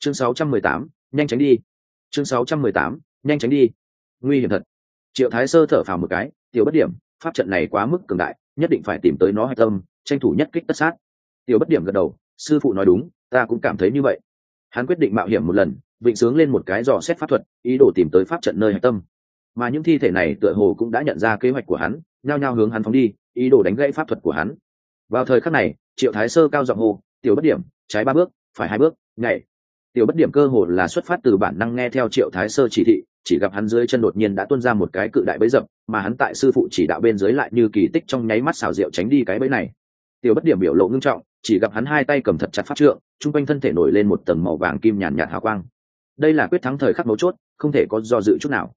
chương 618, nhanh tránh đi. chương 618, nhanh tránh đi. Nguy hiểm thật. Triệu Thái Sơ thở phào một cái, tiểu bất điểm, pháp trận này quá mức cường đại, nhất định phải tìm tới nó hạch tâm, tranh thủ nhất kích tất sát. Tiểu bất điểm gật đầu, sư phụ nói đúng, ta cũng cảm thấy như vậy. Hắn quyết định mạo hiểm một lần, vịnh sướng lên một cái dò xét pháp thuật, ý đồ tìm tới pháp trận nơi hạch tâm. Mà những thi thể này tựa hồ cũng đã nhận ra kế hoạch của hắn, nhao nhao hướng hắn phóng đi, ý đồ đánh gãy pháp thuật của hắn. Vào thời khắc này, Triệu Thái Sơ cao giọng hô, tiểu bất điểm, trái 3 bước, phải 2 bước, nhảy. Tiểu bất điểm cơ hồ là xuất phát từ bản năng nghe theo Triệu Thái Sơ chỉ thị, chỉ gặp hắn dưới chân đột nhiên đã tuôn ra một cái cự đại bẫy dập, mà hắn tại sư phụ chỉ đạo bên dưới lại như kỳ tích trong nháy mắt xảo diệu tránh đi cái bẫy này. Tiểu bất điểm biểu lộ ngưng trọng, chỉ gặp hắn hai tay cầm thật chặt pháp trượng, trung quanh thân thể nổi lên một tầng màu vàng kim nhàn nhạt hào quang. Đây là quyết thắng thời khắc mấu chốt, không thể có do dự chút nào.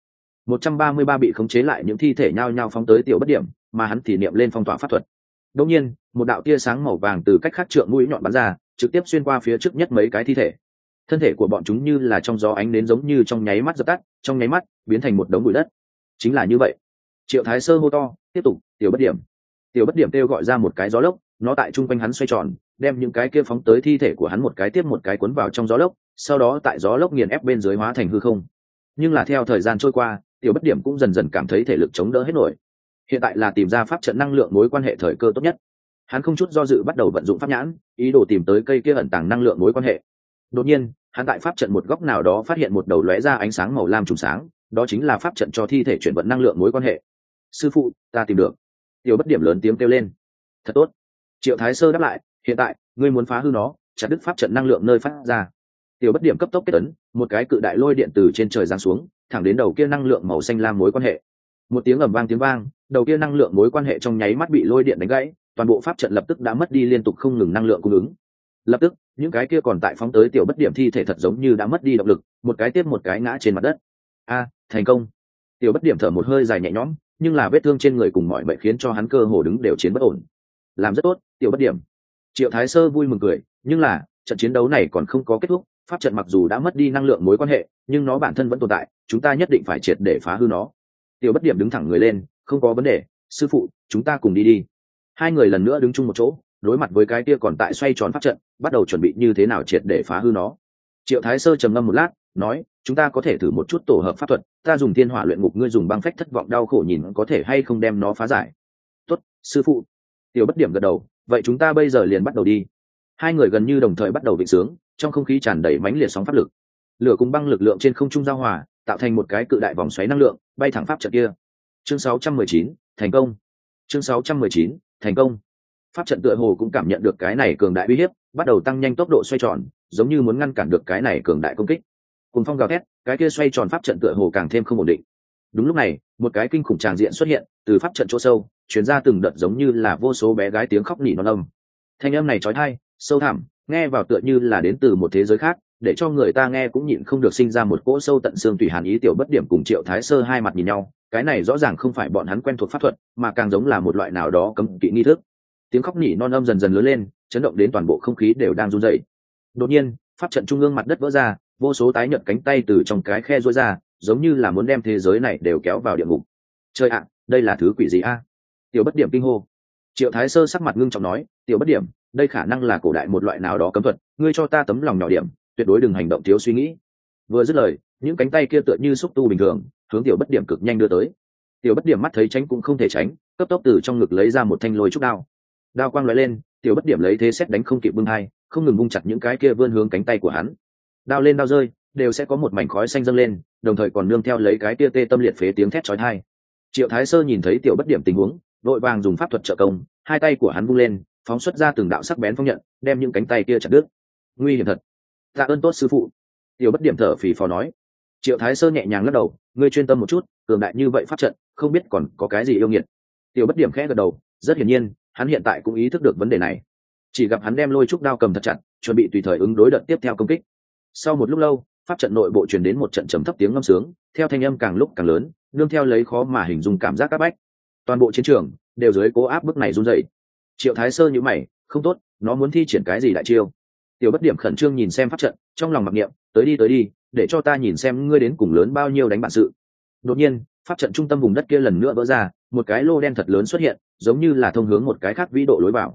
133 bị khống chế lại những thi thể nhao nhao phóng tới tiểu bất điểm, mà hắn thì niệm lên phong tỏa pháp thuật. Đột nhiên, một đạo tia sáng màu vàng từ cách khác trượng mũi nhọn bắn ra, trực tiếp xuyên qua phía trước nhất mấy cái thi thể. Thân thể của bọn chúng như là trong gió ánh đến giống như trong nháy mắt dập tắt, trong nháy mắt biến thành một đống bụi đất. Chính là như vậy. Triệu Thái Sơ hô to, tiếp tục, tiểu bất điểm. Tiểu bất điểm kêu gọi ra một cái gió lốc, nó tại trung quanh hắn xoay tròn, đem những cái kia phóng tới thi thể của hắn một cái tiếp một cái cuốn vào trong gió lốc, sau đó tại gió lốc nghiền ép bên dưới hóa thành hư không. Nhưng là theo thời gian trôi qua, tiểu bất điểm cũng dần dần cảm thấy thể lực chống đỡ hết nổi. Hiện tại là tìm ra pháp trận năng lượng mối quan hệ thời cơ tốt nhất. Hắn không chút do dự bắt đầu vận dụng pháp nhãn, ý đồ tìm tới cây kia ẩn tàng năng lượng mối quan hệ. Đột nhiên, hắn tại pháp trận một góc nào đó phát hiện một đầu lóe ra ánh sáng màu lam trùng sáng, đó chính là pháp trận cho thi thể chuyển vận năng lượng mối quan hệ. Sư phụ, ta tìm được. Tiểu bất điểm lớn tiếng kêu lên. Thật tốt. Triệu Thái Sơ đáp lại, hiện tại ngươi muốn phá hư nó, chặt đứt pháp trận năng lượng nơi phát ra. Tiểu bất điểm cấp tốc kết ấn, một cái cự đại lôi điện từ trên trời giáng xuống, thẳng đến đầu kia năng lượng màu xanh lam mối quan hệ. Một tiếng ầm vang tiếng vang, đầu kia năng lượng mối quan hệ trong nháy mắt bị lôi điện đánh gãy, toàn bộ pháp trận lập tức đã mất đi liên tục không ngừng năng lượng cung ứng. Lập tức, những cái kia còn tại phóng tới tiểu bất điểm thi thể thật giống như đã mất đi động lực, một cái tiếp một cái ngã trên mặt đất. A, thành công. Tiểu bất điểm thở một hơi dài nhẹ nhõm, nhưng là vết thương trên người cùng mọi bệnh khiến cho hắn cơ hồ đứng đều chiến bất ổn. Làm rất tốt, tiểu bất điểm. Triệu Thái Sơ vui mừng cười, nhưng là trận chiến đấu này còn không có kết thúc, pháp trận mặc dù đã mất đi năng lượng mối quan hệ, nhưng nó bản thân vẫn tồn tại, chúng ta nhất định phải triệt để phá hư nó. Tiểu bất điểm đứng thẳng người lên, không có vấn đề, sư phụ, chúng ta cùng đi đi. Hai người lần nữa đứng chung một chỗ, đối mặt với cái kia còn tại xoay tròn pháp trận, bắt đầu chuẩn bị như thế nào triệt để phá hư nó. Triệu Thái Sơ trầm ngâm một lát, nói, chúng ta có thể thử một chút tổ hợp pháp thuật, ta dùng thiên hỏa luyện ngục, ngươi dùng băng phách thất vọng đau khổ, nhìn có thể hay không đem nó phá giải. Tốt, sư phụ. Tiểu bất điểm gật đầu, vậy chúng ta bây giờ liền bắt đầu đi. Hai người gần như đồng thời bắt đầu vịnh sướng, trong không khí tràn đầy mãnh liệt sóng pháp lực. Lửa cùng băng lực lượng trên không trung giao hòa, tạo thành một cái cự đại vòng xoáy năng lượng, bay thẳng pháp trận kia. Chương 619, thành công. Chương 619, thành công. Pháp trận tựa hồ cũng cảm nhận được cái này cường đại uy hiếp, bắt đầu tăng nhanh tốc độ xoay tròn, giống như muốn ngăn cản được cái này cường đại công kích. Cùng phong gào thét, cái kia xoay tròn pháp trận tựa hồ càng thêm không ổn định. Đúng lúc này, một cái kinh khủng tràng diện xuất hiện, từ pháp trận chỗ sâu truyền ra từng đợt giống như là vô số bé gái tiếng khóc nỉ non âm. Thanh âm này chói tai, sâu thẳm, nghe vào tựa như là đến từ một thế giới khác, để cho người ta nghe cũng nhịn không được sinh ra một cỗ sâu tận xương tủy hàn ý. Tiểu bất điểm cùng Triệu Thái Sơ hai mặt nhìn nhau, cái này rõ ràng không phải bọn hắn quen thuộc pháp thuật, mà càng giống là một loại nào đó cấm kỵ nghi thức. Tiếng khóc nỉ non âm dần dần lớn lên, chấn động đến toàn bộ không khí đều đang run rẩy. Đột nhiên, pháp trận trung ương mặt đất vỡ ra, vô số tái nhợt cánh tay từ trong cái khe duỗi ra, giống như là muốn đem thế giới này đều kéo vào địa ngục. Trời ạ, đây là thứ quỷ gì a? Tiểu bất điểm kinh hô. Triệu Thái Sơ sắc mặt ngưng trọng nói, tiểu bất điểm, đây khả năng là cổ đại một loại nào đó cấm thuật, ngươi cho ta tấm lòng nhỏ điểm, tuyệt đối đừng hành động thiếu suy nghĩ. Vừa dứt lời, những cánh tay kia tựa như xúc tu bình thường, hướng tiểu bất điểm cực nhanh đưa tới. Tiểu bất điểm mắt thấy tránh cũng không thể tránh, cấp tốc từ trong ngực lấy ra một thanh lôi trúc đao. Đao quang lóe lên, tiểu bất điểm lấy thế xét đánh không kịp bưng hai, không ngừng vung chặt những cái kia vươn hướng cánh tay của hắn. Đao lên đao rơi, đều sẽ có một mảnh khói xanh dâng lên, đồng thời còn nương theo lấy cái tia tê tâm liệt phế tiếng thét chói tai. Triệu Thái Sơ nhìn thấy tiểu bất điểm tình huống, vội vàng dùng pháp thuật trợ công, hai tay của hắn vung lên, phóng xuất ra từng đạo sắc bén phong nhận, đem những cánh tay kia chặt đứt. Nguy hiểm thật. Tạ ơn tốt sư phụ. Tiểu bất điểm thở phì phò nói. Triệu Thái Sơ nhẹ nhàng lắc đầu, ngươi chuyên tâm một chút, cường đại như vậy pháp trận, không biết còn có cái gì yêu nghiệt. Tiểu bất điểm khẽ gật đầu, rất hiển nhiên, hắn hiện tại cũng ý thức được vấn đề này. Chỉ gặp hắn đem lôi trúc đao cầm thật chặt, chuẩn bị tùy thời ứng đối đợt tiếp theo công kích. Sau một lúc lâu, pháp trận nội bộ truyền đến một trận trầm thấp tiếng ngâm sướng, theo thanh âm càng lúc càng lớn, nương theo lấy khó mà hình dung cảm giác áp bách. Toàn bộ chiến trường đều dưới cố áp bức này run rẩy. Triệu Thái Sơ nhíu mày, không tốt, nó muốn thi triển cái gì đại chiêu? Tiểu bất điểm khẩn trương nhìn xem pháp trận, trong lòng mặc niệm, tới đi, để cho ta nhìn xem ngươi đến cùng lớn bao nhiêu đánh bản sự. Đột nhiên, pháp trận trung tâm vùng đất kia lần nữa vỡ ra, một cái lô đen thật lớn xuất hiện, giống như là thông hướng một cái khác vĩ độ lối vào.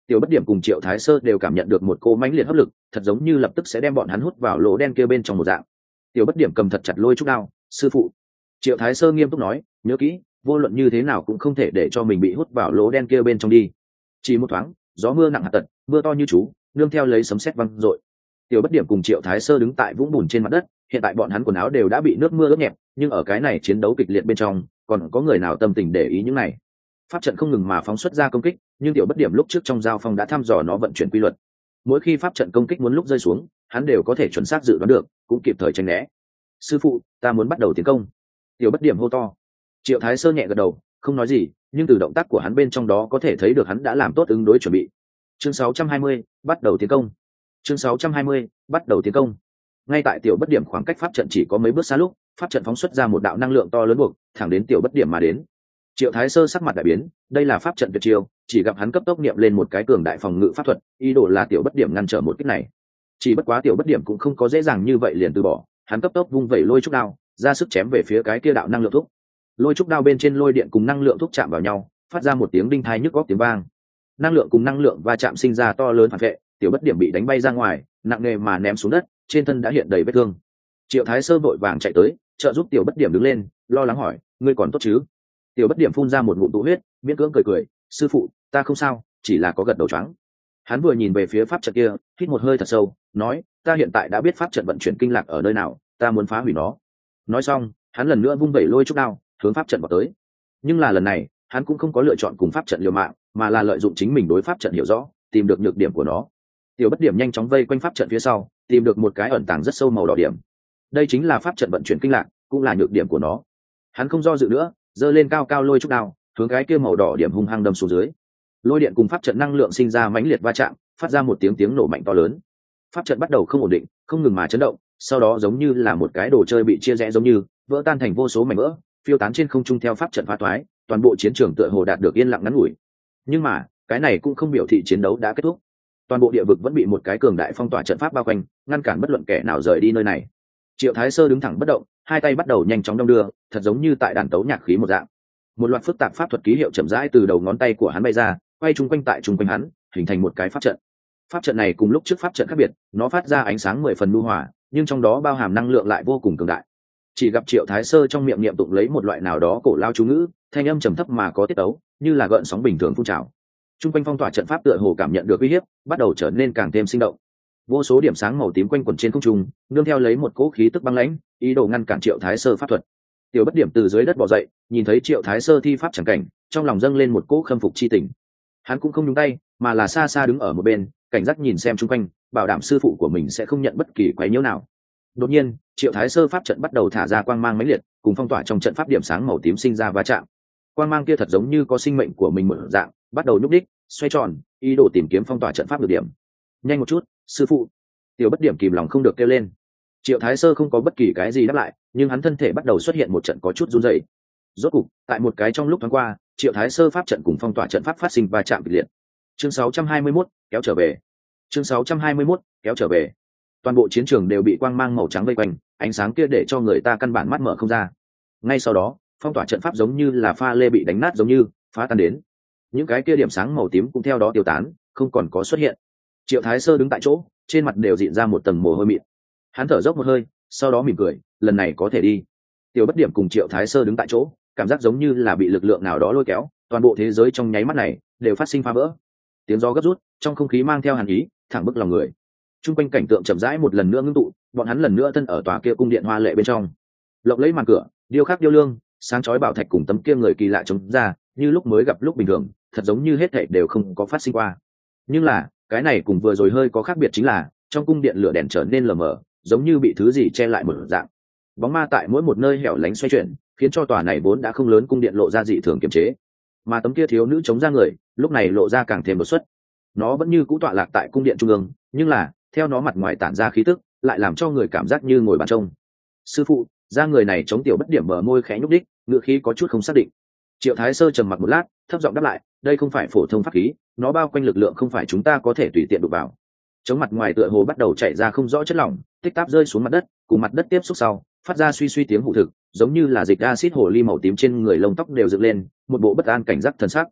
Tiểu Bất Điểm cùng Triệu Thái Sơ đều cảm nhận được một cô mãnh liệt hấp lực, thật giống như lập tức sẽ đem bọn hắn hút vào lỗ đen kia bên trong một dạng. Tiểu Bất Điểm cầm thật chặt lôi trúc đao. Sư phụ. Triệu Thái Sơ nghiêm túc nói, nhớ kỹ, vô luận như thế nào cũng không thể để cho mình bị hút vào lỗ đen kia bên trong đi. Chỉ một thoáng, gió mưa nặng hạt tật, mưa to như chú, nương theo lấy sấm sét vang dội. Tiểu Bất Điểm cùng Triệu Thái Sơ đứng tại vũng bùn trên mặt đất, hiện tại bọn hắn quần áo đều đã bị nước mưa ướt nhẹp, nhưng ở cái này chiến đấu kịch liệt bên trong, còn có người nào tâm tình để ý những này. Pháp trận không ngừng mà phóng xuất ra công kích, nhưng Tiểu Bất Điểm lúc trước trong giao phong đã thăm dò nó vận chuyển quy luật. Mỗi khi pháp trận công kích muốn lúc rơi xuống, hắn đều có thể chuẩn xác dự đoán được, cũng kịp thời tránh né. Sư phụ, ta muốn bắt đầu tiến công. Tiểu Bất Điểm hô to. Triệu Thái Sơ nhẹ gật đầu, không nói gì, nhưng từ động tác của hắn bên trong đó có thể thấy được hắn đã làm tốt ứng đối chuẩn bị. Chương 620, bắt đầu tiến công. Chương 620, bắt đầu tiến công. Ngay tại Tiểu Bất Điểm khoảng cách pháp trận chỉ có mấy bước xa lúc, pháp trận phóng xuất ra một đạo năng lượng to lớn buộc thẳng đến Tiểu Bất Điểm mà đến. Triệu Thái Sơ sắc mặt đại biến, đây là pháp trận tuyệt chiêu, chỉ gặp hắn cấp tốc niệm lên một cái cường đại phòng ngự pháp thuật, ý đồ là Tiểu Bất Điểm ngăn trở một kích này. Chỉ bất quá Tiểu Bất Điểm cũng không có dễ dàng như vậy liền từ bỏ, hắn cấp tốc vung vẩy lôi trúc đao, ra sức chém về phía cái kia đạo năng lượng thúc. Lôi trúc đao bên trên lôi điện cùng năng lượng thúc chạm vào nhau, phát ra một tiếng đinh tai nhức óc tiếng vang. Năng lượng cùng năng lượng va chạm sinh ra to lớn phản vệ, Tiểu Bất Điểm bị đánh bay ra ngoài, nặng nề mà ném xuống đất, trên thân đã hiện đầy vết thương. Triệu Thái Sơ vội vàng chạy tới, trợ giúp Tiểu Bất Điểm đứng lên, lo lắng hỏi, ngươi còn tốt chứ? Tiểu Bất Điểm phun ra một ngụm tụ huyết, miễn cưỡng cười cười, sư phụ, ta không sao, chỉ là có gật đầu choáng. Hắn vừa nhìn về phía pháp trận kia, hít một hơi thật sâu, nói, ta hiện tại đã biết pháp trận vận chuyển kinh lạc ở nơi nào, ta muốn phá hủy nó. Nói xong, hắn lần nữa vung vẩy lôi trúc đao, hướng pháp trận vào tới. Nhưng là lần này, hắn cũng không có lựa chọn cùng pháp trận liều mạng, mà là lợi dụng chính mình đối pháp trận hiểu rõ, tìm được nhược điểm của nó. Tiểu Bất Điểm nhanh chóng vây quanh pháp trận phía sau, tìm được một cái ẩn tàng rất sâu màu đỏ điểm. Đây chính là pháp trận vận chuyển kinh lạc, cũng là nhược điểm của nó. Hắn không do dự nữa, giơ lên cao cao lôi trúc đao, hướng cái kia màu đỏ điểm hung hăng đâm xuống dưới. Lôi điện cùng pháp trận năng lượng sinh ra mãnh liệt va chạm, phát ra một tiếng nổ mạnh to lớn. Pháp trận bắt đầu không ổn định, không ngừng mà chấn động, sau đó giống như là một cái đồ chơi bị chia rẽ giống như vỡ tan thành vô số mảnh vỡ, phiêu tán trên không trung theo pháp trận phá toái, toàn bộ chiến trường tựa hồ đạt được yên lặng ngắn ngủi. Nhưng mà, cái này cũng không biểu thị chiến đấu đã kết thúc. Toàn bộ địa vực vẫn bị một cái cường đại phong tỏa trận pháp bao quanh, ngăn cản bất luận kẻ nào rời đi nơi này. Triệu Thái Sơ đứng thẳng bất động, hai tay bắt đầu nhanh chóng đong đưa, thật giống như tại đàn tấu nhạc khí một dạng. Một loạt phức tạp pháp thuật ký hiệu chậm rãi từ đầu ngón tay của hắn bay ra, quay chung quanh tại chung quanh hắn, hình thành một cái pháp trận. Pháp trận này cùng lúc trước pháp trận khác biệt, nó phát ra ánh sáng 10 phần nhu hòa, nhưng trong đó bao hàm năng lượng lại vô cùng cường đại. Chỉ gặp Triệu Thái Sơ trong miệng niệm tụng lấy một loại nào đó cổ lao chú ngữ, thanh âm trầm thấp mà có tiết tấu, như là gợn sóng bình thường phun trào. Trung quanh phong tỏa trận pháp tựa hồ cảm nhận được uy hiếp, bắt đầu trở nên càng thêm sinh động. Vô số điểm sáng màu tím quanh quẩn trên không trung, nương theo lấy một cỗ khí tức băng lãnh, ý đồ ngăn cản Triệu Thái Sơ pháp thuật. Tiểu Bất Điểm từ dưới đất bò dậy, nhìn thấy Triệu Thái Sơ thi pháp chẳng cảnh, trong lòng dâng lên một cỗ khâm phục chi tình. Hắn cũng không nhúng tay, mà là xa xa đứng ở một bên, cảnh giác nhìn xem chung quanh, bảo đảm sư phụ của mình sẽ không nhận bất kỳ quấy nhiễu nào. Đột nhiên, Triệu Thái Sơ pháp trận bắt đầu thả ra quang mang mãnh liệt, cùng phong tỏa trong trận pháp điểm sáng màu tím sinh ra va chạm. Quang mang kia thật giống như có sinh mệnh của mình một dạng, bắt đầu nhúc đích, xoay tròn, ý đồ tìm kiếm phong tỏa trận pháp được điểm. Nhanh một chút, sư phụ! Tiểu Bất Điểm kìm lòng không được kêu lên. Triệu Thái Sơ không có bất kỳ cái gì đáp lại, nhưng hắn thân thể bắt đầu xuất hiện một trận có chút run rẩy. Rốt cục, tại một cái trong lúc thoáng qua, Triệu Thái Sơ pháp trận cùng phong tỏa trận pháp phát sinh va chạm kịch liệt. Chương 621, kéo trở về. Chương 621, kéo trở về. Toàn bộ chiến trường đều bị quang mang màu trắng vây quanh, ánh sáng kia để cho người ta căn bản mắt mở không ra. Ngay sau đó, phong tỏa trận pháp giống như là pha lê bị đánh nát giống như phá tan đến. Những cái kia điểm sáng màu tím cũng theo đó tiêu tán, không còn có xuất hiện. Triệu Thái Sơ đứng tại chỗ, trên mặt đều dịn ra một tầng mồ hôi mịn. Hắn thở dốc một hơi, sau đó mỉm cười, lần này có thể đi. Tiểu Bất Điểm cùng Triệu Thái Sơ đứng tại chỗ, cảm giác giống như là bị lực lượng nào đó lôi kéo, toàn bộ thế giới trong nháy mắt này đều phát sinh phá vỡ. Tiếng gió gấp rút, trong không khí mang theo hàn ý, thẳng bức lòng người. Trung quanh cảnh tượng chậm rãi một lần nữa ngưng tụ, bọn hắn lần nữa thân ở tòa kia cung điện hoa lệ bên trong. Lộng lấy màn cửa, điêu khắc điêu lương, sáng chói bảo thạch cùng tấm kia người kỳ lạ chống ra, như lúc mới gặp lúc bình thường, thật giống như hết thảy đều không có phát sinh qua. Nhưng là, cái này cùng vừa rồi hơi có khác biệt chính là, trong cung điện lửa đèn trở nên lờ mờ, giống như bị thứ gì che lại một dạng. Bóng ma tại mỗi một nơi hẻo lánh xoay chuyển, khiến cho tòa này vốn đã không lớn cung điện lộ ra dị thường kiềm chế. Mà tấm kia thiếu nữ chống ra người, lúc này lộ ra càng thêm đột xuất. Nó vẫn như cũ tọa lạc tại cung điện trung ương, nhưng là, theo nó mặt ngoài tản ra khí tức, lại làm cho người cảm giác như ngồi bàn trông. Sư phụ, ra người này chống Tiểu Bất Điểm bờ môi khẽ nhúc đích, ngựa khí có chút không xác định. Triệu Thái Sơ trầm mặc một lát, thấp giọng đáp lại, đây không phải phổ thông pháp khí, nó bao quanh lực lượng không phải chúng ta có thể tùy tiện đụng vào. Chống mặt ngoài tựa hồ bắt đầu chảy ra không rõ chất lỏng, tích táp rơi xuống mặt đất, cùng mặt đất tiếp xúc sau, phát ra suy suy tiếng hụ thực, giống như là dịch axit hồ ly màu tím trên người lông tóc đều dựng lên, một bộ bất an cảnh giác thần sắc.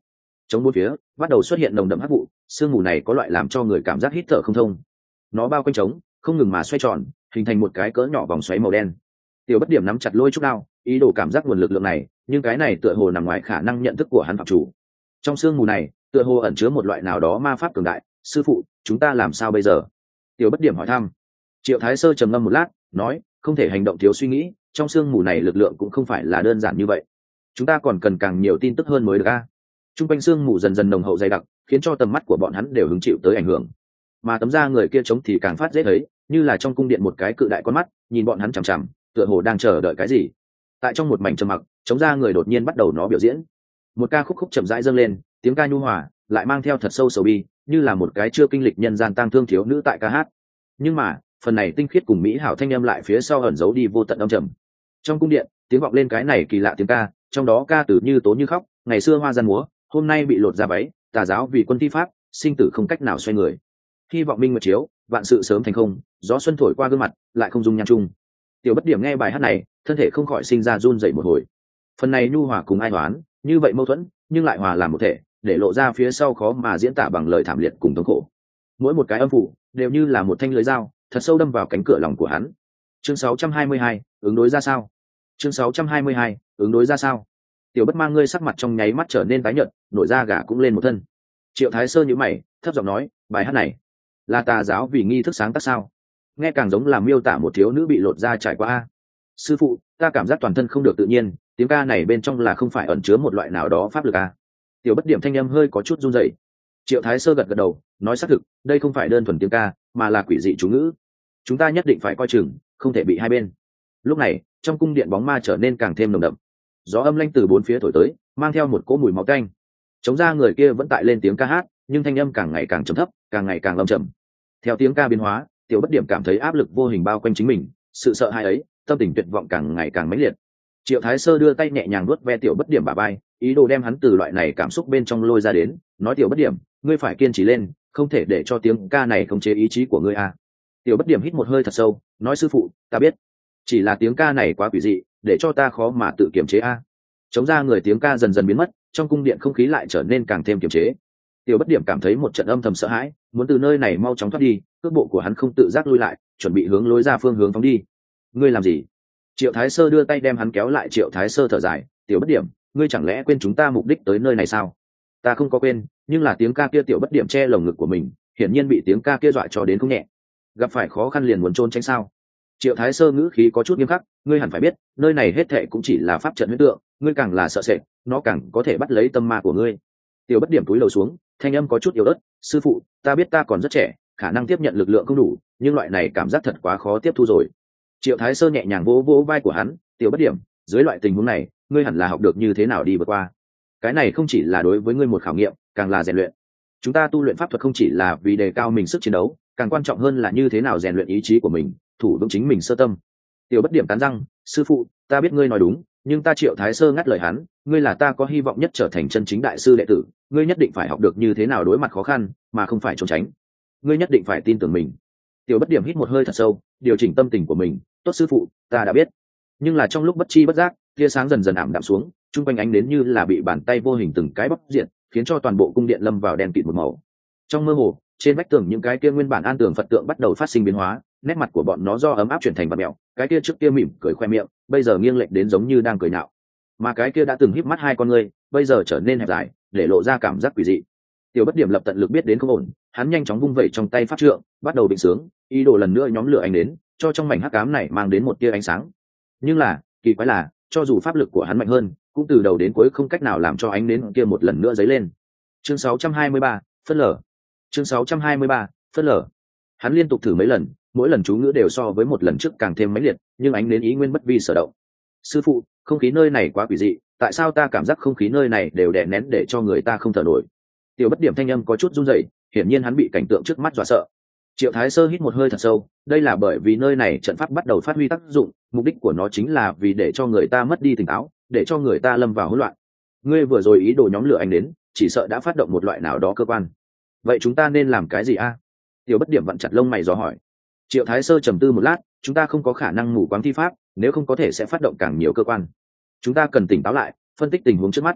Trong bốn phía bắt đầu xuất hiện nồng đậm hắc vụ, sương mù này có loại làm cho người cảm giác hít thở không thông. Nó bao quanh trống, không ngừng mà xoay tròn, hình thành một cái cỡ nhỏ vòng xoáy màu đen. Tiểu Bất Điểm nắm chặt lôi trúc đao, ý đồ cảm giác nguồn lực lượng này, nhưng cái này tựa hồ nằm ngoài khả năng nhận thức của hắn phạm chủ. Trong sương mù này, tựa hồ ẩn chứa một loại nào đó ma pháp cường đại. Sư phụ, chúng ta làm sao bây giờ? Tiểu Bất Điểm hỏi thăm. Triệu Thái Sơ trầm ngâm một lát, nói, không thể hành động thiếu suy nghĩ, trong sương mù này lực lượng cũng không phải là đơn giản như vậy. Chúng ta còn cần càng nhiều tin tức hơn mới được a. Trung quanh sương mù dần dần nồng hậu dày đặc, khiến cho tầm mắt của bọn hắn đều hứng chịu tới ảnh hưởng. Mà tấm da người kia trống thì càng phát dễ thấy, như là trong cung điện một cái cự đại con mắt, nhìn bọn hắn chằm chằm, tựa hồ đang chờ đợi cái gì. Tại trong một mảnh trầm mặc, chống da người đột nhiên bắt đầu nó biểu diễn. Một ca khúc chậm rãi dâng lên, tiếng ca nhu hòa, lại mang theo thật sâu sầu bi, như là một cái chưa kinh lịch nhân gian tang thương thiếu nữ tại ca hát. Nhưng mà, phần này tinh khiết cùng mỹ hảo thanh âm lại phía sau ẩn giấu đi vô tận âm trầm. Trong cung điện, tiếng vọng lên cái này kỳ lạ tiếng ca, trong đó ca từ như tố như khóc, ngày xưa hoa gian múa, hôm nay bị lột ra váy, tà giáo vì quân thi pháp, sinh tử không cách nào xoay người. Hy vọng minh nguyệt chiếu, vạn sự sớm thành không, gió xuân thổi qua gương mặt, lại không dung nhan chung. Tiểu Bất Điểm nghe bài hát này, thân thể không khỏi sinh ra run rẩy một hồi. Phần này nhu hòa cùng ai toán, như vậy mâu thuẫn, nhưng lại hòa làm một thể, để lộ ra phía sau khó mà diễn tả bằng lời thảm liệt cùng thống khổ. Mỗi một cái âm phủ đều như là một thanh lưới dao, thật sâu đâm vào cánh cửa lòng của hắn. Chương 622, ứng đối ra sao? Chương 622, ứng đối ra sao? Tiểu Bất Mang ngươi sắc mặt trong nháy mắt trở nên tái nhợt, nổi da gà cũng lên một thân. Triệu Thái Sơ nhíu mày, thấp giọng nói, bài hát này là tà giáo vì nghi thức sáng tác sao? Nghe càng giống là miêu tả một thiếu nữ bị lột da trải qua a. Sư phụ, ta cảm giác toàn thân không được tự nhiên, tiếng ca này bên trong là không phải ẩn chứa một loại nào đó pháp lực a. Tiểu Bất Điểm thanh âm hơi có chút run rẩy. Triệu Thái Sơ gật gật đầu, nói xác thực, đây không phải đơn thuần tiếng ca, mà là quỷ dị chú ngữ. Chúng ta nhất định phải coi chừng, không thể bị hai bên. Lúc này, trong cung điện bóng ma trở nên càng thêm nồng đậm. Gió âm lanh từ bốn phía thổi tới, mang theo một cỗ mùi máu tanh. Chống ra người kia vẫn tại lên tiếng ca hát, nhưng thanh âm càng ngày càng trầm thấp, càng ngày càng âm trầm. Theo tiếng ca biến hóa, Tiểu Bất Điểm cảm thấy áp lực vô hình bao quanh chính mình, sự sợ hãi ấy, tâm tình tuyệt vọng càng ngày càng mãnh liệt. Triệu Thái Sơ đưa tay nhẹ nhàng vuốt ve Tiểu Bất Điểm bả vai, ý đồ đem hắn từ loại này cảm xúc bên trong lôi ra đến, nói Tiểu Bất Điểm, ngươi phải kiên trì lên, không thể để cho tiếng ca này khống chế ý chí của ngươi a. Tiểu Bất Điểm hít một hơi thật sâu, nói sư phụ, ta biết, chỉ là tiếng ca này quá quỷ dị, để cho ta khó mà tự kiềm chế a. Chống ra người tiếng ca dần dần biến mất, trong cung điện không khí lại trở nên càng thêm kiềm chế. Tiểu Bất Điểm cảm thấy một trận âm thầm sợ hãi, muốn từ nơi này mau chóng thoát đi, cước bộ của hắn không tự giác lui lại, chuẩn bị hướng lối ra phương hướng phóng đi. Ngươi làm gì? Triệu Thái Sơ đưa tay đem hắn kéo lại. Triệu Thái Sơ thở dài, Tiểu Bất Điểm, ngươi chẳng lẽ quên chúng ta mục đích tới nơi này sao? Ta không có quên, nhưng là tiếng ca kia. Tiểu Bất Điểm che lồng ngực của mình, hiển nhiên bị tiếng ca kia dọa cho đến không nhẹ. Gặp phải khó khăn liền muốn trốn tránh sao? Triệu Thái Sơ ngữ khí có chút nghiêm khắc, ngươi hẳn phải biết, nơi này hết thệ cũng chỉ là pháp trận huyễn tượng, ngươi càng là sợ sệt, nó càng có thể bắt lấy tâm ma của ngươi. Tiểu Bất Điểm cúi đầu xuống, thanh âm có chút yếu ớt, sư phụ, ta biết ta còn rất trẻ, khả năng tiếp nhận lực lượng không đủ, nhưng loại này cảm giác thật quá khó tiếp thu rồi. Triệu Thái Sơ nhẹ nhàng vỗ vỗ vai của hắn, Tiểu Bất Điểm, dưới loại tình huống này, ngươi hẳn là học được như thế nào đi vượt qua. Cái này không chỉ là đối với ngươi một khảo nghiệm, càng là rèn luyện. Chúng ta tu luyện pháp thuật không chỉ là vì đề cao mình sức chiến đấu, càng quan trọng hơn là như thế nào rèn luyện ý chí của mình, thủ vững chính mình sơ tâm. Tiểu Bất Điểm cắn răng, sư phụ, ta biết ngươi nói đúng, nhưng ta Triệu Thái Sơ ngắt lời hắn, ngươi là ta có hy vọng nhất trở thành chân chính đại sư đệ tử, ngươi nhất định phải học được như thế nào đối mặt khó khăn, mà không phải trốn tránh. Ngươi nhất định phải tin tưởng mình. Tiểu Bất Điểm hít một hơi thật sâu, điều chỉnh tâm tình của mình, tốt sư phụ, ta đã biết. Nhưng là trong lúc bất chi bất giác, tia sáng dần dần ảm đạm xuống, trung quanh ánh đến như là bị bàn tay vô hình từng cái bóc diện, khiến cho toàn bộ cung điện lâm vào đen kịt một màu. Trong mơ hồ, trên vách tường những cái kia nguyên bản an tường Phật tượng bắt đầu phát sinh biến hóa, nét mặt của bọn nó do ấm áp chuyển thành bặm mèo, cái kia trước kia mỉm cười khoe miệng, bây giờ nghiêng lệch đến giống như đang cười nhạo. Mà cái kia đã từng híp mắt hai con ngươi, bây giờ trở nên hẹp dài, để lộ ra cảm giác quỷ dị. Tiểu Bất Điểm lập tận lực biết đến không ổn, hắn nhanh chóng vung vẩy trong tay pháp trượng, bắt đầu định sướng, ý đồ lần nữa nhóm lửa ánh đến, cho trong mảnh hắc ám này mang đến một tia ánh sáng. Nhưng là, kỳ quái là, cho dù pháp lực của hắn mạnh hơn, cũng từ đầu đến cuối không cách nào làm cho ánh đến kia một lần nữa dấy lên. Chương 623, phân lở. Chương 623, phân lở. Hắn liên tục thử mấy lần, mỗi lần chú ngữ đều so với một lần trước càng thêm mãnh liệt, nhưng ánh đến ý nguyên bất vi sở động. Sư phụ, không khí nơi này quá quỷ dị, tại sao ta cảm giác không khí nơi này đều đè nén để cho người ta không thở nổi? Tiểu Bất Điểm thanh âm có chút run rẩy, hiển nhiên hắn bị cảnh tượng trước mắt dọa sợ. Triệu Thái Sơ hít một hơi thật sâu, đây là bởi vì nơi này trận pháp bắt đầu phát huy tác dụng, mục đích của nó chính là vì để cho người ta mất đi tỉnh táo, để cho người ta lâm vào hỗn loạn. Ngươi vừa rồi ý đồ nhóm lửa ánh đến, chỉ sợ đã phát động một loại nào đó cơ quan. Vậy chúng ta nên làm cái gì a? Tiểu Bất Điểm vặn chặt lông mày dò hỏi. Triệu Thái Sơ trầm tư một lát, chúng ta không có khả năng mù quáng thi pháp, nếu không có thể sẽ phát động càng nhiều cơ quan. Chúng ta cần tỉnh táo lại, phân tích tình huống trước mắt.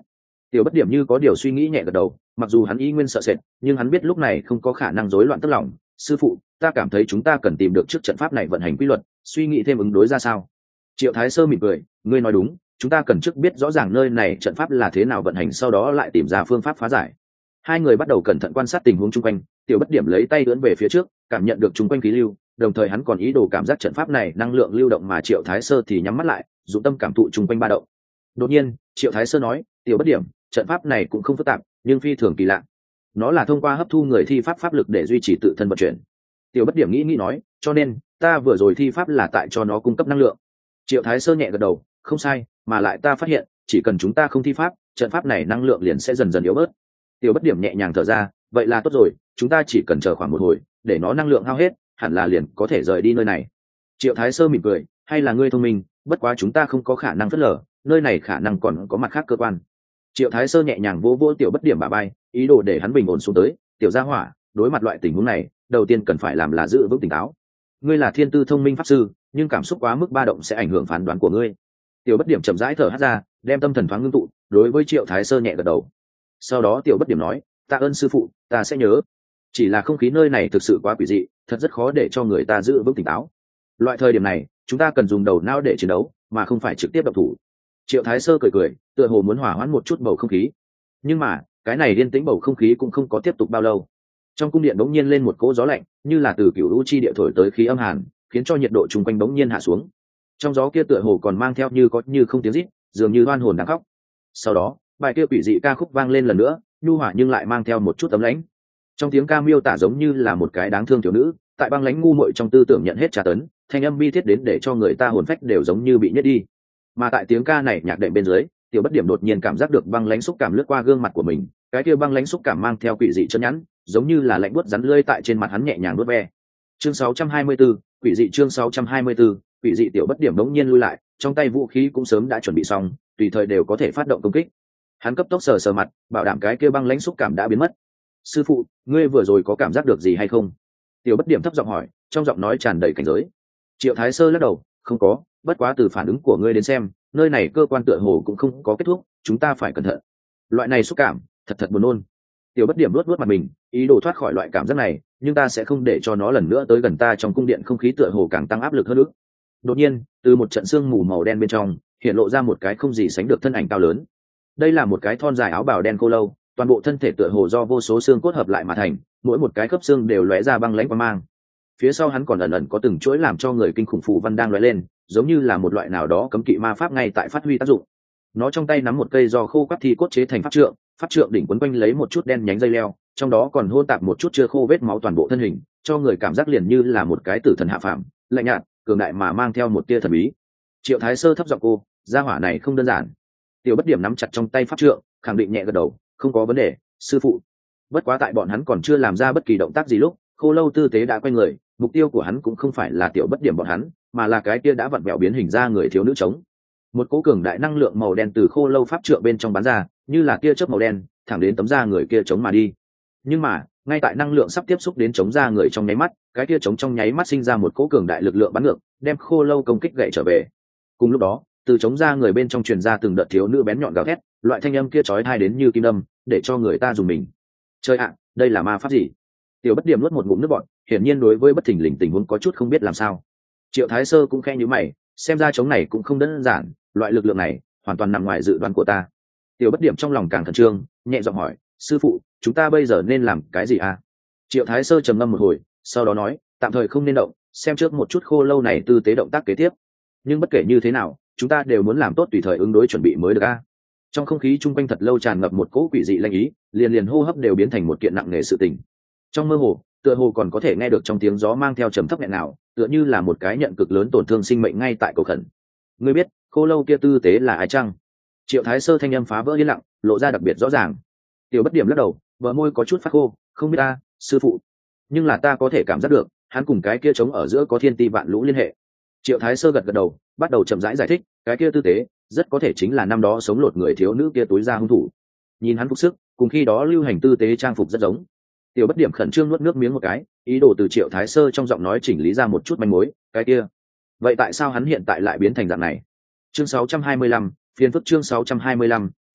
Tiểu bất điểm như có điều suy nghĩ nhẹ gật đầu, mặc dù hắn y nguyên sợ sệt nhưng hắn biết lúc này không có khả năng rối loạn tức lòng. Sư phụ, ta cảm thấy chúng ta cần tìm được trước trận pháp này vận hành quy luật, suy nghĩ thêm ứng đối ra sao. Triệu Thái Sơ mỉm cười, ngươi nói đúng, chúng ta cần trước biết rõ ràng nơi này trận pháp là thế nào vận hành, sau đó lại tìm ra phương pháp phá giải. Hai người bắt đầu cẩn thận quan sát tình huống chung quanh. Tiểu bất điểm lấy tay ưỡn về phía trước, cảm nhận được chung quanh khí lưu, đồng thời hắn còn ý đồ cảm giác trận pháp này năng lượng lưu động, mà Triệu Thái Sơ thì nhắm mắt lại, dụng tâm cảm thụ chung quanh ba động. Đột nhiên Triệu Thái Sơ nói, tiểu bất điểm, trận pháp này cũng không phức tạp nhưng phi thường kỳ lạ, nó là thông qua hấp thu người thi pháp pháp lực để duy trì tự thân vận chuyển. Tiểu bất điểm nghĩ nói, cho nên ta vừa rồi thi pháp là tại cho nó cung cấp năng lượng. Triệu Thái Sơ nhẹ gật đầu, không sai, mà lại ta phát hiện chỉ cần chúng ta không thi pháp, trận pháp này năng lượng liền sẽ dần dần yếu bớt. Tiểu bất điểm nhẹ nhàng thở ra, vậy là tốt rồi, chúng ta chỉ cần chờ khoảng một hồi để nó năng lượng hao hết, hẳn là liền có thể rời đi nơi này. Triệu Thái Sơ mỉm cười, hay là ngươi thông minh, bất quá chúng ta không có khả năng phớt lờ, nơi này khả năng còn có mặt khác cơ quan. Triệu Thái Sơ nhẹ nhàng vỗ vỗ tiểu bất điểm bả vai, ý đồ để hắn bình ổn xuống tới. Tiểu gia hỏa, đối mặt loại tình huống này đầu tiên cần phải làm là giữ vững tỉnh táo. Ngươi là thiên tư thông minh pháp sư, nhưng cảm xúc quá mức ba động sẽ ảnh hưởng phán đoán của ngươi. Tiểu bất điểm chậm rãi thở hắt ra, đem tâm thần thoáng ngưng tụ, đối với Triệu Thái Sơ nhẹ gật đầu. Sau đó tiểu bất điểm nói, tạ ơn sư phụ, ta sẽ nhớ. Chỉ là không khí nơi này thực sự quá quỷ dị, thật rất khó để cho người ta giữ vững tỉnh táo. Loại thời điểm này chúng ta cần dùng đầu não để chiến đấu, mà không phải trực tiếp động thủ. Triệu Thái Sơ cười cười, tựa hồ muốn hòa hoãn một chút bầu không khí. Nhưng mà cái này yên tĩnh bầu không khí cũng không có tiếp tục bao lâu. Trong cung điện bỗng nhiên lên một cỗ gió lạnh, như là từ cửu u chi địa thổi tới khí âm hàn, khiến cho nhiệt độ chung quanh bỗng nhiên hạ xuống. Trong gió kia tựa hồ còn mang theo như có như không tiếng rít, dường như oan hồn đang khóc. Sau đó bài kia quỷ dị ca khúc vang lên lần nữa, nhu hòa nhưng lại mang theo một chút ấm lãnh. Trong tiếng ca miêu tả giống như là một cái đáng thương thiếu nữ tại băng lãnh ngu muội trong tư tưởng nhận hết tra tấn, thanh âm bi thiết đến để cho người ta hồn phách đều giống như bị nhét đi. Mà tại tiếng ca này nhạc đệm bên dưới, tiểu bất điểm đột nhiên cảm giác được băng lãnh xúc cảm lướt qua gương mặt của mình. Cái kia băng lãnh xúc cảm mang theo quỷ dị chân nhẵn, giống như là lạnh buốt rắn lưỡi tại trên mặt hắn nhẹ nhàng nuốt ve. Chương 624, quỷ dị. Chương 624, quỷ dị. Tiểu bất điểm đống nhiên lui lại, trong tay vũ khí cũng sớm đã chuẩn bị xong, tùy thời đều có thể phát động công kích. Hắn cấp tốc sờ mặt, bảo đảm cái kia băng lãnh xúc cảm đã biến mất. Sư phụ, ngươi vừa rồi có cảm giác được gì hay không? Tiểu bất điểm thấp giọng hỏi, trong giọng nói tràn đầy cảnh giới. Triệu Thái Sơ lắc đầu, không có, bất quá từ phản ứng của ngươi đến xem, nơi này cơ quan tựa hồ cũng không có kết thúc, chúng ta phải cẩn thận. Loại này xúc cảm thật buồn nôn. Tiểu bất điểm luốt mặt mình, ý đồ thoát khỏi loại cảm giác này, nhưng ta sẽ không để cho nó lần nữa tới gần ta. Trong cung điện không khí tựa hồ càng tăng áp lực hơn nữa. Đột nhiên từ một trận sương mù màu đen bên trong hiện lộ ra một cái không gì sánh được thân ảnh cao lớn. Đây là một cái thon dài áo bào đen khô lâu, toàn bộ thân thể tựa hồ do vô số xương cốt hợp lại mà thành, mỗi một cái khớp xương đều lóe ra băng lãnh quang mang. Phía sau hắn còn ẩn ẩn có từng chuỗi làm cho người kinh khủng phù văn đang lóe lên, giống như là một loại nào đó cấm kỵ ma pháp ngay tại phát huy tác dụng. Nó trong tay nắm một cây do khô quắt thi cốt chế thành pháp trượng đỉnh quấn quanh lấy một chút đen nhánh dây leo, trong đó còn hôn tạp một chút chưa khô vết máu toàn bộ thân hình, cho người cảm giác liền như là một cái tử thần hạ phàm, lạnh nhạt, cường đại mà mang theo một tia thần bí. Triệu Thái Sơ thấp giọng cô, gia hỏa này không đơn giản. Tiểu bất điểm nắm chặt trong tay pháp trượng, khẳng định nhẹ gật đầu, không có vấn đề, sư phụ. Bất quá tại bọn hắn còn chưa làm ra bất kỳ động tác gì lúc, khô lâu tư tế đã quay người, mục tiêu của hắn cũng không phải là tiểu bất điểm bọn hắn, mà là cái kia đã vặn vẹo biến hình ra người thiếu nữ trống. Một cỗ cường đại năng lượng màu đen từ khô lâu pháp trượng bên trong bắn ra, như là tia chớp màu đen, thẳng đến tấm da người kia trống mà đi. Nhưng mà ngay tại năng lượng sắp tiếp xúc đến chống da người trong nháy mắt, cái kia trống trong nháy mắt sinh ra một cỗ cường đại lực lượng bắn ngược, đem khô lâu công kích gậy trở về. Cùng lúc đó từ chống da người bên trong truyền ra từng đợt thiếu nữ bén nhọn gào thét, loại thanh âm kia chói tai đến như kim đâm, để cho người ta dùng mình. Chơi ạ, đây là ma pháp gì? Tiểu bất điểm nuốt một ngụm nước bọt, hiển nhiên đối với bất thình lình tình huống có chút không biết làm sao. Triệu Thái Sơ cũng khẽ nhíu mày, xem ra chống này cũng không đơn giản, loại lực lượng này hoàn toàn nằm ngoài dự đoán của ta. Tiểu bất điểm trong lòng càng khẩn trương, nhẹ giọng hỏi, sư phụ, chúng ta bây giờ nên làm cái gì à? Triệu Thái Sơ trầm ngâm một hồi, sau đó nói, tạm thời không nên động, xem trước một chút khô lâu này tư tế động tác kế tiếp. Nhưng bất kể như thế nào, chúng ta đều muốn làm tốt tùy thời ứng đối chuẩn bị mới được a. Trong không khí chung quanh thật lâu tràn ngập một cỗ quỷ dị lanh ý, liền hô hấp đều biến thành một kiện nặng nề sự tình. Trong mơ hồ tựa hồ còn có thể nghe được trong tiếng gió mang theo trầm thấp nghẹn nào, tựa như là một cái nhận cực lớn tổn thương sinh mệnh ngay tại cầu khẩn. Ngươi biết khô lâu kia tư tế là ai chăng? Triệu Thái Sơ thanh âm phá vỡ yên lặng, lộ ra đặc biệt rõ ràng. Tiểu bất điểm lắc đầu, bờ môi có chút phát khô, không biết ta, sư phụ. Nhưng là ta có thể cảm giác được, hắn cùng cái kia trống ở giữa có thiên ti vạn lũ liên hệ. Triệu Thái Sơ gật đầu, bắt đầu chậm rãi giải thích, cái kia tư tế rất có thể chính là năm đó sống lột người thiếu nữ kia túi ra hung thủ. Nhìn hắn phục sức cùng khi đó lưu hành tư tế trang phục rất giống. Tiểu bất điểm khẩn trương nuốt nước miếng một cái, ý đồ từ Triệu Thái Sơ trong giọng nói chỉnh lý ra một chút manh mối. Cái kia, vậy tại sao hắn hiện tại lại biến thành dạng này? Chương 625, phiền phức. Chương 625,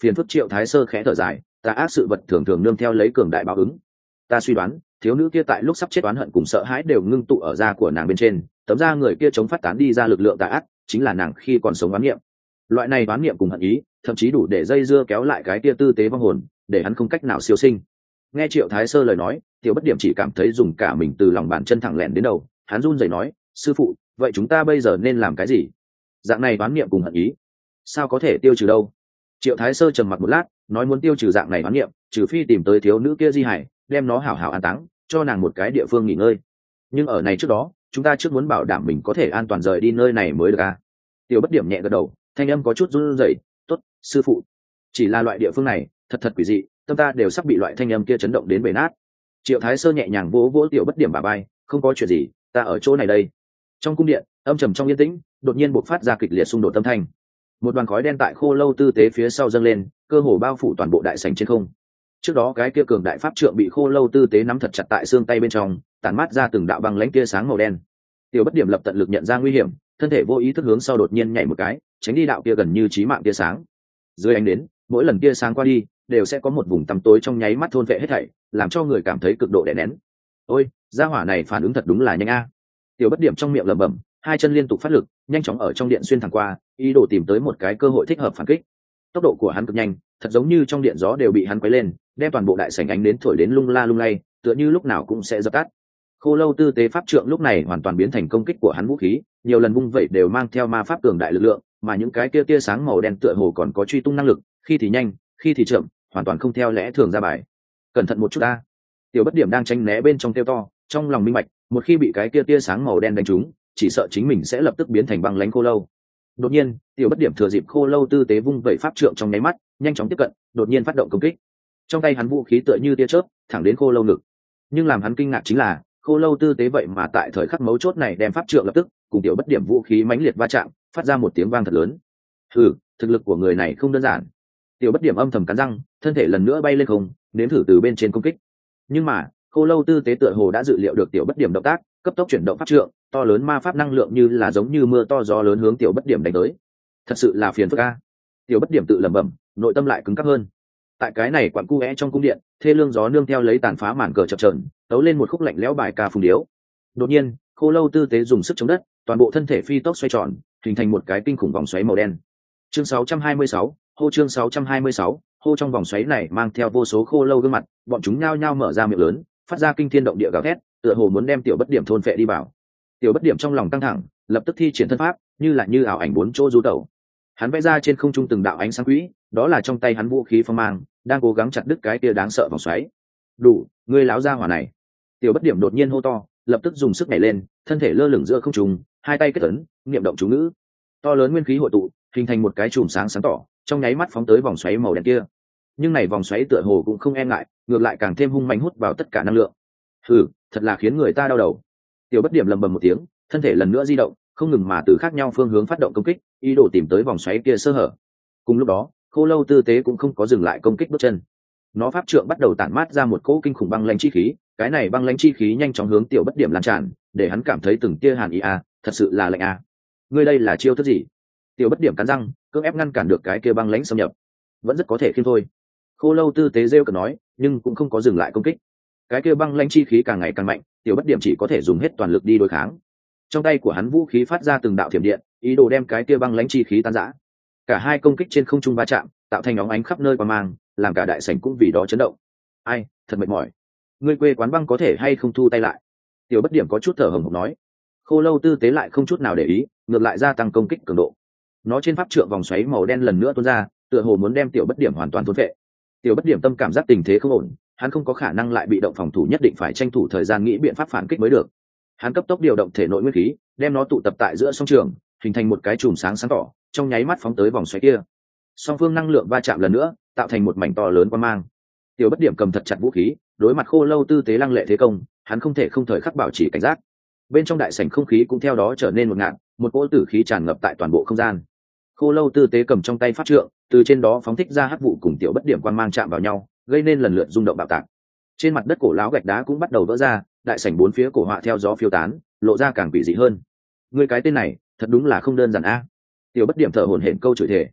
Phiền phức Triệu Thái Sơ khẽ thở dài, tà ác sự vật thường thường nương theo lấy cường đại báo ứng. Ta suy đoán thiếu nữ kia tại lúc sắp chết oán hận cùng sợ hãi đều ngưng tụ ở da của nàng bên trên, tấm da người kia chống phát tán đi ra lực lượng tà ác chính là nàng khi còn sống oán niệm. Loại này oán niệm cùng hận ý thậm chí đủ để dây dưa kéo lại cái kia tư tế vong hồn, để hắn không cách nào siêu sinh. Nghe Triệu Thái Sơ lời nói, Tiểu Bất Điểm chỉ cảm thấy dùng cả mình từ lòng bàn chân thẳng lẹn đến đầu. Hắn run rẩy nói, sư phụ, vậy chúng ta bây giờ nên làm cái gì? Dạng này oán niệm cùng hận ý sao có thể tiêu trừ đâu? Triệu Thái Sơ trầm mặc một lát, nói muốn tiêu trừ dạng này oán niệm, trừ phi tìm tới thiếu nữ kia di hải, đem nó hảo hảo an táng, cho nàng một cái địa phương nghỉ ngơi. Nhưng ở này trước đó, chúng ta trước muốn bảo đảm mình có thể an toàn rời đi nơi này mới được à? Tiểu Bất Điểm nhẹ gật đầu, thanh âm có chút run rẩy, "Tốt, sư phụ. Chỉ là loại địa phương này, thật quỷ dị, tâm ta đều sắp bị loại thanh âm kia chấn động đến bể nát." Triệu Thái Sơ nhẹ nhàng vỗ vỗ Tiểu Bất Điểm bả vai, "Không có chuyện gì, ta ở chỗ này đây." Trong cung điện, âm trầm trong yên tĩnh, đột nhiên bộc phát ra kịch liệt xung đột âm thanh. Một đoàn khói đen tại Khô Lâu tư tế phía sau dâng lên, cơ hồ bao phủ toàn bộ đại sảnh trên không. Trước đó cái kia cường đại pháp trượng bị Khô Lâu tư tế nắm thật chặt tại xương tay bên trong, tản mát ra từng đạo băng lãnh tia sáng màu đen. Tiểu Bất Điểm lập tận lực nhận ra nguy hiểm, thân thể vô ý thức hướng sau đột nhiên nhảy một cái, tránh đi đạo kia gần như chí mạng tia sáng. Dưới ánh đến, mỗi lần tia sáng qua đi, đều sẽ có một vùng tăm tối trong nháy mắt thôn vệ hết thảy, làm cho người cảm thấy cực độ đè nén. Ôi, gia hỏa này phản ứng thật đúng là nhanh a. Tiểu Bất Điểm trong miệng lẩm bẩm, hai chân liên tục phát lực, nhanh chóng ở trong điện xuyên thẳng qua, ý đồ tìm tới một cái cơ hội thích hợp phản kích. Tốc độ của hắn cực nhanh, thật giống như trong điện gió đều bị hắn quấy lên, đem toàn bộ đại sảnh ánh đến thổi đến lung la lung lay, tựa như lúc nào cũng sẽ dập tắt. Khô Lâu tư tế pháp trượng lúc này hoàn toàn biến thành công kích của hắn vũ khí, nhiều lần vung vẩy đều mang theo ma pháp cường đại lực lượng, mà những cái kia tia sáng màu đen tựa hồ còn có truy tung năng lực, khi thì nhanh, khi thì chậm, hoàn toàn không theo lẽ thường ra bài. Cẩn thận một chút ta. Tiểu Bất Điểm đang tránh né bên trong tiêu to, trong lòng minh bạch, một khi bị cái kia tia sáng màu đen đánh trúng, chỉ sợ chính mình sẽ lập tức biến thành băng lãnh khô lâu. Đột nhiên, Tiểu Bất Điểm thừa dịp Khô Lâu tư tế vung vẩy pháp trượng trong nháy mắt, nhanh chóng tiếp cận, đột nhiên phát động công kích. Trong tay hắn vũ khí tựa như tia chớp, thẳng đến Khô Lâu ngực. Nhưng làm hắn kinh ngạc chính là, Khô Lâu tư tế vậy mà tại thời khắc mấu chốt này đem pháp trượng lập tức cùng Tiểu Bất Điểm vũ khí mãnh liệt va chạm, phát ra một tiếng vang thật lớn. Hừ, thực lực của người này không đơn giản. Tiểu Bất Điểm âm thầm cắn răng, thân thể lần nữa bay lên không, nếm thử từ bên trên công kích. Nhưng mà, Khô Lâu tư tế tựa hồ đã dự liệu được Tiểu Bất Điểm động tác, cấp tốc chuyển động pháp trượng, to lớn ma pháp năng lượng như là giống như mưa to gió lớn hướng Tiểu Bất Điểm đánh tới. Thật sự là phiền phức a. Tiểu Bất Điểm tự lẩm bẩm, nội tâm lại cứng cáp hơn. Tại cái này quặn cu é trong cung điện, thê lương gió nương theo lấy tàn phá màn cờ chập chờn, tấu lên một khúc lạnh lẽo bài ca phùng điếu. Đột nhiên, Khô Lâu tư tế dùng sức chống đất, toàn bộ thân thể phi tốc xoay tròn, hình thành một cái kinh khủng vòng xoáy màu đen. Chương 626, hô chương 626, hô trong vòng xoáy này mang theo vô số khô lâu gương mặt, bọn chúng nhao nhao mở ra miệng lớn, phát ra kinh thiên động địa gào thét, tựa hồ muốn đem Tiểu Bất Điểm thôn phệ đi vào. Tiểu Bất Điểm trong lòng căng thẳng, lập tức thi triển thân pháp, như ảo ảnh bốn chỗ du tẩu. Hắn vẽ ra trên không trung từng đạo ánh sáng quỹ, đó là trong tay hắn vũ khí phong mang, đang cố gắng chặt đứt cái kia đáng sợ vòng xoáy. Đủ, ngươi láo ra hỏa này. Tiểu Bất Điểm đột nhiên hô to, lập tức dùng sức nhảy lên, thân thể lơ lửng giữa không trung, hai tay kết ấn, niệm động chú ngữ. To lớn nguyên khí hội tụ, hình thành một cái chùm sáng sáng tỏ, trong nháy mắt phóng tới vòng xoáy màu đen kia. Nhưng này vòng xoáy tựa hồ cũng không e ngại, ngược lại càng thêm hung mạnh hút vào tất cả năng lượng. Hừ, thật là khiến người ta đau đầu. Tiểu Bất Điểm lầm bầm một tiếng, thân thể lần nữa di động, không ngừng mà từ khác nhau phương hướng phát động công kích, ý đồ tìm tới vòng xoáy kia sơ hở. Cùng lúc đó, Khô Lâu tư tế cũng không có dừng lại công kích bước chân. Nó pháp trượng bắt đầu tản mát ra một cỗ kinh khủng băng lãnh chi khí, cái này băng lãnh chi khí nhanh chóng hướng Tiểu Bất Điểm lan tràn, để hắn cảm thấy từng tia hàn ý a, thật sự là lạnh a. Ngươi đây là chiêu thức gì? Tiểu Bất Điểm cắn răng, cưỡng ép ngăn cản được cái kia băng lãnh xâm nhập. Vẫn rất có thể khiêm thôi. Khô Lâu tư tế rêu cợt nói, nhưng cũng không có dừng lại công kích. Cái kia băng lãnh chi khí càng ngày càng mạnh, Tiểu Bất Điểm chỉ có thể dùng hết toàn lực đi đối kháng. Trong tay của hắn vũ khí phát ra từng đạo thiểm điện, ý đồ đem cái kia băng lãnh chi khí tan rã. Cả hai công kích trên không trung va chạm, tạo thành óng ánh khắp nơi qua mang, làm cả đại sảnh cũng vì đó chấn động. Ai, thật mệt mỏi. Ngươi quê quán băng có thể hay không thu tay lại? Tiểu Bất Điểm có chút thở hổn hển nói. Khô Lâu tư tế lại không chút nào để ý, ngược lại gia tăng công kích cường độ. Nó trên pháp trượng vòng xoáy màu đen lần nữa tuôn ra, tựa hồ muốn đem Tiểu Bất Điểm hoàn toàn thôn phệ. Tiểu Bất Điểm tâm cảm giác tình thế không ổn, hắn không có khả năng lại bị động phòng thủ, nhất định phải tranh thủ thời gian nghĩ biện pháp phản kích mới được. Hắn cấp tốc điều động thể nội nguyên khí, đem nó tụ tập tại giữa song trường, hình thành một cái chùm sáng sáng tỏ, trong nháy mắt phóng tới vòng xoáy kia. Song phương năng lượng va chạm lần nữa, tạo thành một mảnh to lớn quang mang. Tiểu Bất Điểm cầm thật chặt vũ khí, đối mặt Khô Lâu tư tế lăng lệ thế công, hắn không thể không thời khắc bảo trì cảnh giác. Bên trong đại sảnh không khí cũng theo đó trở nên ngột ngạt, một cỗ tử khí tràn ngập tại toàn bộ không gian. Khô Lâu tư tế cầm trong tay pháp trượng, từ trên đó phóng thích ra hắc vụ cùng Tiểu Bất Điểm quang mang chạm vào nhau, gây nên lần lượt rung động bạo tạc. Trên mặt đất cổ láo gạch đá cũng bắt đầu vỡ ra, đại sảnh bốn phía cổ họa theo gió phiêu tán, lộ ra càng quỷ dị hơn. Ngươi cái tên này, thật đúng là không đơn giản a. Tiểu Bất Điểm thở hổn hển câu chửi thề.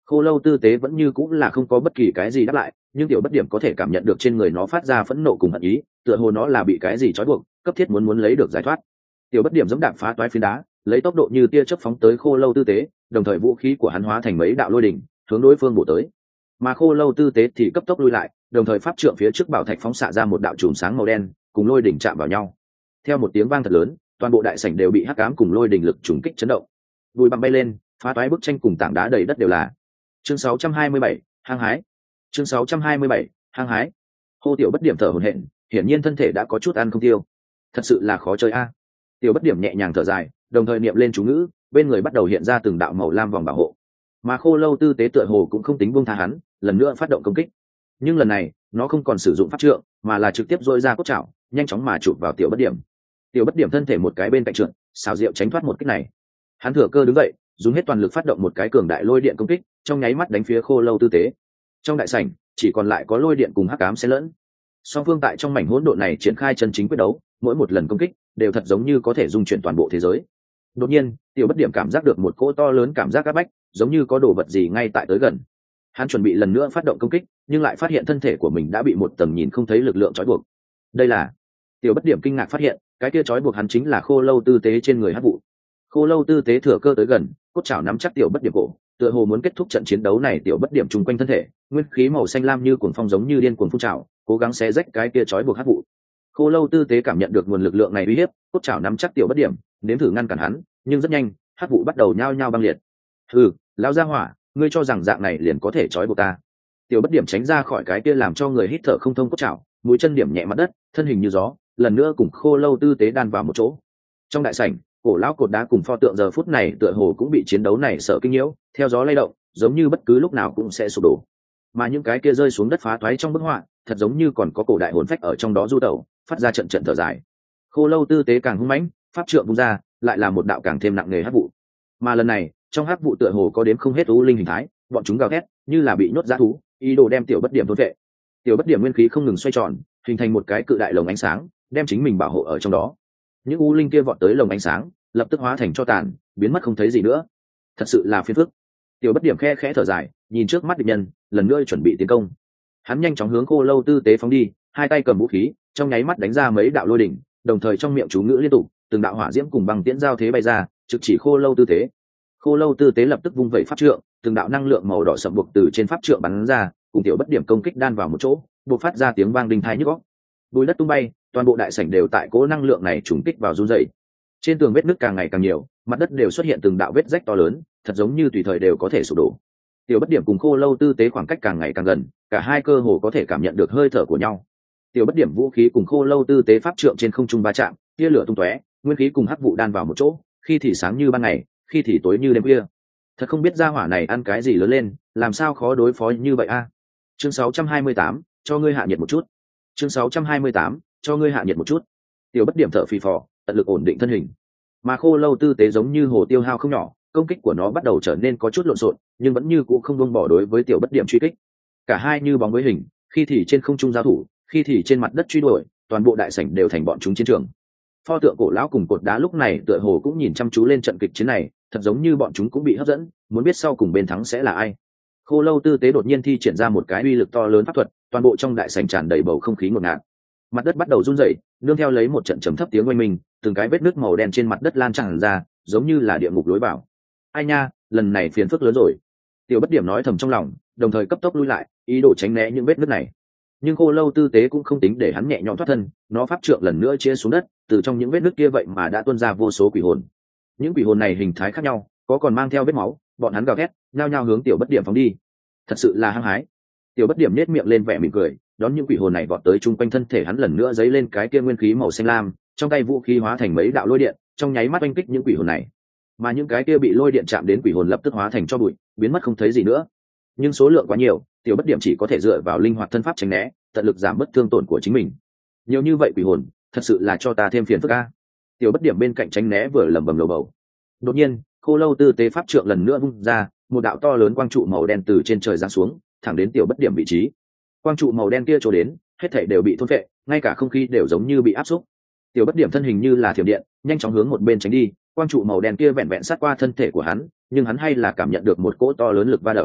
Khô lâu tư tế vẫn như cũng là không có bất kỳ cái gì đáp lại, nhưng tiểu bất điểm có thể cảm nhận được trên người nó phát ra phẫn nộ cùng hận ý, tựa hồ nó là bị cái gì trói buộc, cấp thiết muốn lấy được giải thoát. Tiểu bất điểm giẫm đạp phá toái phiến đá, lấy tốc độ như tia chớp phóng tới khô lâu tư tế, đồng thời vũ khí của hắn hóa thành mấy đạo lôi đỉnh, hướng đối phương bổ tới. Mà khô lâu tư tế thì cấp tốc lui lại, đồng thời pháp trượng phía trước bảo thạch phóng xạ ra một đạo chùm sáng màu đen, cùng lôi đỉnh chạm vào nhau. Theo một tiếng vang thật lớn, toàn bộ đại sảnh đều bị hắc ám cùng lôi đỉnh lực trùng kích chấn động. Bụi bặm bay lên, phá toái bức tranh cùng tảng đá đầy đất đều là. Chương 627, hăng hái. Chương 627, hăng hái. Hô tiểu bất điểm thở hổn hển, hiển nhiên thân thể đã có chút ăn không tiêu. Thật sự là khó chơi a. Tiểu bất điểm nhẹ nhàng thở dài, đồng thời niệm lên chú ngữ, bên người bắt đầu hiện ra từng đạo màu lam vòng bảo hộ. Mà khô lâu tư tế tựa hồ cũng không tính buông tha hắn, lần nữa phát động công kích. Nhưng lần này, nó không còn sử dụng pháp trượng, mà là trực tiếp dội ra cốt chảo, nhanh chóng mà chụp vào tiểu bất điểm. Tiểu bất điểm thân thể một cái bên cạnh trượt, xảo diệu tránh thoát một kích này. Hắn thừa cơ đứng dậy, dùng hết toàn lực phát động một cái cường đại lôi điện công kích, trong nháy mắt đánh phía khô lâu tư tế. Trong đại sảnh chỉ còn lại có lôi điện cùng hắc ám xen lẫn. Song phương tại trong mảnh hỗn độn này triển khai chân chính quyết đấu, mỗi một lần công kích đều thật giống như có thể dung chuyển toàn bộ thế giới. Đột nhiên, tiểu bất điểm cảm giác được một cỗ to lớn cảm giác áp bách, giống như có đồ vật gì ngay tại tới gần. Hắn chuẩn bị lần nữa phát động công kích, nhưng lại phát hiện thân thể của mình đã bị một tầng nhìn không thấy lực lượng trói buộc. Đây là tiểu bất điểm kinh ngạc phát hiện, cái kia trói buộc hắn chính là khô lâu tư tế trên người hắc vụ. Khô lâu tư tế thừa cơ tới gần, cốt chảo nắm chắc tiểu bất điểm cổ, tựa hồ muốn kết thúc trận chiến đấu này. Tiểu bất điểm trùng quanh thân thể, nguyên khí màu xanh lam như cuồng phong giống như điên cuồng phun trào, cố gắng xé rách cái kia trói buộc hắc vụ. Khô lâu tư tế cảm nhận được nguồn lực lượng này uy hiếp, cốt chảo nắm chắc tiểu bất điểm, nếm thử ngăn cản hắn, nhưng rất nhanh, hắc vụ bắt đầu nhao nhao băng liệt. Hừ, lão gia hỏa, ngươi cho rằng dạng này liền có thể trói buộc ta? Tiểu bất điểm tránh ra khỏi cái kia làm cho người hít thở không thông cốt chảo, mũi chân điểm nhẹ mặt đất, thân hình như gió, lần nữa cùng khô lâu tư tế đan vào một chỗ. Trong đại sảnh, cổ lão cột đá cùng pho tượng giờ phút này tựa hồ cũng bị chiến đấu này sợ kinh nhiễu, theo gió lay động, giống như bất cứ lúc nào cũng sẽ sụp đổ. Mà những cái kia rơi xuống đất phá toái trong bức họa, thật giống như còn có cổ đại hồn phách ở trong đó du tẩu, phát ra trận trận thở dài. Khô lâu tư tế càng hung mãnh, pháp trượng vung ra, lại là một đạo càng thêm nặng nề hắc vụ. Mà lần này, trong hắc vụ tựa hồ có đếm không hết u linh hình thái, bọn chúng gào thét, như là bị nhốt dã thú, ý đồ đem tiểu bất điểm thôn vệ. Tiểu bất điểm nguyên khí không ngừng xoay tròn, hình thành một cái cự đại lồng ánh sáng, đem chính mình bảo hộ ở trong đó. Những u linh kia vọt tới lồng ánh sáng, lập tức hóa thành tro tàn, biến mất không thấy gì nữa. Thật sự là phiền phức. Tiểu bất điểm khe khẽ thở dài, nhìn trước mắt địch nhân, lần nữa chuẩn bị tiến công. Hắn nhanh chóng hướng khô lâu tư tế phóng đi, hai tay cầm vũ khí, trong nháy mắt đánh ra mấy đạo lôi đỉnh, đồng thời trong miệng chú ngữ liên tục, từng đạo hỏa diễm cùng băng tiễn giao thế bay ra, trực chỉ khô lâu tư tế. Khô lâu tư tế lập tức vung vẩy pháp trượng, từng đạo năng lượng màu đỏ sậm buộc từ trên pháp trượng bắn ra, cùng tiểu bất điểm công kích đan vào một chỗ, bộc phát ra tiếng vang đinh tai nhức óc. Bùi đất tung bay, toàn bộ đại sảnh đều tại cố năng lượng này trùng kích vào run rẩy. Trên tường vết nứt càng ngày càng nhiều, mặt đất đều xuất hiện từng đạo vết rách to lớn, thật giống như tùy thời đều có thể sụp đổ. Tiểu bất điểm cùng khô lâu tư tế khoảng cách càng ngày càng gần, cả hai cơ hồ có thể cảm nhận được hơi thở của nhau. Tiểu bất điểm vũ khí cùng khô lâu tư tế pháp trượng trên không trung va chạm, tia lửa tung tóe, nguyên khí cùng hắc vụ đan vào một chỗ, khi thì sáng như ban ngày, khi thì tối như đêm khuya. Thật không biết gia hỏa này ăn cái gì lớn lên, làm sao khó đối phó như vậy a. Chương 628, cho ngươi hạ nhiệt một chút. Chương 628, cho ngươi hạ nhiệt một chút. Tiểu bất điểm thở phì phò, tận lực ổn định thân hình. Mà khô lâu tư tế giống như hồ tiêu hao không nhỏ, công kích của nó bắt đầu trở nên có chút lộn xộn, nhưng vẫn như cũ không buông bỏ đối với tiểu bất điểm truy kích. Cả hai như bóng với hình, khi thì trên không trung giao thủ, khi thì trên mặt đất truy đuổi, toàn bộ đại sảnh đều thành bọn chúng chiến trường. Pho tượng cổ lão cùng cột đá lúc này tựa hồ cũng nhìn chăm chú lên trận kịch chiến này, thật giống như bọn chúng cũng bị hấp dẫn, muốn biết sau cùng bên thắng sẽ là ai. Khô lâu tư tế đột nhiên thi triển ra một cái uy lực to lớn pháp thuật, toàn bộ trong đại sảnh tràn đầy bầu không khí ngột ngạt. Mặt đất bắt đầu run rẩy, nương theo lấy một trận trầm thấp tiếng oanh minh, từng cái vết nước màu đen trên mặt đất lan tràn ra, giống như là địa ngục lối vào. Ai nha, lần này phiền phức lớn rồi. Tiểu bất điểm nói thầm trong lòng, đồng thời cấp tốc lui lại, ý đồ tránh né những vết nứt này. Nhưng khô lâu tư tế cũng không tính để hắn nhẹ nhõm thoát thân, nó pháp trượng lần nữa chia xuống đất, từ trong những vết nứt kia vậy mà đã tuôn ra vô số quỷ hồn. Những quỷ hồn này hình thái khác nhau, có còn mang theo vết máu, bọn hắn gào thét, nhao nhao hướng tiểu bất điểm phóng đi. Thật sự là hăng hái. Tiểu bất điểm nhếch miệng lên vẻ mỉm cười, đón những quỷ hồn này vọt tới chung quanh thân thể hắn, lần nữa giấy lên cái kia nguyên khí màu xanh lam, trong tay vũ khí hóa thành mấy đạo lôi điện, trong nháy mắt oanh kích những quỷ hồn này. Mà những cái kia bị lôi điện chạm đến quỷ hồn lập tức hóa thành tro bụi, biến mất không thấy gì nữa. Nhưng số lượng quá nhiều, tiểu bất điểm chỉ có thể dựa vào linh hoạt thân pháp tránh né, tận lực giảm bớt thương tổn của chính mình. Nhiều như vậy quỷ hồn, thật sự là cho ta thêm phiền phức a. Tiểu bất điểm bên cạnh tránh né vừa lẩm bẩm lầu bầu. Đột nhiên, khô lâu tư tế pháp trượng lần nữa vung ra, một đạo to lớn quang trụ màu đen từ trên trời giáng xuống, thẳng đến tiểu bất điểm vị trí. Quang trụ màu đen kia trổ đến, hết thảy đều bị thôn phệ, ngay cả không khí đều giống như bị áp xúc. Tiểu bất điểm thân hình như là thiểm điện, nhanh chóng hướng một bên tránh đi. Quang trụ màu đen kia vẹn vẹn sát qua thân thể của hắn, nhưng hắn hay là cảm nhận được một cỗ to lớn lực va đập.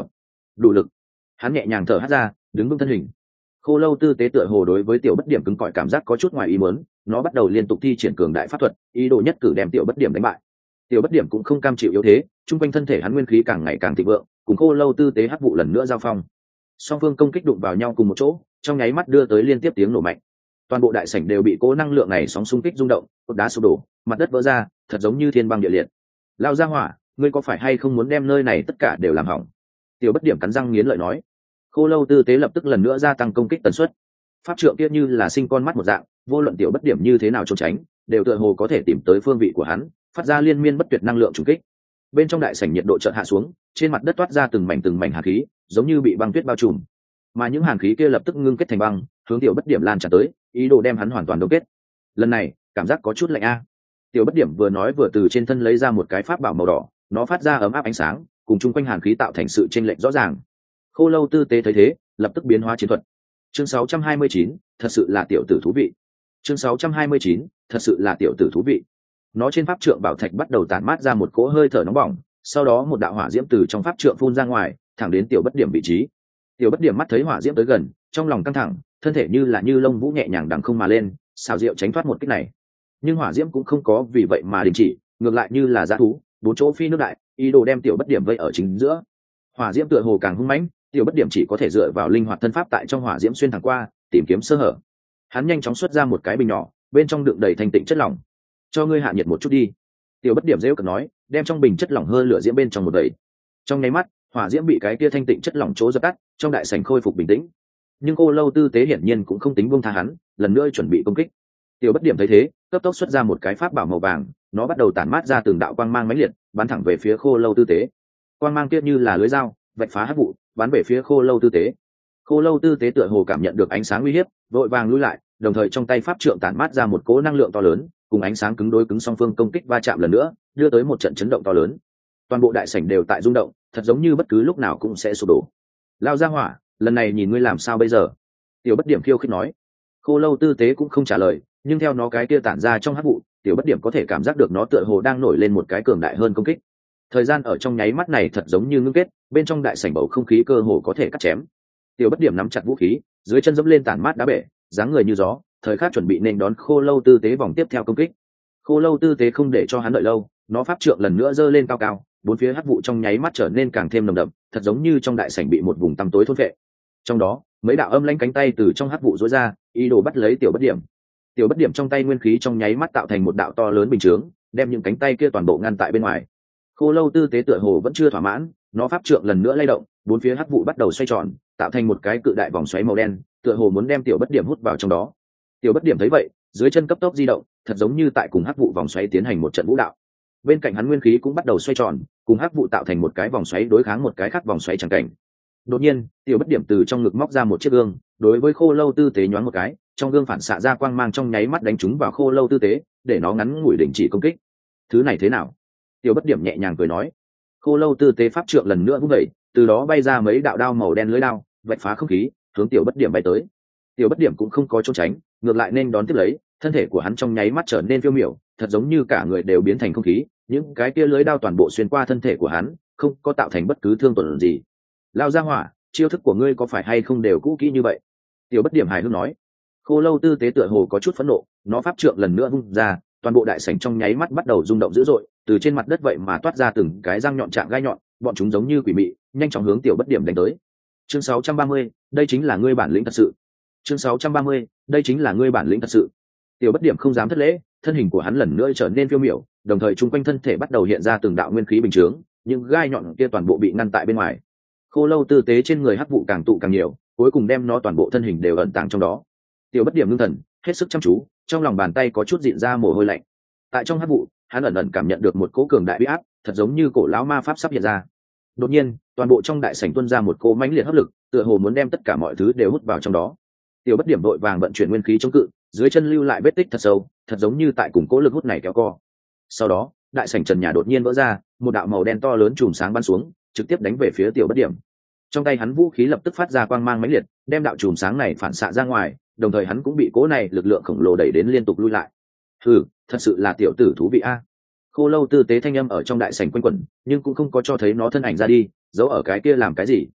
đủ lực. Hắn nhẹ nhàng thở hắt ra, đứng vững thân hình. Khô lâu tư tế tựa hồ đối với tiểu bất điểm cứng cỏi cảm giác có chút ngoài ý muốn, nó bắt đầu liên tục thi triển cường đại pháp thuật, ý đồ nhất cử đem tiểu bất điểm đánh bại. Tiểu bất điểm cũng không cam chịu yếu thế, trung quanh thân thể hắn nguyên khí càng ngày càng thịnh vượng, cùng khô lâu tư tế hắc vụ lần nữa giao phong. Song phương công kích đụng vào nhau cùng một chỗ, trong nháy mắt đưa tới liên tiếp tiếng nổ mạnh. Toàn bộ đại sảnh đều bị cố năng lượng này sóng xung kích rung động, cột đá sụp đổ, mặt đất vỡ ra, thật giống như thiên băng địa liệt. Lao ra hỏa, ngươi có phải hay không muốn đem nơi này tất cả đều làm hỏng? Tiểu bất điểm cắn răng nghiến lợi nói. Khô lâu tư tế lập tức lần nữa gia tăng công kích tần suất. Pháp trượng kia như là sinh con mắt một dạng, vô luận tiểu bất điểm như thế nào trốn tránh, đều tựa hồ có thể tìm tới phương vị của hắn, phát ra liên miên bất tuyệt năng lượng trùng kích. Bên trong đại sảnh nhiệt độ chợt hạ xuống, trên mặt đất toát ra từng mảnh hàn khí, giống như bị băng tuyết bao trùm. Mà những hàn khí kia lập tức ngưng kết thành băng, hướng tiểu bất điểm lan tràn tới, ý đồ đem hắn hoàn toàn đông kết. Lần này, cảm giác có chút lạnh a. Tiểu bất điểm vừa nói vừa từ trên thân lấy ra một cái pháp bảo màu đỏ, nó phát ra ấm áp ánh sáng, cùng chung quanh hàn khí tạo thành sự chênh lệch rõ ràng. Khô lâu tư tế thấy thế, lập tức biến hóa chiến thuật. Chương 629, thật sự là tiểu tử thú vị. Chương 629, thật sự là tiểu tử thú vị. Nó trên pháp trượng bảo thạch bắt đầu tản mát ra một cỗ hơi thở nóng bỏng, sau đó một đạo hỏa diễm từ trong pháp trượng phun ra ngoài, thẳng đến tiểu bất điểm vị trí. Tiểu bất điểm mắt thấy hỏa diễm tới gần, trong lòng căng thẳng, thân thể như là như lông vũ nhẹ nhàng đằng không mà lên, xào diệu tránh thoát một kích này. Nhưng hỏa diễm cũng không có vì vậy mà đình chỉ, ngược lại như là dã thú, bốn chỗ phi nước đại, ý đồ đem tiểu bất điểm vây ở chính giữa. Hỏa diễm tựa hồ càng hung mãnh, tiểu bất điểm chỉ có thể dựa vào linh hoạt thân pháp tại trong hỏa diễm xuyên thẳng qua, tìm kiếm sơ hở. Hắn nhanh chóng xuất ra một cái bình nhỏ, bên trong đựng đầy thanh tịnh chất lỏng. Cho ngươi hạ nhiệt một chút đi. Tiểu bất điểm rêu cực nói, đem trong bình chất lỏng hơi lửa diễm bên trong một đầy. Trong nháy mắt, hỏa diễm bị cái kia thanh tịnh chất lỏng chỗ dập tắt, trong đại sảnh khôi phục bình tĩnh. Nhưng cô lâu tư tế hiển nhiên cũng không tính buông tha hắn, lần nữa chuẩn bị công kích. Tiểu bất điểm thấy thế, cấp tốc xuất ra một cái pháp bảo màu vàng, nó bắt đầu tản mát ra từng đạo quang mang mãnh liệt, bắn thẳng về phía khô lâu tư tế. Quang mang kia như là lưới dao, vạch phá hắc vụ, bắn về phía khô lâu tư tế. Khô lâu tư tế tựa hồ cảm nhận được ánh sáng uy hiếp, vội vàng lùi lại, đồng thời trong tay pháp trượng tản mát ra một cỗ năng lượng to lớn, cùng ánh sáng cứng đối cứng song phương công kích va chạm lần nữa, đưa tới một trận chấn động to lớn. Toàn bộ đại sảnh đều tại rung động, thật giống như bất cứ lúc nào cũng sẽ sụp đổ. Lao ra hỏa, lần này nhìn ngươi làm sao bây giờ? Tiểu bất điểm khiêu khích nói. Khô lâu tư tế cũng không trả lời, nhưng theo nó cái kia tản ra trong hắc vụ, tiểu bất điểm có thể cảm giác được nó tựa hồ đang nổi lên một cái cường đại hơn công kích. Thời gian ở trong nháy mắt này thật giống như ngưng kết, bên trong đại sảnh bầu không khí cơ hồ có thể cắt chém. Tiểu bất điểm nắm chặt vũ khí, dưới chân dẫm lên tản mát đá bể, dáng người như gió, thời khắc chuẩn bị nên đón khô lâu tư tế vòng tiếp theo công kích. Khô lâu tư tế không để cho hắn đợi lâu, nó pháp trượng lần nữa giơ lên cao cao, bốn phía hắc vụ trong nháy mắt trở nên càng thêm nồng đậm, thật giống như trong đại sảnh bị một vùng tăm tối thôn phệ. Trong đó, mấy đạo âm lãnh cánh tay từ trong hắc vụ rối ra, ý đồ bắt lấy tiểu bất điểm. Tiểu bất điểm trong tay nguyên khí trong nháy mắt tạo thành một đạo to lớn bình chướng, đem những cánh tay kia toàn bộ ngăn tại bên ngoài. Khô lâu tư tế tựa hồ vẫn chưa thỏa mãn, nó pháp trượng lần nữa lay động, bốn phía hắc vụ bắt đầu xoay tròn, tạo thành một cái cự đại vòng xoáy màu đen, tựa hồ muốn đem tiểu bất điểm hút vào trong đó. Tiểu bất điểm thấy vậy, dưới chân cấp tốc di động, thật giống như tại cùng hắc vụ vòng xoáy tiến hành một trận vũ đạo. Bên cạnh hắn nguyên khí cũng bắt đầu xoay tròn, cùng hắc vụ tạo thành một cái vòng xoáy đối kháng một cái khác vòng xoáy chẳng cảnh. Đột nhiên, tiểu bất điểm từ trong ngực móc ra một chiếc gương, đối với khô lâu tư tế nhoáng một cái, trong gương phản xạ ra quang mang trong nháy mắt đánh trúng vào khô lâu tư tế, để nó ngắn ngủi đình chỉ công kích. Thứ này thế nào? Tiểu bất điểm nhẹ nhàng cười nói. Khô lâu tư tế pháp trượng lần nữa vung đẩy, từ đó bay ra mấy đạo đao màu đen lưới đao, vạch phá không khí, hướng tiểu bất điểm bay tới. Tiểu bất điểm cũng không có trốn tránh, ngược lại nên đón tiếp lấy, thân thể của hắn trong nháy mắt trở nên phiêu miểu, thật giống như cả người đều biến thành không khí, những cái kia lưới đao toàn bộ xuyên qua thân thể của hắn, không có tạo thành bất cứ thương tổn gì. Lao ra hỏa, chiêu thức của ngươi có phải hay không đều cũ kỹ như vậy? Tiểu bất điểm hài hước nói. Khô lâu tư tế tựa hồ có chút phẫn nộ, nó pháp trượng lần nữa vung ra, toàn bộ đại sảnh trong nháy mắt bắt đầu rung động dữ dội, từ trên mặt đất vậy mà toát ra từng cái răng nhọn chạm gai nhọn, bọn chúng giống như quỷ mị, nhanh chóng hướng tiểu bất điểm đánh tới. Chương 630, đây chính là ngươi bản lĩnh thật sự. Chương 630, đây chính là ngươi bản lĩnh thật sự. Tiểu bất điểm không dám thất lễ, thân hình của hắn lần nữa trở nên phiêu miểu, đồng thời chung quanh thân thể bắt đầu hiện ra từng đạo nguyên khí bình chướng, những gai nhọn kia toàn bộ bị ngăn tại bên ngoài. Khô lâu tư tế trên người hắc vụ càng tụ càng nhiều, cuối cùng đem nó toàn bộ thân hình đều ẩn tàng trong đó. Tiểu bất điểm ngưng thần, hết sức chăm chú, trong lòng bàn tay có chút dịn ra mồ hôi lạnh. Tại trong hắc vụ, hắn ẩn ẩn cảm nhận được một cỗ cường đại uy áp, thật giống như cổ lão ma pháp sắp hiện ra. Đột nhiên, toàn bộ trong đại sảnh tuôn ra một cỗ mãnh liệt hấp lực, tựa hồ muốn đem tất cả mọi thứ đều hút vào trong đó. Tiểu bất điểm đội vàng vận chuyển nguyên khí chống cự, dưới chân lưu lại vết tích thật sâu, thật giống như tại cùng cỗ lực hút này kéo co. Sau đó, đại sảnh trần nhà đột nhiên vỡ ra, một đạo màu đen to lớn chùm sáng bắn xuống, trực tiếp đánh về phía tiểu bất điểm. Trong tay hắn vũ khí lập tức phát ra quang mang mãnh liệt, đem đạo chùm sáng này phản xạ ra ngoài, đồng thời hắn cũng bị cỗ này lực lượng khổng lồ đẩy đến liên tục lui lại. Hừ, thật sự là tiểu tử thú vị a. Khô lâu tư tế thanh âm ở trong đại sảnh quanh quẩn, nhưng cũng không có cho thấy nó thân ảnh ra đi, giấu ở cái kia làm cái gì.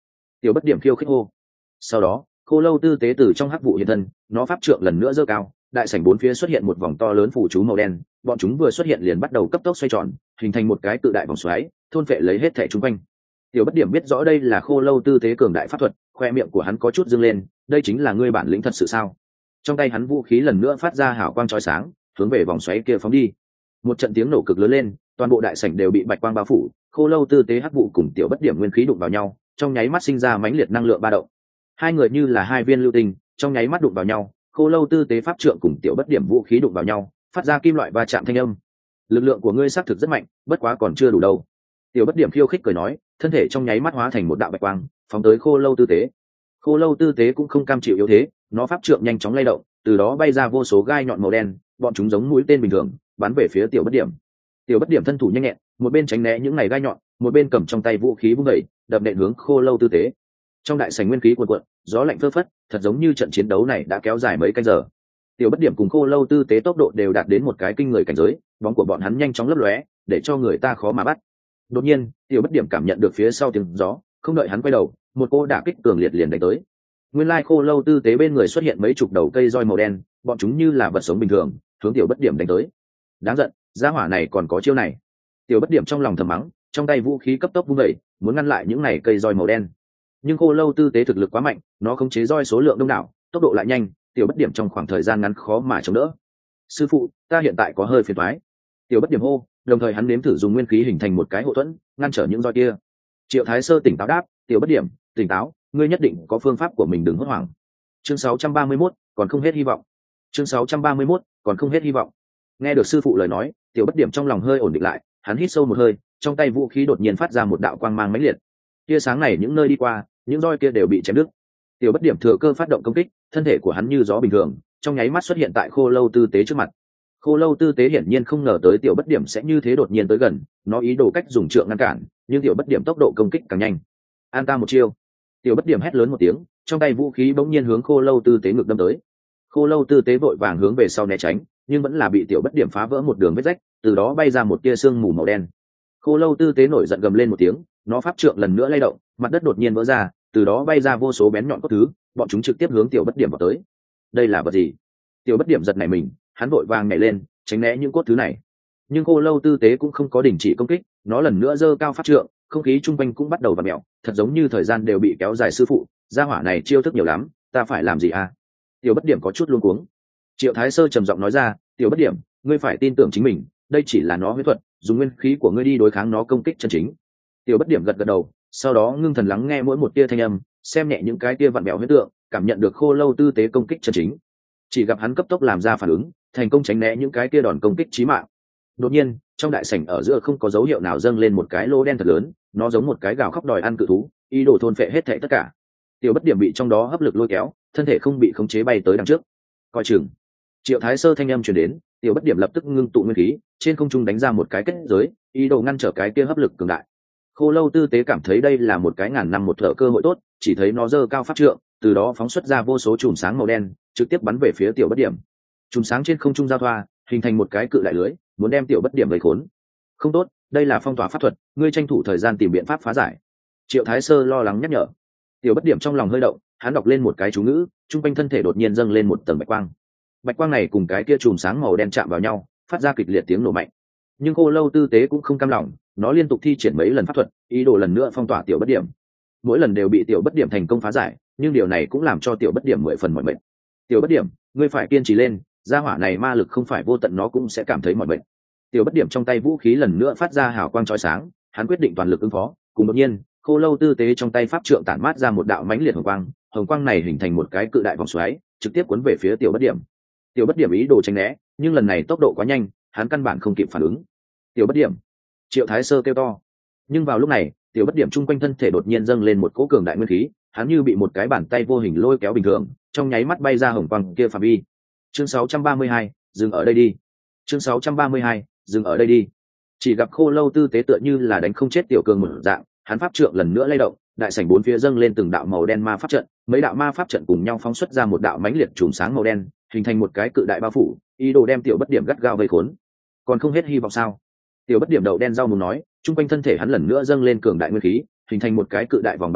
Tiểu bất điểm khiêu khích hô. Sau đó khô lâu tư tế từ trong hắc vụ hiện thân, nó pháp trượng lần nữa giơ cao, đại sảnh bốn phía xuất hiện một vòng to lớn phủ chú màu đen, bọn chúng vừa xuất hiện liền bắt đầu cấp tốc xoay tròn, hình thành một cái cự đại vòng xoáy, thôn phệ lấy hết thảy xung quanh. Tiểu bất điểm biết rõ đây là khô lâu tư tế cường đại pháp thuật, khoe miệng của hắn có chút dương lên, đây chính là ngươi bản lĩnh thật sự sao? Trong tay hắn vũ khí lần nữa phát ra hào quang chói sáng, hướng về vòng xoáy kia phóng đi. Một trận tiếng nổ cực lớn lên, toàn bộ đại sảnh đều bị bạch quang bao phủ, khô lâu tư tế hắc vụ cùng tiểu bất điểm nguyên khí đụng vào nhau, trong nháy mắt sinh ra mãnh liệt năng lượng ba động. Hai người như là hai viên lưu tinh, trong nháy mắt đụng vào nhau, khô lâu tư tế pháp trượng cùng tiểu bất điểm vũ khí đụng vào nhau, phát ra kim loại va chạm thanh âm. Lực lượng của ngươi xác thực rất mạnh, bất quá còn chưa đủ đâu. Tiểu bất điểm khiêu khích cười nói, thân thể trong nháy mắt hóa thành một đạo bạch quang, phóng tới khô lâu tư tế. Khô lâu tư tế cũng không cam chịu yếu thế, nó pháp trượng nhanh chóng lay động, từ đó bay ra vô số gai nhọn màu đen, bọn chúng giống mũi tên bình thường, bắn về phía tiểu bất điểm. Tiểu bất điểm thân thủ nhanh nhẹn, một bên tránh né những này gai nhọn, một bên cầm trong tay vũ khí vung đẩy, đập nện hướng khô lâu tư tế. Trong đại sảnh nguyên khí cuồn cuộn, gió lạnh phơ phất, thật giống như trận chiến đấu này đã kéo dài mấy canh giờ. Tiểu bất điểm cùng khô lâu tư tế tốc độ đều đạt đến một cái kinh người cảnh giới, bóng của bọn hắn nhanh chóng lấp lóe, để cho người ta khó mà bắt. Đột nhiên, tiểu bất điểm cảm nhận được phía sau tiếng gió, không đợi hắn quay đầu, một cô đả kích cường liệt liền đánh tới. Nguyên lai khô lâu tư tế bên người xuất hiện mấy chục đầu cây roi màu đen, bọn chúng như là vật sống bình thường, hướng tiểu bất điểm đánh tới. Đáng giận, gia hỏa này còn có chiêu này. Tiểu bất điểm trong lòng thầm mắng, trong tay vũ khí cấp tốc vung đẩy, muốn ngăn lại những này cây roi màu đen. Nhưng khô lâu tư tế thực lực quá mạnh, nó khống chế roi số lượng đông đảo, tốc độ lại nhanh, tiểu bất điểm trong khoảng thời gian ngắn khó mà chống đỡ. Sư phụ, ta hiện tại có hơi phiền toái. Tiểu bất điểm hô, đồng thời hắn nếm thử dùng nguyên khí hình thành một cái hộ thuẫn, ngăn trở những roi kia. Triệu Thái Sơ tỉnh táo đáp, tiểu bất điểm, tỉnh táo, ngươi nhất định có phương pháp của mình, đừng hốt hoảng. Chương 631, còn không hết hy vọng. Chương 631, còn không hết hy vọng. Nghe được sư phụ lời nói, tiểu bất điểm trong lòng hơi ổn định lại, hắn hít sâu một hơi, trong tay vũ khí đột nhiên phát ra một đạo quang mang mãnh liệt. Tia sáng này những nơi đi qua, những roi kia đều bị chém đứt. Tiểu bất điểm thừa cơ phát động công kích, thân thể của hắn như gió bình thường, trong nháy mắt xuất hiện tại khô lâu tư tế trước mặt. Khô lâu tư tế hiển nhiên không ngờ tới tiểu bất điểm sẽ như thế đột nhiên tới gần, nó ý đồ cách dùng trượng ngăn cản, nhưng tiểu bất điểm tốc độ công kích càng nhanh. An ta một chiêu. Tiểu bất điểm hét lớn một tiếng, trong tay vũ khí bỗng nhiên hướng khô lâu tư tế ngực đâm tới. Khô lâu tư tế vội vàng hướng về sau né tránh, nhưng vẫn là bị tiểu bất điểm phá vỡ một đường vết rách, từ đó bay ra một tia sương mù màu đen. Khô lâu tư tế nổi giận gầm lên một tiếng, nó pháp trượng lần nữa lay động, mặt đất đột nhiên vỡ ra, từ đó bay ra vô số bén nhọn cốt thứ, bọn chúng trực tiếp hướng tiểu bất điểm vào tới. Đây là vật gì? Tiểu bất điểm giật nảy mình, hắn vội vàng nhảy lên, tránh né những cốt thứ này. Nhưng khô lâu tư tế cũng không có đình chỉ công kích, nó lần nữa giơ cao pháp trượng, không khí chung quanh cũng bắt đầu vặn mèo, thật giống như thời gian đều bị kéo dài. Sư phụ, gia hỏa này chiêu thức nhiều lắm, ta phải làm gì à? Tiểu bất điểm có chút luống cuống. Triệu Thái Sơ trầm giọng nói ra, tiểu bất điểm, ngươi phải tin tưởng chính mình, đây chỉ là nó huyết thuật, dùng nguyên khí của ngươi đi đối kháng nó công kích chân chính. Tiểu bất điểm gật gật đầu, sau đó ngưng thần lắng nghe mỗi một tia thanh âm, xem nhẹ những cái tia vặn mèo huyết tượng, cảm nhận được khô lâu tư tế công kích chân chính. Chỉ gặp hắn cấp tốc làm ra phản ứng, thành công tránh né những cái tia đòn công kích chí mạng. Đột nhiên, trong đại sảnh ở giữa không có dấu hiệu nào dâng lên một cái lỗ đen thật lớn, nó giống một cái gào khóc đòi ăn cự thú, ý đồ thôn phệ hết thảy tất cả. Tiểu bất điểm bị trong đó hấp lực lôi kéo, thân thể không bị khống chế bay tới đằng trước. Coi chừng. Triệu Thái Sơ thanh âm truyền đến, tiểu bất điểm lập tức ngưng tụ nguyên khí, trên không trung đánh ra một cái kết giới, ý đồ ngăn trở cái kia hấp lực cường đại. Khô lâu tư tế cảm thấy đây là một cái ngàn năm một thở cơ hội tốt, chỉ thấy nó giơ cao pháp trượng, từ đó phóng xuất ra vô số chùm sáng màu đen, trực tiếp bắn về phía tiểu bất điểm. Chùm sáng trên không trung giao thoa, hình thành một cái cự đại lưới, muốn đem tiểu bất điểm vây khốn. Không tốt, đây là phong tỏa pháp thuật, ngươi tranh thủ thời gian tìm biện pháp phá giải. Triệu Thái Sơ lo lắng nhắc nhở. Tiểu bất điểm trong lòng hơi động, hắn đọc lên một cái chú ngữ, trung quanh thân thể đột nhiên dâng lên một tầng bạch quang. Bạch quang này cùng cái kia chùm sáng màu đen chạm vào nhau, phát ra kịch liệt tiếng nổ mạnh. Nhưng khô lâu tư tế cũng không cam lòng, nó liên tục thi triển mấy lần pháp thuật, ý đồ lần nữa phong tỏa tiểu bất điểm. Mỗi lần đều bị tiểu bất điểm thành công phá giải, nhưng điều này cũng làm cho tiểu bất điểm 10 phần mỏi mệt. Tiểu bất điểm, ngươi phải kiên trì lên, gia hỏa này ma lực không phải vô tận, nó cũng sẽ cảm thấy mỏi mệt. Tiểu bất điểm trong tay vũ khí lần nữa phát ra hào quang chói sáng, hắn quyết định toàn lực ứng phó. Cùng đột nhiên, khô lâu tư tế trong tay pháp trượng tản mát ra một đạo mãnh liệt hồng quang này hình thành một cái cự đại vòng xoáy, trực tiếp cuốn về phía tiểu bất điểm. Tiểu bất điểm ý đồ tránh né, nhưng lần này tốc độ quá nhanh, hắn căn bản không kịp phản ứng. Tiểu bất điểm! Triệu Thái Sơ kêu to. Nhưng vào lúc này, tiểu bất điểm chung quanh thân thể đột nhiên dâng lên một cỗ cường đại nguyên khí, hắn như bị một cái bàn tay vô hình lôi kéo bình thường, trong nháy mắt bay ra hồng quang kia phạm vi. Chương 632, dừng ở đây đi. Chương 632, dừng ở đây đi. Chỉ gặp khô lâu tư tế tựa như là đánh không chết tiểu cường một dạng, hắn pháp trượng lần nữa lay động, đại sảnh bốn phía dâng lên từng đạo màu đen ma pháp trận, mấy đạo ma pháp trận cùng nhau phóng xuất ra một đạo mãnh liệt chùm sáng màu đen, hình thành một cái cự đại bao phủ, ý đồ đem tiểu bất điểm gắt gao vây khốn. Còn không hết hy vọng sao? Tiểu bất điểm đầu đen rau mùng nói, trung quanh thân thể hắn lần nữa dâng lên cường đại nguyên khí, hình thành một cái cự đại vòng bảo hộ,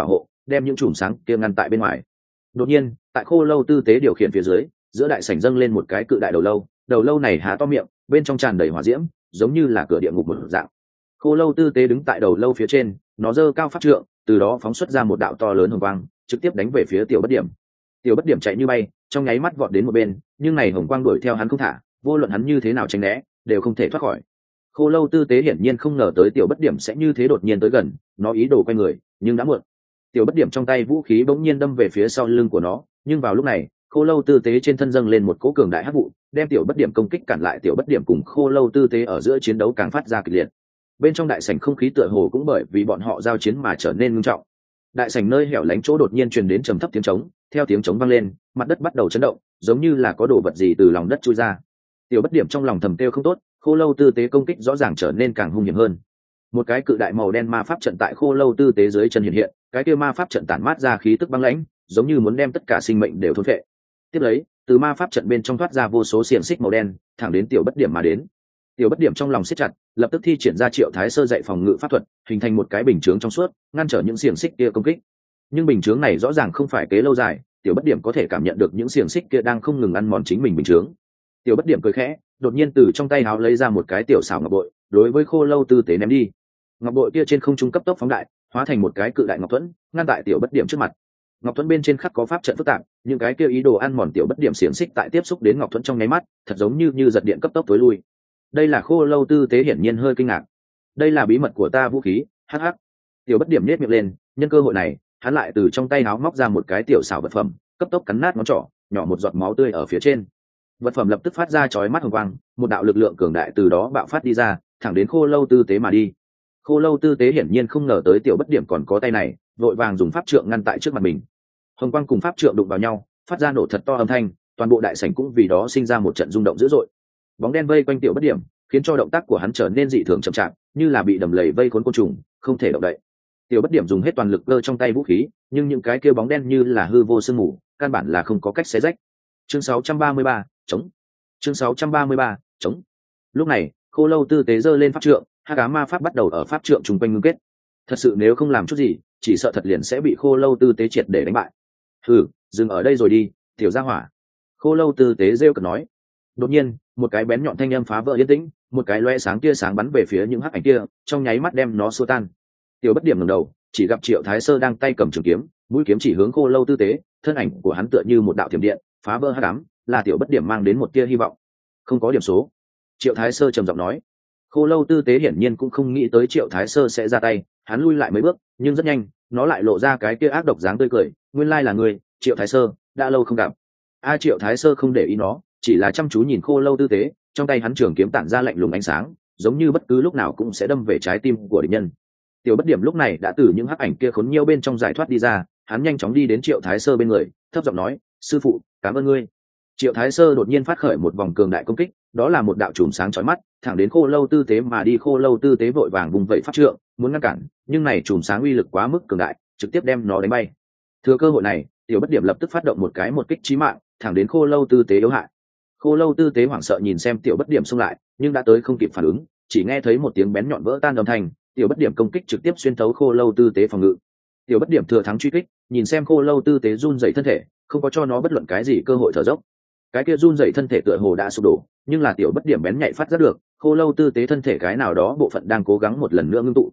đem những chùm sáng kia ngăn tại bên ngoài. Đột nhiên tại khô lâu tư tế điều khiển phía dưới, giữa đại sảnh dâng lên một cái cự đại đầu lâu này há to miệng, bên trong tràn đầy hỏa diễm, giống như là cửa địa ngục một dạng. Khô lâu tư tế đứng tại đầu lâu phía trên, nó giơ cao pháp trượng, từ đó phóng xuất ra một đạo to lớn hồng quang, trực tiếp đánh về phía tiểu bất điểm. Tiểu bất điểm chạy như bay, trong nháy mắt vọt đến một bên, nhưng này hồng quang đuổi theo hắn không thả, vô luận hắn như thế nào tránh né, đều không thể thoát khỏi. Khô lâu tư tế hiển nhiên không ngờ tới tiểu bất điểm sẽ như thế đột nhiên tới gần, nó ý đồ quay người, nhưng đã muộn. Tiểu bất điểm trong tay vũ khí bỗng nhiên đâm về phía sau lưng của nó, nhưng vào lúc này, khô lâu tư tế trên thân dâng lên một cỗ cường đại hắc vụ, đem tiểu bất điểm công kích cản lại. Tiểu bất điểm cùng khô lâu tư tế ở giữa chiến đấu càng phát ra kịch liệt. Bên trong đại sảnh không khí tựa hồ cũng bởi vì bọn họ giao chiến mà trở nên ngưng trọng. Đại sảnh nơi hẻo lánh chỗ đột nhiên truyền đến trầm thấp tiếng trống, theo tiếng trống vang lên, mặt đất bắt đầu chấn động, giống như là có đồ vật gì từ lòng đất chui ra. Tiểu bất điểm trong lòng thầm kêu không tốt, khô lâu tư tế công kích rõ ràng trở nên càng hung hiểm hơn. Một cái cự đại màu đen ma pháp trận tại khô lâu tư tế dưới chân hiện hiện, cái kia ma pháp trận tản mát ra khí tức băng lãnh, giống như muốn đem tất cả sinh mệnh đều thôn phệ. Tiếp lấy, từ ma pháp trận bên trong thoát ra vô số xiềng xích màu đen, thẳng đến tiểu bất điểm mà đến. Tiểu bất điểm trong lòng siết chặt, lập tức thi triển ra Triệu Thái Sơ dạy phòng ngự pháp thuật, hình thành một cái bình chướng trong suốt, ngăn trở những xiềng xích kia công kích. Nhưng bình chướng này rõ ràng không phải kế lâu dài, tiểu bất điểm có thể cảm nhận được những xiềng xích kia đang không ngừng ăn mòn chính mình bình chướng. Tiểu bất điểm cười khẽ, đột nhiên từ trong tay áo lấy ra một cái tiểu xảo ngọc bội, đối với khô lâu tư tế ném đi. Ngọc bội kia trên không trung cấp tốc phóng đại, hóa thành một cái cự đại ngọc thuẫn, ngăn tại tiểu bất điểm trước mặt. Ngọc thuẫn bên trên khắc có pháp trận phức tạp, những cái kia ý đồ ăn mòn tiểu bất điểm xiềng xích tại tiếp xúc đến ngọc thuẫn trong nháy mắt, thật giống như giật điện cấp tốc tối lui. Đây là khô lâu tư tế hiển nhiên hơi kinh ngạc. Đây là bí mật của ta vũ khí, hắc hắc. Tiểu bất điểm nhếch miệng lên, nhân cơ hội này, hắn lại từ trong tay áo móc ra một cái tiểu xảo vật phẩm, cấp tốc cắn nát ngón trỏ, nhỏ một giọt máu tươi ở phía trên. Vật phẩm lập tức phát ra chói mắt hồng quang, một đạo lực lượng cường đại từ đó bạo phát đi ra, thẳng đến khô lâu tư tế mà đi. Khô lâu tư tế hiển nhiên không ngờ tới tiểu bất điểm còn có tay này, vội vàng dùng pháp trượng ngăn tại trước mặt mình. Hồng quang cùng pháp trượng đụng vào nhau, phát ra nổ thật to âm thanh, toàn bộ đại sảnh cũng vì đó sinh ra một trận rung động dữ dội. Bóng đen vây quanh tiểu bất điểm, khiến cho động tác của hắn trở nên dị thường chậm chạp, như là bị đầm lầy vây khốn côn trùng, không thể động đậy. Tiểu bất điểm dùng hết toàn lực cơ trong tay vũ khí, nhưng những cái kia bóng đen như là hư vô sương mù, căn bản là không có cách xé rách. Chương 633, chống. Chương 633, chống. Lúc này, khô lâu tư tế giơ lên pháp trượng, hắc ám ma pháp bắt đầu ở pháp trượng trùng quanh ngưng kết. Thật sự nếu không làm chút gì, chỉ sợ thật liền sẽ bị khô lâu tư tế triệt để đánh bại. Dừng ở đây rồi đi, tiểu gia hỏa. Khô lâu tư tế rêu cợt nói. Đột nhiên, một cái bén nhọn thanh âm phá vỡ yên tĩnh, một cái loe sáng tia sáng bắn về phía những hắc ảnh kia, trong nháy mắt đem nó xua tan. Tiểu bất điểm ngẩng đầu, chỉ gặp Triệu Thái Sơ đang tay cầm trường kiếm, mũi kiếm chỉ hướng khô lâu tư tế, thân ảnh của hắn tựa như một đạo thiểm điện, phá vỡ hắc ám, là tiểu bất điểm mang đến một tia hy vọng. Không có điểm số. Triệu Thái Sơ trầm giọng nói. Khô lâu tư tế hiển nhiên cũng không nghĩ tới Triệu Thái Sơ sẽ ra tay, hắn lui lại mấy bước, nhưng rất nhanh, nó lại lộ ra cái kia ác độc dáng tươi cười, nguyên lai là người, Triệu Thái Sơ, đã lâu không gặp. Triệu Thái Sơ không để ý nó, chỉ là chăm chú nhìn khô lâu tư tế, trong tay hắn trường kiếm tản ra lạnh lùng ánh sáng, giống như bất cứ lúc nào cũng sẽ đâm về trái tim của địch nhân. Tiểu bất điểm lúc này đã từ những hắc ảnh kia khốn nhiêu bên trong giải thoát đi ra, hắn nhanh chóng đi đến Triệu Thái Sơ bên người, thấp giọng nói, sư phụ, cảm ơn ngươi. Triệu Thái Sơ đột nhiên phát khởi một vòng cường đại công kích, đó là một đạo chùm sáng chói mắt, thẳng đến khô lâu tư tế mà đi. Khô lâu tư tế vội vàng vùng vẫy pháp trượng, muốn ngăn cản, nhưng này chùm sáng uy lực quá mức cường đại, trực tiếp đem nó đánh bay. Thừa cơ hội này, tiểu bất điểm lập tức phát động một kích chí mạng, thẳng đến khô lâu tư tế yếu hại. Khô lâu tư tế hoảng sợ nhìn xem tiểu bất điểm xông lại, nhưng đã tới không kịp phản ứng, chỉ nghe thấy một tiếng bén nhọn vỡ tan âm thanh, tiểu bất điểm công kích trực tiếp xuyên thấu khô lâu tư tế phòng ngự. Tiểu bất điểm thừa thắng truy kích, nhìn xem khô lâu tư tế run rẩy thân thể, không có cho nó bất luận cái gì cơ hội thở dốc. Cái kia run rẩy thân thể tựa hồ đã sụp đổ, nhưng là tiểu bất điểm bén nhạy phát giác được, khô lâu tư tế thân thể cái nào đó bộ phận đang cố gắng một lần nữa ngưng tụ.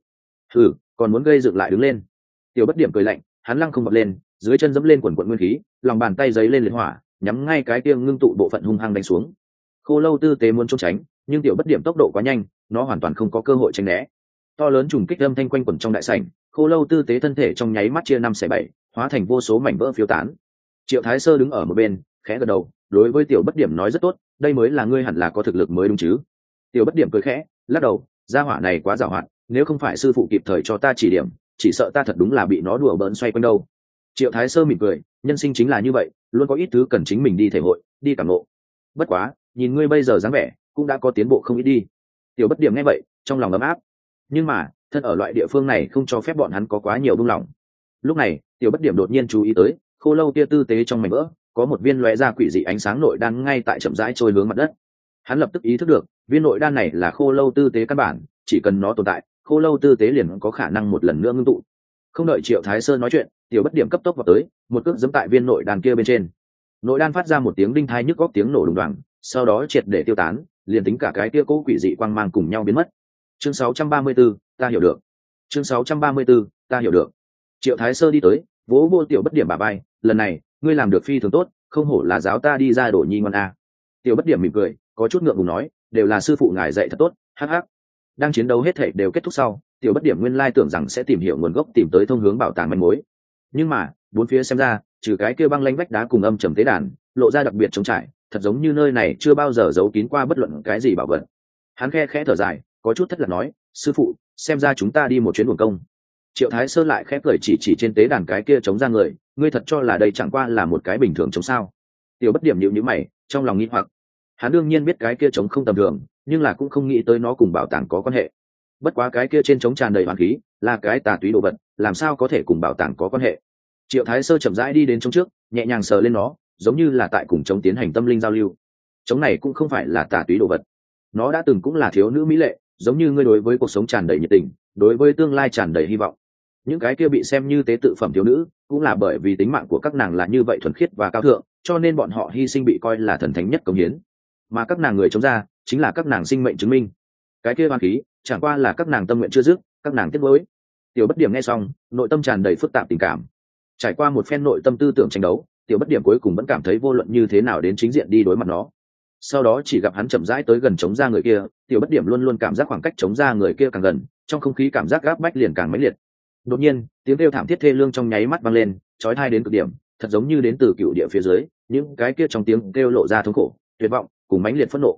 Còn muốn gây dựng lại đứng lên. Tiểu bất điểm cười lạnh, hắn lăng không bật lên, dưới chân dẫm lên quần quần nguyên khí, lòng bàn tay giấy lên liệt hỏa, nhắm ngay cái kia ngưng tụ bộ phận hung hăng đánh xuống. Khô lâu tư tế muốn trốn tránh, nhưng tiểu bất điểm tốc độ quá nhanh, nó hoàn toàn không có cơ hội tránh né. To lớn trùng kích âm thanh quanh quẩn trong đại sảnh, khô lâu tư tế thân thể trong nháy mắt chia 5/7, hóa thành vô số mảnh vỡ phiêu tán. Triệu Thái Sơ đứng ở một bên, khẽ gật đầu, đối với tiểu bất điểm nói rất tốt, đây mới là ngươi hẳn là có thực lực mới đúng chứ. Tiểu bất điểm cười khẽ, lắc đầu, gia hỏa này quá giàu hạn, nếu không phải sư phụ kịp thời cho ta chỉ điểm, chỉ sợ ta thật đúng là bị nó đùa bỡn xoay quanh đâu. Triệu Thái Sơ mỉm cười, nhân sinh chính là như vậy, luôn có ít thứ cần chính mình đi thể hội, đi cảm ngộ. Bất quá, nhìn ngươi bây giờ dáng vẻ, cũng đã có tiến bộ không ít đi. Tiểu bất điểm nghe vậy, trong lòng ấm áp. Nhưng mà, thân ở loại địa phương này không cho phép bọn hắn có quá nhiều buông lỏng. Lúc này, tiểu bất điểm đột nhiên chú ý tới, khô lâu kia tư tế trong mảnh vỡ, có một viên lóe ra quỷ dị ánh sáng nội đan ngay tại chậm rãi trôi hướng mặt đất. Hắn lập tức ý thức được, viên nội đan này là khô lâu tư tế căn bản, chỉ cần nó tồn tại, khô lâu tư tế liền có khả năng một lần nữa ngưng tụ. Không đợi Triệu Thái Sơ nói chuyện, tiểu bất điểm cấp tốc vào tới, một cước giẫm tại viên nội đan kia bên trên. Nội đan phát ra một tiếng đinh thai nhức góc tiếng nổ đùng đoàng, sau đó triệt để tiêu tán, liền tính cả cái kia cố quỷ dị quang mang cùng nhau biến mất. Chương 634, ta hiểu được. Chương 634, ta hiểu được. Triệu Thái Sơ đi tới, vỗ vô tiểu bất điểm bả vai, lần này ngươi làm được phi thường tốt, không hổ là giáo ta đi ra đổ nhi ngoan a. Tiểu bất điểm mỉm cười, có chút ngượng ngùng nói, đều là sư phụ ngài dạy thật tốt, hắc hắc. Đang chiến đấu hết thảy đều kết thúc sau, tiểu bất điểm nguyên lai tưởng rằng sẽ tìm hiểu nguồn gốc, tìm tới thông hướng bảo tàng manh mối, nhưng mà bốn phía xem ra, trừ cái kia băng lanh vách đá cùng âm trầm tế đàn lộ ra đặc biệt trống trải, thật giống như nơi này chưa bao giờ giấu kín qua bất luận cái gì bảo vật. Hắn khe khẽ thở dài, có chút thất lạc nói, sư phụ, xem ra chúng ta đi một chuyến uổng công. Triệu Thái Sơ lại khẽ cười chỉ trên tế đàn cái kia chống ra người, ngươi thật cho là đây chẳng qua là một cái bình thường chống sao? Tiểu bất điểm nhíu nhíu mày, trong lòng nghi hoặc. Hắn đương nhiên biết cái kia chống không tầm thường, nhưng là cũng không nghĩ tới nó cùng bảo tàng có quan hệ. Bất quá cái kia trên chống tràn đầy hoàn khí, là cái tà túy đồ vật, làm sao có thể cùng bảo tàng có quan hệ? Triệu Thái Sơ chậm rãi đi đến chống trước, nhẹ nhàng sờ lên nó, giống như là tại cùng chống tiến hành tâm linh giao lưu. Chống này cũng không phải là tà túy đồ vật, nó đã từng cũng là thiếu nữ mỹ lệ, giống như ngươi đối với cuộc sống tràn đầy nhiệt tình, đối với tương lai tràn đầy hy vọng. Những cái kia bị xem như tế tự phẩm thiếu nữ, cũng là bởi vì tính mạng của các nàng là như vậy thuần khiết và cao thượng, cho nên bọn họ hy sinh bị coi là thần thánh nhất cống hiến. Mà các nàng người chống ra, chính là các nàng sinh mệnh chứng minh. Cái kia oan khí, chẳng qua là các nàng tâm nguyện chưa dứt, các nàng tiếc nuối. Tiểu bất điểm nghe xong, nội tâm tràn đầy phức tạp tình cảm. Trải qua một phen nội tâm tư tưởng tranh đấu, tiểu bất điểm cuối cùng vẫn cảm thấy vô luận như thế nào đến chính diện đi đối mặt nó. Sau đó chỉ gặp hắn chậm rãi tới gần chống ra người kia, tiểu bất điểm luôn luôn cảm giác khoảng cách chống ra người kia càng gần, trong không khí cảm giác gáp bách liền càng mãnh liệt. Đột nhiên, tiếng kêu thảm thiết thê lương trong nháy mắt vang lên, chói tai đến cực điểm, thật giống như đến từ cựu địa phía dưới, những cái kia trong tiếng kêu lộ ra thống khổ, tuyệt vọng, cùng mãnh liệt phẫn nộ.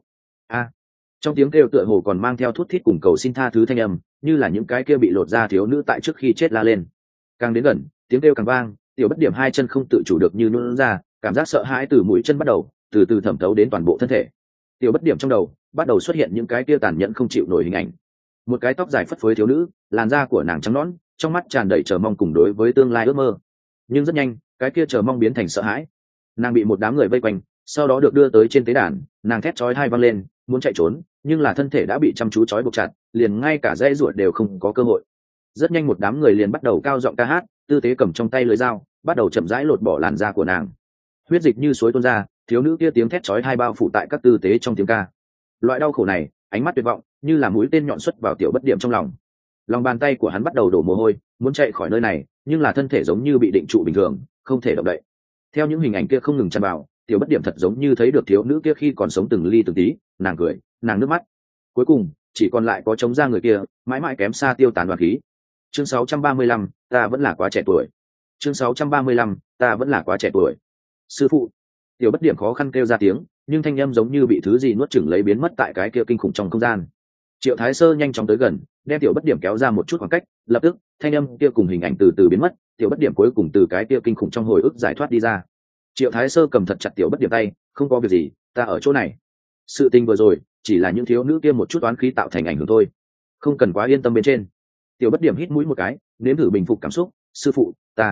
Trong tiếng kêu tựa hồ còn mang theo thút thít cùng cầu xin tha thứ thanh âm, như là những cái kia bị lột ra thiếu nữ tại trước khi chết la lên. Càng đến gần, tiếng kêu càng vang, tiểu bất điểm hai chân không tự chủ được như nhũn ra, cảm giác sợ hãi từ mũi chân bắt đầu, từ từ thẩm thấu đến toàn bộ thân thể. Tiểu bất điểm trong đầu bắt đầu xuất hiện những cái kia tàn nhẫn không chịu nổi hình ảnh. Một cái tóc dài phất phới thiếu nữ, làn da của nàng trắng nõn, trong mắt tràn đầy chờ mong cùng đối với tương lai ước mơ. Nhưng rất nhanh, cái kia chờ mong biến thành sợ hãi. Nàng bị một đám người vây quanh, sau đó được đưa tới trên tế đàn, nàng thét chói tai vang lên, muốn chạy trốn, nhưng là thân thể đã bị chăm chú trói buộc chặt, liền ngay cả dãy ruột đều không có cơ hội. Rất nhanh một đám người liền bắt đầu cao giọng ca hát, tư thế cầm trong tay lưỡi dao, bắt đầu chậm rãi lột bỏ làn da của nàng. Huyết dịch như suối tuôn ra, thiếu nữ kia tiếng thét chói tai bao phủ tại các tư tế trong tiếng ca. Loại đau khổ này, ánh mắt tuyệt vọng, như là mũi tên nhọn xuất vào tiểu bất điểm trong lòng. Lòng bàn tay của hắn bắt đầu đổ mồ hôi, muốn chạy khỏi nơi này, nhưng là thân thể giống như bị định trụ bình thường, không thể động đậy. Theo những hình ảnh kia không ngừng tràn vào, tiểu bất điểm thật giống như thấy được thiếu nữ kia khi còn sống từng ly từng tí, nàng cười, nàng nước mắt. Cuối cùng, chỉ còn lại có chống ra người kia, mãi mãi kém xa tiêu tán hoàn khí. Chương 635, ta vẫn là quá trẻ tuổi. Chương 635, ta vẫn là quá trẻ tuổi. Sư phụ. Tiểu bất điểm khó khăn kêu ra tiếng, nhưng thanh âm giống như bị thứ gì nuốt chửng lấy biến mất tại cái kia kinh khủng trong không gian. Triệu Thái Sơ nhanh chóng tới gần, đem tiểu bất điểm kéo ra một chút khoảng cách, lập tức, thanh âm kia cùng hình ảnh từ từ biến mất, tiểu bất điểm cuối cùng từ cái kia kinh khủng trong hồi ức giải thoát đi ra. Triệu Thái Sơ cầm thật chặt tiểu bất điểm tay, không có việc gì, ta ở chỗ này. Sự tình vừa rồi, chỉ là những thiếu nữ kia một chút oán khí tạo thành ảnh hưởng thôi, không cần quá yên tâm bên trên. Tiểu bất điểm hít mũi một cái, nếm thử bình phục cảm xúc, sư phụ,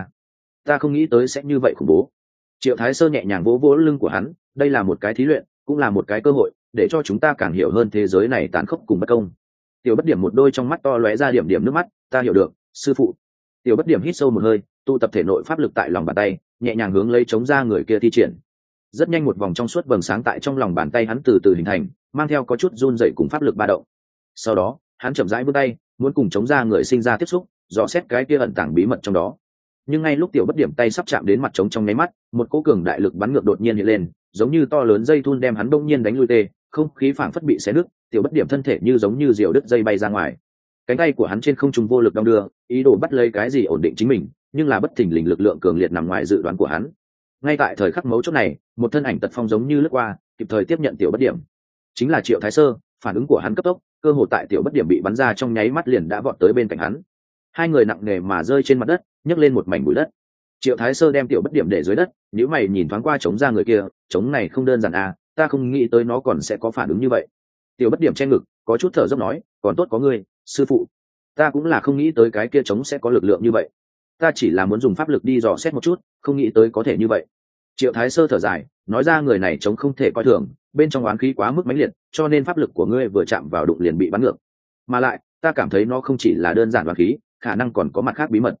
ta không nghĩ tới sẽ như vậy khủng bố. Triệu Thái Sơ nhẹ nhàng vỗ vỗ lưng của hắn, đây là một cái thí luyện, cũng là một cái cơ hội, để cho chúng ta càng hiểu hơn thế giới này tàn khốc cùng bất công. Tiểu bất điểm một đôi trong mắt to lóe ra điểm điểm nước mắt, ta hiểu được, sư phụ. Tiểu bất điểm hít sâu một hơi, tụ tập thể nội pháp lực tại lòng bàn tay, nhẹ nhàng hướng lấy chống ra người kia thi triển. Rất nhanh một vòng trong suốt vầng sáng tại trong lòng bàn tay hắn từ từ hình thành, mang theo có chút run rẩy cùng pháp lực ba động. Sau đó, hắn chậm rãi vươn tay, muốn cùng chống ra người sinh ra tiếp xúc, dò xét cái kia ẩn tàng bí mật trong đó. Nhưng ngay lúc tiểu bất điểm tay sắp chạm đến mặt trống trong nháy mắt, một cỗ cường đại lực bắn ngược đột nhiên hiện lên, giống như to lớn dây thun đem hắn bỗng nhiên đánh lui tê, không khí phảng phất bị xé nứt, tiểu bất điểm thân thể như giống như diều đứt dây bay ra ngoài. Cánh tay của hắn trên không trung vô lực đong đưa, ý đồ bắt lấy cái gì ổn định chính mình, nhưng là bất thình lình lực lượng cường liệt nằm ngoài dự đoán của hắn. Ngay tại thời khắc mấu chốt này, một thân ảnh tật phong giống như lướt qua, kịp thời tiếp nhận tiểu bất điểm. Chính là Triệu Thái Sơ, phản ứng của hắn cấp tốc, cơ hội tại tiểu bất điểm bị bắn ra trong nháy mắt liền đã vọt tới bên cạnh hắn. Hai người nặng nề mà rơi trên mặt đất, nhấc lên một mảnh bụi đất. Triệu Thái Sơ đem tiểu bất điểm để dưới đất, nhíu mày nhìn thoáng qua chống ra người kia, chống này không đơn giản à, ta không nghĩ tới nó còn sẽ có phản ứng như vậy. Tiểu bất điểm che ngực, có chút thở dốc nói, còn tốt có ngươi, sư phụ. Ta cũng là không nghĩ tới cái kia chống sẽ có lực lượng như vậy. Ta chỉ là muốn dùng pháp lực đi dò xét một chút, không nghĩ tới có thể như vậy. Triệu Thái Sơ thở dài, nói ra người này chống không thể coi thường, bên trong oán khí quá mức mãnh liệt, cho nên pháp lực của ngươi vừa chạm vào đụng liền bị bắn ngược. Mà lại, ta cảm thấy nó không chỉ là đơn giản oán khí, khả năng còn có mặt khác bí mật.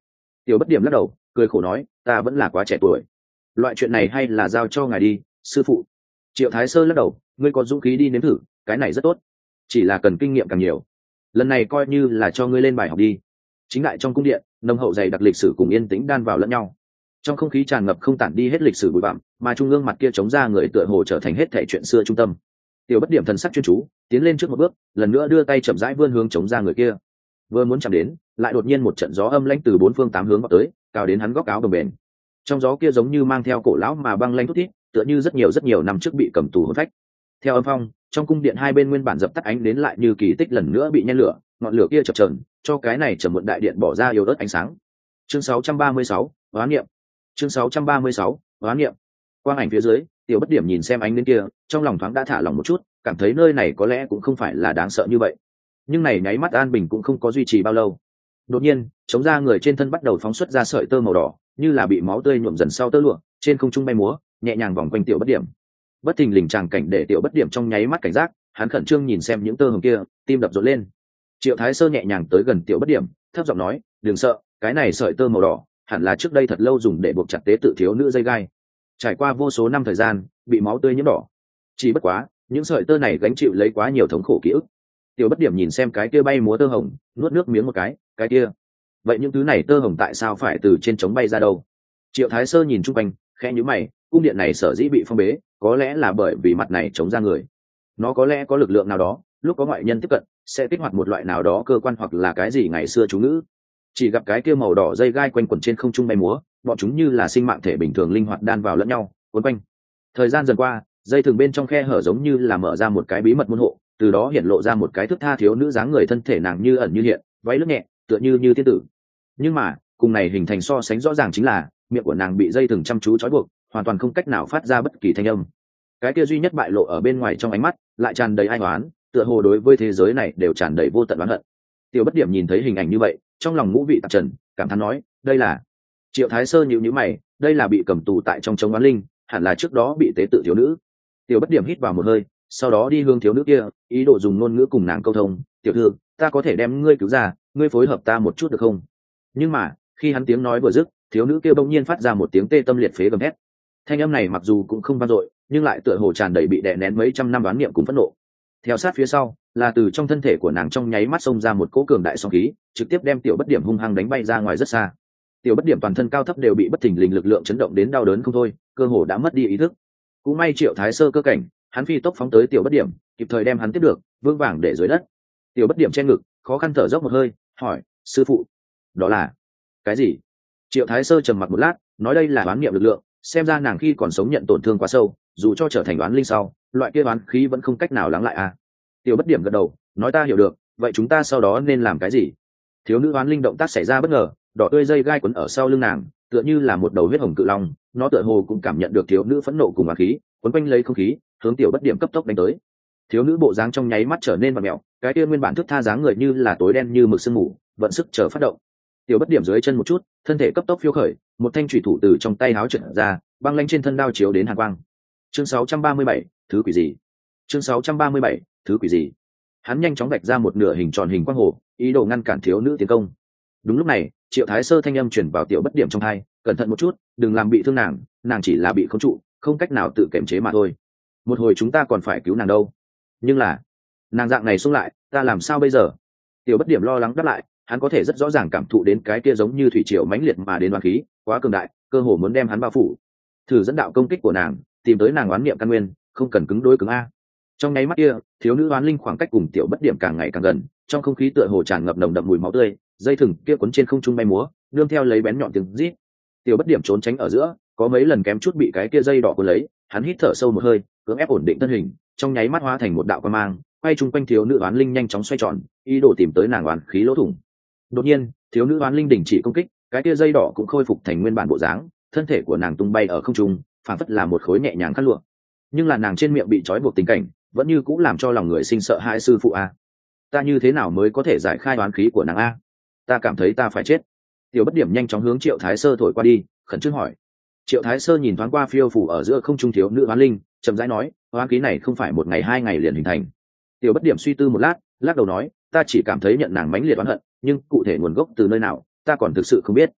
Tiểu Bất Điểm lắc đầu cười khổ nói, ta vẫn là quá trẻ tuổi, loại chuyện này hay là giao cho ngài đi, sư phụ. Triệu Thái Sơ lắc đầu, ngươi có dũng khí đi nếm thử, cái này rất tốt, chỉ là cần kinh nghiệm càng nhiều, lần này coi như là cho ngươi lên bài học đi. Chính đại trong cung điện, nồng hậu dày đặc lịch sử cùng yên tĩnh đan vào lẫn nhau, trong không khí tràn ngập không tản đi hết lịch sử bụi bặm, mà trung ương mặt kia chống ra người tựa hồ trở thành hết thảy chuyện xưa trung tâm. Tiểu Bất Điểm thần sắc chuyên chú, tiến lên trước một bước, lần nữa đưa tay chậm rãi vươn hướng chống ra người kia. Vừa muốn chạm đến, lại đột nhiên một trận gió âm lãnh từ bốn phương tám hướng vào tới, cao đến hắn góc áo đồng bền. Trong gió kia giống như mang theo cổ lão mà băng lãnh thút thít, tựa như rất nhiều năm trước bị cầm tù hồn phách. Theo âm phong, trong cung điện hai bên nguyên bản dập tắt ánh đến lại như kỳ tích lần nữa bị nhen lửa, ngọn lửa kia chập chờn, cho cái này trầm muộn đại điện bỏ ra yếu ớt ánh sáng. Chương 636, hóa niệm. Chương 636, hóa niệm. Quang ảnh phía dưới, Tiểu Bất Điểm nhìn xem ánh đến kia, trong lòng thoáng đã thả lỏng một chút, cảm thấy nơi này có lẽ cũng không phải là đáng sợ như vậy. Nhưng này nháy mắt an bình cũng không có duy trì bao lâu. Đột nhiên, chống ra người trên thân bắt đầu phóng xuất ra sợi tơ màu đỏ, như là bị máu tươi nhuộm dần sau tơ lụa, trên không trung bay múa, nhẹ nhàng vòng quanh Tiểu Bất Điểm. Bất thình lình tràng cảnh để Tiểu Bất Điểm trong nháy mắt cảnh giác, hắn khẩn trương nhìn xem những tơ hồng kia, tim đập rộn lên. Triệu Thái Sơ nhẹ nhàng tới gần Tiểu Bất Điểm, thấp giọng nói, đừng sợ, cái này sợi tơ màu đỏ hẳn là trước đây thật lâu dùng để buộc chặt tế tự thiếu nữ dây gai, trải qua vô số năm thời gian bị máu tươi nhiễm đỏ. Chỉ bất quá những sợi tơ này gánh chịu lấy quá nhiều thống khổ ký ức. Tiểu Bất Điểm nhìn xem cái kia bay múa tơ hồng, nuốt nước miếng một cái kia, vậy những thứ này tơ hồng tại sao phải từ trên trống bay ra đâu? Triệu Thái Sơ nhìn chung quanh, khẽ nhíu mày, cung điện này sở dĩ bị phong bế có lẽ là bởi vì mặt này chống ra người, nó có lẽ có lực lượng nào đó, lúc có ngoại nhân tiếp cận sẽ kích hoạt một loại nào đó cơ quan hoặc là cái gì ngày xưa chú ngữ. Chỉ gặp cái kia màu đỏ dây gai quanh quẩn trên không trung bay múa, bọn chúng như là sinh mạng thể bình thường linh hoạt đan vào lẫn nhau, cuốn quanh. Thời gian dần qua, dây thừng bên trong khe hở giống như là mở ra một cái bí mật môn hộ, từ đó hiện lộ ra một cái thước tha thiếu nữ dáng người, thân thể nàng như ẩn như hiện, váy lướt nhẹ, tựa như tiên tử. Nhưng mà, cùng này hình thành so sánh rõ ràng chính là, miệng của nàng bị dây thừng chăm chú trói buộc, hoàn toàn không cách nào phát ra bất kỳ thanh âm. Cái kia duy nhất bại lộ ở bên ngoài trong ánh mắt, lại tràn đầy ai oán, tựa hồ đối với thế giới này đều tràn đầy vô tận oán hận. Tiểu Bất Điểm nhìn thấy hình ảnh như vậy, trong lòng ngũ vị tạp trần, cảm thán nói, đây là... Triệu Thái Sơ nhíu mày, đây là bị cầm tù tại trong trống oán linh, hẳn là trước đó bị tế tự thiếu nữ. Tiểu Bất Điểm hít vào một hơi, sau đó đi hướng thiếu nữ kia, ý đồ dùng ngôn ngữ cùng nàng câu thông, tiểu thư, ta có thể đem ngươi cứu ra, ngươi phối hợp ta một chút được không? Nhưng mà khi hắn tiếng nói vừa dứt, thiếu nữ kia bỗng nhiên phát ra một tiếng tê tâm liệt phế gầm thét. Thanh âm này mặc dù cũng không vang dội, nhưng lại tựa hồ tràn đầy bị đè nén mấy trăm năm đoán niệm cùng phẫn nộ. Theo sát phía sau là từ trong thân thể của nàng trong nháy mắt xông ra một cỗ cường đại sóng khí, trực tiếp đem Tiểu Bất Điểm hung hăng đánh bay ra ngoài rất xa. Tiểu Bất Điểm toàn thân cao thấp đều bị bất thình lình lực lượng chấn động đến đau đớn không thôi, cơ hồ đã mất đi ý thức. Cũng may Triệu Thái Sơ cơ cảnh, hắn phi tốc phóng tới Tiểu Bất Điểm, kịp thời đem hắn tiếp được, vững vàng để dưới đất. Tiểu Bất Điểm che ngực, khó khăn thở dốc một hơi, hỏi, sư phụ, đó là cái gì? Triệu Thái Sơ trầm mặc một lát, nói đây là đoán niệm lực lượng, xem ra nàng khi còn sống nhận tổn thương quá sâu, dù cho trở thành đoán linh sau, loại kia đoán khí vẫn không cách nào lắng lại à? Tiểu Bất Điểm gật đầu, nói ta hiểu được, vậy chúng ta sau đó nên làm cái gì? Thiếu nữ đoán linh động tác xảy ra bất ngờ, đỏ tươi dây gai quấn ở sau lưng nàng, tựa như là một đầu huyết hồng cự long, nó tựa hồ cũng cảm nhận được thiếu nữ phẫn nộ cùng oán khí, quấn quanh lấy không khí, hướng Tiểu Bất Điểm cấp tốc đánh tới. Thiếu nữ bộ dáng trong nháy mắt trở nên vặn mèo, cái kia nguyên bản thước tha dáng người như là tối đen như mực sương mù, vận sức chờ phát động. Tiểu Bất Điểm dưới chân một chút, thân thể cấp tốc phiêu khởi, một thanh chủy thủ từ trong tay háo trượt ra, băng lanh trên thân đao chiếu đến hàn quang. Chương 637, thứ quỷ gì? Chương 637, thứ quỷ gì? Hắn nhanh chóng vạch ra một nửa hình tròn hình quang hồ, ý đồ ngăn cản thiếu nữ tiến công. Đúng lúc này, Triệu Thái Sơ thanh âm truyền vào Tiểu Bất Điểm trong tai, cẩn thận một chút, đừng làm bị thương nàng, nàng chỉ là bị khống trụ, không cách nào tự kiềm chế mà thôi. Một hồi chúng ta còn phải cứu nàng đâu. Nhưng là, nàng dạng này xung lại, ta làm sao bây giờ? Tiểu Bất Điểm lo lắng đáp lại, hắn có thể rất rõ ràng cảm thụ đến cái kia giống như thủy triều mãnh liệt mà đến oán khí, quá cường đại, cơ hồ muốn đem hắn bao phủ. Thử dẫn đạo công kích của nàng, tìm tới nàng oán niệm căn nguyên, không cần cứng đối cứng a. Trong nháy mắt kia, thiếu nữ oán linh khoảng cách cùng Tiểu Bất Điểm càng ngày càng gần, trong không khí tựa hồ tràn ngập nồng đậm mùi máu tươi, dây thừng kia cuốn trên không trung bay múa, nương theo lấy bén nhọn tiếng rít. Tiểu Bất Điểm trốn tránh ở giữa, có mấy lần kém chút bị cái kia dây đỏ cuốn lấy, hắn hít thở sâu một hơi, cưỡng ép ổn định thân hình, trong nháy mắt hóa thành một đạo quang mang, quay chung quanh thiếu nữ oán linh nhanh chóng xoay tròn, ý đồ tìm tới nàng oán khí lỗ thủng. Đột nhiên, thiếu nữ oán linh đình chỉ công kích, cái kia dây đỏ cũng khôi phục thành nguyên bản bộ dáng, thân thể của nàng tung bay ở không trung, phản phất là một khối nhẹ nhàng khăn lụa. Nhưng là nàng trên miệng bị trói buộc tình cảnh, vẫn như cũng làm cho lòng người sinh sợ hãi. Sư phụ a, ta như thế nào mới có thể giải khai oán khí của nàng a? Ta cảm thấy ta phải chết. Tiểu Bất Điểm nhanh chóng hướng Triệu Thái Sơ thổi qua đi, khẩn trương hỏi. Triệu Thái Sơ nhìn thoáng qua phiêu phủ ở giữa không trung thiếu nữ oán linh, chậm rãi nói, oán khí này không phải một ngày hai ngày liền hình thành. Tiểu Bất Điểm suy tư một lát, lắc đầu nói, ta chỉ cảm thấy nhận nàng mãnh liệt oán hận, nhưng cụ thể nguồn gốc từ nơi nào, ta còn thực sự không biết.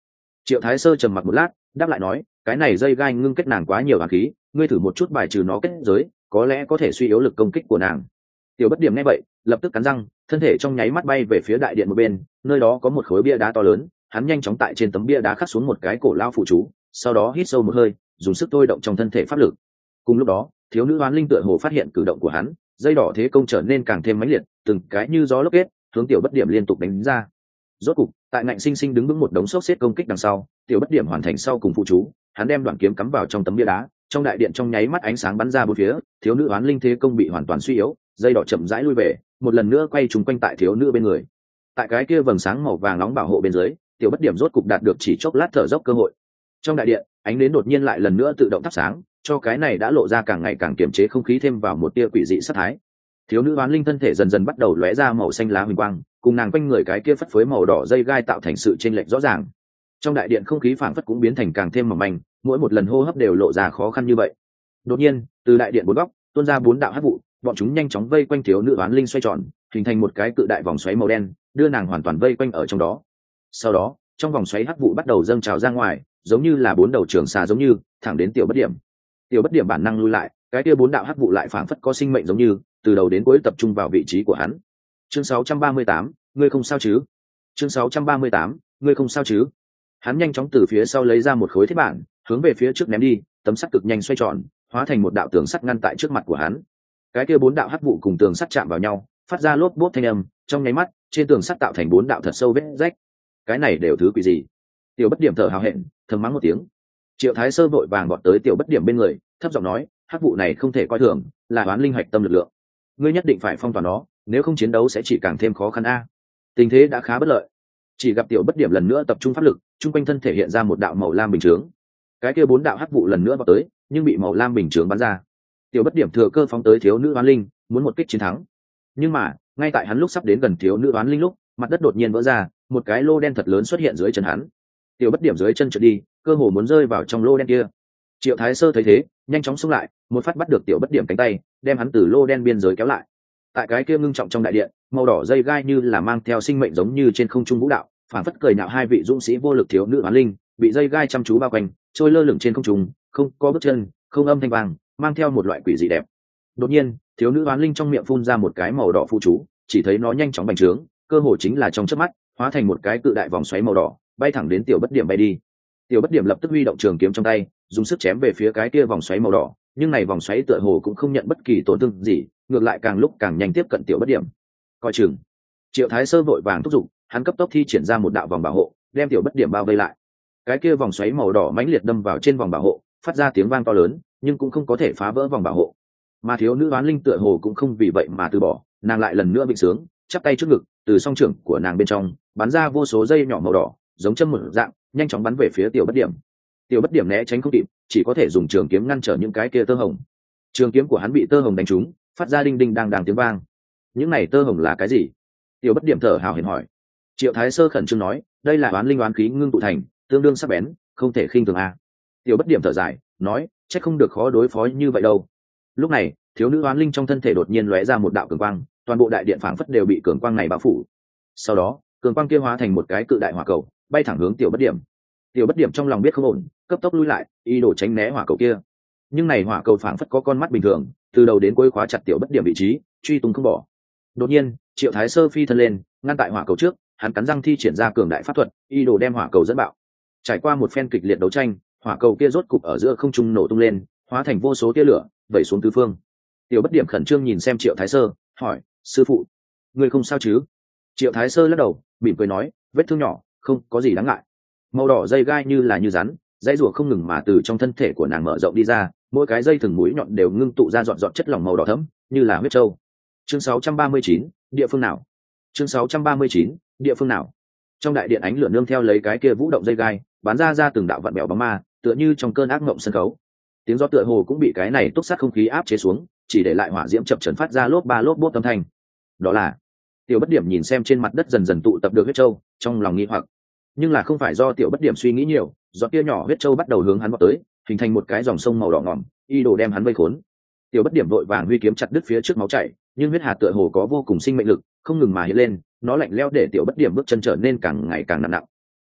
Triệu Thái Sơ trầm mặc một lát, đáp lại nói, cái này dây gai ngưng kết nàng quá nhiều hàn khí, ngươi thử một chút bài trừ nó kết giới, có lẽ có thể suy yếu lực công kích của nàng. Tiểu Bất Điểm nghe vậy, lập tức cắn răng, thân thể trong nháy mắt bay về phía đại điện một bên, nơi đó có một khối bia đá to lớn, hắn nhanh chóng tại trên tấm bia đá khắc xuống một cái cổ lao phụ chú, sau đó hít sâu một hơi, dùng sức thôi động trong thân thể pháp lực. Cùng lúc đó, thiếu nữ oán linh tựa hồ phát hiện cử động của hắn, dây đỏ thế công trở nên càng thêm mãnh liệt, từng cái như gió lốc kết, hướng Tiểu Bất Điểm liên tục đánh ra. Rốt cục, tại ngạnh sinh sinh đứng vững một đống sốc xếp công kích đằng sau, Tiểu Bất Điểm hoàn thành sau cùng phụ chú, hắn đem đoạn kiếm cắm vào trong tấm bia đá, trong đại điện trong nháy mắt ánh sáng bắn ra bốn phía, thiếu nữ oán linh thế công bị hoàn toàn suy yếu, dây đỏ chậm rãi lui về, một lần nữa quay trùng quanh tại thiếu nữ bên người. Tại cái kia vầng sáng màu vàng nóng bảo hộ bên dưới, Tiểu Bất Điểm rốt cục đạt được chỉ chốc lát thở dốc cơ hội. Trong đại điện, ánh nến đột nhiên lại lần nữa tự động thắp sáng, cho cái này đã lộ ra càng ngày càng kiềm chế không khí thêm vào một tia quỷ dị sát thái. Thiếu nữ oán linh thân thể dần dần bắt đầu lóe ra màu xanh lá huỳnh quang, cùng nàng quanh người cái kia phất phới màu đỏ dây gai tạo thành sự chênh lệch rõ ràng. Trong đại điện không khí phảng phất cũng biến thành càng thêm mỏng manh, mỗi một lần hô hấp đều lộ ra khó khăn như vậy. Đột nhiên, từ đại điện bốn góc tuôn ra bốn đạo hắc vụ, bọn chúng nhanh chóng vây quanh thiếu nữ oán linh xoay tròn, hình thành một cái cự đại vòng xoáy màu đen, đưa nàng hoàn toàn vây quanh ở trong đó. Sau đó, trong vòng xoáy hắc vụ bắt đầu dâng trào ra ngoài, giống như là bốn đầu trường xà giống như thẳng đến Tiểu Bất Điểm. Tiểu Bất Điểm bản năng lui lại, cái kia bốn đạo hắc vụ lại phảng phất có sinh mệnh giống như từ đầu đến cuối tập trung vào vị trí của hắn. Chương 638, ngươi không sao chứ? Chương 638, ngươi không sao chứ? Hắn nhanh chóng từ phía sau lấy ra một khối thiết bản, hướng về phía trước ném đi, tấm sắt cực nhanh xoay tròn, hóa thành một đạo tường sắt ngăn tại trước mặt của hắn. Cái kia bốn đạo hắc vụ cùng tường sắt chạm vào nhau, phát ra lốp bốp thanh âm, trong nháy mắt, trên tường sắt tạo thành bốn đạo thật sâu vết rách. Cái này đều thứ quỷ gì? Tiểu Bất Điểm thở hào hẹn, thầm mắng một tiếng. Triệu Thái Sơ vội vàng gọt tới Tiểu Bất Điểm bên người, thấp giọng nói, hắc vụ này không thể coi thường, là oán linh hạch tâm lực lượng, ngươi nhất định phải phong tỏa nó, nếu không chiến đấu sẽ chỉ càng thêm khó khăn a. Tình thế đã khá bất lợi, chỉ gặp Tiểu Bất Điểm lần nữa tập trung pháp lực, trung quanh thân thể hiện ra một đạo màu lam bình chướng. Cái kia bốn đạo hắc vụ lần nữa vào tới, nhưng bị màu lam bình chướng bắn ra. Tiểu Bất Điểm thừa cơ phóng tới thiếu nữ oán linh, muốn một kích chiến thắng. Nhưng mà, ngay tại hắn lúc sắp đến gần thiếu nữ oán linh lúc, mặt đất đột nhiên vỡ ra, một cái lô đen thật lớn xuất hiện dưới chân hắn. Tiểu Bất Điểm dưới chân trượt đi, cơ hồ muốn rơi vào trong lô đen kia. Triệu Thái Sơ thấy thế, nhanh chóng xông lại, một phát bắt được Tiểu Bất Điểm cánh tay, đem hắn từ lô đen biên giới kéo lại. Tại cái kia ngưng trọng trong đại điện, màu đỏ dây gai như là mang theo sinh mệnh giống như trên không trung vũ đạo, phản phất cười nhạo hai vị dũng sĩ vô lực thiếu nữ oán linh, bị dây gai chăm chú bao quanh, trôi lơ lửng trên không trung, không có bước chân, không âm thanh vang, mang theo một loại quỷ dị đẹp. Đột nhiên, thiếu nữ oán linh trong miệng phun ra một cái màu đỏ phụ chú, chỉ thấy nó nhanh chóng bành trướng, cơ hồ chính là trong chớp mắt, hóa thành một cái cự đại vòng xoáy màu đỏ, bay thẳng đến Tiểu Bất Điểm bay đi. Tiểu Bất Điểm lập tức huy động trường kiếm trong tay, dùng sức chém về phía cái kia vòng xoáy màu đỏ, nhưng này vòng xoáy tựa hồ cũng không nhận bất kỳ tổn thương gì, ngược lại càng lúc càng nhanh tiếp cận Tiểu Bất Điểm. Coi chừng! Triệu Thái Sơ vội vàng thúc giục, hắn cấp tốc thi triển ra một đạo vòng bảo hộ, đem Tiểu Bất Điểm bao vây lại. Cái kia vòng xoáy màu đỏ mãnh liệt đâm vào trên vòng bảo hộ, phát ra tiếng vang to lớn, nhưng cũng không có thể phá vỡ vòng bảo hộ. Mà thiếu nữ oán linh tựa hồ cũng không vì vậy mà từ bỏ, nàng lại lần nữa vịnh sướng, chắp tay trước ngực, từ song trưởng của nàng bên trong bắn ra vô số dây nhỏ màu đỏ, giống châm một dạng, nhanh chóng bắn về phía Tiểu Bất Điểm. Tiểu Bất Điểm né tránh không kịp, chỉ có thể dùng trường kiếm ngăn trở những cái kia tơ hồng. Trường kiếm của hắn bị tơ hồng đánh trúng, phát ra đinh đinh đang đang tiếng vang. Những này tơ hồng là cái gì? Tiểu Bất Điểm thở hào hển hỏi. Triệu Thái Sơ khẩn trương nói, đây là oán linh oán khí ngưng tụ thành, tương đương sắc bén, không thể khinh thường a. Tiểu Bất Điểm thở dài, nói, chắc không được khó đối phó như vậy đâu. Lúc này, thiếu nữ oán linh trong thân thể đột nhiên lóe ra một đạo cường quang, toàn bộ đại điện phảng phất đều bị cường quang này bao phủ. Sau đó, cường quang kia hóa thành một cái cự đại hỏa cầu, bay thẳng hướng Tiểu Bất Điểm. Tiểu Bất Điểm trong lòng biết không ổn, cấp tốc lui lại, ý đồ tránh né hỏa cầu kia. Nhưng này hỏa cầu phảng phất có con mắt bình thường, từ đầu đến cuối khóa chặt Tiểu Bất Điểm vị trí, truy tung không bỏ. Đột nhiên, Triệu Thái Sơ phi thân lên, ngăn tại hỏa cầu trước, hắn cắn răng thi triển ra cường đại pháp thuật, ý đồ đem hỏa cầu dẫn bạo. Trải qua một phen kịch liệt đấu tranh, hỏa cầu kia rốt cục ở giữa không trung nổ tung lên, hóa thành vô số tia lửa, vẩy xuống tứ phương. Tiểu Bất Điểm khẩn trương nhìn xem Triệu Thái Sơ, hỏi, sư phụ, ngươi không sao chứ? Triệu Thái Sơ lắc đầu, mỉm cười nói, vết thương nhỏ, không có gì đáng ngại. Màu đỏ dây gai như là như rắn, dãy rùa không ngừng mà từ trong thân thể của nàng mở rộng đi ra, mỗi cái dây thừng mũi nhọn đều ngưng tụ ra dọn chất lỏng màu đỏ thẫm, như là huyết trâu. Chương 639, địa phương nào? Chương 639, địa phương nào? Trong đại điện ánh lửa nương theo lấy cái kia vũ động dây gai, bắn ra từng đạo vặn bèo bóng ma, tựa như trong cơn ác mộng sân khấu. Tiếng gió tựa hồ cũng bị cái này túc sát không khí áp chế xuống, chỉ để lại hỏa diễm chập chờn phát ra lốp ba lốp bốp âm thanh. Đó là Tiểu Bất Điểm nhìn xem trên mặt đất dần dần tụ tập được huyết châu, trong lòng nghi hoặc. Nhưng là không phải do Tiểu Bất Điểm suy nghĩ nhiều, giọt tia nhỏ huyết châu bắt đầu hướng hắn vọt tới, hình thành một cái dòng sông màu đỏ ngòm, y đồ đem hắn vây khốn. Tiểu Bất Điểm vội vàng huy kiếm chặt đứt phía trước máu chảy, nhưng huyết hạt tựa hồ có vô cùng sinh mệnh lực, không ngừng mà hiện lên, nó lạnh lẽo để Tiểu Bất Điểm bước chân trở nên càng ngày càng nặng.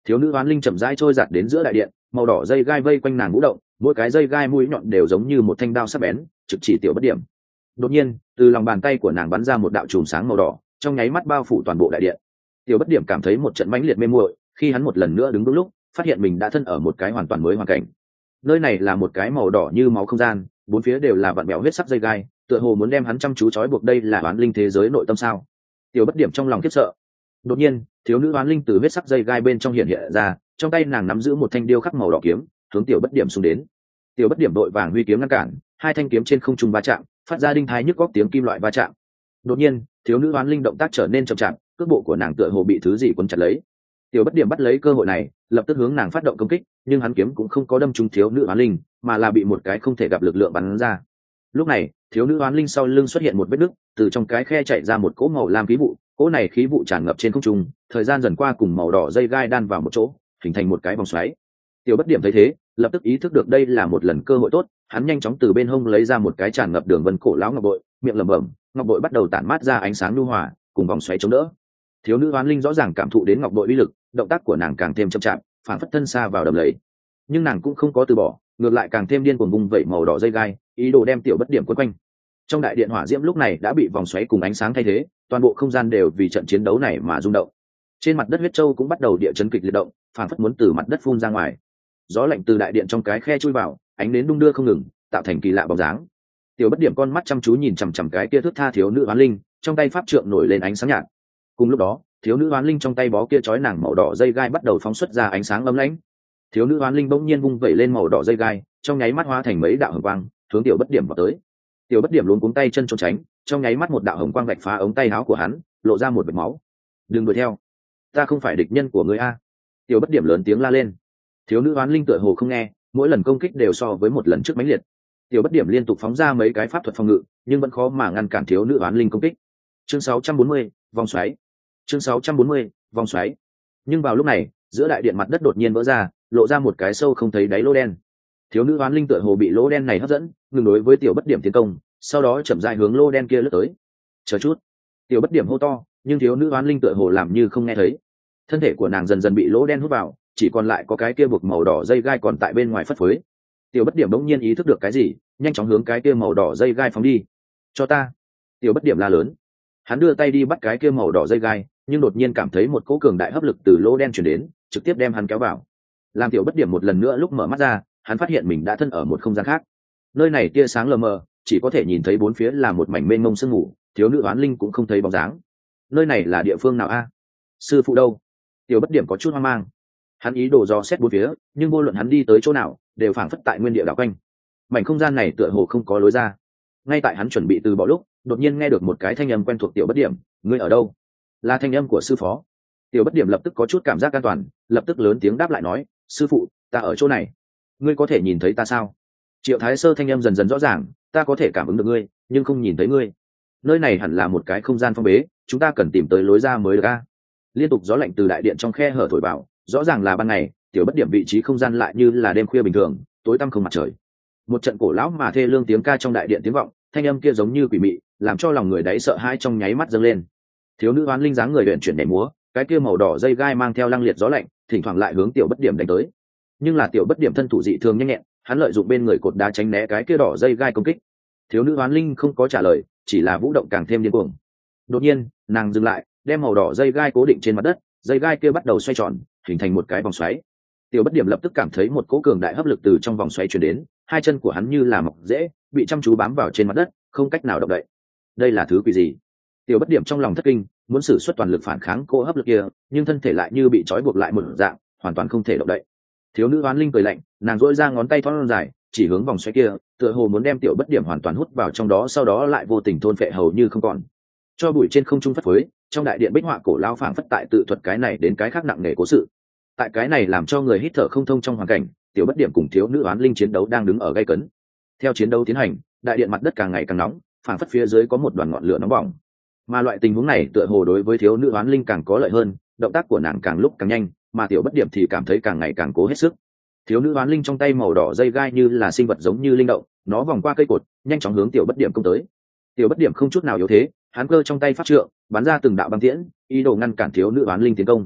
thiếu nữ oán linh chậm rãi trôi giạt đến giữa đại điện, màu đỏ dây gai vây quanh nàng vũ động, mỗi cái dây gai mũi nhọn đều giống như một thanh đao sắc bén trực chỉ tiểu bất điểm. Đột nhiên từ lòng bàn tay của nàng bắn ra một đạo chùm sáng màu đỏ, trong nháy mắt bao phủ toàn bộ đại điện. Tiểu bất điểm cảm thấy một trận mãnh liệt mê muội, khi hắn một lần nữa đứng đúng lúc phát hiện mình đã thân ở một cái hoàn toàn mới hoàn cảnh. Nơi này là một cái màu đỏ như máu không gian, bốn phía đều là vặn bèo huyết sắc dây gai, tựa hồ muốn đem hắn chăm chú trói buộc. đây là oán linh thế giới nội tâm sao? Tiểu bất điểm trong lòng khiếp sợ. Đột nhiên thiếu nữ oán linh từ huyết sắc dây gai bên trong hiện hiện ra, trong tay nàng nắm giữ một thanh điêu khắc màu đỏ kiếm, hướng tiểu bất điểm xung đến. Tiểu bất điểm đội vàng huy kiếm ngăn cản, hai thanh kiếm trên không trung va chạm, phát ra đinh thái nhức góc tiếng kim loại va chạm. Đột nhiên thiếu nữ oán linh động tác trở nên chậm chạp, cước bộ của nàng tựa hồ bị thứ gì quấn chặt lấy. Tiểu bất điểm bắt lấy cơ hội này, lập tức hướng nàng phát động công kích, nhưng hắn kiếm cũng không có đâm trúng thiếu nữ oán linh, mà là bị một cái không thể gặp lực lượng bắn ra. Lúc này thiếu nữ oán linh sau lưng xuất hiện một vết nứt, từ trong cái khe chạy ra một cỗ màu lam khí vụ, cỗ này khí vụ tràn ngập trên không trung, thời gian dần qua cùng màu đỏ dây gai đan vào một chỗ, hình thành một cái vòng xoáy. Tiểu bất điểm thấy thế, lập tức ý thức được đây là một lần cơ hội tốt, hắn nhanh chóng từ bên hông lấy ra một cái tràn ngập đường vân cổ lão ngọc bội, miệng lẩm bẩm, ngọc bội bắt đầu tản mát ra ánh sáng nhu hòa, cùng vòng xoáy chống đỡ. Thiếu nữ oán linh rõ ràng cảm thụ đến ngọc bội uy lực, động tác của nàng càng thêm chậm chạp, phản phất thân xa vào đầm lầy. Nhưng nàng cũng không có từ bỏ, ngược lại càng thêm điên cuồng vung vẩy màu đỏ dây gai, ý đồ đem tiểu bất điểm quấn quanh. Trong đại điện hỏa diễm lúc này đã bị vòng xoáy cùng ánh sáng thay thế, toàn bộ không gian đều vì trận chiến đấu này mà rung động. Trên mặt đất huyết châu cũng bắt đầu địa chấn kịch liệt động, phản phất muốn từ mặt đất phun ra ngoài. Gió lạnh từ đại điện trong cái khe chui vào, ánh nến đung đưa không ngừng, tạo thành kỳ lạ bóng dáng. Tiểu bất điểm con mắt chăm chú nhìn chằm chằm cái kia thước tha thiếu nữ oán linh, trong tay pháp trượng nổi lên ánh sáng nhạt. Cùng lúc đó thiếu nữ oán linh trong tay bó kia trói nàng màu đỏ dây gai bắt đầu phóng xuất ra ánh sáng ấm lãnh. Thiếu nữ oán linh bỗng nhiên vung vẩy lên màu đỏ dây gai, trong nháy mắt hóa thành mấy đạo hồng quang hướng tiểu bất điểm vào tới. Tiểu bất điểm luống cuống tay chân trốn tránh, trong nháy mắt một đạo hồng quang vạch phá ống tay áo của hắn, lộ ra một vệt máu. Đừng đuổi theo, ta không phải địch nhân của ngươi a! Tiểu bất điểm lớn tiếng la lên. Thiếu nữ oán linh tựa hồ không nghe, mỗi lần công kích đều so với một lần trước mãnh liệt. Tiểu bất điểm liên tục phóng ra mấy cái pháp thuật phòng ngự, nhưng vẫn khó mà ngăn cản thiếu nữ oán linh công kích. Chương 640, vòng xoáy. Chương 640, vòng xoáy. Nhưng vào lúc này giữa đại điện mặt đất đột nhiên vỡ ra, lộ ra một cái sâu không thấy đáy lỗ đen. Thiếu nữ oán linh tựa hồ bị lỗ đen này hấp dẫn, ngừng đối với tiểu bất điểm tiến công, sau đó chậm rãi hướng lỗ đen kia lướt tới. Chờ chút! Tiểu bất điểm hô to, nhưng thiếu nữ oán linh tựa hồ làm như không nghe thấy. Thân thể của nàng dần dần bị lỗ đen hút vào, chỉ còn lại có cái kia buộc màu đỏ dây gai còn tại bên ngoài phất phới. Tiểu bất điểm bỗng nhiên ý thức được cái gì, nhanh chóng hướng cái kia màu đỏ dây gai phóng đi. Cho ta! Tiểu bất điểm la lớn. Hắn đưa tay đi bắt cái kia màu đỏ dây gai, nhưng đột nhiên cảm thấy một cỗ cường đại hấp lực từ lỗ đen chuyển đến, trực tiếp đem hắn kéo vào. Làm tiểu bất điểm một lần nữa lúc mở mắt ra, hắn phát hiện mình đã thân ở một không gian khác. Nơi này tia sáng lờ mờ, chỉ có thể nhìn thấy bốn phía là một mảnh mênh mông sương mù, thiếu nữ oán linh cũng không thấy bóng dáng. Nơi này là địa phương nào a? Sư phụ đâu? Tiểu bất điểm có chút hoang mang. Hắn ý đồ dò xét bốn phía, nhưng vô luận hắn đi tới chỗ nào đều phảng phất tại nguyên địa đảo quanh. Mảnh không gian này tựa hồ không có lối ra. Ngay tại hắn chuẩn bị từ bỏ lúc, đột nhiên nghe được một cái thanh âm quen thuộc. Tiểu bất điểm, ngươi ở đâu? Là thanh âm của sư phó. Tiểu bất điểm lập tức có chút cảm giác an toàn, lập tức lớn tiếng đáp lại nói, sư phụ, ta ở chỗ này. Ngươi có thể nhìn thấy ta sao? Triệu Thái Sơ thanh âm dần dần rõ ràng, ta có thể cảm ứng được ngươi, nhưng không nhìn thấy ngươi. Nơi này hẳn là một cái không gian phong bế, chúng ta cần tìm tới lối ra mới được a. Liên tục gió lạnh từ đại điện trong khe hở thổi vào, rõ ràng là ban ngày, tiểu bất điểm vị trí không gian lại như là đêm khuya bình thường, tối tăm không mặt trời. Một trận cổ lão mà thê lương tiếng ca trong đại điện tiếng vọng, thanh âm kia giống như quỷ mị, làm cho lòng người đáy sợ hãi trong nháy mắt dâng lên. Thiếu nữ oán linh dáng người luyện chuyển nhảy múa, cái kia màu đỏ dây gai mang theo lăng liệt gió lạnh, thỉnh thoảng lại hướng tiểu bất điểm đánh tới. Nhưng là tiểu bất điểm thân thủ dị thường nhanh nhẹn, hắn lợi dụng bên người cột đá tránh né cái kia đỏ dây gai công kích. Thiếu nữ oán linh không có trả lời, chỉ là vũ động càng thêm điên cuồng. Đột nhiên nàng dừng lại, đem màu đỏ dây gai cố định trên mặt đất, dây gai kia bắt đầu xoay tròn, hình thành một cái vòng xoáy. Tiểu bất điểm lập tức cảm thấy một cỗ cường đại hấp lực từ trong vòng xoáy truyền đến, hai chân của hắn như là mọc rễ, bị chăm chú bám vào trên mặt đất, không cách nào động đậy. Đây là thứ quỷ gì? Tiểu bất điểm trong lòng thất kinh, muốn sử xuất toàn lực phản kháng cỗ hấp lực kia, nhưng thân thể lại như bị trói buộc lại một dạng, hoàn toàn không thể động đậy. Thiếu nữ oán linh cười lạnh, nàng duỗi ra ngón tay thon dài, chỉ hướng vòng xoáy kia, tựa hồ muốn đem tiểu bất điểm hoàn toàn hút vào trong đó, sau đó lại vô tình thôn phệ hầu như không còn. Cho bụi trên không trung phất phới, trong đại điện bích họa cổ lao phảng phất tại tự thuật cái này đến cái khác nặng nề cố sự. Tại cái này làm cho người hít thở không thông trong hoàn cảnh, tiểu bất điểm cùng thiếu nữ oán linh chiến đấu đang đứng ở gay cấn. Theo chiến đấu tiến hành, đại điện mặt đất càng ngày càng nóng, phảng phất phía dưới có một đoàn ngọn lửa nóng bỏng. Mà loại tình huống này tựa hồ đối với thiếu nữ oán linh càng có lợi hơn, động tác của nàng càng lúc càng nhanh, mà tiểu bất điểm thì cảm thấy càng ngày càng cố hết sức. Thiếu nữ oán linh trong tay màu đỏ dây gai như là sinh vật giống như linh động, nó vòng qua cây cột, nhanh chóng hướng tiểu bất điểm công tới. Tiểu bất điểm không chút nào yếu thế, hắn cơ trong tay pháp trượng, bắn ra từng đạo băng tiễn, ý đồ ngăn cản thiếu nữ oán linh tiến công.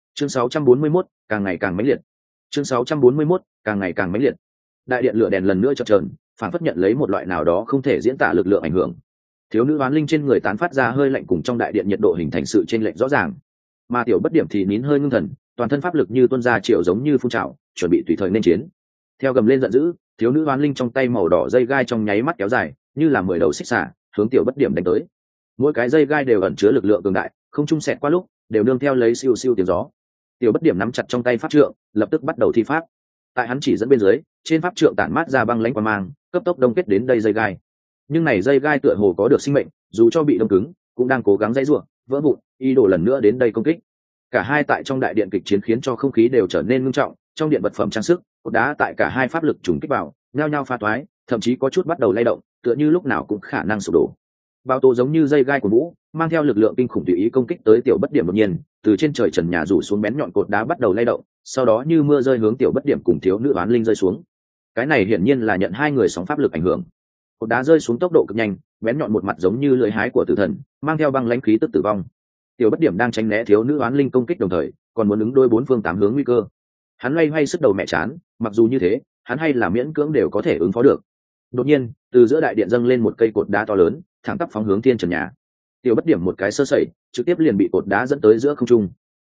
Chương 641, càng ngày càng mãnh liệt. Chương 641, càng ngày càng mãnh liệt. Đại điện lửa đèn lần nữa chập chờn, phản phất nhận lấy một loại nào đó không thể diễn tả lực lượng ảnh hưởng. Thiếu nữ oán linh trên người tán phát ra hơi lạnh, cùng trong đại điện nhiệt độ hình thành sự chênh lệch rõ ràng. Mà tiểu bất điểm thì nín hơi ngưng thần, toàn thân pháp lực như tuôn ra triệu giống như phun trào, chuẩn bị tùy thời nên chiến. Theo gầm lên giận dữ, thiếu nữ oán linh trong tay màu đỏ dây gai trong nháy mắt kéo dài, như là 10 đầu xích xả, hướng tiểu bất điểm đánh tới. Mỗi cái dây gai đều ẩn chứa lực lượng cường đại, không trung xẹt qua lúc đều nương theo lấy siêu siêu tiếng gió. Tiểu bất điểm nắm chặt trong tay pháp trượng, lập tức bắt đầu thi pháp. Tại hắn chỉ dẫn bên dưới, trên pháp trượng tản mát ra băng lãnh quang mang, cấp tốc đông kết đến đây dây gai. Nhưng này dây gai tựa hồ có được sinh mệnh, dù cho bị đông cứng cũng đang cố gắng dãy rủa, vỡ vụn, ý đồ lần nữa đến đây công kích. Cả hai tại trong đại điện kịch chiến khiến cho không khí đều trở nên ngưng trọng, trong điện vật phẩm trang sức, cột đá tại cả hai pháp lực trùng kích vào, nhao nhao pha toái, thậm chí có chút bắt đầu lay động, tựa như lúc nào cũng khả năng sụp đổ. Bao tô giống như dây gai của vũ, mang theo lực lượng kinh khủng tùy ý công kích tới tiểu bất điểm. Đột nhiên, từ trên trời trần nhà rủ xuống bén nhọn cột đá bắt đầu lay động, sau đó như mưa rơi hướng tiểu bất điểm cùng thiếu nữ oán linh rơi xuống. Cái này hiển nhiên là nhận hai người sóng pháp lực ảnh hưởng. Cột đá rơi xuống tốc độ cực nhanh, bén nhọn một mặt giống như lưỡi hái của tử thần, mang theo băng lãnh khí tức tử vong. Tiểu bất điểm đang tránh né thiếu nữ oán linh công kích, đồng thời còn muốn ứng đối bốn phương tám hướng nguy cơ. Hắn loay hoay sức đầu mẹ chán, mặc dù như thế, hắn hay là miễn cưỡng đều có thể ứng phó được. Đột nhiên, từ giữa đại điện dâng lên một cây cột đá to lớn, thẳng tắp phóng hướng thiên trần nhà. Tiểu bất điểm một cái sơ sẩy, trực tiếp liền bị cột đá dẫn tới giữa không trung.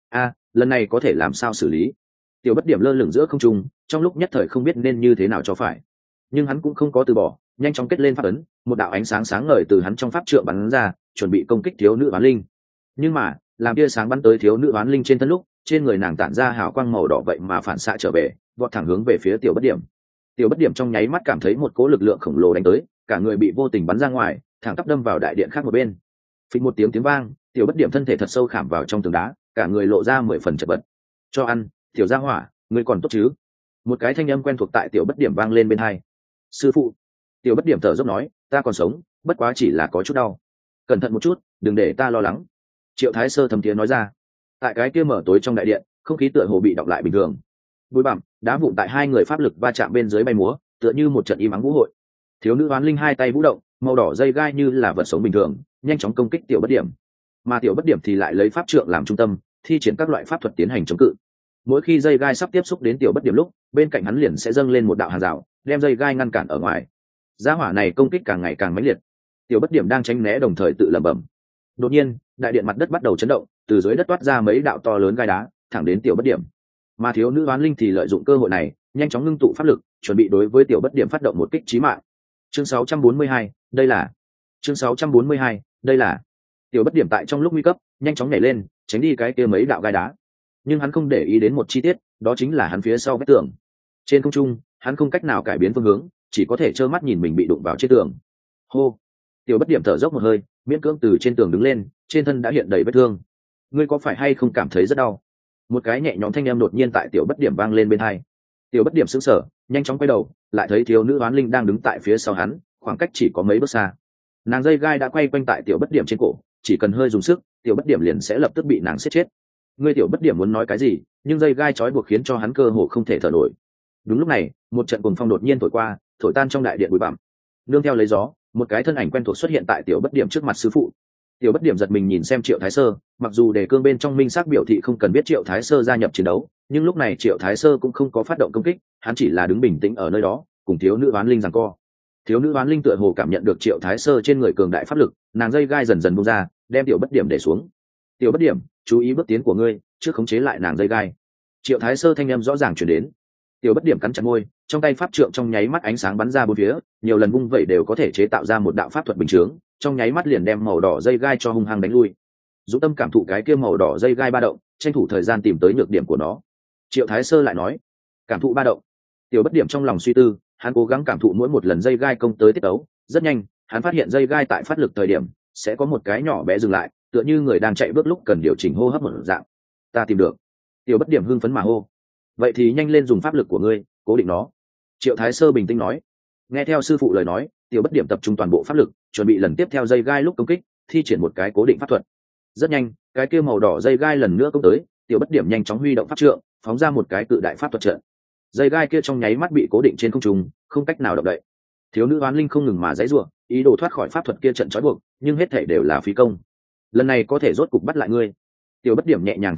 Lần này có thể làm sao xử lý? Tiểu bất điểm lơ lửng giữa không trung, trong lúc nhất thời không biết nên như thế nào cho phải. Nhưng hắn cũng không có từ bỏ, nhanh chóng kết lên pháp ấn, một đạo ánh sáng sáng ngời từ hắn trong pháp trượng bắn ra, chuẩn bị công kích thiếu nữ oán linh. Nhưng mà, làm tia sáng bắn tới thiếu nữ oán linh trên thân lúc, trên người nàng tản ra hào quang màu đỏ, vậy mà phản xạ trở về, vọt thẳng hướng về phía tiểu bất điểm. Tiểu bất điểm trong nháy mắt cảm thấy một cỗ lực lượng khổng lồ đánh tới, cả người bị vô tình bắn ra ngoài, thẳng tắp đâm vào đại điện khác một bên. Phịch một tiếng vang, tiểu bất điểm thân thể thật sâu khảm vào trong tường đá, cả người lộ ra 10 phần chật vật. Cho ăn, tiểu gia hỏa, ngươi còn tốt chứ? Một cái thanh âm quen thuộc tại tiểu bất điểm vang lên bên tai. Sư phụ. Tiểu bất điểm thở dốc nói, ta còn sống, bất quá chỉ là có chút đau. Cẩn thận một chút, đừng để ta lo lắng. Triệu Thái Sơ thầm tiếng nói ra. Tại cái kia mở tối trong đại điện, không khí tựa hồ bị đọng lại bình thường. Bụi bặm, đá vụn tại hai người pháp lực va chạm bên dưới bay múa, tựa như một trận im ắng vũ hội. Thiếu nữ oán linh hai tay vũ động, màu đỏ dây gai như là vật sống bình thường, nhanh chóng công kích tiểu bất điểm. Mà tiểu bất điểm thì lại lấy pháp trượng làm trung tâm, thi triển các loại pháp thuật tiến hành chống cự. Mỗi khi dây gai sắp tiếp xúc đến tiểu bất điểm lúc, bên cạnh hắn liền sẽ dâng lên một đạo hàng rào, đem dây gai ngăn cản ở ngoài. Gia hỏa này công kích càng ngày càng mãnh liệt. Tiểu bất điểm đang tránh né đồng thời tự lẩm bẩm. Đột nhiên, đại điện mặt đất bắt đầu chấn động, từ dưới đất toát ra mấy đạo to lớn gai đá, thẳng đến tiểu bất điểm. Mà thiếu nữ oán linh thì lợi dụng cơ hội này, nhanh chóng ngưng tụ pháp lực, chuẩn bị đối với tiểu bất điểm phát động một kích chí mạng. Chương 642, đây là. Chương 642, đây là. Tiểu bất điểm tại trong lúc nguy cấp, nhanh chóng nhảy lên, tránh đi cái kia mấy đạo gai đá. Nhưng hắn không để ý đến một chi tiết, đó chính là hắn phía sau vách tường. Trên không trung, hắn không cách nào cải biến phương hướng, chỉ có thể trơ mắt nhìn mình bị đụng vào trên tường. Hô. Tiểu bất điểm thở dốc một hơi, miễn cưỡng từ trên tường đứng lên, trên thân đã hiện đầy vết thương. Ngươi có phải hay không cảm thấy rất đau? Một cái nhẹ nhõm thanh âm đột nhiên tại tiểu bất điểm vang lên bên tai. Tiểu bất điểm sững sờ, nhanh chóng quay đầu, lại thấy thiếu nữ oán linh đang đứng tại phía sau hắn, khoảng cách chỉ có mấy bước xa. Nàng dây gai đã quay quanh tại tiểu bất điểm trên cổ, chỉ cần hơi dùng sức, tiểu bất điểm liền sẽ lập tức bị nàng siết chết. Ngươi tiểu bất điểm muốn nói cái gì, nhưng dây gai trói buộc khiến cho hắn cơ hồ không thể thở nổi. Đúng lúc này, một trận cuồng phong đột nhiên thổi qua, thổi tan trong đại điện bụi bặm. Nương theo lấy gió, một cái thân ảnh quen thuộc xuất hiện tại tiểu bất điểm trước mặt sư phụ. Tiểu bất điểm giật mình nhìn xem Triệu Thái Sơ, mặc dù đề cương bên trong minh xác biểu thị không cần biết Triệu Thái Sơ gia nhập chiến đấu, nhưng lúc này Triệu Thái Sơ cũng không có phát động công kích, hắn chỉ là đứng bình tĩnh ở nơi đó, cùng thiếu nữ oán linh giằng co. Thiếu nữ oán linh tựa hồ cảm nhận được Triệu Thái Sơ trên người cường đại pháp lực, nàng dây gai dần dần buông ra, đem tiểu bất điểm để xuống. Tiểu bất điểm, chú ý bước tiến của ngươi, trước khống chế lại nàng dây gai. Triệu Thái Sơ thanh âm rõ ràng truyền đến. Tiểu bất điểm cắn chặt môi, trong tay pháp trượng trong nháy mắt ánh sáng bắn ra bốn phía, nhiều lần vung vẩy đều có thể chế tạo ra một đạo pháp thuật bình chướng, trong nháy mắt liền đem màu đỏ dây gai cho hung hăng đánh lui. Dũng tâm cảm thụ cái kia màu đỏ dây gai ba động, tranh thủ thời gian tìm tới nhược điểm của nó. Triệu Thái Sơ lại nói, cảm thụ ba động. Tiểu bất điểm trong lòng suy tư, hắn cố gắng cảm thụ mỗi một lần dây gai công tới tiết tấu. Rất nhanh, hắn phát hiện dây gai tại phát lực thời điểm sẽ có một cái nhỏ bé dừng lại, tựa như người đang chạy bước lúc cần điều chỉnh hô hấp một dạng. Ta tìm được. Tiểu bất điểm hưng phấn mà hô. Vậy thì nhanh lên dùng pháp lực của ngươi cố định nó. Triệu Thái Sơ bình tĩnh nói. Nghe theo sư phụ lời nói, tiểu bất điểm tập trung toàn bộ pháp lực, chuẩn bị lần tiếp theo dây gai lúc công kích thi triển một cái cố định pháp thuật. Rất nhanh, cái kia màu đỏ dây gai lần nữa công tới, tiểu bất điểm nhanh chóng huy động pháp trượng, phóng ra một cái cự đại pháp thuật trận. Dây gai kia trong nháy mắt bị cố định trên không trung, không cách nào động đậy. Thiếu nữ oán linh không ngừng mà giãy giụa, ý đồ thoát khỏi pháp thuật kia trận trói buộc, nhưng hết thảy đều là phí công. Lần này có thể rốt cục bắt lại ngươi. Tiểu bất điểm nhẹ nhàng thở ra,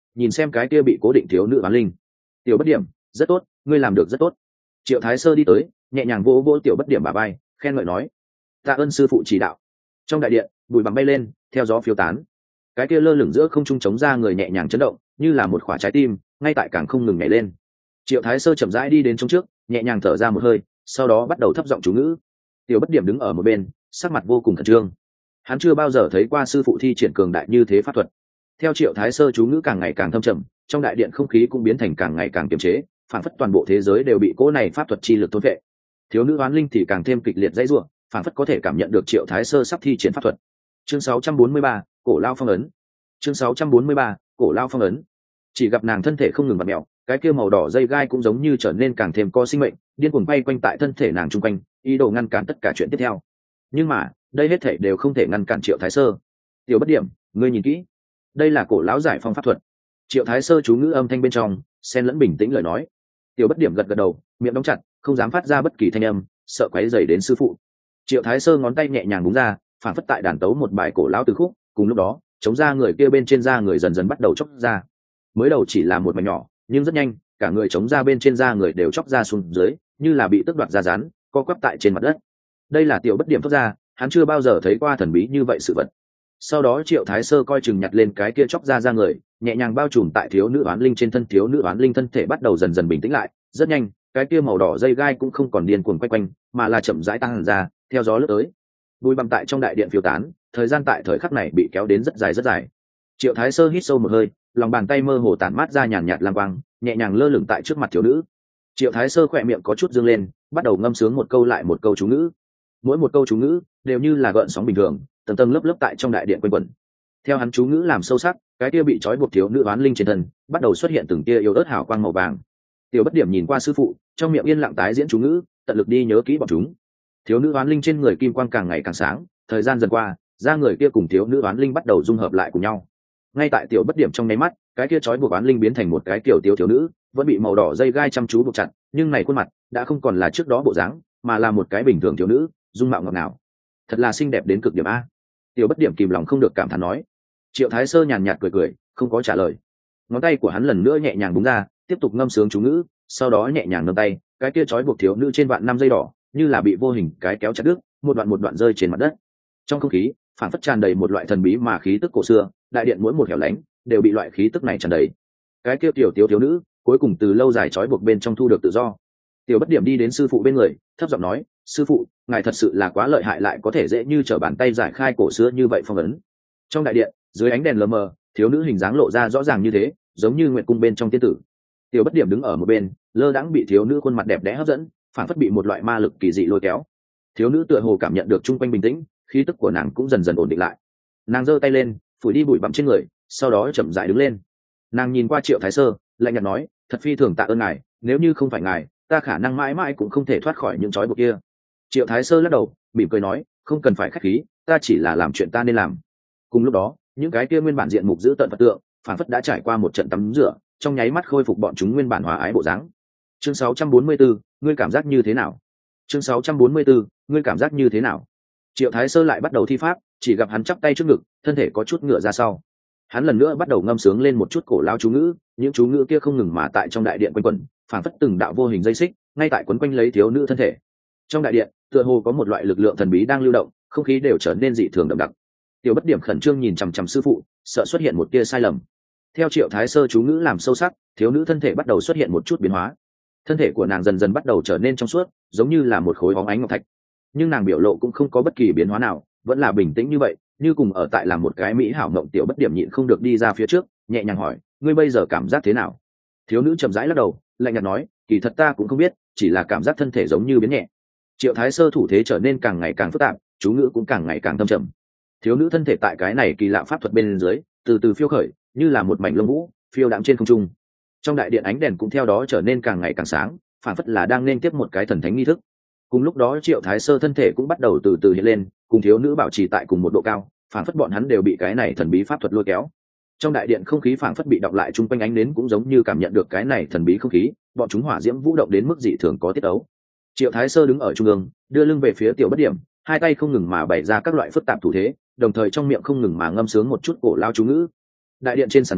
nhìn xem cái kia bị cố định thiếu nữ oán linh. Tiểu Bất Điểm, rất tốt, ngươi làm được rất tốt. Triệu Thái Sơ đi tới, nhẹ nhàng vỗ vỗ Tiểu Bất Điểm bả vai, khen ngợi nói: tạ ơn sư phụ chỉ đạo. Trong đại điện, bụi bặm bay lên, theo gió phiêu tán. Cái kia lơ lửng giữa không trung chống ra người nhẹ nhàng chấn động, như là một quả trái tim, ngay tại càng không ngừng nhảy lên. Triệu Thái Sơ chậm rãi đi đến trong trước, nhẹ nhàng thở ra một hơi, sau đó bắt đầu thấp giọng chú ngữ. Tiểu Bất Điểm đứng ở một bên, sắc mặt vô cùng khẩn trương. Hắn chưa bao giờ thấy qua sư phụ thi triển cường đại như thế pháp thuật. Theo Triệu Thái Sơ chú ngữ càng ngày càng thâm trầm, trong đại điện không khí cũng biến thành càng ngày càng kiềm chế, phản phất toàn bộ thế giới đều bị cỗ này pháp thuật chi lực thôn vệ. Thiếu nữ oán linh thì càng thêm kịch liệt dãy rủa, phản phất có thể cảm nhận được Triệu Thái Sơ sắp thi triển pháp thuật. Chương 643, cổ lao phong ấn. Chương 643, cổ lao phong ấn. Chỉ gặp nàng thân thể không ngừng vặn mèo, cái kia màu đỏ dây gai cũng giống như trở nên càng thêm có sinh mệnh, điên cuồng bay quanh tại thân thể nàng trung quanh, ý đồ ngăn cản tất cả chuyện tiếp theo. Nhưng mà, đây hết thảy đều không thể ngăn cản Triệu Thái Sơ. Tiểu Bất Điểm, ngươi nhìn kỹ, đây là cổ lão giải phong pháp thuật. Triệu Thái Sơ chú ngữ âm thanh bên trong xen lẫn bình tĩnh lời nói. Tiểu Bất Điểm gật gật đầu, miệng đóng chặt, không dám phát ra bất kỳ thanh âm, sợ quấy rầy đến sư phụ. Triệu Thái Sơ ngón tay nhẹ nhàng búng ra, phản phất tại đàn tấu một bài cổ lão từ khúc. Cùng lúc đó, chống da người kia bên trên da người dần dần bắt đầu chóc ra. Mới đầu chỉ là một mảnh nhỏ, nhưng rất nhanh, cả người chống da bên trên da người đều chóc ra xuống dưới, như là bị tước đoạt da rán, co quắp tại trên mặt đất. Đây là Tiểu Bất Điểm thoát ra, hắn chưa bao giờ thấy qua thần bí như vậy sự vật. Sau đó Triệu Thái Sơ coi chừng nhặt lên cái kia chóc da người, nhẹ nhàng bao trùm tại thiếu nữ oán linh trên thân. Thiếu nữ oán linh thân thể bắt đầu dần dần bình tĩnh lại, rất nhanh, cái kia màu đỏ dây gai cũng không còn điên cuồng quay quanh, mà là chậm rãi tăng ra, theo gió lướt tới. Bụi bặm tại trong đại điện phiêu tán, thời gian tại thời khắc này bị kéo đến rất dài rất dài. Triệu Thái Sơ hít sâu một hơi, lòng bàn tay mơ hồ tản mát ra nhàn nhạt lam quang, nhẹ nhàng lơ lửng tại trước mặt thiếu nữ. Triệu Thái Sơ khỏe miệng có chút dương lên, bắt đầu ngâm sướng một câu lại một câu chú ngữ. Mỗi một câu chú ngữ đều như là gợn sóng bình thường, tầng tầng lớp lớp tại trong đại điện quanh quẩn. Theo hắn chú ngữ làm sâu sắc, cái kia bị trói buộc thiếu nữ oán linh trên thân bắt đầu xuất hiện từng tia yếu ớt hào quang màu vàng. Tiểu Bất Điểm nhìn qua sư phụ, trong miệng yên lặng tái diễn chú ngữ, tận lực đi nhớ kỹ bọn chúng. Thiếu nữ oán linh trên người kim quang càng ngày càng sáng, thời gian dần qua, da người kia cùng thiếu nữ oán linh bắt đầu dung hợp lại cùng nhau. Ngay tại Tiểu Bất Điểm trong nháy mắt, cái kia trói buộc oán linh biến thành một cái kiểu thiếu nữ, vẫn bị màu đỏ dây gai chăm chú buộc chặt, nhưng này khuôn mặt đã không còn là trước đó bộ dáng, mà là một cái bình thường thiếu nữ, dung mạo ngọt ngào, thật là xinh đẹp đến cực điểm a. Tiểu Bất Điểm kìm lòng không được cảm thán nói. Triệu Thái Sơ nhàn nhạt cười cười, không có trả lời. Ngón tay của hắn lần nữa nhẹ nhàng búng ra, tiếp tục ngâm sướng chú ngữ, sau đó nhẹ nhàng nâng tay, cái kia trói buộc thiếu nữ trên vạn năm dây đỏ, như là bị vô hình cái kéo chặt đứt, một đoạn rơi trên mặt đất. Trong không khí, phản phất tràn đầy một loại thần bí mà khí tức cổ xưa, đại điện mỗi một hẻo lánh đều bị loại khí tức này tràn đầy. Cái kia thiếu nữ, cuối cùng từ lâu dài trói buộc bên trong thu được tự do. Tiểu Bất Điểm đi đến sư phụ bên người, thấp giọng nói: sư phụ, ngài thật sự là quá lợi hại, lại có thể dễ như trở bàn tay giải khai cổ xưa như vậy phong ấn. Trong đại điện, dưới ánh đèn lờ mờ, thiếu nữ hình dáng lộ ra rõ ràng như thế, giống như nguyệt cung bên trong tiên tử. Tiểu Bất Điểm đứng ở một bên, lơ đãng bị thiếu nữ khuôn mặt đẹp đẽ hấp dẫn, phản phất bị một loại ma lực kỳ dị lôi kéo. Thiếu nữ tựa hồ cảm nhận được chung quanh bình tĩnh, khí tức của nàng cũng dần dần ổn định lại. Nàng giơ tay lên, phủi đi bụi bặm trên người, sau đó chậm rãi đứng lên. Nàng nhìn qua Triệu Thái Sơ, lạnh nhạt nói: thật phi thường tạ ơn ngài, nếu như không phải ngài, ta khả năng mãi mãi cũng không thể thoát khỏi những trói buộc kia. Triệu Thái Sơ lắc đầu, mỉm cười nói: không cần phải khách khí, ta chỉ là làm chuyện ta nên làm. Cùng lúc đó, những cái kia nguyên bản diện mục giữ tận Phật tượng, phản phất đã trải qua một trận tắm rửa, trong nháy mắt khôi phục bọn chúng nguyên bản hòa ái bộ dáng. Chương 644, ngươi cảm giác như thế nào? Chương 644, ngươi cảm giác như thế nào? Triệu Thái Sơ lại bắt đầu thi pháp, chỉ gặp hắn chắp tay trước ngực, thân thể có chút ngửa ra sau. Hắn lần nữa bắt đầu ngâm sướng lên một chút cổ lao chú ngữ, những chú ngữ kia không ngừng mà tại trong đại điện quanh quẩn, phản phất từng đạo vô hình dây xích, ngay tại quấn quanh lấy thiếu nữ thân thể. Trong đại điện, tựa hồ có một loại lực lượng thần bí đang lưu động, không khí đều trở nên dị thường đậm đặc. Tiểu Bất Điểm khẩn trương nhìn chằm chằm sư phụ, sợ xuất hiện một tia sai lầm. Theo Triệu Thái Sơ chú ngữ làm sâu sắc, thiếu nữ thân thể bắt đầu xuất hiện một chút biến hóa. Thân thể của nàng dần dần bắt đầu trở nên trong suốt, giống như là một khối óng ánh ngọc thạch. Nhưng nàng biểu lộ cũng không có bất kỳ biến hóa nào, vẫn là bình tĩnh như vậy, như cùng ở tại làm một cái mỹ hảo mộng. Tiểu Bất Điểm nhịn không được đi ra phía trước, nhẹ nhàng hỏi: ngươi bây giờ cảm giác thế nào? Thiếu nữ chậm rãi lắc đầu, lạnh nhạt nói: kỳ thật ta cũng không biết, chỉ là cảm giác thân thể giống như biến nhẹ. Triệu Thái Sơ thủ thế trở nên càng ngày càng phức tạp, chú ngữ cũng càng ngày càng thâm trầm. Thiếu nữ thân thể tại cái này kỳ lạ pháp thuật bên dưới, từ từ phiêu khởi, như là một mảnh lông vũ phiêu đạm trên không trung. Trong đại điện ánh đèn cũng theo đó trở nên càng ngày càng sáng, phản phất là đang nên tiếp một cái thần thánh nghi thức. Cùng lúc đó Triệu Thái Sơ thân thể cũng bắt đầu từ từ hiện lên, cùng thiếu nữ bảo trì tại cùng một độ cao, phản phất bọn hắn đều bị cái này thần bí pháp thuật lôi kéo. Trong đại điện không khí phản phất bị đọng lại, chung quanh ánh nến cũng giống như cảm nhận được cái này thần bí không khí, bọn chúng hỏa diễm vũ động đến mức dị thường có tiết ấu. Triệu Thái Sơ đứng ở trung ương, đưa lưng về phía Tiểu Bất Điểm, hai tay không ngừng mà bày ra các loại phức tạp thủ thế, đồng thời trong miệng không ngừng mà ngâm sướng một chút cổ lao chú ngữ. Đại điện trên sàn nhà,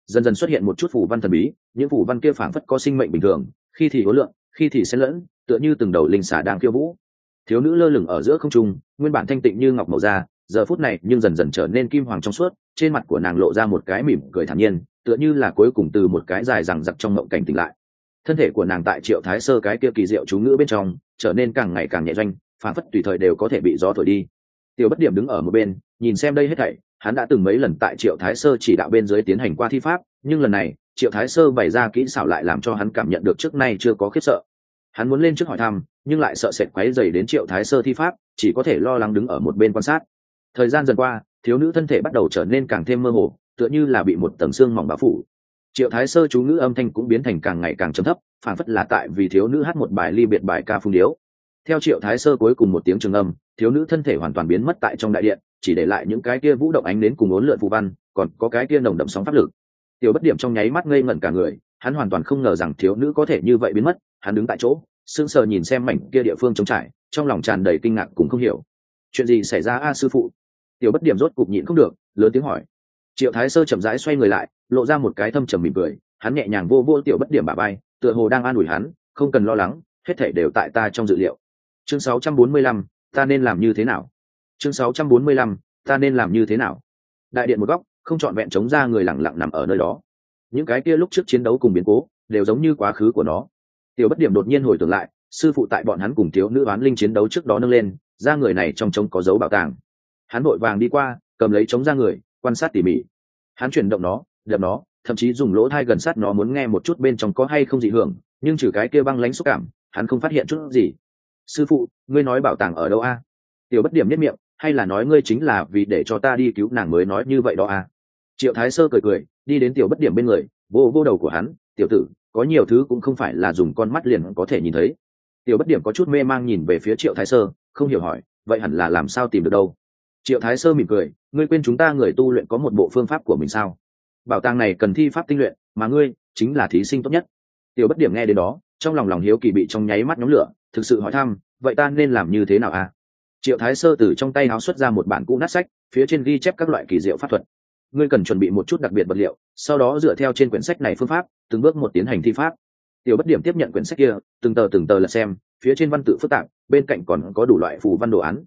dần dần xuất hiện một chút phù văn thần bí, những phù văn kia phảng phất có sinh mệnh bình thường, khi thì uốn lượn, khi thì xen lẫn, tựa như từng đầu linh xà đang khiêu vũ. Thiếu nữ lơ lửng ở giữa không trung, nguyên bản thanh tịnh như ngọc màu da, giờ phút này nhưng dần dần trở nên kim hoàng trong suốt, trên mặt của nàng lộ ra một cái mỉm cười thản nhiên, tựa như là cuối cùng từ một cái dài dằng dặc trong mộng cảnh tỉnh lại. Thân thể của nàng tại Triệu Thái Sơ cái kia kỳ diệu chú ngữ bên trong trở nên càng ngày càng nhẹ doanh, phảng phất tùy thời đều có thể bị gió thổi đi. Tiểu Bất Điểm đứng ở một bên, nhìn xem đây hết thảy, hắn đã từng mấy lần tại Triệu Thái Sơ chỉ đạo bên dưới tiến hành qua thi pháp, nhưng lần này, Triệu Thái Sơ bày ra kỹ xảo lại làm cho hắn cảm nhận được trước nay chưa có khiếp sợ. Hắn muốn lên trước hỏi thăm, nhưng lại sợ sệt quấy rầy đến Triệu Thái Sơ thi pháp, chỉ có thể lo lắng đứng ở một bên quan sát. Thời gian dần qua, thiếu nữ thân thể bắt đầu trở nên càng thêm mơ hồ, tựa như là bị một tầng xương mỏng bao phủ. Triệu Thái Sơ chú ngữ âm thanh cũng biến thành càng ngày càng trầm thấp, phản phất là tại vì thiếu nữ hát một bài ly biệt bài ca phung điếu. Theo Triệu Thái Sơ cuối cùng một tiếng trường âm, thiếu nữ thân thể hoàn toàn biến mất tại trong đại điện, chỉ để lại những cái kia vũ động ánh đến cùng uốn lượn phù văn, còn có cái kia nồng đậm sóng pháp lực. Tiểu Bất Điểm trong nháy mắt ngây ngẩn cả người, hắn hoàn toàn không ngờ rằng thiếu nữ có thể như vậy biến mất, hắn đứng tại chỗ, sững sờ nhìn xem mảnh kia địa phương trống trải, trong lòng tràn đầy kinh ngạc cùng không hiểu. Chuyện gì xảy ra a sư phụ? Tiểu Bất Điểm rốt cục nhịn không được, lớn tiếng hỏi. Triệu Thái Sơ chậm rãi xoay người lại, lộ ra một cái thâm trầm mỉm cười, hắn nhẹ nhàng vô Tiểu Bất Điểm bả vai, tựa hồ đang an ủi hắn, không cần lo lắng, hết thảy đều tại ta trong dự liệu. Chương 645, ta nên làm như thế nào? Chương 645, ta nên làm như thế nào? Đại điện một góc, không trọn vẹn chống ra người lặng lặng nằm ở nơi đó. Những cái kia lúc trước chiến đấu cùng biến cố, đều giống như quá khứ của nó. Tiểu Bất Điểm đột nhiên hồi tưởng lại, sư phụ tại bọn hắn cùng thiếu nữ oán linh chiến đấu trước đó nâng lên, ra người này trong trống có dấu bảo tàng. Hắn vội vàng đi qua, cầm lấy trống ra người, quan sát tỉ mỉ. Hắn chuyển động nó, đập nó, thậm chí dùng lỗ tai gần sát nó muốn nghe một chút bên trong có hay không dị hưởng, nhưng trừ cái kia băng lãnh xúc cảm, hắn không phát hiện chút gì. Sư phụ, ngươi nói bảo tàng ở đâu a? Tiểu Bất Điểm nhếch miệng, hay là nói ngươi chính là vì để cho ta đi cứu nàng mới nói như vậy đó a? Triệu Thái Sơ cười cười, đi đến Tiểu Bất Điểm bên người, vô đầu của hắn, tiểu tử, có nhiều thứ cũng không phải là dùng con mắt liền có thể nhìn thấy. Tiểu Bất Điểm có chút mê mang nhìn về phía Triệu Thái Sơ, không hiểu hỏi, vậy hẳn là làm sao tìm được đâu? Triệu Thái Sơ mỉm cười, ngươi quên chúng ta người tu luyện có một bộ phương pháp của mình sao? Bảo tàng này cần thi pháp tinh luyện, mà ngươi chính là thí sinh tốt nhất. Tiểu Bất Điểm nghe đến đó, trong lòng hiếu kỳ bị trong nháy mắt nhóm lửa, thực sự hỏi thăm, vậy ta nên làm như thế nào a? Triệu Thái Sơ từ trong tay áo xuất ra một bản cũ nát sách, phía trên ghi chép các loại kỳ diệu pháp thuật. Ngươi cần chuẩn bị một chút đặc biệt vật liệu, sau đó dựa theo trên quyển sách này phương pháp, từng bước một tiến hành thi pháp. Tiểu Bất Điểm tiếp nhận quyển sách kia, từng tờ lật xem, phía trên văn tự phức tạp, bên cạnh còn có đủ loại phù văn đồ án.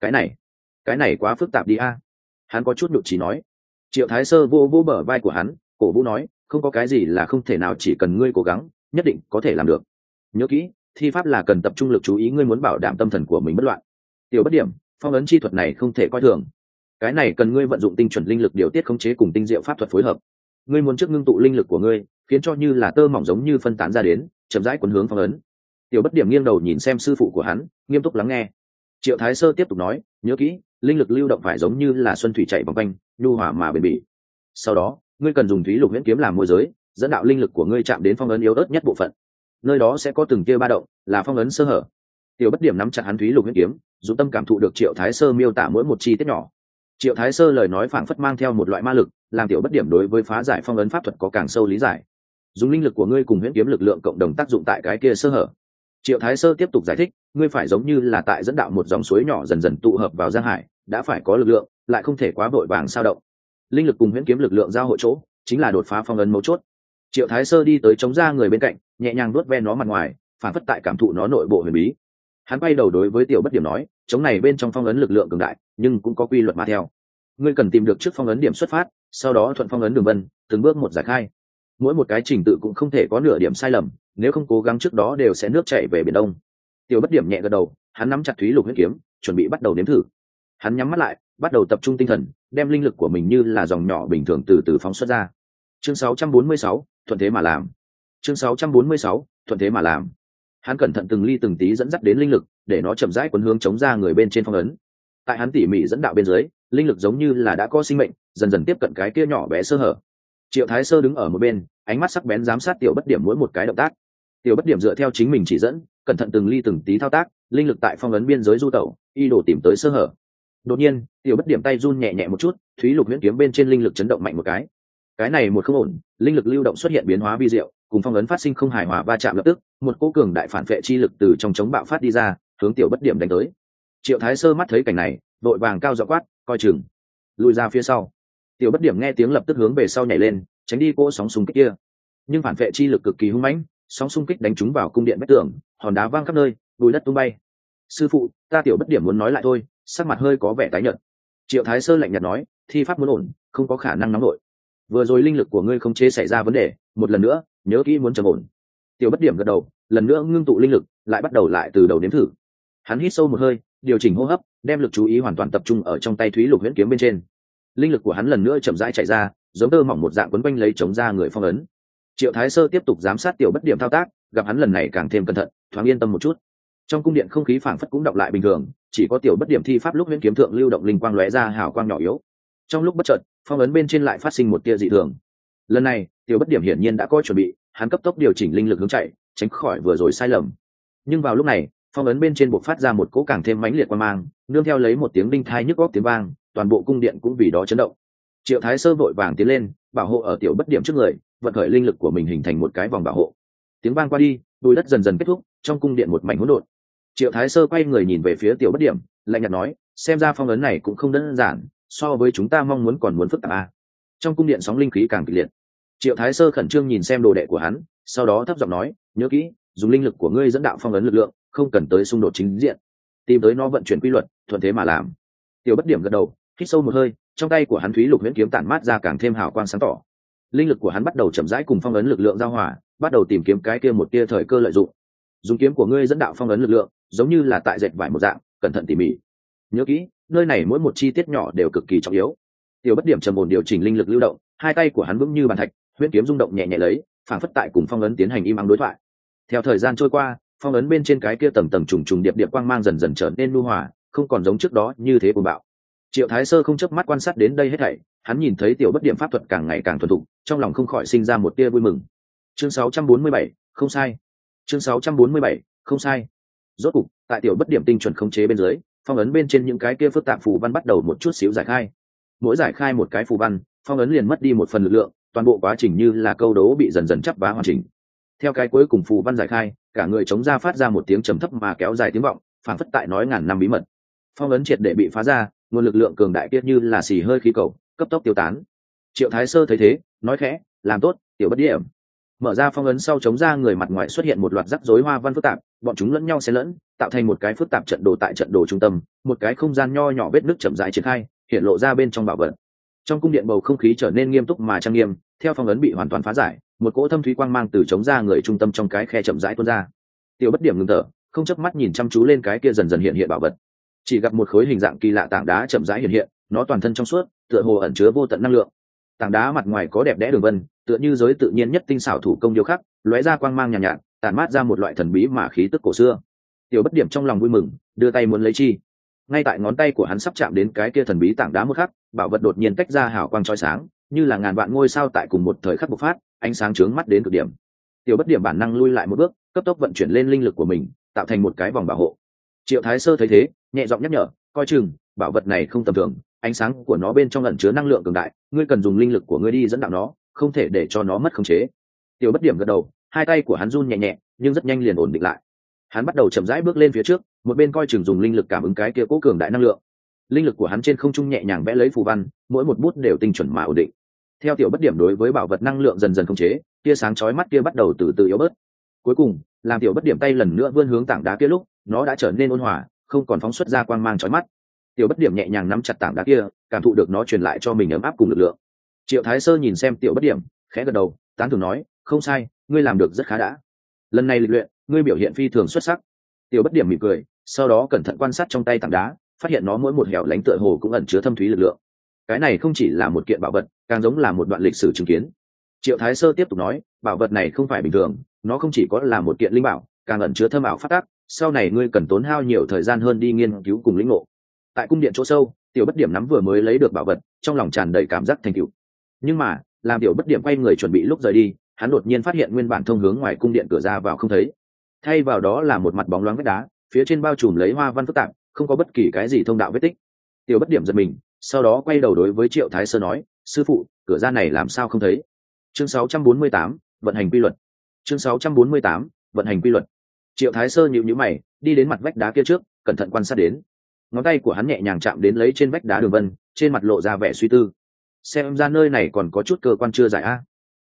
Cái này quá phức tạp đi a. Hắn có chút nhụt chí nói. Triệu Thái Sơ vô bờ vai của hắn, cổ vũ nói, không có cái gì là không thể nào, chỉ cần ngươi cố gắng, nhất định có thể làm được. Nhớ kỹ, thi pháp là cần tập trung lực chú ý, ngươi muốn bảo đảm tâm thần của mình bất loạn. Tiểu Bất Điểm, phong ấn chi thuật này không thể coi thường. Cái này cần ngươi vận dụng tinh chuẩn linh lực điều tiết khống chế cùng tinh diệu pháp thuật phối hợp. Ngươi muốn trước ngưng tụ linh lực của ngươi, khiến cho như là tơ mỏng giống như phân tán ra đến, chậm rãi cuốn hướng phong ấn. Tiểu Bất Điểm nghiêng đầu nhìn xem sư phụ của hắn, nghiêm túc lắng nghe. Triệu Thái Sơ tiếp tục nói, nhớ kỹ, linh lực lưu động phải giống như là xuân thủy chảy vòng quanh, nhu hòa mà bền bỉ. Sau đó, ngươi cần dùng thúy lục huyễn kiếm làm môi giới, dẫn đạo linh lực của ngươi chạm đến phong ấn yếu ớt nhất bộ phận. Nơi đó sẽ có từng tia ba động, là phong ấn sơ hở. Tiểu Bất Điểm nắm chặt hắn thúy lục huyễn kiếm, dùng tâm cảm thụ được Triệu Thái Sơ miêu tả mỗi một chi tiết nhỏ. Triệu Thái Sơ lời nói phảng phất mang theo một loại ma lực, làm Tiểu Bất Điểm đối với phá giải phong ấn pháp thuật có càng sâu lý giải. Dùng linh lực của ngươi cùng huyễn kiếm lực lượng cộng đồng tác dụng tại cái kia sơ hở. Triệu Thái Sơ tiếp tục giải thích, ngươi phải giống như là tại dẫn đạo một dòng suối nhỏ dần dần tụ hợp vào giang hải, đã phải có lực lượng, lại không thể quá vội vàng sao động. Linh lực cùng huyễn kiếm lực lượng giao hội chỗ, chính là đột phá phong ấn mấu chốt. Triệu Thái Sơ đi tới chống ra người bên cạnh, nhẹ nhàng vuốt ve nó mặt ngoài, phản phất tại cảm thụ nó nội bộ huyền bí. Hắn quay đầu đối với Tiểu Bất Điểm nói, chống này bên trong phong ấn lực lượng cường đại, nhưng cũng có quy luật mà theo. Ngươi cần tìm được trước phong ấn điểm xuất phát, sau đó thuận phong ấn đường vân, từng bước một giải khai. Mỗi một cái trình tự cũng không thể có nửa điểm sai lầm, nếu không cố gắng trước đó đều sẽ nước chảy về biển đông. Tiểu Bất Điểm nhẹ gật đầu, hắn nắm chặt thúy lục huyết kiếm, chuẩn bị bắt đầu nếm thử. Hắn nhắm mắt lại, bắt đầu tập trung tinh thần, đem linh lực của mình như là dòng nhỏ bình thường từ từ phóng xuất ra. Chương 646, thuận thế mà làm. Chương 646, thuận thế mà làm. Hắn cẩn thận từng ly từng tí dẫn dắt đến linh lực, để nó chậm rãi cuốn hướng chống ra người bên trên phong ấn. Tại hắn tỉ mỉ dẫn đạo bên dưới, linh lực giống như là đã có sinh mệnh, dần dần tiếp cận cái kia nhỏ bé sơ hở. Triệu Thái Sơ đứng ở một bên, ánh mắt sắc bén giám sát Tiểu Bất Điểm mỗi một cái động tác. Tiểu Bất Điểm dựa theo chính mình chỉ dẫn, cẩn thận từng ly từng tí thao tác, linh lực tại phong ấn biên giới du tẩu, y đồ tìm tới sơ hở. Đột nhiên, Tiểu Bất Điểm tay run nhẹ nhẹ một chút, thúy lục huyễn kiếm bên trên linh lực chấn động mạnh một cái. Cái này một không ổn, linh lực lưu động xuất hiện biến hóa vi diệu, cùng phong ấn phát sinh không hài hòa va chạm lập tức, một cỗ cường đại phản vệ chi lực từ trong chống bạo phát đi ra, hướng Tiểu Bất Điểm đánh tới. Triệu Thái Sơ mắt thấy cảnh này, vội vàng cao giọng quát, coi chừng, lùi ra phía sau. Tiểu Bất Điểm nghe tiếng lập tức hướng về sau nhảy lên, tránh đi cỗ sóng xung kích kia. Nhưng phản vệ chi lực cực kỳ hung mãnh, sóng xung kích đánh trúng vào cung điện vách tường, hòn đá văng khắp nơi, bùi đất tung bay. Sư phụ, ta tiểu bất điểm muốn nói lại thôi, sắc mặt hơi có vẻ tái nhợt. Triệu Thái Sơ lạnh nhạt nói, thi pháp muốn ổn, không có khả năng nóng nổi. Vừa rồi linh lực của ngươi không chế xảy ra vấn đề, một lần nữa, nhớ kỹ muốn trầm ổn. Tiểu bất điểm gật đầu, lần nữa ngưng tụ linh lực, lại bắt đầu lại từ đầu nếm thử. Hắn hít sâu một hơi, điều chỉnh hô hấp, đem lực chú ý hoàn toàn tập trung ở trong tay thúy lục huyễn kiếm bên trên. Linh lực của hắn lần nữa chậm rãi chạy ra, giống tơ mỏng một dạng quấn quanh lấy chống ra người phong ấn. Triệu Thái Sơ tiếp tục giám sát tiểu bất điểm thao tác, gặp hắn lần này càng thêm cẩn thận, thoáng yên tâm một chút. Trong cung điện không khí phảng phất cũng đọc lại bình thường, chỉ có tiểu bất điểm thi pháp lúc huyễn kiếm thượng lưu động linh quang lóe ra hào quang nhỏ yếu. Trong lúc bất chợt, phong ấn bên trên lại phát sinh một tia dị thường. Lần này, tiểu bất điểm hiển nhiên đã có chuẩn bị, hắn cấp tốc điều chỉnh linh lực hướng chạy, tránh khỏi vừa rồi sai lầm. Nhưng vào lúc này, phong ấn bên trên bộc phát ra một cỗ càng thêm mãnh liệt quang mang, nương theo lấy một tiếng đinh thai nhức óc tiếng vang, toàn bộ cung điện cũng vì đó chấn động. Triệu Thái Sơ vội vàng tiến lên, bảo hộ ở tiểu bất điểm trước người, vận khởi linh lực của mình hình thành một cái vòng bảo hộ. Tiếng vang qua đi, bùi đất dần dần kết thúc, trong cung điện một mảnh hỗn độn. Triệu Thái Sơ quay người nhìn về phía tiểu bất điểm, lạnh nhạt nói, xem ra phong ấn này cũng không đơn giản, so với chúng ta mong muốn còn muốn phức tạp à. Trong cung điện sóng linh khí càng kịch liệt. Triệu Thái Sơ khẩn trương nhìn xem đồ đệ của hắn, sau đó thấp giọng nói, nhớ kỹ, dùng linh lực của ngươi dẫn đạo phong ấn lực lượng, không cần tới xung đột chính diện, tìm tới nó vận chuyển quy luật, thuận thế mà làm. Tiểu bất điểm gật đầu, hít sâu một hơi, trong tay của hắn thúy lục huyễn kiếm tản mát ra càng thêm hào quang sáng tỏ. Linh lực của hắn bắt đầu chậm rãi cùng phong ấn lực lượng giao hòa, bắt đầu tìm kiếm cái kia một tia thời cơ lợi dụng. Dùng kiếm của ngươi dẫn đạo phong ấn lực lượng, giống như là tại dệt vải một dạng, cẩn thận tỉ mỉ. Nhớ kỹ, nơi này mỗi một chi tiết nhỏ đều cực kỳ trọng yếu. Tiểu bất điểm trầm ổn điều chỉnh linh lực lưu động, hai tay của hắn vững như bàn thạch, huyễn kiếm rung động nhẹ nhẹ lấy, phảng phất tại cùng phong ấn tiến hành im ắng đối thoại. Theo thời gian trôi qua, phong ấn bên trên cái kia tầng tầng trùng trùng điệp điệp quang mang dần dần trở nên nhu hòa, không còn giống trước đó như thế cuồng bạo. Triệu Thái Sơ không chớp mắt quan sát đến đây hết thảy, hắn nhìn thấy tiểu bất điểm pháp thuật càng ngày càng thuần thục, trong lòng không khỏi sinh ra một tia vui mừng. Chương 647, không sai. Chương 647, không sai. Rốt cục, tại tiểu bất điểm tinh chuẩn khống chế bên dưới, phong ấn bên trên những cái kia phức tạp phù văn bắt đầu một chút xíu giải khai. Mỗi giải khai một cái phù văn, phong ấn liền mất đi một phần lực lượng, toàn bộ quá trình như là câu đấu bị dần dần chắp vá hoàn chỉnh. Theo cái cuối cùng phù văn giải khai, cả người chống ra phát ra một tiếng trầm thấp mà kéo dài tiếng vọng, phảng phất tại nói ngàn năm bí mật. Phong ấn triệt để bị phá ra, nguồn lực lượng cường đại kia như là xì hơi khí cầu, cấp tốc tiêu tán. Triệu Thái Sơ thấy thế, nói khẽ, làm tốt, tiểu bất điểm. Mở ra phong ấn sau chống ra người mặt ngoài xuất hiện một loạt rắc rối hoa văn phức tạp, bọn chúng lẫn nhau xen lẫn, tạo thành một cái phức tạp trận đồ tại trận đồ trung tâm, một cái không gian nho nhỏ vết nứt chậm rãi triển khai, hiện lộ ra bên trong bảo vật. Trong cung điện bầu không khí trở nên nghiêm túc mà trang nghiêm, theo phong ấn bị hoàn toàn phá giải, một cỗ thâm thúy quang mang từ chống ra người trung tâm trong cái khe chậm rãi tuôn ra. Tiểu bất điểm ngừng thở, không chớp mắt nhìn chăm chú lên cái kia dần dần hiện hiện bảo vật. Chỉ gặp một khối hình dạng kỳ lạ tảng đá chậm rãi hiện hiện, nó toàn thân trong suốt, tựa hồ ẩn chứa vô tận năng lượng. Tảng đá mặt ngoài có đẹp đẽ đường vân, tựa như giới tự nhiên nhất tinh xảo thủ công điêu khắc, lóe ra quang mang nhàn nhạt, tản mát ra một loại thần bí mà khí tức cổ xưa. Tiểu bất điểm trong lòng vui mừng, đưa tay muốn lấy chi. Ngay tại ngón tay của hắn sắp chạm đến cái kia thần bí tảng đá một khắc, bảo vật đột nhiên tách ra hào quang chói sáng, như là ngàn vạn ngôi sao tại cùng một thời khắc bộc phát, ánh sáng chướng mắt đến cực điểm. Tiểu bất điểm bản năng lui lại một bước, cấp tốc vận chuyển lên linh lực của mình, tạo thành một cái vòng bảo hộ. Triệu Thái Sơ thấy thế, nhẹ giọng nhắc nhở, coi chừng, bảo vật này không tầm thường, ánh sáng của nó bên trong ẩn chứa năng lượng cường đại, ngươi cần dùng linh lực của ngươi đi dẫn đạo nó, không thể để cho nó mất khống chế. Tiểu bất điểm gật đầu, hai tay của hắn run nhẹ nhẹ, nhưng rất nhanh liền ổn định lại. Hắn bắt đầu chậm rãi bước lên phía trước, một bên coi chừng dùng linh lực cảm ứng cái kia cố cường đại năng lượng. Linh lực của hắn trên không trung nhẹ nhàng vẽ lấy phù văn, mỗi một bút đều tinh chuẩn mà ổn định. Theo tiểu bất điểm đối với bảo vật năng lượng dần dần khống chế, tia sáng chói mắt kia bắt đầu từ từ yếu bớt. Cuối cùng, làm tiểu bất điểm tay lần nữa vươn hướng tảng đá kia lúc, nó đã trở nên ôn hòa, không còn phóng xuất ra quang mang chói mắt. Tiểu bất điểm nhẹ nhàng nắm chặt tảng đá kia, cảm thụ được nó truyền lại cho mình ấm áp cùng lực lượng. Triệu Thái Sơ nhìn xem tiểu bất điểm, khẽ gật đầu, tán thưởng nói, không sai, ngươi làm được rất khá đã. Lần này lịch luyện, ngươi biểu hiện phi thường xuất sắc. Tiểu bất điểm mỉm cười, sau đó cẩn thận quan sát trong tay tảng đá, phát hiện nó mỗi một hẻo lánh tựa hồ cũng ẩn chứa thâm thúy lực lượng. Cái này không chỉ là một kiện bảo vật, càng giống là một đoạn lịch sử chứng kiến. Triệu Thái Sơ tiếp tục nói, bảo vật này không phải bình thường, nó không chỉ có là một kiện linh bảo, càng ẩn chứa thâm ảo phát tác, sau này ngươi cần tốn hao nhiều thời gian hơn đi nghiên cứu cùng lĩnh ngộ. Tại cung điện chỗ sâu, tiểu bất điểm nắm vừa mới lấy được bảo vật, trong lòng tràn đầy cảm giác thành tựu. Nhưng mà, làm tiểu bất điểm quay người chuẩn bị lúc rời đi, hắn đột nhiên phát hiện nguyên bản thông hướng ngoài cung điện cửa ra vào không thấy, thay vào đó là một mặt bóng loáng vách đá, phía trên bao trùm lấy hoa văn phức tạp, không có bất kỳ cái gì thông đạo vết tích. Tiểu bất điểm giật mình, sau đó quay đầu đối với Triệu Thái Sơ nói, sư phụ, cửa ra này làm sao không thấy? Chương 648, vận hành quy luật. Chương 648, vận hành quy luật. Triệu Thái Sơ nhíu nhíu mày, đi đến mặt vách đá kia trước, cẩn thận quan sát đến. Ngón tay của hắn nhẹ nhàng chạm đến lấy trên vách đá đường vân, trên mặt lộ ra vẻ suy tư. Xem ra nơi này còn có chút cơ quan chưa giải a.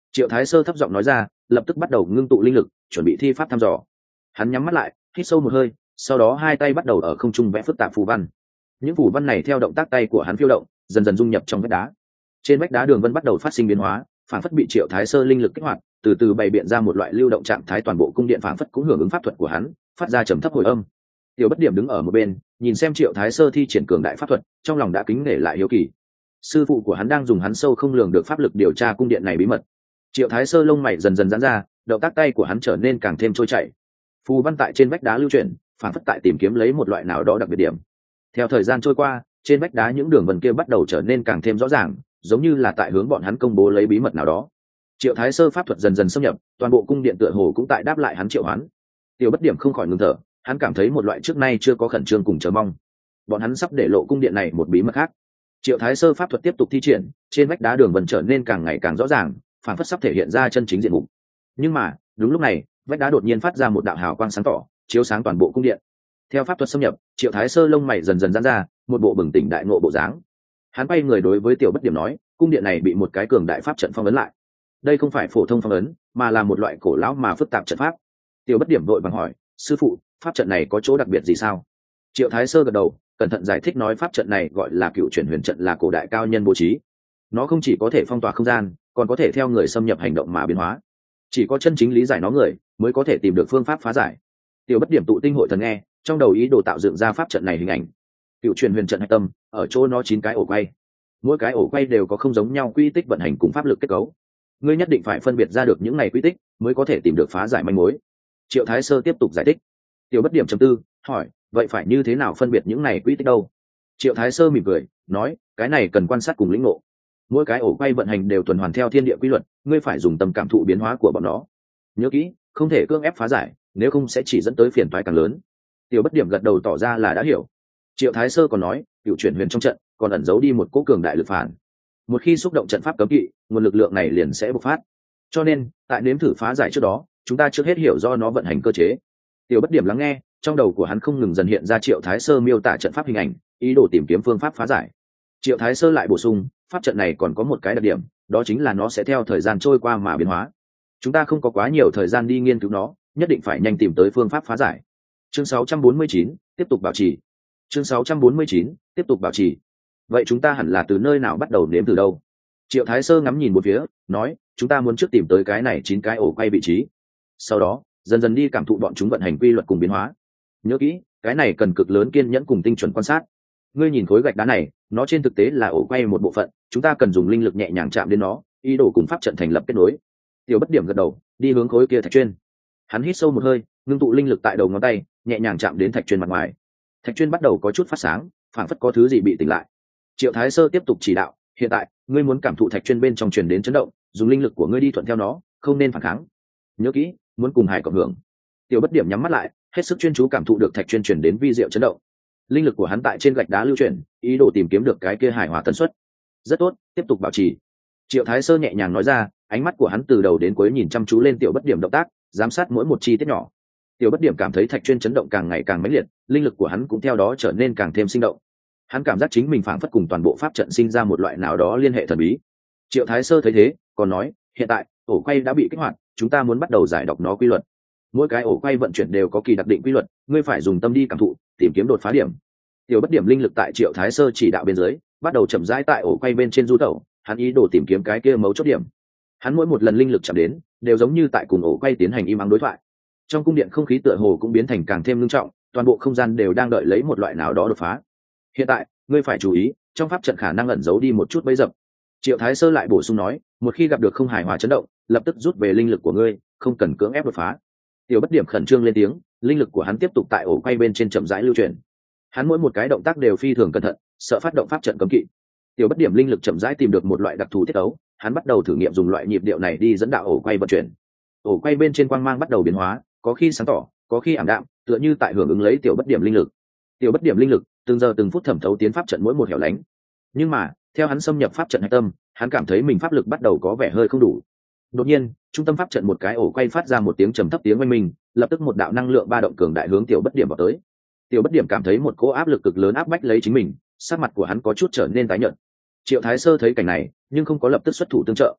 Triệu Thái Sơ thấp giọng nói ra, lập tức bắt đầu ngưng tụ linh lực, chuẩn bị thi pháp thăm dò. Hắn nhắm mắt lại, hít sâu một hơi, sau đó hai tay bắt đầu ở không trung vẽ phức tạp phù văn. Những phù văn này theo động tác tay của hắn phiêu động, dần dần dung nhập trong vách đá. Trên vách đá đường vân bắt đầu phát sinh biến hóa, phản phất bị Triệu Thái Sơ linh lực kích hoạt, từ từ bày biện ra một loại lưu động trạng thái, toàn bộ cung điện phản phất cũng hưởng ứng pháp thuật của hắn, phát ra trầm thấp hồi âm. Tiểu Bất Điểm đứng ở một bên, nhìn xem Triệu Thái Sơ thi triển cường đại pháp thuật, trong lòng đã kính nể lại hiếu kỳ. Sư phụ của hắn đang dùng hắn sâu không lường được pháp lực điều tra cung điện này bí mật. Triệu Thái Sơ lông mày dần dần giãn ra, động tác tay của hắn trở nên càng thêm trôi chảy. Phù văn tại trên vách đá lưu chuyển, phản phất tại tìm kiếm lấy một loại nào đó đặc biệt điểm. Theo thời gian trôi qua, trên vách đá những đường vân kia bắt đầu trở nên càng thêm rõ ràng, giống như là tại hướng bọn hắn công bố lấy bí mật nào đó. Triệu Thái Sơ pháp thuật dần dần xâm nhập, toàn bộ cung điện tựa hồ cũng tại đáp lại hắn triệu hoán. Tiểu Bất Điểm không khỏi ngừng thở, hắn cảm thấy một loại trước nay chưa có khẩn trương cùng chờ mong. Bọn hắn sắp để lộ cung điện này một bí mật khác. Triệu Thái Sơ pháp thuật tiếp tục thi triển, trên vách đá đường vân trở nên càng ngày càng rõ ràng, phản phất sắp thể hiện ra chân chính diện mục. Nhưng mà đúng lúc này, vách đá đột nhiên phát ra một đạo hào quang sáng tỏ, chiếu sáng toàn bộ cung điện. Theo pháp thuật xâm nhập, Triệu Thái Sơ lông mày dần dần giãn ra, một bộ bừng tỉnh đại ngộ bộ dáng. Hắn quay người đối với Tiểu Bất Điểm nói, cung điện này bị một cái cường đại pháp trận phong ấn lại. Đây không phải phổ thông phong ấn, mà là một loại cổ lão mà phức tạp trận pháp. Tiểu Bất Điểm vội vàng hỏi, sư phụ, pháp trận này có chỗ đặc biệt gì sao? Triệu Thái Sơ gật đầu, cẩn thận giải thích nói pháp trận này gọi là Cựu Chuyển Huyền Trận, là cổ đại cao nhân bố trí. Nó không chỉ có thể phong tỏa không gian, còn có thể theo người xâm nhập hành động mà biến hóa. Chỉ có chân chính lý giải nó người mới có thể tìm được phương pháp phá giải. Tiểu Bất Điểm tụ tinh hội thần nghe, trong đầu ý đồ tạo dựng ra pháp trận này hình ảnh. Cựu Chuyển Huyền Trận hạch tâm, ở chỗ nó 9 cái ổ quay. Mỗi cái ổ quay đều có không giống nhau quy tích vận hành cùng pháp lực kết cấu. Ngươi nhất định phải phân biệt ra được những này quy tích, mới có thể tìm được phá giải manh mối. Triệu Thái Sơ tiếp tục giải thích. Tiểu Bất Điểm trầm tư, hỏi, vậy phải như thế nào phân biệt những này quy tích đâu? Triệu Thái Sơ mỉm cười, nói, cái này cần quan sát cùng lĩnh ngộ. Mỗi cái ổ quay vận hành đều tuần hoàn theo thiên địa quy luật, ngươi phải dùng tâm cảm thụ biến hóa của bọn nó. Nhớ kỹ, không thể cưỡng ép phá giải, nếu không sẽ chỉ dẫn tới phiền toái càng lớn. Tiểu Bất Điểm gật đầu tỏ ra là đã hiểu. Triệu Thái Sơ còn nói, Cựu Chuyển Huyền trong trận còn ẩn giấu đi một cỗ cường đại lực phản. Một khi xúc động trận pháp cấm kỵ, nguồn lực lượng này liền sẽ bộc phát. Cho nên, tại nếm thử phá giải trước đó, chúng ta trước hết hiểu do nó vận hành cơ chế. Tiểu Bất Điểm lắng nghe, trong đầu của hắn không ngừng dần hiện ra Triệu Thái Sơ miêu tả trận pháp hình ảnh, ý đồ tìm kiếm phương pháp phá giải. Triệu Thái Sơ lại bổ sung, pháp trận này còn có một cái đặc điểm, đó chính là nó sẽ theo thời gian trôi qua mà biến hóa. Chúng ta không có quá nhiều thời gian đi nghiên cứu nó, nhất định phải nhanh tìm tới phương pháp phá giải. Chương 649, tiếp tục bảo trì. Chương 649, tiếp tục bảo trì. Vậy chúng ta hẳn là từ nơi nào bắt đầu nếm từ đâu? Triệu Thái Sơ ngắm nhìn một phía, nói, chúng ta muốn trước tìm tới cái này 9 cái ổ quay vị trí. Sau đó, dần dần đi cảm thụ bọn chúng vận hành quy luật cùng biến hóa. Nhớ kỹ, cái này cần cực lớn kiên nhẫn cùng tinh chuẩn quan sát. Ngươi nhìn khối gạch đá này, nó trên thực tế là ổ quay một bộ phận, chúng ta cần dùng linh lực nhẹ nhàng chạm đến nó, ý đồ cùng pháp trận thành lập kết nối. Tiểu Bất Điểm gật đầu, đi hướng khối kia thạch chuyên. Hắn hít sâu một hơi, ngưng tụ linh lực tại đầu ngón tay, nhẹ nhàng chạm đến thạch chuyên mặt ngoài. Thạch chuyên bắt đầu có chút phát sáng, phảng phất có thứ gì bị tỉnh lại. Triệu Thái Sơ tiếp tục chỉ đạo, hiện tại, ngươi muốn cảm thụ thạch chuyên bên trong truyền đến chấn động, dùng linh lực của ngươi đi thuận theo nó, không nên phản kháng. Nhớ kỹ, muốn cùng hải cộng hưởng. Tiểu Bất Điểm nhắm mắt lại, hết sức chuyên chú cảm thụ được thạch chuyên truyền đến vi diệu chấn động. Linh lực của hắn tại trên gạch đá lưu chuyển, ý đồ tìm kiếm được cái kia hài hòa tần suất. Rất tốt, tiếp tục bảo trì. Triệu Thái Sơ nhẹ nhàng nói ra, ánh mắt của hắn từ đầu đến cuối nhìn chăm chú lên Tiểu Bất Điểm động tác, giám sát mỗi một chi tiết nhỏ. Tiểu Bất Điểm cảm thấy thạch chuyên chấn động càng ngày càng mãnh liệt, linh lực của hắn cũng theo đó trở nên càng thêm sinh động. Hắn cảm giác chính mình phảng phất cùng toàn bộ pháp trận sinh ra một loại nào đó liên hệ thần bí. Triệu Thái Sơ thấy thế, còn nói, hiện tại ổ quay đã bị kích hoạt, chúng ta muốn bắt đầu giải đọc nó quy luật. Mỗi cái ổ quay vận chuyển đều có kỳ đặc định quy luật, ngươi phải dùng tâm đi cảm thụ, tìm kiếm đột phá điểm. Tiểu Bất Điểm linh lực tại Triệu Thái Sơ chỉ đạo bên dưới, bắt đầu chậm rãi tại ổ quay bên trên du tẩu, hắn ý đồ tìm kiếm cái kia mấu chốt điểm. Hắn mỗi một lần linh lực chạm đến, đều giống như tại cùng ổ quay tiến hành im ắng đối thoại. Trong cung điện không khí tựa hồ cũng biến thành càng thêm nghiêm trọng, toàn bộ không gian đều đang đợi lấy một loại nào đó đột phá. Hiện tại, ngươi phải chú ý, trong pháp trận khả năng ẩn giấu đi một chút bẫy dập. Triệu Thái Sơ lại bổ sung nói, một khi gặp được không hài hòa chấn động, lập tức rút về linh lực của ngươi, không cần cưỡng ép đột phá. Tiểu Bất Điểm khẩn trương lên tiếng, linh lực của hắn tiếp tục tại ổ quay bên trên chậm rãi lưu chuyển. Hắn mỗi một cái động tác đều phi thường cẩn thận, sợ phát động pháp trận cấm kỵ. Tiểu Bất Điểm linh lực chậm rãi tìm được một loại đặc thù tiết tấu, hắn bắt đầu thử nghiệm dùng loại nhịp điệu này đi dẫn đạo ổ quay vận chuyển. Ổ quay bên trên quang mang bắt đầu biến hóa, có khi sáng tỏ, có khi ảm đạm, tựa như tại hưởng ứng lấy Tiểu Bất Điểm linh lực. Tiểu Bất Điểm linh lực từng giờ từng phút thẩm thấu tiến pháp trận mỗi một hẻo lánh. Nhưng mà, theo hắn xâm nhập pháp trận hạch tâm, hắn cảm thấy mình pháp lực bắt đầu có vẻ hơi không đủ. Đột nhiên, trung tâm pháp trận một cái ổ quay phát ra một tiếng trầm thấp tiếng oanh minh, lập tức một đạo năng lượng ba động cường đại hướng Tiểu Bất Điểm vào tới. Tiểu Bất Điểm cảm thấy một cỗ áp lực cực lớn áp bách lấy chính mình, sắc mặt của hắn có chút trở nên tái nhợt. Triệu Thái Sơ thấy cảnh này, nhưng không có lập tức xuất thủ tương trợ.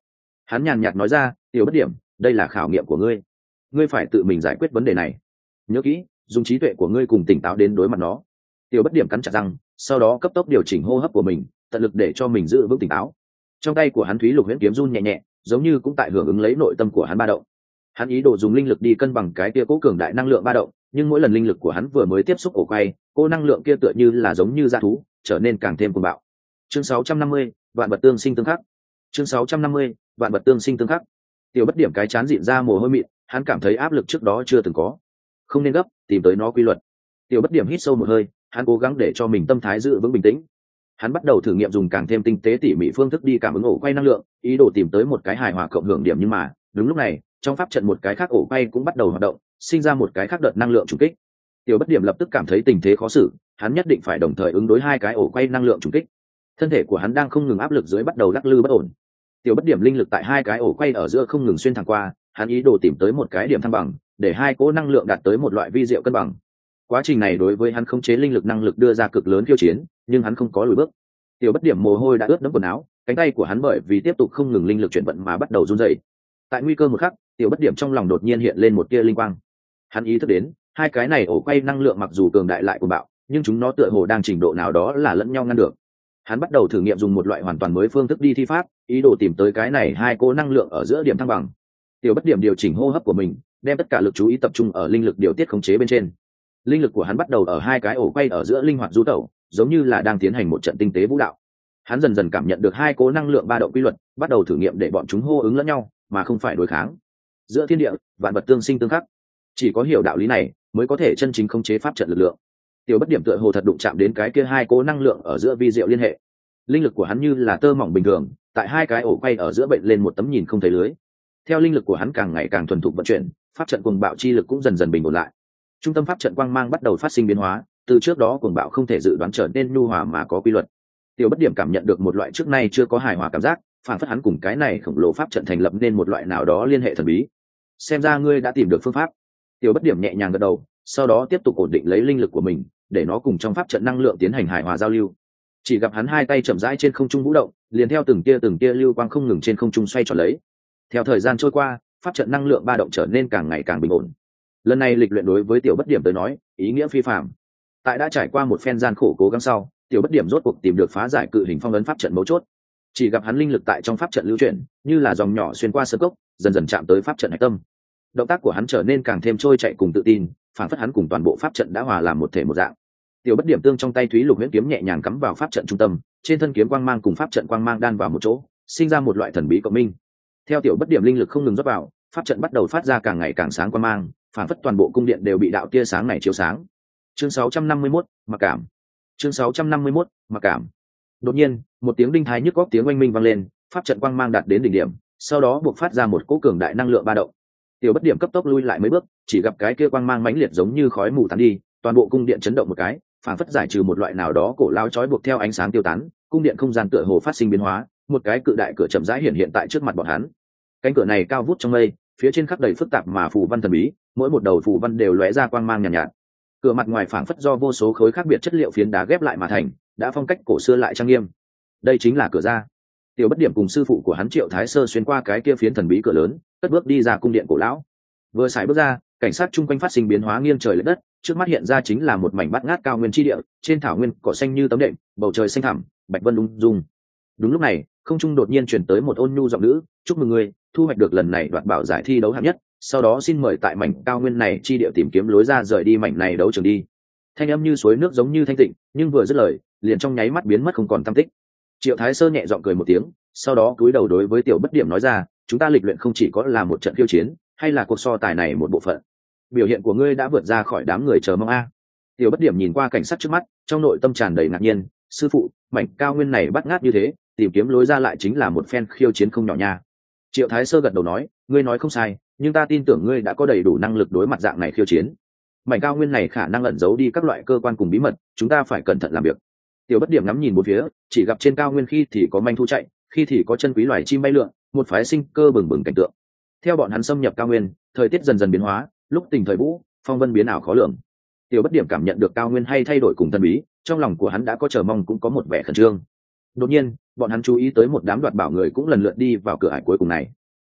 Hắn nhàn nhạt nói ra, tiểu bất điểm, đây là khảo nghiệm của ngươi, ngươi phải tự mình giải quyết vấn đề này, nhớ kỹ, dùng trí tuệ của ngươi cùng tỉnh táo đến đối mặt nó. Tiểu bất điểm cắn chặt răng, sau đó cấp tốc điều chỉnh hô hấp của mình, tận lực để cho mình giữ vững tỉnh táo. Trong tay của hắn thúy lục huyễn kiếm run nhẹ nhẹ, giống như cũng tại hưởng ứng lấy nội tâm của hắn ba động. Hắn ý đồ dùng linh lực đi cân bằng cái kia cố cường đại năng lượng ba động, nhưng mỗi lần linh lực của hắn vừa mới tiếp xúc ổ quay, cô năng lượng kia tựa như là giống như dã thú, trở nên càng thêm cuồng bạo. Chương 650, vạn vật tương sinh tương khắc. Chương 650, vạn vật tương sinh tương khắc. Tiểu bất điểm cái chán dịn ra mồ hôi mịn, hắn cảm thấy áp lực trước đó chưa từng có. Không nên gấp, tìm tới nó quy luật. Tiểu bất điểm hít sâu một hơi, hắn cố gắng để cho mình tâm thái giữ vững bình tĩnh. Hắn bắt đầu thử nghiệm dùng càng thêm tinh tế tỉ mỉ phương thức đi cảm ứng ổ quay năng lượng, ý đồ tìm tới một cái hài hòa cộng hưởng điểm, nhưng mà đúng lúc này trong pháp trận một cái khác ổ quay cũng bắt đầu hoạt động, sinh ra một cái khác đợt năng lượng trùng kích. Tiểu bất điểm lập tức cảm thấy tình thế khó xử, hắn nhất định phải đồng thời ứng đối hai cái ổ quay năng lượng trùng kích. Thân thể của hắn đang không ngừng áp lực dưới bắt đầu lắc lư bất ổn. Tiểu bất điểm linh lực tại hai cái ổ quay ở giữa không ngừng xuyên thẳng qua, hắn ý đồ tìm tới một cái điểm thăng bằng, để hai cỗ năng lượng đạt tới một loại vi diệu cân bằng. Quá trình này đối với hắn khống chế linh lực năng lực đưa ra cực lớn khiêu chiến, nhưng hắn không có lùi bước. Tiểu bất điểm mồ hôi đã ướt đẫm quần áo, cánh tay của hắn bởi vì tiếp tục không ngừng linh lực chuyển vận mà bắt đầu run rẩy. Tại nguy cơ một khắc, tiểu bất điểm trong lòng đột nhiên hiện lên một tia linh quang. Hắn ý thức đến, hai cái này ổ quay năng lượng mặc dù cường đại lại cuồng bạo, nhưng chúng nó tựa hồ đang trình độ nào đó là lẫn nhau ngăn được. Hắn bắt đầu thử nghiệm dùng một loại hoàn toàn mới phương thức đi thi pháp, ý đồ tìm tới cái này hai cỗ năng lượng ở giữa điểm thăng bằng. Tiểu bất điểm điều chỉnh hô hấp của mình, đem tất cả lực chú ý tập trung ở linh lực điều tiết khống chế bên trên. Linh lực của hắn bắt đầu ở hai cái ổ quay ở giữa linh hoạt du tẩu, giống như là đang tiến hành một trận tinh tế vũ đạo. Hắn dần dần cảm nhận được hai cỗ năng lượng ba động quy luật, bắt đầu thử nghiệm để bọn chúng hô ứng lẫn nhau mà không phải đối kháng. Giữa thiên địa, vạn vật tương sinh tương khắc, chỉ có hiểu đạo lý này mới có thể chân chính khống chế pháp trận lực lượng. Tiểu bất điểm tựa hồ thật đụng chạm đến cái kia hai cỗ năng lượng ở giữa vi diệu liên hệ. Linh lực của hắn như là tơ mỏng bình thường, tại hai cái ổ quay ở giữa bệnh lên một tấm nhìn không thấy lưới. Theo linh lực của hắn càng ngày càng thuần thục vận chuyển, pháp trận cuồng bạo chi lực cũng dần dần bình ổn lại. Trung tâm pháp trận quang mang bắt đầu phát sinh biến hóa, từ trước đó cuồng bạo không thể dự đoán trở nên nhu hòa mà có quy luật. Tiểu bất điểm cảm nhận được một loại trước nay chưa có hài hòa cảm giác, phản phất hắn cùng cái này khổng lồ pháp trận thành lập nên một loại nào đó liên hệ thần bí. Xem ra ngươi đã tìm được phương pháp. Tiểu bất điểm nhẹ nhàng gật đầu, sau đó tiếp tục ổn định lấy linh lực của mình, để nó cùng trong pháp trận năng lượng tiến hành hài hòa giao lưu. Chỉ gặp hắn hai tay chậm rãi trên không trung vũ động, liền theo từng tia lưu quang không ngừng trên không trung xoay tròn lấy. Theo thời gian trôi qua, pháp trận năng lượng ba động trở nên càng ngày càng bình ổn. Lần này lịch luyện đối với tiểu bất điểm tới nói, ý nghĩa phi phàm. Tại đã trải qua một phen gian khổ cố gắng sau, tiểu bất điểm rốt cuộc tìm được phá giải cự hình phong ấn pháp trận mấu chốt. Chỉ gặp hắn linh lực tại trong pháp trận lưu chuyển, như là dòng nhỏ xuyên qua sơn cốc, dần dần chạm tới pháp trận hạch tâm. Động tác của hắn trở nên càng thêm trôi chảy cùng tự tin, phản phất hắn cùng toàn bộ pháp trận đã hòa làm một thể một dạng. Tiểu bất điểm tương trong tay thúy lục huyễn kiếm nhẹ nhàng cắm vào pháp trận trung tâm, trên thân kiếm quang mang cùng pháp trận quang mang đan vào một chỗ, sinh ra một loại thần bí cộng minh. Theo tiểu bất điểm linh lực không ngừng rót vào, pháp trận bắt đầu phát ra càng ngày càng sáng quang mang, phản phất toàn bộ cung điện đều bị đạo tia sáng này chiếu sáng. Chương 651, mặc cảm. Chương 651, mặc cảm. Đột nhiên, một tiếng đinh thái nhức óc tiếng oanh minh vang lên, pháp trận quang mang đạt đến đỉnh điểm, sau đó buộc phát ra một cỗ cường đại năng lượng ba động. Tiểu bất điểm cấp tốc lui lại mấy bước, chỉ gặp cái kia quang mang mãnh liệt giống như khói mù tán đi, toàn bộ cung điện chấn động một cái, phản phất giải trừ một loại nào đó cổ lao trói buộc theo ánh sáng tiêu tán, cung điện không gian tựa hồ phát sinh biến hóa, một cái cự đại cửa chậm rãi hiện hiện tại trước mặt bọn hắn. Cánh cửa này cao vút trong mây, phía trên khắc đầy phức tạp mà phù văn thần bí, mỗi một đầu phù văn đều lóe ra quang mang nhàn nhạt. Cửa mặt ngoài phảng phất do vô số khối khác biệt chất liệu phiến đá ghép lại mà thành, đã phong cách cổ xưa lại trang nghiêm. Đây chính là cửa ra. Tiểu bất điểm cùng sư phụ của hắn Triệu Thái Sơ xuyên qua cái kia phiến thần bí cửa lớn, cất bước đi ra cung điện cổ lão. Vừa xài bước ra, cảnh sát chung quanh phát sinh biến hóa nghiêng trời lệch đất, trước mắt hiện ra chính là một mảnh bát ngát cao nguyên chi địa, trên thảo nguyên cỏ xanh như tấm đệm, bầu trời xanh thẳm, bạch vân ung dung. Đúng lúc này, không trung đột nhiên truyền tới một ôn nhu giọng nữ, "Chúc mừng ngươi, thu hoạch được lần này đoạt bảo giải thi đấu hạng nhất, sau đó xin mời tại mảnh cao nguyên này chi địa tìm kiếm lối ra rời đi mảnh này đấu trường đi." Thanh âm như suối nước giống như thanh tịnh, nhưng vừa dứt lời, liền trong nháy mắt biến mất không còn tăm tích. Triệu Thái Sơ nhẹ giọng cười một tiếng, sau đó cúi đầu đối với tiểu bất điểm nói ra, "Chúng ta lịch luyện không chỉ có là một trận khiêu chiến, hay là cuộc so tài này một bộ phận. Biểu hiện của ngươi đã vượt ra khỏi đám người chờ mong a." Tiểu bất điểm nhìn qua cảnh sát trước mắt, trong nội tâm tràn đầy ngạc nhiên, "Sư phụ, mảnh cao nguyên này bắt ngát như thế, tìm kiếm lối ra lại chính là một phen khiêu chiến không nhỏ nha." Triệu Thái Sơ gật đầu nói, "Ngươi nói không sai, nhưng ta tin tưởng ngươi đã có đầy đủ năng lực đối mặt dạng này khiêu chiến. Mảnh cao nguyên này khả năng ẩn giấu đi các loại cơ quan cùng bí mật, chúng ta phải cẩn thận làm việc." Tiểu bất điểm ngắm nhìn bốn phía, chỉ gặp trên cao nguyên khi thì có manh thu chạy, khi thì có chân quý loài chim bay lượn, một phái sinh cơ bừng bừng cảnh tượng. Theo bọn hắn xâm nhập cao nguyên, thời tiết dần dần biến hóa, lúc tình thời vũ, phong vân biến ảo khó lường. Tiểu bất điểm cảm nhận được cao nguyên hay thay đổi cùng thần bí, trong lòng của hắn đã có chờ mong cũng có một vẻ khẩn trương. Đột nhiên, bọn hắn chú ý tới một đám đoạt bảo người cũng lần lượt đi vào cửa ải cuối cùng này.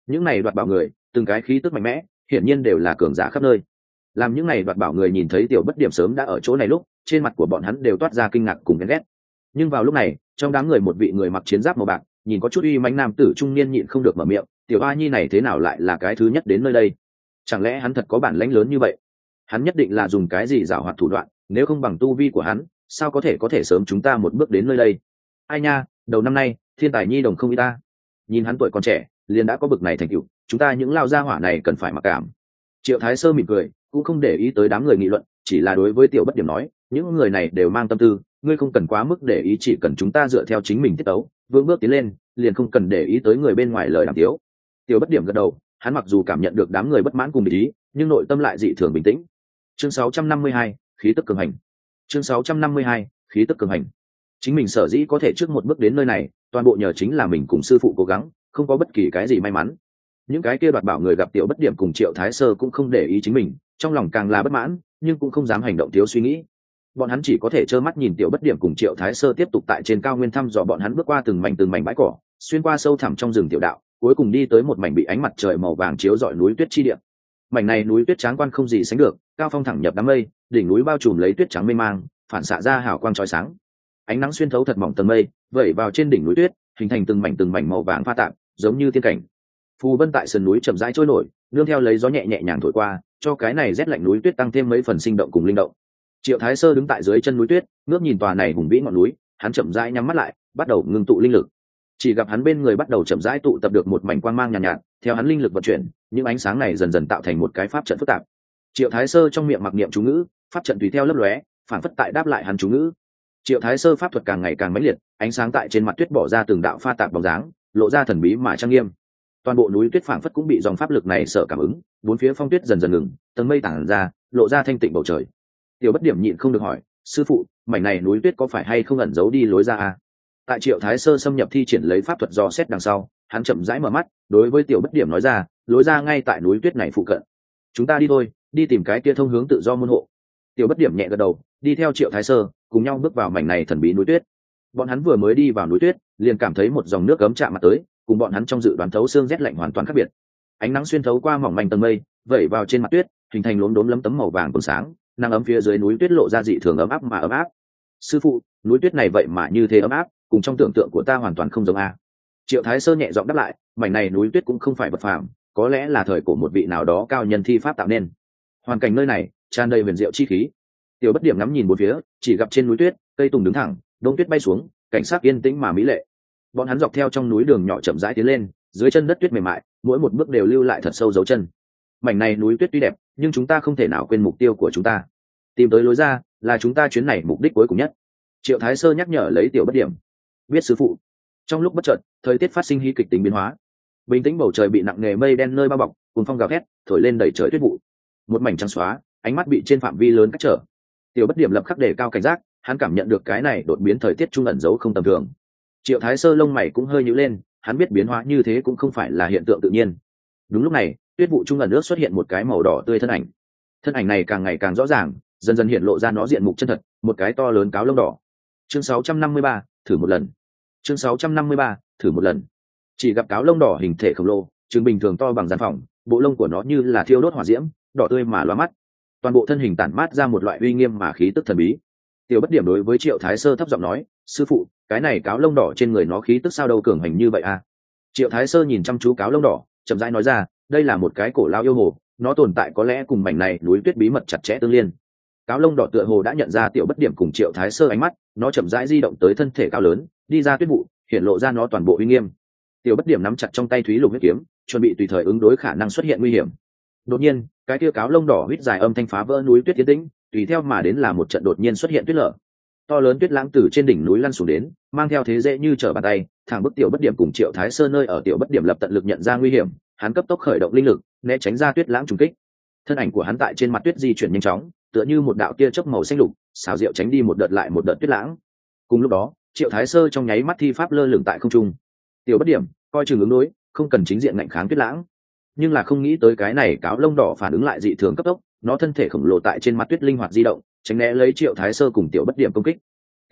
những này đoạt bảo người từng cái khí tức mạnh mẽ, hiển nhiên đều là cường giả khắp nơi. Làm những này đoạt bảo người nhìn thấy tiểu bất điểm sớm đã ở chỗ này lúc, trên mặt của bọn hắn đều toát ra kinh ngạc cùng ghen ghét. Nhưng vào lúc này, trong đám người một vị người mặc chiến giáp màu bạc, nhìn có chút uy mãnh nam tử trung niên nhịn không được mở miệng, tiểu a nhi này thế nào lại là cái thứ nhất đến nơi đây? Chẳng lẽ hắn thật có bản lãnh lớn như vậy? Hắn nhất định là dùng cái gì giảo hoạt thủ đoạn, nếu không bằng tu vi của hắn, sao có thể sớm chúng ta một bước đến nơi đây? Ai nha, đầu năm nay, thiên tài nhi đồng không ít ta. Nhìn hắn tuổi còn trẻ, liền đã có bực này thành tựu, chúng ta những lao gia hỏa này cần phải mặc cảm. Triệu Thái Sơ mỉm cười, cũng không để ý tới đám người nghị luận, chỉ là đối với tiểu bất điểm nói, những người này đều mang tâm tư, ngươi không cần quá mức để ý, chỉ cần chúng ta dựa theo chính mình tiết tấu vững bước tiến lên, liền không cần để ý tới người bên ngoài lời đàm tiếu. Tiểu bất điểm gật đầu, hắn mặc dù cảm nhận được đám người bất mãn cùng ý, nhưng nội tâm lại dị thường bình tĩnh. Chương 652, khí tức cường hành. Chương 652, khí tức cường hành. Chính mình sở dĩ có thể trước một bước đến nơi này, toàn bộ nhờ chính là mình cùng sư phụ cố gắng, không có bất kỳ cái gì may mắn. Những cái kia đoạt bảo người gặp tiểu bất điểm cùng Triệu Thái Sơ cũng không để ý chính mình, trong lòng càng là bất mãn, nhưng cũng không dám hành động thiếu suy nghĩ. Bọn hắn chỉ có thể trơ mắt nhìn tiểu bất điểm cùng Triệu Thái Sơ tiếp tục tại trên cao nguyên thăm dò bọn hắn bước qua từng mảnh bãi cỏ, xuyên qua sâu thẳm trong rừng tiểu đạo, cuối cùng đi tới một mảnh bị ánh mặt trời màu vàng chiếu rọi núi tuyết chi địa. Mảnh này núi tuyết tráng quan không gì sánh được, cao phong thẳng nhập đám mây, đỉnh núi bao trùm lấy tuyết trắng mê mang, phản xạ ra hào quang chói sáng. Ánh nắng xuyên thấu thật mỏng tầng mây, vẩy vào trên đỉnh núi tuyết, hình thành từng mảnh màu vàng pha tạp, giống như tiên cảnh. Phù vân tại sườn núi chậm rãi trôi nổi, nương theo lấy gió nhẹ nhàng thổi qua, cho cái này rét lạnh núi tuyết tăng thêm mấy phần sinh động cùng linh động. Triệu Thái Sơ đứng tại dưới chân núi tuyết, ngước nhìn tòa này hùng vĩ ngọn núi, hắn chậm rãi nhắm mắt lại, bắt đầu ngưng tụ linh lực. Chỉ gặp hắn bên người bắt đầu chậm rãi tụ tập được một mảnh quang mang nhàn nhạt, theo hắn linh lực vận chuyển, những ánh sáng này dần dần tạo thành một cái pháp trận phức tạp. Triệu Thái Sơ trong miệng mặc niệm chú ngữ, pháp trận tùy theo lấp lóe, phản phất tại đáp lại hắn chú ngữ. Triệu Thái Sơ pháp thuật càng ngày càng mãnh liệt, ánh sáng tại trên mặt tuyết bỏ ra từng đạo pha tạp bóng dáng, lộ ra thần bí mà trang nghiêm. Toàn bộ núi tuyết phảng phất cũng bị dòng pháp lực này sợ cảm ứng, bốn phía phong tuyết dần dần ngừng, tầng mây tản ra, lộ ra thanh tịnh bầu trời. Tiểu bất điểm nhịn không được hỏi, sư phụ, mảnh này núi tuyết có phải hay không ẩn giấu đi lối ra à? Tại Triệu Thái Sơ xâm nhập thi triển lấy pháp thuật dò xét đằng sau, hắn chậm rãi mở mắt, đối với tiểu bất điểm nói ra, lối ra ngay tại núi tuyết này phụ cận. Chúng ta đi thôi, đi tìm cái kia thông hướng tự do môn hộ. Tiểu bất điểm nhẹ gật đầu, đi theo Triệu Thái Sơ, cùng nhau bước vào mảnh này thần bí núi tuyết. Bọn hắn vừa mới đi vào núi tuyết, liền cảm thấy một dòng nước ấm chạm mặt tới, cùng bọn hắn trong dự đoán thấu xương rét lạnh hoàn toàn khác biệt. Ánh nắng xuyên thấu qua mỏng manh tầng mây, vẩy vào trên mặt tuyết, hình thành lốm đốm lấm tấm màu vàng bừng sáng, nắng ấm phía dưới núi tuyết lộ ra dị thường ấm áp mà ấm áp. Sư phụ, núi tuyết này vậy mà như thế ấm áp, cùng trong tưởng tượng của ta hoàn toàn không giống a. Triệu Thái Sơ nhẹ giọng đáp lại, mảnh này núi tuyết cũng không phải vật phàm, có lẽ là thời của một vị nào đó cao nhân thi pháp tạo nên. Hoàn cảnh nơi này tràn đầy huyền diệu chi khí. Tiểu bất điểm ngắm nhìn bốn phía, chỉ gặp trên núi tuyết, cây tùng đứng thẳng, đông tuyết bay xuống, cảnh sắc yên tĩnh mà mỹ lệ. Bọn hắn dọc theo trong núi đường nhỏ chậm rãi tiến lên, dưới chân đất tuyết mềm mại, mỗi một bước đều lưu lại thật sâu dấu chân. Mảnh này núi tuyết tuy đẹp, nhưng chúng ta không thể nào quên mục tiêu của chúng ta. Tìm tới lối ra là chúng ta chuyến này mục đích cuối cùng nhất. Triệu Thái Sơ nhắc nhở lấy tiểu bất điểm. Biết sư phụ. Trong lúc bất chợt, thời tiết phát sinh hí kịch tính biến hóa. Bình tĩnh bầu trời bị nặng nề mây đen nơi bao bọc, cùng phong gào thét, thổi lên đầy trời tuyết vụ. Một mảnh trắng xóa, ánh mắt bị trên phạm vi lớn cách trở. Tiểu bất điểm lập khắc đề cao cảnh giác, hắn cảm nhận được cái này đột biến thời tiết trung ẩn giấu không tầm thường. Triệu Thái Sơ lông mày cũng hơi nhíu lên, hắn biết biến hóa như thế cũng không phải là hiện tượng tự nhiên. Đúng lúc này, tuyết vụ trung ẩn nước xuất hiện một cái màu đỏ tươi thân ảnh. Thân ảnh này càng ngày càng rõ ràng, dần dần hiện lộ ra nó diện mục chân thật, một cái to lớn cáo lông đỏ. Chương 653, thử một lần. Chương 653, thử một lần. Chỉ gặp cáo lông đỏ hình thể khổng lồ, chừng bình thường to bằng gian phòng, bộ lông của nó như là thiêu đốt hỏa diễm, đỏ tươi mà lóa mắt. Toàn bộ thân hình tản mát ra một loại uy nghiêm mà khí tức thần bí. Tiểu bất điểm đối với Triệu Thái Sơ thấp giọng nói, sư phụ, cái này cáo lông đỏ trên người nó khí tức sao đâu cường hành như vậy à? Triệu Thái Sơ nhìn chăm chú cáo lông đỏ, chậm rãi nói ra, đây là một cái cổ lao yêu hồ, nó tồn tại có lẽ cùng mảnh này núi tuyết bí mật chặt chẽ tương liên. Cáo lông đỏ tựa hồ đã nhận ra tiểu bất điểm cùng Triệu Thái Sơ ánh mắt, nó chậm rãi di động tới thân thể cao lớn, đi ra tuyết vụ, hiện lộ ra nó toàn bộ uy nghiêm. Tiểu bất điểm nắm chặt trong tay thúy lục huyết kiếm, chuẩn bị tùy thời ứng đối khả năng xuất hiện nguy hiểm. Đột nhiên, cái kia cáo lông đỏ huýt dài âm thanh phá vỡ núi tuyết tiến tĩnh, tùy theo mà đến là một trận đột nhiên xuất hiện tuyết lở. To lớn tuyết lãng từ trên đỉnh núi lăn xuống đến, mang theo thế dễ như trở bàn tay, thẳng bức tiểu bất điểm cùng Triệu Thái Sơ nơi ở. Tiểu bất điểm lập tận lực nhận ra nguy hiểm, hắn cấp tốc khởi động linh lực, né tránh ra tuyết lãng trùng kích. Thân ảnh của hắn tại trên mặt tuyết di chuyển nhanh chóng, tựa như một đạo tia chớp màu xanh lục, xảo diệu tránh đi một đợt lại một đợt tuyết lãng. Cùng lúc đó, Triệu Thái Sơ trong nháy mắt thi pháp lơ lửng tại không trung. Tiểu bất điểm coi chừng ứng đối, không cần chính diện ngạnh kháng tuyết lãng. Nhưng là không nghĩ tới cái này cáo lông đỏ phản ứng lại dị thường cấp tốc, nó thân thể khổng lồ tại trên mặt tuyết linh hoạt di động, tránh né lấy Triệu Thái Sơ cùng tiểu bất điểm công kích.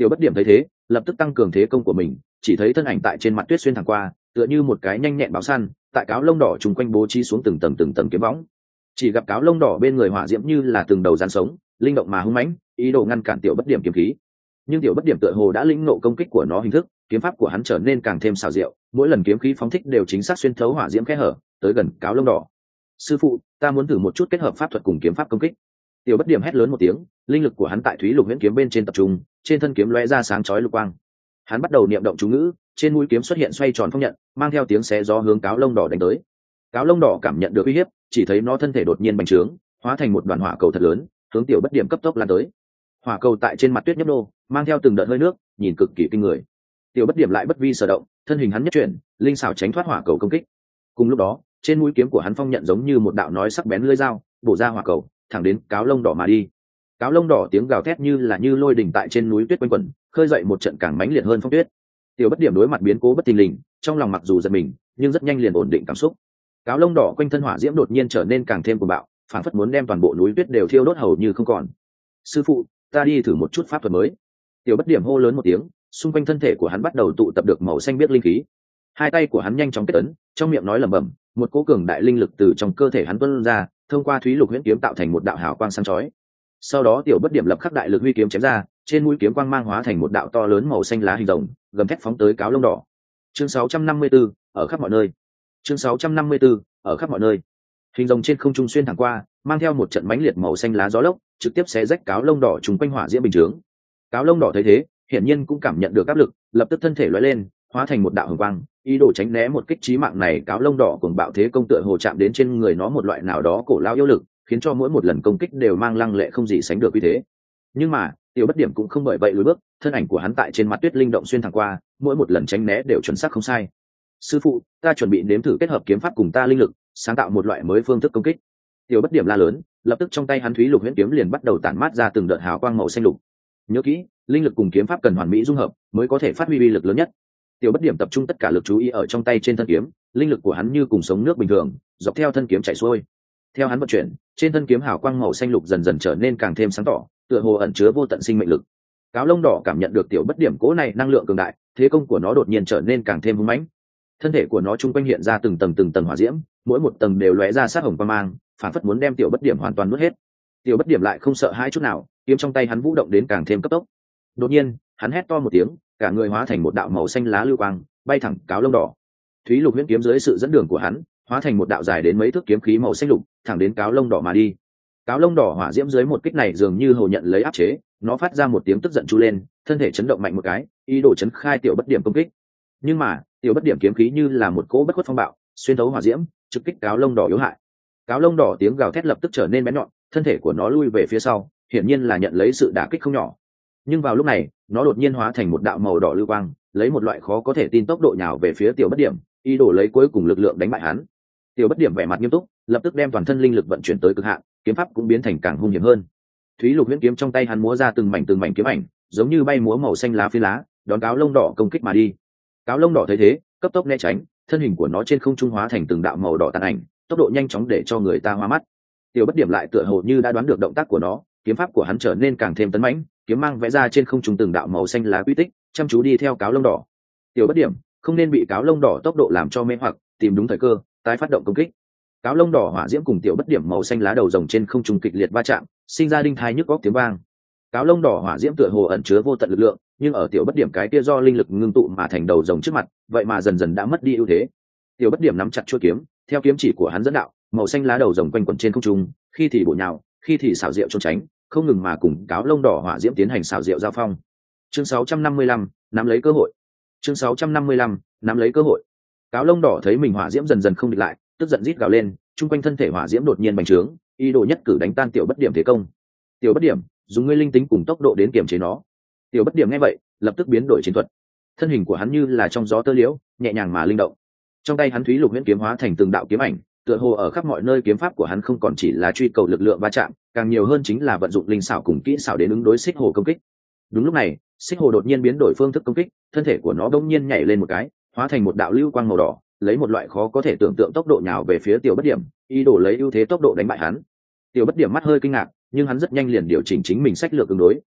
Tiểu bất điểm thấy thế lập tức tăng cường thế công của mình, chỉ thấy thân ảnh tại trên mặt tuyết xuyên thẳng qua, tựa như một cái nhanh nhẹn báo săn, tại cáo lông đỏ chung quanh bố trí xuống từng tầng kiếm võng. Chỉ gặp cáo lông đỏ bên người hỏa diễm như là từng đầu rắn sống, linh động mà hung mãnh, ý đồ ngăn cản tiểu bất điểm kiếm khí. Nhưng tiểu bất điểm tựa hồ đã lĩnh ngộ công kích của nó hình thức, kiếm pháp của hắn trở nên càng thêm xảo diệu, mỗi lần kiếm khí phóng thích đều chính xác xuyên thấu hỏa diễm kẽ hở, tới gần cáo lông đỏ. Sư phụ, ta muốn thử một chút kết hợp pháp thuật cùng kiếm pháp công kích. Tiểu bất điểm hét lớn một tiếng, linh lực của hắn tại thúy lục huyễn kiếm bên trên tập trung, trên thân kiếm lóe ra sáng chói lục quang. Hắn bắt đầu niệm động chú ngữ, trên mũi kiếm xuất hiện xoay tròn phong nhận, mang theo tiếng xé gió hướng cáo lông đỏ đánh tới. Cáo lông đỏ cảm nhận được uy hiếp, chỉ thấy nó thân thể đột nhiên bành trướng, hóa thành một đoàn hỏa cầu thật lớn, hướng tiểu bất điểm cấp tốc lan tới. Hỏa cầu tại trên mặt tuyết nhấp nô, mang theo từng đợt hơi nước, nhìn cực kỳ kinh người. Tiểu bất điểm lại bất vi sở động, thân hình hắn nhất chuyển, linh xảo tránh thoát hỏa cầu công kích. Cùng lúc đó, trên mũi kiếm của hắn phong nhận giống như một đạo nói sắc bén lưỡi dao, bổ ra hỏa cầu, thẳng đến cáo lông đỏ mà đi. Cáo lông đỏ tiếng gào thét như lôi đình tại trên núi tuyết quanh quẩn, khơi dậy một trận càng mãnh liệt hơn phong tuyết. Tiểu bất điểm đối mặt biến cố bất thình lình, trong lòng mặc dù giật mình, nhưng rất nhanh liền ổn định cảm xúc. Cáo lông đỏ quanh thân hỏa diễm đột nhiên trở nên càng thêm cuồng bạo, phản phất muốn đem toàn bộ núi tuyết đều thiêu đốt hầu như không còn. Sư phụ, ta đi thử một chút pháp thuật mới. Tiểu bất điểm hô lớn một tiếng, xung quanh thân thể của hắn bắt đầu tụ tập được màu xanh biếc linh khí. Hai tay của hắn nhanh chóng kết ấn, trong miệng nói lẩm bẩm, một cỗ cường đại linh lực từ trong cơ thể hắn tuôn ra, thông qua thúy lục huyễn kiếm tạo thành một đạo hào quang sáng chói. Sau đó tiểu bất điểm lập khắc đại lực huy kiếm chém ra, trên mũi kiếm quang mang hóa thành một đạo to lớn màu xanh lá hình rồng, gầm thét phóng tới cáo lông đỏ. Chương 654, ở khắp mọi nơi. Chương 654, ở khắp mọi nơi. Hình rồng trên không trung xuyên thẳng qua, mang theo một trận mãnh liệt màu xanh lá gió lốc, trực tiếp xé rách cáo lông đỏ trùng quanh hỏa diễm bình chướng. Cáo lông đỏ thấy thế, hiển nhiên cũng cảm nhận được áp lực, lập tức thân thể lóe lên, hóa thành một đạo hồng quang, ý đồ tránh né một kích chí mạng này. Cáo lông đỏ cuồng bạo thế công tựa hồ chạm đến trên người nó một loại nào đó cổ lao yêu lực, khiến cho mỗi một lần công kích đều mang lăng lệ không gì sánh được uy thế. Nhưng mà tiểu bất điểm cũng không bởi vậy lùi bước, thân ảnh của hắn tại trên mặt tuyết linh động xuyên thẳng qua, mỗi một lần tránh né đều chuẩn xác không sai. Sư phụ, ta chuẩn bị nếm thử kết hợp kiếm pháp cùng ta linh lực, sáng tạo một loại mới phương thức công kích. Tiểu bất điểm la lớn, lập tức trong tay hắn thúy lục huyễn kiếm liền bắt đầu tản mát ra từng đợt hào quang màu xanh lục. Nhớ kỹ, linh lực cùng kiếm pháp cần hoàn mỹ dung hợp mới có thể phát huy uy lực lớn nhất. Tiểu bất điểm tập trung tất cả lực chú ý ở trong tay trên thân kiếm, linh lực của hắn như cùng sống nước bình thường, dọc theo thân kiếm chảy xuôi. Theo hắn vận chuyển, trên thân kiếm hào quang màu xanh lục dần dần trở nên càng thêm sáng tỏ, tựa hồ ẩn chứa vô tận sinh mệnh lực. Cáo lông đỏ cảm nhận được tiểu bất điểm cố này năng lượng cường đại, thế công của nó đột nhiên trở nên càng thêm hung mãnh. Thân thể của nó trung quanh hiện ra từng tầng hỏa diễm, mỗi một tầng đều lóe ra sát hồng quang mang, phản phất muốn đem tiểu bất điểm hoàn toàn nuốt hết. Tiểu bất điểm lại không sợ hãi chút nào, kiếm trong tay hắn vũ động đến càng thêm cấp tốc. Đột nhiên, hắn hét to một tiếng, cả người hóa thành một đạo màu xanh lá lưu quang, bay thẳng cáo lông đỏ. Thúy lục huyễn kiếm dưới sự dẫn đường của hắn, hóa thành một đạo dài đến mấy thước kiếm khí màu xanh lục, thẳng đến cáo lông đỏ mà đi. Cáo lông đỏ hỏa diễm dưới một kích này dường như hồ nhận lấy áp chế, nó phát ra một tiếng tức giận chu lên, thân thể chấn động mạnh một cái, ý đồ chấn khai tiểu bất điểm công kích. Nhưng mà tiểu bất điểm kiếm khí như là một cỗ bất khuất phong bạo, xuyên thấu hỏa diễm, trực kích cáo lông đỏ yếu hại. Cáo lông đỏ tiếng gào thét lập tức trở nên bén nhọn, thân thể của nó lui về phía sau, hiển nhiên là nhận lấy sự đả kích không nhỏ. Nhưng vào lúc này, nó đột nhiên hóa thành một đạo màu đỏ lưu quang, lấy một loại khó có thể tin tốc độ nhào về phía tiểu bất điểm, ý đồ lấy cuối cùng lực lượng đánh bại hắn. Tiểu bất điểm vẻ mặt nghiêm túc, lập tức đem toàn thân linh lực vận chuyển tới cực hạn, kiếm pháp cũng biến thành càng hung hiểm hơn. Thúy lục huyễn kiếm trong tay hắn múa ra từng mảnh kiếm ảnh, giống như bay múa màu xanh lá phi lá, đón cáo lông đỏ công kích mà đi. Cáo lông đỏ thấy thế, cấp tốc né tránh, thân hình của nó trên không trung hóa thành từng đạo màu đỏ tàn ảnh, tốc độ nhanh chóng để cho người ta hoa mắt. Tiểu bất điểm lại tựa hồ như đã đoán được động tác của nó, kiếm pháp của hắn trở nên càng thêm tấn mãnh, kiếm mang vẽ ra trên không trung từng đạo màu xanh lá quy tích, chăm chú đi theo cáo lông đỏ. Tiểu bất điểm không nên bị cáo lông đỏ tốc độ làm cho mê hoặc, tìm đúng thời cơ, tái phát động công kích. Cáo lông đỏ hỏa diễm cùng tiểu bất điểm màu xanh lá đầu rồng trên không trung kịch liệt va chạm, sinh ra đinh thai nhức góc tiếng vang. Cáo lông đỏ hỏa diễm tựa hồ ẩn chứa vô tận lực lượng, nhưng ở tiểu bất điểm cái kia do linh lực ngưng tụ mà thành đầu rồng trước mặt, vậy mà dần dần đã mất đi ưu thế. Tiểu bất điểm nắm chặt chuôi kiếm, theo kiếm chỉ của hắn dẫn đạo, màu xanh lá đầu rồng quanh quẩn trên không trung, khi thì bổ nhào, khi thì xảo diệu trốn tránh, không ngừng mà cùng cáo lông đỏ hỏa diễm tiến hành xảo diệu giao phong. Chương 655, nắm lấy cơ hội. Chương 655, nắm lấy cơ hội. Cáo lông đỏ thấy mình hỏa diễm dần dần không địch lại, tức giận rít gào lên, trung quanh thân thể hỏa diễm đột nhiên bành trướng, ý đồ nhất cử đánh tan tiểu bất điểm thế công. Tiểu bất điểm, dùng ngươi linh tính cùng tốc độ đến kiểm chế nó. Tiểu bất điểm nghe vậy, lập tức biến đổi chiến thuật. Thân hình của hắn như là trong gió tơ liễu, nhẹ nhàng mà linh động. Trong tay hắn thúy lục huyễn kiếm hóa thành từng đạo kiếm ảnh, tựa hồ ở khắp mọi nơi kiếm pháp của hắn không còn chỉ là truy cầu lực lượng va chạm, càng nhiều hơn chính là vận dụng linh xảo cùng kỹ xảo đến ứng đối xích hồ công kích. Đúng lúc này, xích hồ đột nhiên biến đổi phương thức công kích, thân thể của nó bỗng nhiên nhảy lên một cái, hóa thành một đạo lưu quang màu đỏ, lấy một loại khó có thể tưởng tượng tốc độ nhào về phía tiểu bất điểm, ý đồ lấy ưu thế tốc độ đánh bại hắn. Tiểu bất điểm mắt hơi kinh ngạc, nhưng hắn rất nhanh liền điều chỉnh chính mình sách lược ứng đối.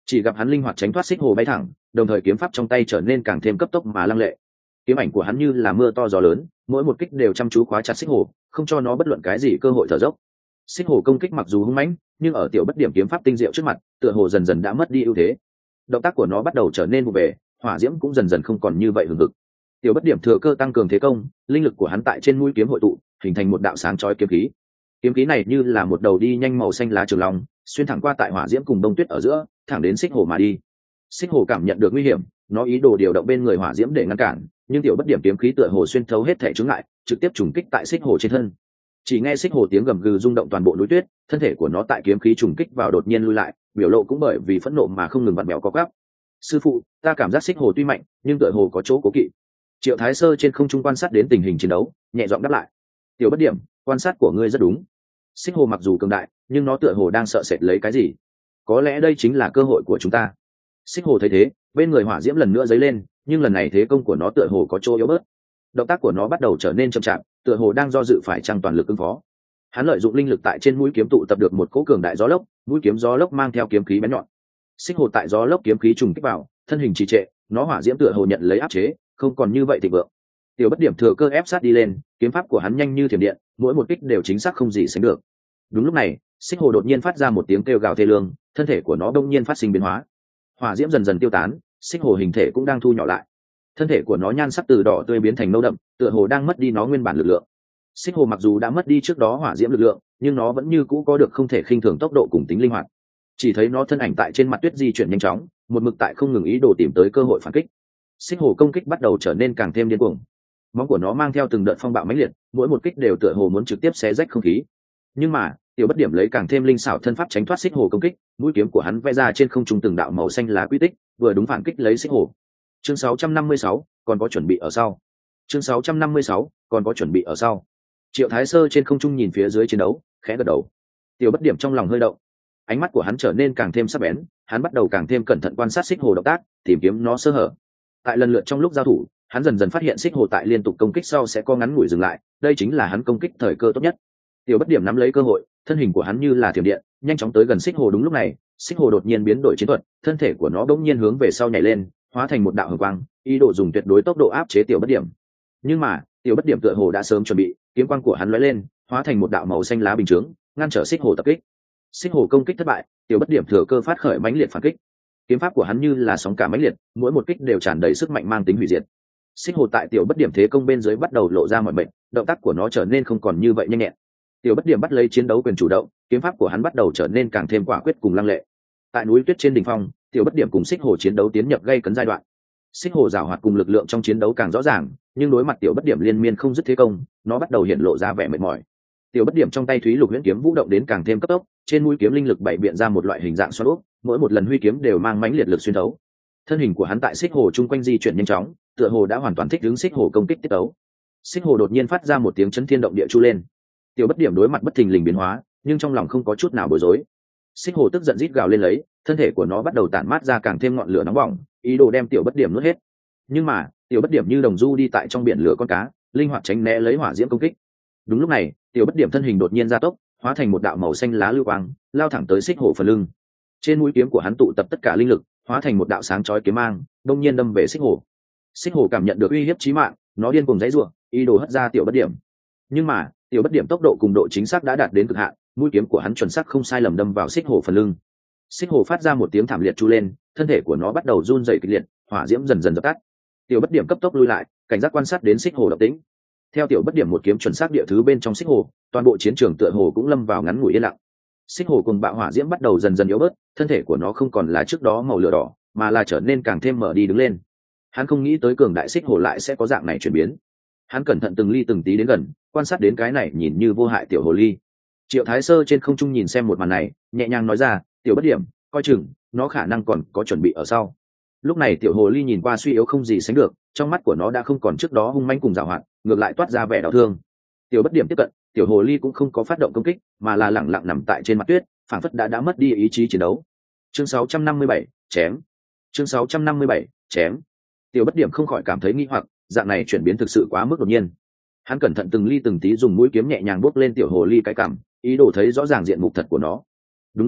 Chỉ gặp hắn linh hoạt tránh thoát xích hồ bay thẳng, đồng thời kiếm pháp trong tay trở nên càng thêm cấp tốc mà lăng lệ. Kiếm ảnh của hắn như là mưa to gió lớn, mỗi một kích đều chăm chú khóa chặt xích hồ, không cho nó bất luận cái gì cơ hội thở dốc. Xích hồ công kích mặc dù hung mãnh, nhưng ở tiểu bất điểm kiếm pháp tinh diệu trước mặt, tựa hồ dần dần đã mất đi ưu thế. Động tác của nó bắt đầu trở nên vụ về, hỏa diễm cũng dần dần không còn như vậy hừng hực. Tiểu bất điểm thừa cơ tăng cường thế công, linh lực của hắn tại trên mũi kiếm hội tụ, hình thành một đạo sáng chói kiếm khí. Kiếm khí này như là một đầu đi nhanh màu xanh lá trường long, xuyên thẳng qua tại hỏa diễm cùng đông tuyết ở giữa, thẳng đến xích hồ mà đi. Xích hồ cảm nhận được nguy hiểm, nó ý đồ điều động bên người hỏa diễm để ngăn cản, nhưng tiểu bất điểm kiếm khí tựa hồ xuyên thấu hết thể chướng ngại, trực tiếp trùng kích tại xích hồ trên thân. Chỉ nghe xích hồ tiếng gầm gừ rung động toàn bộ núi tuyết, thân thể của nó tại kiếm khí trùng kích vào đột nhiên lui lại, biểu lộ cũng bởi vì phẫn nộ mà không ngừng vặn vẹo co quắp. Sư phụ, ta cảm giác xích hồ tuy mạnh, nhưng tựa hồ có chỗ cố kỵ. Triệu Thái Sơ trên không trung quan sát đến tình hình chiến đấu, nhẹ giọng đáp lại. Tiểu bất điểm, quan sát của ngươi rất đúng. Xích hồ mặc dù cường đại, nhưng nó tựa hồ đang sợ sệt lấy cái gì. Có lẽ đây chính là cơ hội của chúng ta. Xích hồ thấy thế, bên người hỏa diễm lần nữa dấy lên, nhưng lần này thế công của nó tựa hồ có chỗ yếu bớt. Động tác của nó bắt đầu trở nên chậm chạp, tựa hồ đang do dự phải chăng toàn lực ứng phó. Hắn lợi dụng linh lực tại trên mũi kiếm tụ tập được một cỗ cường đại gió lốc, mũi kiếm gió lốc mang theo kiếm khí bén nhọn. Xích hồ tại gió lốc kiếm khí trùng kích vào, thân hình trì trệ, nó hỏa diễm tựa hồ nhận lấy áp chế, không còn như vậy thịnh vượng. Tiểu bất điểm thừa cơ ép sát đi lên, kiếm pháp của hắn nhanh như thiểm điện, mỗi một kích đều chính xác không gì sánh được. Đúng lúc này, xích hồ đột nhiên phát ra một tiếng kêu gào thê lương, thân thể của nó đông nhiên phát sinh biến hóa. Hỏa diễm dần dần tiêu tán, xích hồ hình thể cũng đang thu nhỏ lại. Thân thể của nó nhan sắc từ đỏ tươi biến thành nâu đậm, tựa hồ đang mất đi nó nguyên bản lực lượng. Xích hồ mặc dù đã mất đi trước đó hỏa diễm lực lượng, nhưng nó vẫn như cũ có được không thể khinh thường tốc độ cùng tính linh hoạt. Chỉ thấy nó thân ảnh tại trên mặt tuyết di chuyển nhanh chóng, một mực tại không ngừng ý đồ tìm tới cơ hội phản kích. Xích hồ công kích bắt đầu trở nên càng thêm điên cuồng. Móng của nó mang theo từng đợt phong bạo mãnh liệt, mỗi một kích đều tựa hồ muốn trực tiếp xé rách không khí. Nhưng mà, tiểu bất điểm lấy càng thêm linh xảo thân pháp tránh thoát xích hồ công kích, mũi kiếm của hắn vẽ ra trên không trung từng đạo màu xanh lá quy tích, vừa đúng phản kích lấy xích hồ. Chương 656, còn có chuẩn bị ở sau. Chương 656, còn có chuẩn bị ở sau. Triệu Thái Sơ trên không trung nhìn phía dưới chiến đấu, khẽ gật đầu. Tiểu bất điểm trong lòng hơi động, ánh mắt của hắn trở nên càng thêm sắc bén, hắn bắt đầu càng thêm cẩn thận quan sát xích hồ động tác, tìm kiếm nó sơ hở. Tại lần lượt trong lúc giao thủ, hắn dần dần phát hiện xích hồ tại liên tục công kích sau sẽ có ngắn ngủi dừng lại, đây chính là hắn công kích thời cơ tốt nhất. Tiểu bất điểm nắm lấy cơ hội, thân hình của hắn như là thiểm điện, nhanh chóng tới gần xích hồ. Đúng lúc này, xích hồ đột nhiên biến đổi chiến thuật, thân thể của nó bỗng nhiên hướng về sau nhảy lên, hóa thành một đạo hồng quang, ý đồ dùng tuyệt đối tốc độ áp chế tiểu bất điểm. Nhưng mà, tiểu bất điểm tựa hồ đã sớm chuẩn bị, kiếm quang của hắn lóe lên, hóa thành một đạo màu xanh lá bình chướng, ngăn trở xích hồ tập kích. Xích hồ công kích thất bại, tiểu bất điểm thừa cơ phát khởi mãnh liệt phản kích. Kiếm pháp của hắn như là sóng cả mãnh liệt, mỗi một kích đều tràn đầy sức mạnh mang tính hủy diệt. Xích hồ tại tiểu bất điểm thế công bên dưới bắt đầu lộ ra mọi bệnh, động tác của nó trở nên không còn như vậy nhanh nhẹn. Tiểu bất điểm bắt lấy chiến đấu quyền chủ động, kiếm pháp của hắn bắt đầu trở nên càng thêm quả quyết cùng lăng lệ. Tại núi tuyết trên đỉnh phong, tiểu bất điểm cùng xích hồ chiến đấu tiến nhập gây cấn giai đoạn. Xích hồ giảo hoạt cùng lực lượng trong chiến đấu càng rõ ràng, nhưng đối mặt tiểu bất điểm liên miên không dứt thế công, nó bắt đầu hiện lộ ra vẻ mệt mỏi. Tiểu bất điểm trong tay thúy lục huyễn kiếm vũ động đến càng thêm cấp tốc, trên mũi kiếm linh lực bảy biện ra một loại hình dạng xoắn ốc, mỗi một lần huy kiếm đều mang mãnh liệt lực xuyên thấu. Thân hình của hắn tại xích hồ chung quanh di chuyển nhanh chóng, tựa hồ đã hoàn toàn thích ứng xích hồ công kích tiết tấu. Xích hồ đột nhiên phát ra một tiếng chấn thiên động địa chu lên. Tiểu bất điểm đối mặt bất thình lình biến hóa, nhưng trong lòng không có chút nào bối rối. Xích hồ tức giận rít gào lên lấy, thân thể của nó bắt đầu tản mát ra càng thêm ngọn lửa nóng bỏng, ý đồ đem tiểu bất điểm nuốt hết. Nhưng mà, tiểu bất điểm như đồng du đi tại trong biển lửa con cá, linh hoạt tránh né lấy hỏa diễm công kích. Đúng lúc này, tiểu bất điểm thân hình đột nhiên gia tốc, hóa thành một đạo màu xanh lá lưu quang, lao thẳng tới xích hồ phần lưng. Trên mũi kiếm của hắn tụ tập tất cả linh lực, hóa thành một đạo sáng chói kiếm mang, đông nhiên đâm về xích hồ. Xích hồ cảm nhận được uy hiếp chí mạng, nó điên cuồng giãy giụa, ý đồ hất ra tiểu bất điểm. Nhưng mà, tiểu bất điểm tốc độ cùng độ chính xác đã đạt đến cực hạn, mũi kiếm của hắn chuẩn xác không sai lầm đâm vào xích hồ phần lưng. Xích hồ phát ra một tiếng thảm liệt chu lên, thân thể của nó bắt đầu run rẩy kịch liệt, hỏa diễm dần dần dập tắt. Tiểu bất điểm cấp tốc lui lại, cảnh giác quan sát đến xích hồ động tĩnh. Theo tiểu bất điểm một kiếm chuẩn xác địa thứ bên trong xích hồ, toàn bộ chiến trường tựa hồ cũng lâm vào ngắn ngủi yên lặng. Xích hồ cùng bạo hỏa diễm bắt đầu dần dần yếu bớt, thân thể của nó không còn là trước đó màu lửa đỏ, mà là trở nên càng thêm mở đi đứng lên. Hắn không nghĩ tới cường đại xích hồ lại sẽ có dạng này chuyển biến. Hắn cẩn thận từng ly từng tí đến gần, quan sát đến cái này nhìn như vô hại tiểu hồ ly. Triệu Thái Sơ trên không trung nhìn xem một màn này, nhẹ nhàng nói ra, tiểu bất điểm, coi chừng, nó khả năng còn có chuẩn bị ở sau. Lúc này tiểu hồ ly nhìn qua suy yếu không gì sánh được, trong mắt của nó đã không còn trước đó hung manh cùng giảo hoạt, ngược lại toát ra vẻ đau thương. Tiểu bất điểm tiếp cận, tiểu hồ ly cũng không có phát động công kích, mà là lẳng lặng nằm tại trên mặt tuyết, phảng phất đã mất đi ý chí chiến đấu. Chương 657, chém. Chương 657, chém. Tiểu bất điểm không khỏi cảm thấy nghi hoặc, dạng này chuyển biến thực sự quá mức đột nhiên. Hắn cẩn thận từng ly từng tí dùng mũi kiếm nhẹ nhàng bốc lên tiểu hồ ly cái cằm, ý đồ thấy rõ ràng diện mục thật của nó. Đúng lúc này,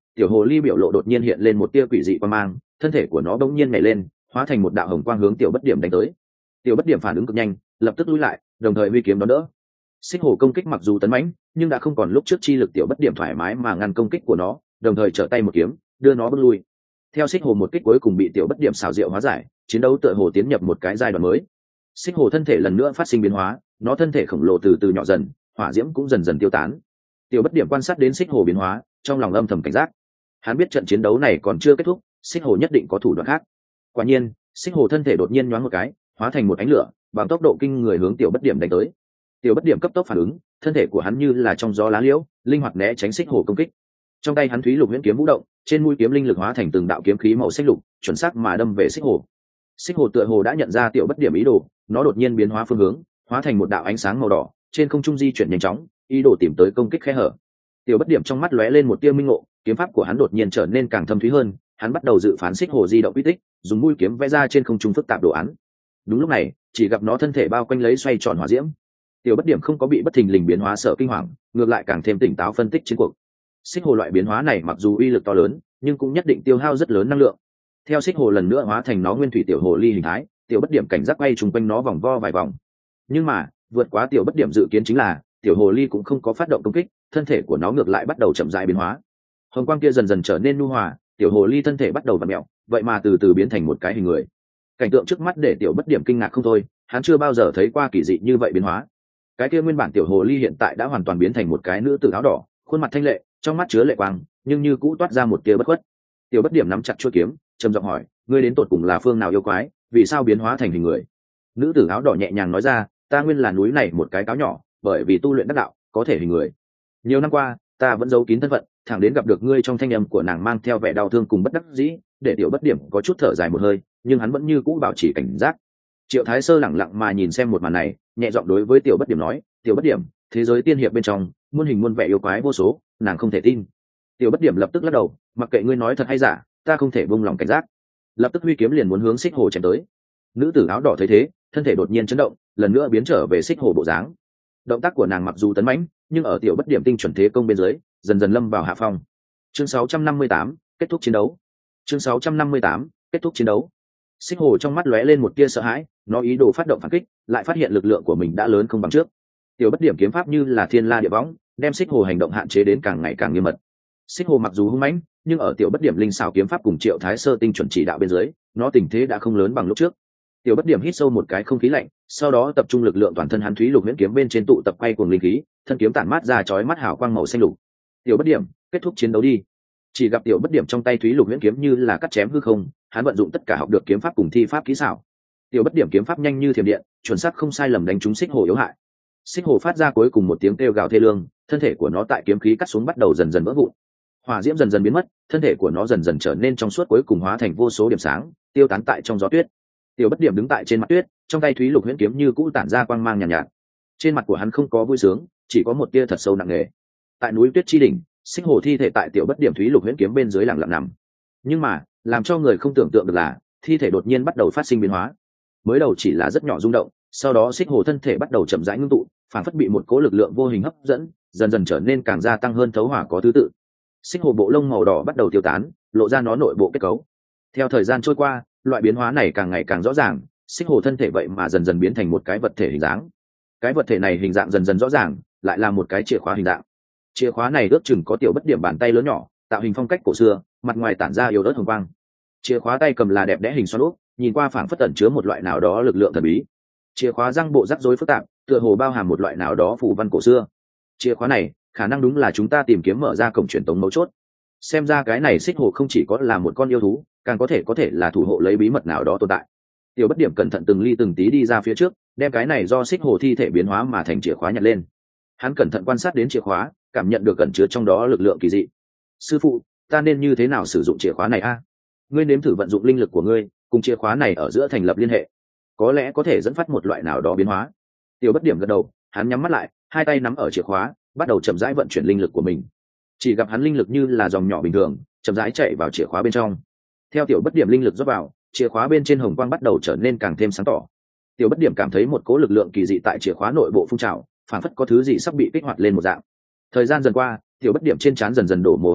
tiểu hồ ly biểu lộ đột nhiên hiện lên một tia quỷ dị quang mang, thân thể của nó bỗng nhiên nhảy lên, hóa thành một đạo hồng quang hướng tiểu bất điểm đánh tới. Tiểu bất điểm phản ứng cực nhanh, lập tức lùi lại, đồng thời huy kiếm đón đỡ. Xích hổ công kích mặc dù tấn mãnh, nhưng đã không còn lúc trước chi lực tiểu bất điểm thoải mái mà ngăn công kích của nó, đồng thời trở tay một kiếm, đưa nó bước lui. Theo xích hổ một kích cuối cùng bị tiểu bất điểm xảo diệu hóa giải, chiến đấu tựa hồ tiến nhập một cái giai đoạn mới. Xích hổ thân thể lần nữa phát sinh biến hóa, nó thân thể khổng lồ từ từ nhỏ dần, hỏa diễm cũng dần dần tiêu tán. Tiểu bất điểm quan sát đến xích hổ biến hóa, trong lòng âm thầm cảnh giác. Hắn biết trận chiến đấu này còn chưa kết thúc, xích hổ nhất định có thủ đoạn khác. Quả nhiên, xích hổ thân thể đột nhiên nhoáng một cái, hóa thành một ánh lửa, bằng tốc độ kinh người hướng tiểu bất điểm đánh tới. Tiểu bất điểm cấp tốc phản ứng, thân thể của hắn như là trong gió lá liễu, linh hoạt né tránh xích hổ công kích. Trong tay hắn thúy lục huyễn kiếm vũ động, trên mũi kiếm linh lực hóa thành từng đạo kiếm khí màu xanh lục, chuẩn xác mà đâm về xích hổ. Xích hổ tựa hồ đã nhận ra tiểu bất điểm ý đồ, nó đột nhiên biến hóa phương hướng, hóa thành một đạo ánh sáng màu đỏ, trên không trung di chuyển nhanh chóng, ý đồ tìm tới công kích khe hở. Tiểu bất điểm trong mắt lóe lên một tia minh ngộ, kiếm pháp của hắn đột nhiên trở nên càng thâm thúy hơn, hắn bắt đầu dự phán xích hổ di động quy tích, dùng mũi kiếm vẽ ra trên không trung phức tạp đồ án. Đúng lúc này, chỉ gặp nó thân thể bao quanh lấy xoay tròn hỏa diễm. Tiểu bất điểm không có bị bất thình lình biến hóa sợ kinh hoàng, ngược lại càng thêm tỉnh táo phân tích chiến cuộc. Xích hồ loại biến hóa này mặc dù uy lực to lớn, nhưng cũng nhất định tiêu hao rất lớn năng lượng. Theo xích hồ lần nữa hóa thành nó nguyên thủy tiểu hồ ly hình thái, tiểu bất điểm cảnh giác bay trùng quanh nó vòng vo vài vòng. Nhưng mà vượt quá tiểu bất điểm dự kiến chính là tiểu hồ ly cũng không có phát động công kích, thân thể của nó ngược lại bắt đầu chậm rãi biến hóa. Hồng quang kia dần dần trở nên nhu hòa, tiểu hồ ly thân thể bắt đầu vặn mèo, vậy mà từ từ biến thành một cái hình người. Cảnh tượng trước mắt để tiểu bất điểm kinh ngạc không thôi, hắn chưa bao giờ thấy qua kỳ dị như vậy biến hóa. Cái kia nguyên bản tiểu hồ ly hiện tại đã hoàn toàn biến thành một cái nữ tử áo đỏ, khuôn mặt thanh lệ, trong mắt chứa lệ quang, nhưng như cũ toát ra một tia bất khuất. Tiểu bất điểm nắm chặt chuôi kiếm, trầm giọng hỏi, ngươi đến tột cùng là phương nào yêu quái, vì sao biến hóa thành hình người? Nữ tử áo đỏ nhẹ nhàng nói ra, ta nguyên là núi này một cái cáo nhỏ, bởi vì tu luyện đắc đạo, có thể hình người. Nhiều năm qua, ta vẫn giấu kín thân phận, thẳng đến gặp được ngươi trong thanh âm của nàng mang theo vẻ đau thương cùng bất đắc dĩ, để tiểu bất điểm có chút thở dài một hơi, nhưng hắn vẫn như cũ bảo trì cảnh giác. Triệu Thái Sơ lẳng lặng mà nhìn xem một màn này, nhẹ giọng đối với tiểu bất điểm nói, tiểu bất điểm, thế giới tiên hiệp bên trong muôn hình muôn vẻ yêu quái vô số, nàng không thể tin. Tiểu bất điểm lập tức lắc đầu, mặc kệ ngươi nói thật hay giả, ta không thể buông lòng cảnh giác. Lập tức huy kiếm liền muốn hướng xích hồ chém tới. Nữ tử áo đỏ thấy thế, thân thể đột nhiên chấn động, lần nữa biến trở về xích hồ bộ dáng. Động tác của nàng mặc dù tấn mãnh, nhưng ở tiểu bất điểm tinh chuẩn thế công bên dưới, dần dần lâm vào hạ phong. Chương 658, kết thúc chiến đấu. Chương 658, kết thúc chiến đấu. Xích hồ trong mắt lóe lên một tia sợ hãi, nó ý đồ phát động phản kích, lại phát hiện lực lượng của mình đã lớn không bằng trước. Tiểu bất điểm kiếm pháp như là thiên la địa võng, đem xích hồ hành động hạn chế đến càng ngày càng nghiêm mật. Xích hồ mặc dù hung mãnh, nhưng ở tiểu bất điểm linh xảo kiếm pháp cùng Triệu Thái Sơ tinh chuẩn chỉ đạo bên dưới, nó tình thế đã không lớn bằng lúc trước. Tiểu bất điểm hít sâu một cái không khí lạnh, sau đó tập trung lực lượng toàn thân hắn thúy lục huyễn kiếm bên trên tụ tập quay cuồng linh khí, thân kiếm tản mát ra chói mắt hào quang màu xanh lục. Tiểu bất điểm, kết thúc chiến đấu đi. Chỉ gặp tiểu bất điểm trong tay thúy lục huyễn kiếm như là cắt chém hư không, hắn vận dụng tất cả học được kiếm pháp cùng thi pháp kỹ xảo. Tiểu bất điểm kiếm pháp nhanh như thiểm điện, chuẩn xác không sai lầm đánh trúng xích hồ yếu hại. Xích hồ phát ra cuối cùng một tiếng kêu gào thê lương, thân thể của nó tại kiếm khí cắt xuống bắt đầu dần dần vỡ vụn. Hỏa diễm dần dần biến mất, thân thể của nó dần dần trở nên trong suốt, cuối cùng hóa thành vô số điểm sáng, tiêu tán tại trong gió tuyết. Tiểu bất điểm đứng tại trên mặt tuyết, trong tay thúy lục huyễn kiếm như cũ tản ra quang mang nhàn nhạt. Trên mặt của hắn không có vui sướng, chỉ có một tia thật sâu nặng nề. Tại núi tuyết chi đỉnh, xích hồ thi thể tại tiểu bất điểm thúy lục huyễn kiếm bên dưới lặng lặng nằm. Nhưng mà, làm cho người không tưởng tượng được là, thi thể đột nhiên bắt đầu phát sinh biến hóa. Mới đầu chỉ là rất nhỏ rung động, sau đó xích hồ thân thể bắt đầu chậm rãi ngưng tụ, phản phất bị một cỗ lực lượng vô hình hấp dẫn, dần dần trở nên càng gia tăng hơn, thấu hỏa có thứ tự. Xích hồ bộ lông màu đỏ bắt đầu tiêu tán, lộ ra nó nội bộ kết cấu. Theo thời gian trôi qua, loại biến hóa này càng ngày càng rõ ràng, xích hồ thân thể vậy mà dần dần biến thành một cái vật thể hình dáng. Cái vật thể này hình dạng dần dần rõ ràng, lại là một cái chìa khóa hình dạng. Chìa khóa này ước chừng có tiểu bất điểm bàn tay lớn nhỏ, tạo hình phong cách cổ xưa, mặt ngoài tản ra yếu ớt hồng quang. Chìa khóa tay cầm là đẹp đẽ hình xoắn ốc, nhìn qua phảng phất ẩn chứa một loại nào đó lực lượng thần bí. Chìa khóa răng bộ rắc rối phức tạp, tựa hồ bao hàm một loại nào đó phù văn cổ xưa. Chìa khóa này khả năng đúng là chúng ta tìm kiếm mở ra cổng truyền tống mấu chốt. Xem ra cái này xích hồ không chỉ có là một con yêu thú, càng có thể là thủ hộ lấy bí mật nào đó tồn tại. Tiểu bất điểm cẩn thận từng ly từng tí đi ra phía trước, đem cái này do xích hồ thi thể biến hóa mà thành chìa khóa nhặt lên. Hắn cẩn thận quan sát đến chìa khóa, cảm nhận được ẩn chứa trong đó lực lượng kỳ dị. Sư phụ, ta nên như thế nào sử dụng chìa khóa này a? Ngươi nếm thử vận dụng linh lực của ngươi, cùng chìa khóa này ở giữa thành lập liên hệ, có lẽ có thể dẫn phát một loại nào đó biến hóa. Tiểu bất điểm gật đầu, hắn nhắm mắt lại, hai tay nắm ở chìa khóa, bắt đầu chậm rãi vận chuyển linh lực của mình. Chỉ gặp hắn linh lực như là dòng nhỏ bình thường, chậm rãi chạy vào chìa khóa bên trong. Theo tiểu bất điểm linh lực rót vào, chìa khóa bên trên hồng quang bắt đầu trở nên càng thêm sáng tỏ. Tiểu bất điểm cảm thấy một cỗ lực lượng kỳ dị tại chìa khóa nội bộ phun trào, phản phất có thứ gì sắp bị kích hoạt lên một dạng. Thời gian dần qua, tiểu bất điểm trên trán dần dần đổ mồ hôi hột,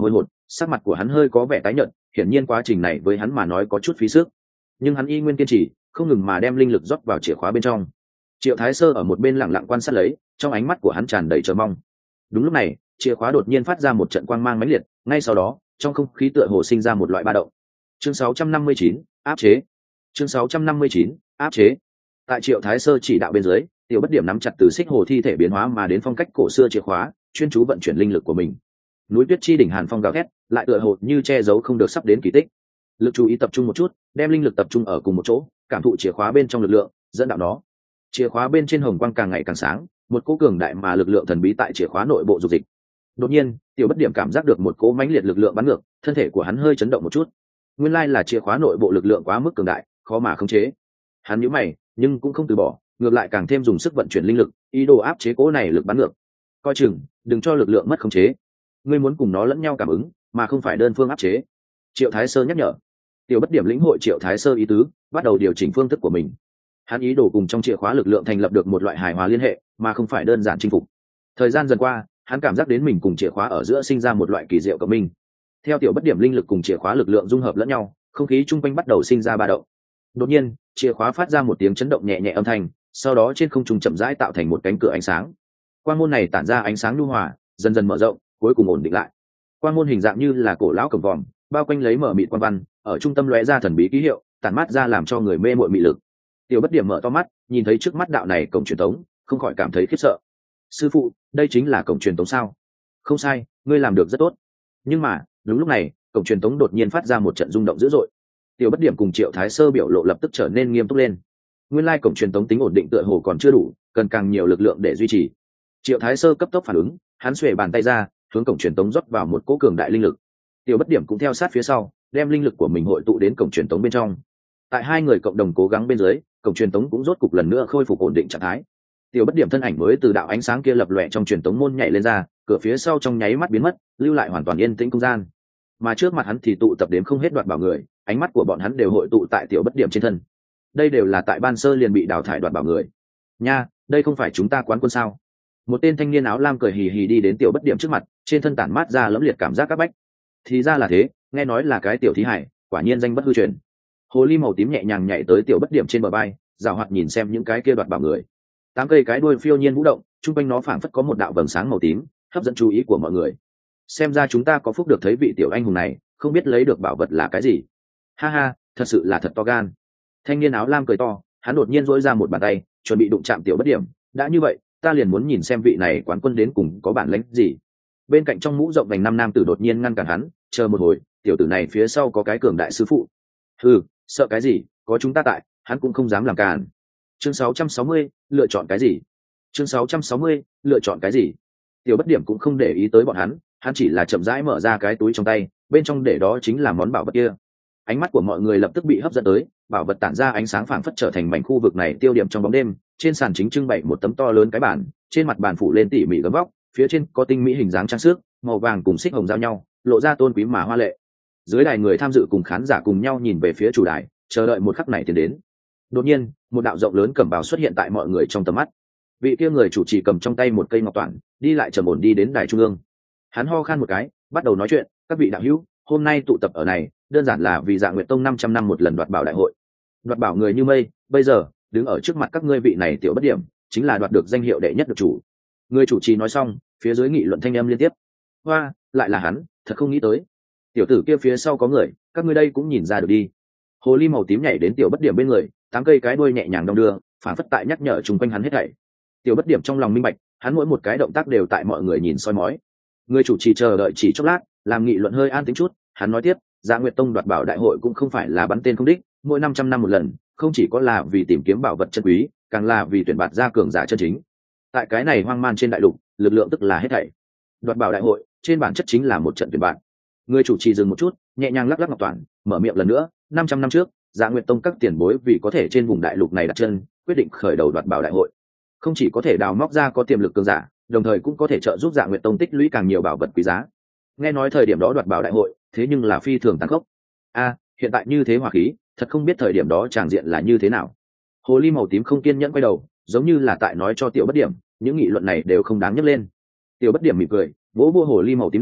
sắc mặt của hắn hơi có vẻ tái nhợt, hiển nhiên quá trình này với hắn mà nói có chút phí sức, nhưng hắn y nguyên kiên trì, không ngừng mà đem linh lực rót vào chìa khóa bên trong. Triệu Thái Sơ ở một bên lặng lặng quan sát lấy, trong ánh mắt của hắn tràn đầy chờ mong. Đúng lúc này, chìa khóa đột nhiên phát ra một trận quang mang mãnh liệt, ngay sau đó, trong không khí tựa hồ sinh ra một loại ba động. Chương 659, áp chế. Chương 659, áp chế. Tại Triệu Thái Sơ chỉ đạo bên dưới, Tiểu Bất Điểm nắm chặt từ xích hồ thi thể biến hóa mà đến phong cách cổ xưa chìa khóa, chuyên chú vận chuyển linh lực của mình. Núi tuyết chi đỉnh hàn phong gào thét, lại tựa hồ như che giấu không được sắp đến kỳ tích. Lực chú ý tập trung một chút, đem linh lực tập trung ở cùng một chỗ, cảm thụ chìa khóa bên trong lực lượng, dẫn đạo nó. Chìa khóa bên trên hồng quang càng ngày càng sáng, một cỗ cường đại mà lực lượng thần bí tại chìa khóa nội bộ dục dịch. Đột nhiên, Tiểu Bất Điểm cảm giác được một cỗ mãnh liệt lực lượng bắn ngược, thân thể của hắn hơi chấn động một chút. Nguyên lai là chìa khóa nội bộ lực lượng quá mức cường đại, khó mà khống chế. Hắn nhíu mày, nhưng cũng không từ bỏ, ngược lại càng thêm dùng sức vận chuyển linh lực, ý đồ áp chế cỗ này lực bắn ngược. Coi chừng, đừng cho lực lượng mất khống chế. Ngươi muốn cùng nó lẫn nhau cảm ứng, mà không phải đơn phương áp chế. Triệu Thái Sơ nhắc nhở. Tiểu Bất Điểm lĩnh hội Triệu Thái Sơ ý tứ, bắt đầu điều chỉnh phương thức của mình. Hắn ý đồ cùng trong chìa khóa lực lượng thành lập được một loại hài hòa liên hệ, mà không phải đơn giản chinh phục. Thời gian dần qua, hắn cảm giác đến mình cùng chìa khóa ở giữa sinh ra một loại kỳ diệu cộng minh. Theo Tiểu Bất Điểm linh lực cùng chìa khóa lực lượng dung hợp lẫn nhau, không khí chung quanh bắt đầu sinh ra ba động. Đột nhiên, chìa khóa phát ra một tiếng chấn động nhẹ nhẹ âm thanh, sau đó trên không trung chậm rãi tạo thành một cánh cửa ánh sáng. Quang môn này tản ra ánh sáng nhu hòa, dần dần mở rộng, cuối cùng ổn định lại. Quang môn hình dạng như là cổ lão cổng vòm, bao quanh lấy mở mịt quan văn, ở trung tâm lóe ra thần bí ký hiệu, tản mát ra làm cho người mê muội mị lực. Tiểu Bất Điểm mở to mắt, nhìn thấy trước mắt đạo này cổng truyền tống, không khỏi cảm thấy khiếp sợ. Sư phụ, đây chính là cổng truyền tống sao? Không sai, ngươi làm được rất tốt. Nhưng mà, đúng lúc này, cổng truyền tống đột nhiên phát ra một trận rung động dữ dội. Tiểu Bất Điểm cùng Triệu Thái Sơ biểu lộ lập tức trở nên nghiêm túc lên. Nguyên lai cổng truyền tống tính ổn định tựa hồ còn chưa đủ, cần càng nhiều lực lượng để duy trì. Triệu Thái Sơ cấp tốc phản ứng, hắn xuề bàn tay ra, hướng cổng truyền tống rót vào một cỗ cường đại linh lực. Tiểu Bất Điểm cũng theo sát phía sau, đem linh lực của mình hội tụ đến cổng truyền tống bên trong. Tại hai người cộng đồng cố gắng bên dưới, cổng truyền tống cũng rốt cục lần nữa khôi phục ổn định trạng thái. Tiểu Bất Điểm thân ảnh mới từ đạo ánh sáng kia lập lòe trong truyền tống môn nhảy lên ra, cửa phía sau trong nháy mắt biến mất, lưu lại hoàn toàn yên tĩnh không gian. Mà trước mặt hắn thì tụ tập đến không hết đoạt bảo người, ánh mắt của bọn hắn đều hội tụ tại Tiểu Bất Điểm trên thân. Đây đều là tại ban sơ liền bị đào thải đoạt bảo người. Nha, đây không phải chúng ta quán quân sao? Một tên thanh niên áo lam cười hì hì đi đến Tiểu Bất Điểm trước mặt, trên thân tản mát ra lẫm liệt cảm giác các bách. Thì ra là thế, nghe nói là cái tiểu thí hải, quả nhiên danh bất hư truyền. Hồ ly màu tím nhẹ nhàng nhảy tới Tiểu Bất Điểm trên bờ vai, giảo hoạt nhìn xem những cái kia đoạt bảo người. 8 cây cái đuôi phiêu nhiên vũ động, trung quanh nó phảng phất có một đạo vầng sáng màu tím, hấp dẫn chú ý của mọi người. Xem ra chúng ta có phúc được thấy vị tiểu anh hùng này, không biết lấy được bảo vật là cái gì. Ha ha, thật sự là thật to gan. Thanh niên áo lam cười to, hắn đột nhiên duỗi ra một bàn tay, chuẩn bị đụng chạm Tiểu Bất Điểm. Đã như vậy, ta liền muốn nhìn xem vị này quán quân đến cùng có bản lĩnh gì. Bên cạnh trong mũ rộng vành nam tử đột nhiên ngăn cản hắn, chờ một hồi, tiểu tử này phía sau có cái cường đại sư phụ. Sợ cái gì, có chúng ta tại, hắn cũng không dám làm cản. Chương 660, lựa chọn cái gì? Chương 660, lựa chọn cái gì? Tiểu Bất Điểm cũng không để ý tới bọn hắn chỉ là chậm rãi mở ra cái túi trong tay, bên trong để đó chính là món bảo vật kia. Ánh mắt của mọi người lập tức bị hấp dẫn tới, bảo vật tản ra ánh sáng phảng phất trở thành mảnh khu vực này tiêu điểm trong bóng đêm. Trên sàn chính trưng bày một tấm to lớn cái bàn, trên mặt bàn phủ lên tỉ mỉ gấm vóc, phía trên có tinh mỹ hình dáng trang sức, màu vàng cùng xích hồng giao nhau, lộ ra tôn quý mà hoa lệ. Dưới đài người tham dự cùng khán giả cùng nhau nhìn về phía chủ đài, chờ đợi một khắc này tiến đến. Đột nhiên, một đạo rộng lớn cẩm bào xuất hiện tại mọi người trong tầm mắt. Vị kia người chủ trì cầm trong tay một cây ngọc toản, đi lại trầm ổn đi đến đài trung ương. Hắn ho khan một cái, bắt đầu nói chuyện, các vị đạo hữu, hôm nay tụ tập ở này, đơn giản là vì Dạ Nguyệt Tông 500 năm một lần đoạt bảo đại hội. Đoạt bảo người như mây, bây giờ, đứng ở trước mặt các ngươi vị này Tiểu Bất Điểm, chính là đoạt được danh hiệu đệ nhất được chủ. Người chủ trì nói xong, phía dưới nghị luận thanh âm liên tiếp. Hoa, lại là hắn, thật không nghĩ tới. Tiểu tử kia phía sau có người, các ngươi đây cũng nhìn ra được đi. Hồ ly màu tím nhảy đến Tiểu Bất Điểm bên người, 8 cây cái đuôi nhẹ nhàng đong đưa, phản phất tại nhắc nhở chung quanh hắn hết thảy. Tiểu Bất Điểm trong lòng minh bạch, hắn mỗi một cái động tác đều tại mọi người nhìn soi mói. Người chủ trì chờ đợi chỉ chốc lát, làm nghị luận hơi an tĩnh chút, hắn nói tiếp, Dạ Nguyệt Tông đoạt bảo đại hội cũng không phải là bắn tên không đích, mỗi 500 năm một lần, không chỉ có là vì tìm kiếm bảo vật chân quý, càng là vì tuyển bạt ra cường giả chân chính. Tại cái này hoang man trên đại lục, lực lượng tức là hết thảy. Đoạt bảo đại hội, trên bản chất chính là một trận tuyển bạn. Người chủ trì dừng một chút, nhẹ nhàng lắc lắc ngọc toàn, mở miệng lần nữa, 500 năm trước, Dạ Nguyệt Tông các tiền bối vì có thể trên vùng đại lục này đặt chân, quyết định khởi đầu đoạt bảo đại hội. Không chỉ có thể đào móc ra có tiềm lực cường giả, đồng thời cũng có thể trợ giúp Dạ Nguyệt Tông tích lũy càng nhiều bảo vật quý giá. Nghe nói thời điểm đó đoạt bảo đại hội, thế nhưng là phi thường tàn khốc. Hiện tại như thế hòa khí, thật không biết thời điểm đó tràng diện là như thế nào. Hồ ly màu tím không kiên nhẫn quay đầu, giống như là tại nói cho Tiểu Bất Điểm, những nghị luận này đều không đáng nhắc lên. Tiểu Bất Điểm mỉm cười, vỗ vỗ hồ ly màu tím đầu,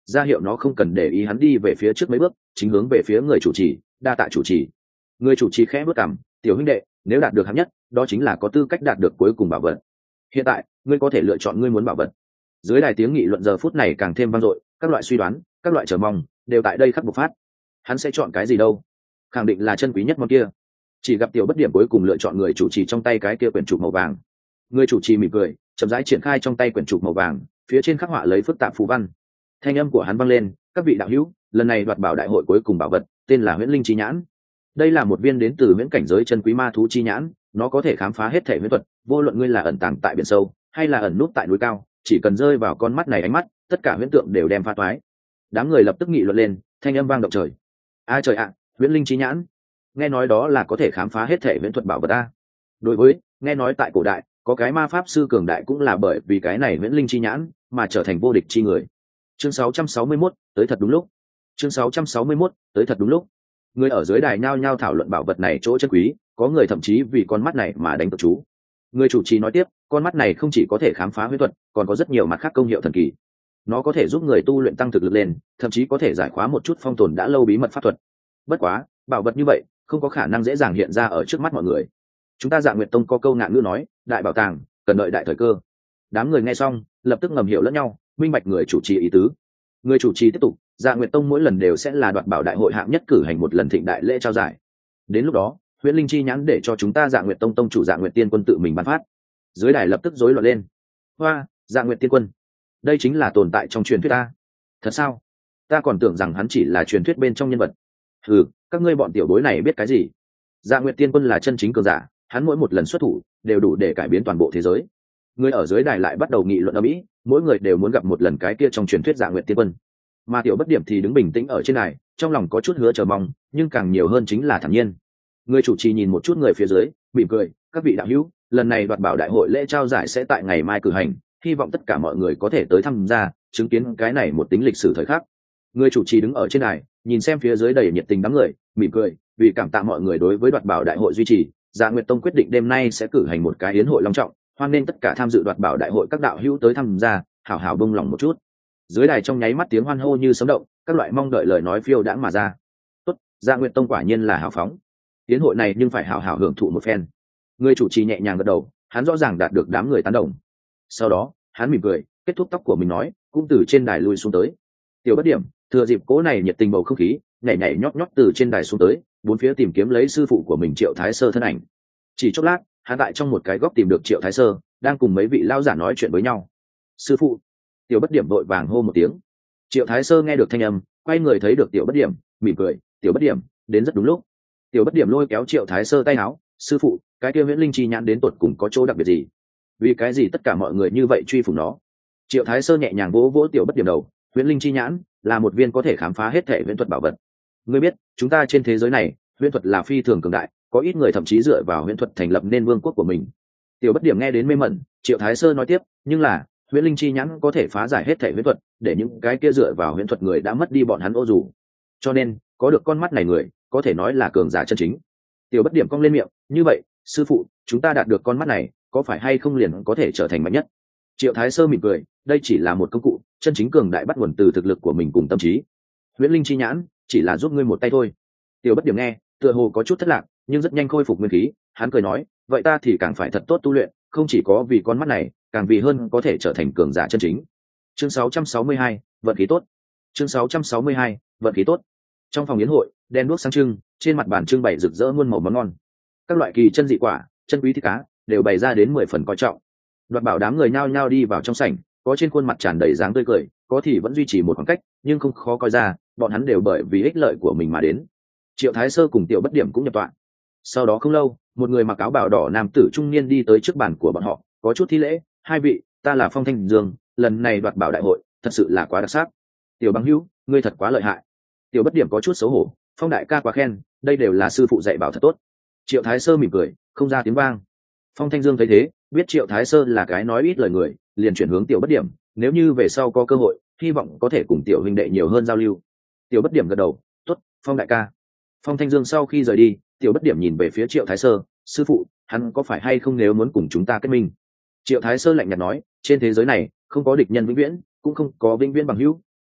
ra hiệu nó không cần để ý hắn đi về phía trước mấy bước, chính hướng về phía người chủ trì. Đa tạ chủ trì. Người chủ trì khẽ bước cằm, tiểu huynh đệ, nếu đạt được hạng nhất, đó chính là có tư cách đạt được cuối cùng bảo vật. Hiện tại ngươi có thể lựa chọn ngươi muốn bảo vật. Dưới đài tiếng nghị luận giờ phút này càng thêm vang dội, các loại suy đoán, các loại chờ mong đều tại đây khắc bộc phát. Hắn sẽ chọn cái gì đâu? Khẳng định là chân quý nhất món kia. Chỉ gặp tiểu bất điểm cuối cùng lựa chọn người chủ trì trong tay cái kia quyển trục màu vàng. Người chủ trì mỉm cười, chậm rãi triển khai trong tay quyển trục màu vàng, phía trên khắc họa lấy phức tạp phù văn. Thanh âm của hắn vang lên, các vị đạo hữu, lần này đoạt bảo đại hội cuối cùng bảo vật tên là huyễn linh chi nhãn. Đây là một viên đến từ huyễn cảnh giới chân quý ma thú chi nhãn, nó có thể khám phá hết thể huyễn thuật, vô luận ngươi là ẩn tàng tại biển sâu hay là ẩn nút tại núi cao, chỉ cần rơi vào con mắt này ánh mắt, tất cả huyễn tượng đều đem pha toái. Đám người lập tức nghị luận lên, thanh âm vang động trời. A trời ạ, huyễn linh chi nhãn, nghe nói đó là có thể khám phá hết thể huyễn thuật bảo vật a. Đối với, nghe nói tại cổ đại có cái ma pháp sư cường đại cũng là bởi vì cái này huyễn linh chi nhãn mà trở thành vô địch chi người. Chương 661, tới thật đúng lúc. Chương 661, tới thật đúng lúc. Người ở dưới đài nhao nhao thảo luận bảo vật này chỗ chân quý, có người thậm chí vì con mắt này mà đánh cược chú. Người chủ trì nói tiếp, con mắt này không chỉ có thể khám phá huyễn thuật, còn có rất nhiều mặt khác công hiệu thần kỳ. Nó có thể giúp người tu luyện tăng thực lực lên, thậm chí có thể giải khóa một chút phong tồn đã lâu bí mật pháp thuật. Bất quá, bảo vật như vậy không có khả năng dễ dàng hiện ra ở trước mắt mọi người. Chúng ta Dạ Nguyệt Tông có câu ngạn ngữ nói, đại bảo tàng cần đợi đại thời cơ. Đám người nghe xong lập tức ngầm hiểu lẫn nhau, minh bạch người chủ trì ý tứ. Người chủ trì tiếp tục, Dạ Nguyệt Tông mỗi lần đều sẽ là đoạt bảo đại hội hạng nhất cử hành một lần thịnh đại lễ trao giải. Đến lúc đó, huyễn linh chi nhãn để cho chúng ta Dạ Nguyệt Tông tông chủ Dạ Nguyệt Tiên Quân tự mình ban phát. Dưới đài lập tức rối loạn lên. Hoa, Dạ Nguyệt Tiên Quân, đây chính là tồn tại trong truyền thuyết ta. Thật sao? Ta còn tưởng rằng hắn chỉ là truyền thuyết bên trong nhân vật. Ừ, các ngươi bọn tiểu bối này biết cái gì? Dạ Nguyệt Tiên Quân là chân chính cường giả, hắn mỗi một lần xuất thủ đều đủ để cải biến toàn bộ thế giới. Người ở dưới đài lại bắt đầu nghị luận ở mỹ, mỗi người đều muốn gặp một lần cái kia trong truyền thuyết Dạ Nguyệt Tiên Quân. Mà tiểu bất điểm thì đứng bình tĩnh ở trên đài, trong lòng có chút hứa chờ mong, nhưng càng nhiều hơn chính là thản nhiên. Người chủ trì nhìn một chút người phía dưới, mỉm cười, các vị đạo hữu, lần này đoạt bảo đại hội lễ trao giải sẽ tại ngày mai cử hành, hy vọng tất cả mọi người có thể tới tham gia, chứng kiến cái này một tính lịch sử thời khắc. Người chủ trì đứng ở trên đài, nhìn xem phía dưới đầy nhiệt tình đám người, mỉm cười, vì cảm tạ mọi người đối với đoạt bảo đại hội duy trì, Dạ Nguyệt Tông quyết định đêm nay sẽ cử hành một cái yến hội long trọng, hoan nghênh tất cả tham dự đoạt bảo đại hội các đạo hữu tới tham gia, hảo hảo bông lòng một chút. Dưới đài trong nháy mắt tiếng hoan hô như sấm động, các loại mong đợi lời nói phiêu đãng mà ra. Tốt, Dạ Nguyệt Tông quả nhiên là hào phóng. Yến hội này nhưng phải hảo hảo hưởng thụ một phen. Người chủ trì nhẹ nhàng gật đầu, hắn rõ ràng đạt được đám người tán đồng. Sau đó, hắn mỉm cười, kết thúc tóc của mình nói, cũng từ trên đài lui xuống tới. Tiểu bất điểm, thừa dịp cố này nhiệt tình bầu không khí, nhảy nhảy nhót nhót từ trên đài xuống tới, bốn phía tìm kiếm lấy sư phụ của mình Triệu Thái Sơ thân ảnh. Chỉ chốc lát, hắn tại trong một cái góc tìm được Triệu Thái Sơ, đang cùng mấy vị lao giả nói chuyện với nhau. Sư phụ! Tiểu bất điểm vội vàng hô một tiếng. Triệu Thái Sơ nghe được thanh âm, quay người thấy được tiểu bất điểm, mỉm cười, tiểu bất điểm, đến rất đúng lúc. Tiểu bất điểm lôi kéo Triệu Thái Sơ tay áo, sư phụ, cái kia huyễn linh chi nhãn đến tột cùng có chỗ đặc biệt gì? Vì cái gì tất cả mọi người như vậy truy phủng nó? Triệu Thái Sơ nhẹ nhàng vỗ vỗ tiểu bất điểm đầu, huyễn linh chi nhãn là một viên có thể khám phá hết thể huyễn thuật bảo vật. Ngươi biết, chúng ta trên thế giới này, huyễn thuật là phi thường cường đại, có ít người thậm chí dựa vào huyễn thuật thành lập nên vương quốc của mình. Tiểu bất điểm nghe đến mê mẩn, Triệu Thái Sơ nói tiếp, nhưng là huyễn linh chi nhãn có thể phá giải hết thể huyễn thuật, để những cái kia dựa vào huyễn thuật người đã mất đi bọn hắn ô dù. Cho nên, có được con mắt này người, có thể nói là cường giả chân chính. Tiểu bất điểm cong lên miệng, như vậy, sư phụ, chúng ta đạt được con mắt này, có phải hay không liền có thể trở thành mạnh nhất? Triệu Thái Sơ mỉm cười, đây chỉ là một công cụ, chân chính cường đại bắt nguồn từ thực lực của mình cùng tâm trí. Huyễn linh chi nhãn chỉ là giúp ngươi một tay thôi. Tiểu bất điểm nghe, tựa hồ có chút thất lạc, nhưng rất nhanh khôi phục nguyên khí, hắn cười nói, vậy ta thì càng phải thật tốt tu luyện, không chỉ có vì con mắt này, càng vì hơn có thể trở thành cường giả chân chính. Chương 662, vận khí tốt. Chương 662, vận khí tốt. Trong phòng yến hội, đèn đuốc sáng trưng, trên mặt bàn trưng bày rực rỡ muôn màu món ngon. Các loại kỳ chân dị quả, chân quý thịt cá đều bày ra đến 10 phần coi trọng. Đoạt bảo đám người nhao nhao đi vào trong sảnh, có trên khuôn mặt tràn đầy dáng tươi cười, có thì vẫn duy trì một khoảng cách, nhưng không khó coi ra, bọn hắn đều bởi vì ích lợi của mình mà đến. Triệu Thái Sơ cùng tiểu bất điểm cũng nhập tọa. Sau đó không lâu, một người mặc áo bào đỏ nam tử trung niên đi tới trước bàn của bọn họ, có chút thi lễ, hai vị, ta là Phong Thanh Dương, lần này đoạt bảo đại hội thật sự là quá đặc sắc. Tiểu bằng hữu, ngươi thật quá lợi hại. Tiểu bất điểm có chút xấu hổ, Phong đại ca quá khen, đây đều là sư phụ dạy bảo thật tốt. Triệu Thái Sơ mỉm cười, không ra tiếng vang. Phong Thanh Dương thấy thế, biết Triệu Thái Sơ là cái nói ít lời người, liền chuyển hướng tiểu bất điểm, nếu như về sau có cơ hội, hy vọng có thể cùng tiểu huynh đệ nhiều hơn giao lưu. Tiểu bất điểm gật đầu, tốt, Phong đại ca. Phong Thanh Dương sau khi rời đi, tiểu bất điểm nhìn về phía Triệu Thái Sơ, sư phụ, hắn có phải hay không nếu muốn cùng chúng ta kết minh? Triệu Thái Sơ lạnh nhạt nói, trên thế giới này không có địch nhân vĩnh viễn, cũng không có vĩnh viễn bằng hữu,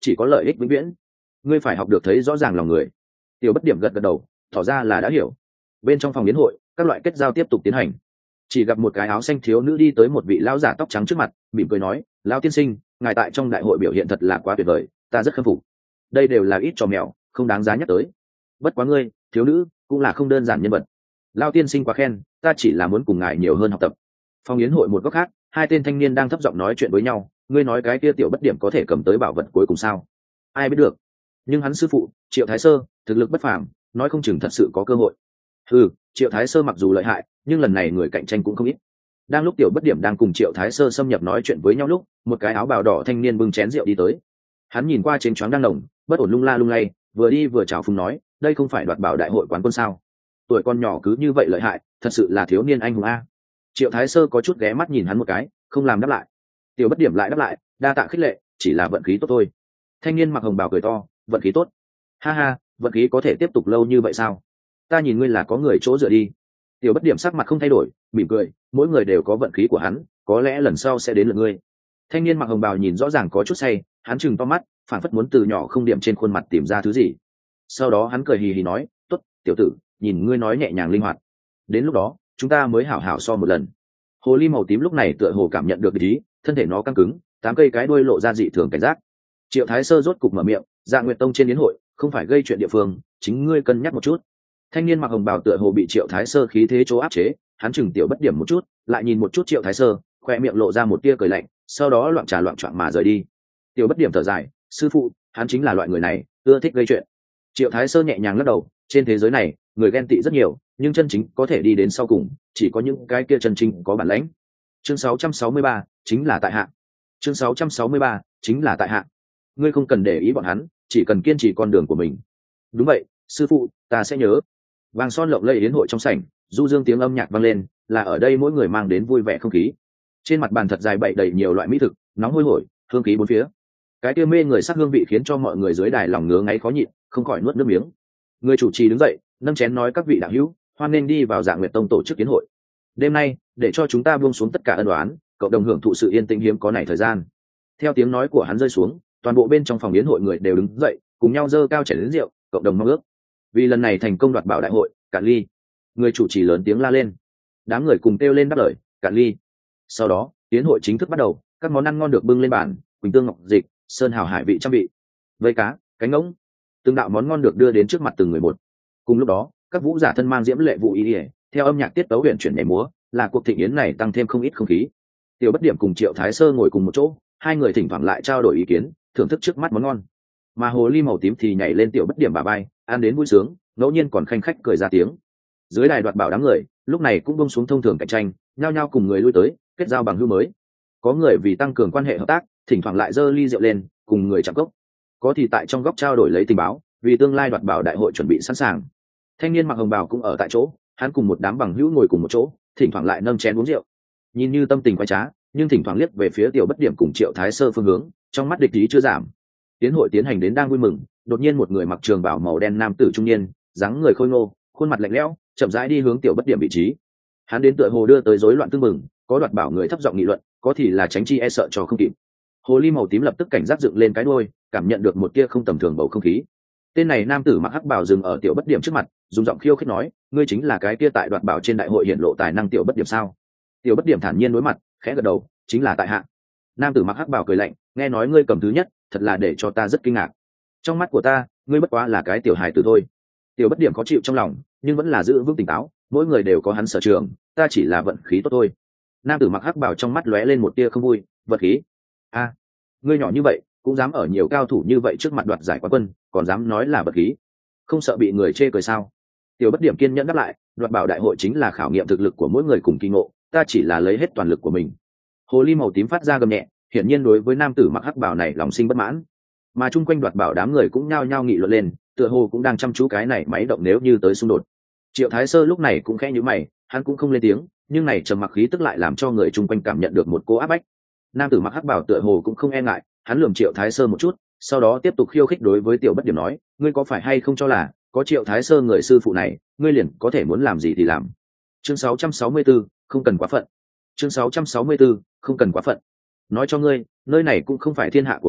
chỉ có lợi ích vĩnh viễn. Ngươi phải học được thấy rõ ràng lòng người. Tiểu Bất Điểm gật gật đầu, tỏ ra là đã hiểu. Bên trong phòng yến hội, các loại kết giao tiếp tục tiến hành. Chỉ gặp một cái áo xanh thiếu nữ đi tới một vị lão giả tóc trắng trước mặt, mỉm cười nói, lão tiên sinh, ngài tại trong đại hội biểu hiện thật là quá tuyệt vời, ta rất khâm phục. Đây đều là ít trò mèo, không đáng giá nhắc tới. Bất quá ngươi, thiếu nữ, cũng là không đơn giản nhân vật. Lão tiên sinh quá khen, ta chỉ là muốn cùng ngài nhiều hơn học tập. Phòng yến hội một góc khác, hai tên thanh niên đang thấp giọng nói chuyện với nhau. Ngươi nói cái kia Tiểu Bất Điểm có thể cầm tới bảo vật cuối cùng sao? Ai biết được. Nhưng hắn sư phụ Triệu Thái Sơ thực lực bất phàm, nói không chừng thật sự có cơ hội. Triệu Thái Sơ mặc dù lợi hại, nhưng lần này người cạnh tranh cũng không ít. Đang lúc Tiểu Bất Điểm đang cùng Triệu Thái Sơ xâm nhập nói chuyện với nhau lúc, một cái áo bào đỏ thanh niên bưng chén rượu đi tới. Hắn nhìn qua trên choáng đang nồng, bất ổn lung la lung lay, vừa đi vừa chào phúng nói, đây không phải đoạt bảo đại hội quán quân sao? Tuổi con nhỏ cứ như vậy lợi hại, thật sự là thiếu niên anh hùng a. Triệu Thái Sơ có chút ghé mắt nhìn hắn một cái, không làm đáp lại. Tiểu Bất Điểm lại đáp lại, đa tạ khích lệ, chỉ là vận khí tốt thôi. Thanh niên mặc hồng bào cười to, vận khí tốt? Ha ha, vận khí có thể tiếp tục lâu như vậy sao? Ta nhìn ngươi là có người chỗ dựa đi. Tiểu Bất Điểm sắc mặt không thay đổi, mỉm cười, mỗi người đều có vận khí của hắn, có lẽ lần sau sẽ đến lượt ngươi. Thanh niên mặc hồng bào nhìn rõ ràng có chút say, hắn chừng to mắt, phản phất muốn từ nhỏ không điểm trên khuôn mặt tìm ra thứ gì. Sau đó hắn cười hì hì nói, tốt, tiểu tử, nhìn ngươi nói nhẹ nhàng linh hoạt, đến lúc đó chúng ta mới hảo hảo so một lần. Hồ ly màu tím lúc này tựa hồ cảm nhận được ý, thân thể nó căng cứng, 8 cây cái đuôi lộ ra dị thường cảnh giác. Triệu Thái Sơ rốt cục mở miệng, Dạ Nguyệt Tông trên yến hội không phải gây chuyện địa phương, chính ngươi cân nhắc một chút. Thanh niên mặc hồng bào tựa hồ bị Triệu Thái Sơ khí thế chỗ áp chế, hắn chừng Tiểu Bất Điểm một chút, lại nhìn một chút Triệu Thái Sơ, khoe miệng lộ ra một tia cười lạnh, sau đó loạn trà loạn choạng mà rời đi. Tiểu Bất Điểm thở dài, sư phụ, hắn chính là loại người này, ưa thích gây chuyện. Triệu Thái Sơ nhẹ nhàng lắc đầu, trên thế giới này người ghen tị rất nhiều, nhưng chân chính có thể đi đến sau cùng chỉ có những cái kia chân chính có bản lãnh. Chương 663, chính là tại hạ. Chương 663, chính là tại hạ. Ngươi không cần để ý bọn hắn, chỉ cần kiên trì con đường của mình. Đúng vậy, sư phụ, ta sẽ nhớ. Vàng son lộng lẫy yến hội trong sảnh, du dương tiếng âm nhạc vang lên, là ở đây mỗi người mang đến vui vẻ không khí. Trên mặt bàn thật dài bày đầy nhiều loại mỹ thực, nóng hôi hổi, hương khí bốn phía. Cái kia mê người sắc hương vị khiến cho mọi người dưới đài lòng ngứa ngáy khó nhịn, không khỏi nuốt nước miếng. Người chủ trì đứng dậy, nâng chén nói, các vị đạo hữu, hoan nên đi vào Dạ Nguyệt Tông tổ chức yến hội. Đêm nay, để cho chúng ta buông xuống tất cả ân oán, cộng đồng hưởng thụ sự yên tĩnh hiếm có này thời gian. Theo tiếng nói của hắn rơi xuống, toàn bộ bên trong phòng yến hội người đều đứng dậy, cùng nhau dơ cao chén rượu, cộng đồng mong ước. Vì lần này thành công đoạt bảo đại hội, cạn ly. Người chủ trì lớn tiếng la lên. Đám người cùng kêu lên đáp lời, cạn ly. Sau đó, yến hội chính thức bắt đầu, các món ăn ngon được bưng lên bàn, quỳnh tương ngọc dịch, sơn hào hải vị trăm vị. Vây cá, cánh ngỗng, từng đạo món ngon được đưa đến trước mặt từng người một. Cùng lúc đó, các vũ giả thân mang diễm lệ vũ y, theo âm nhạc tiết tấu huyền chuyển nhảy múa, là cuộc thịnh yến này tăng thêm không ít không khí. Tiểu Bất Điểm cùng Triệu Thái Sơ ngồi cùng một chỗ, hai người thỉnh thoảng lại trao đổi ý kiến, thưởng thức trước mắt món ngon. Mà hồ ly màu tím thì nhảy lên Tiểu Bất Điểm bả vai, ăn đến vui sướng, ngẫu nhiên còn khanh khách cười ra tiếng. Dưới đài đoạt bảo đám người lúc này cũng buông xuống thông thường cạnh tranh, nhao nhao cùng người lui tới kết giao bằng hữu mới. Có người vì tăng cường quan hệ hợp tác, thỉnh thoảng lại giơ ly rượu lên cùng người chạm cốc. Có thì tại trong góc trao đổi lấy tình báo, vì tương lai đoạt bảo đại hội chuẩn bị sẵn sàng. Thanh niên mặc hồng bào cũng ở tại chỗ, hắn cùng một đám bằng hữu ngồi cùng một chỗ, thỉnh thoảng lại nâng chén uống rượu, nhìn như tâm tình quái trá, nhưng thỉnh thoảng liếc về phía Tiểu Bất Điểm cùng Triệu Thái Sơ phương hướng, trong mắt địch ý chưa giảm. Tiến hội tiến hành đến đang vui mừng, đột nhiên một người mặc trường bào màu đen nam tử trung niên, dáng người khôi ngô, khuôn mặt lạnh lẽo, chậm rãi đi hướng Tiểu Bất Điểm vị trí. Hắn đến tựa hồ đưa tới rối loạn tương mừng, có đoạt bảo người thấp giọng nghị luận, có thì là tránh chi e sợ cho không kịp. Hồ ly màu tím lập tức cảnh giác dựng lên cái đuôi, cảm nhận được một tia không tầm thường bầu không khí. Tên này nam tử mặc hắc bào dừng ở Tiểu Bất Điểm trước mặt, dùng giọng khiêu khích nói, ngươi chính là cái kia tại đoạt bảo trên đại hội hiện lộ tài năng Tiểu Bất Điểm sao? Tiểu Bất Điểm thản nhiên đối mặt, khẽ gật đầu, chính là tại hạ. Nam tử mặc hắc bào cười lạnh, nghe nói ngươi cầm thứ nhất, thật là để cho ta rất kinh ngạc. Trong mắt của ta, ngươi bất quá là cái tiểu hài tử thôi. Tiểu Bất Điểm khó chịu trong lòng, nhưng vẫn là giữ vững tỉnh táo, mỗi người đều có hắn sở trường, ta chỉ là vận khí tốt thôi. Nam tử mặc hắc bào trong mắt lóe lên một tia không vui, vận khí? A, ngươi nhỏ như vậy, cũng dám ở nhiều cao thủ như vậy trước mặt đoạt giải quán quân, còn dám nói là vận khí? Không sợ bị người chê cười sao? Tiểu Bất Điểm kiên nhẫn đáp lại, đoạt bảo đại hội chính là khảo nghiệm thực lực của mỗi người cùng kỳ ngộ, ta chỉ là lấy hết toàn lực của mình. Hồ ly màu tím phát ra gầm nhẹ, hiển nhiên đối với nam tử mặc hắc bào này lòng sinh bất mãn. Mà chung quanh đoạt bảo đám người cũng nhao nhao nghị luận lên, tựa hồ cũng đang chăm chú cái này máy động nếu như tới xung đột. Triệu Thái Sơ lúc này cũng khẽ nhíu mày, hắn cũng không lên tiếng, nhưng này trầm mặc khí tức lại làm cho người chung quanh cảm nhận được một cô áp bách. Nam tử mặc hắc bào tựa hồ cũng không e ngại, hắn lườm Triệu Thái Sơ một chút, sau đó tiếp tục khiêu khích đối với Tiểu Bất Điểm nói, ngươi có phải hay không cho là có Triệu Thái Sơ người sư phụ này, ngươi liền có thể muốn làm gì thì làm. Chương 664, không cần quá phận. Chương 664, không cần quá phận. Nói cho ngươi, nơi này cũng không phải thiên hạ của ngươi,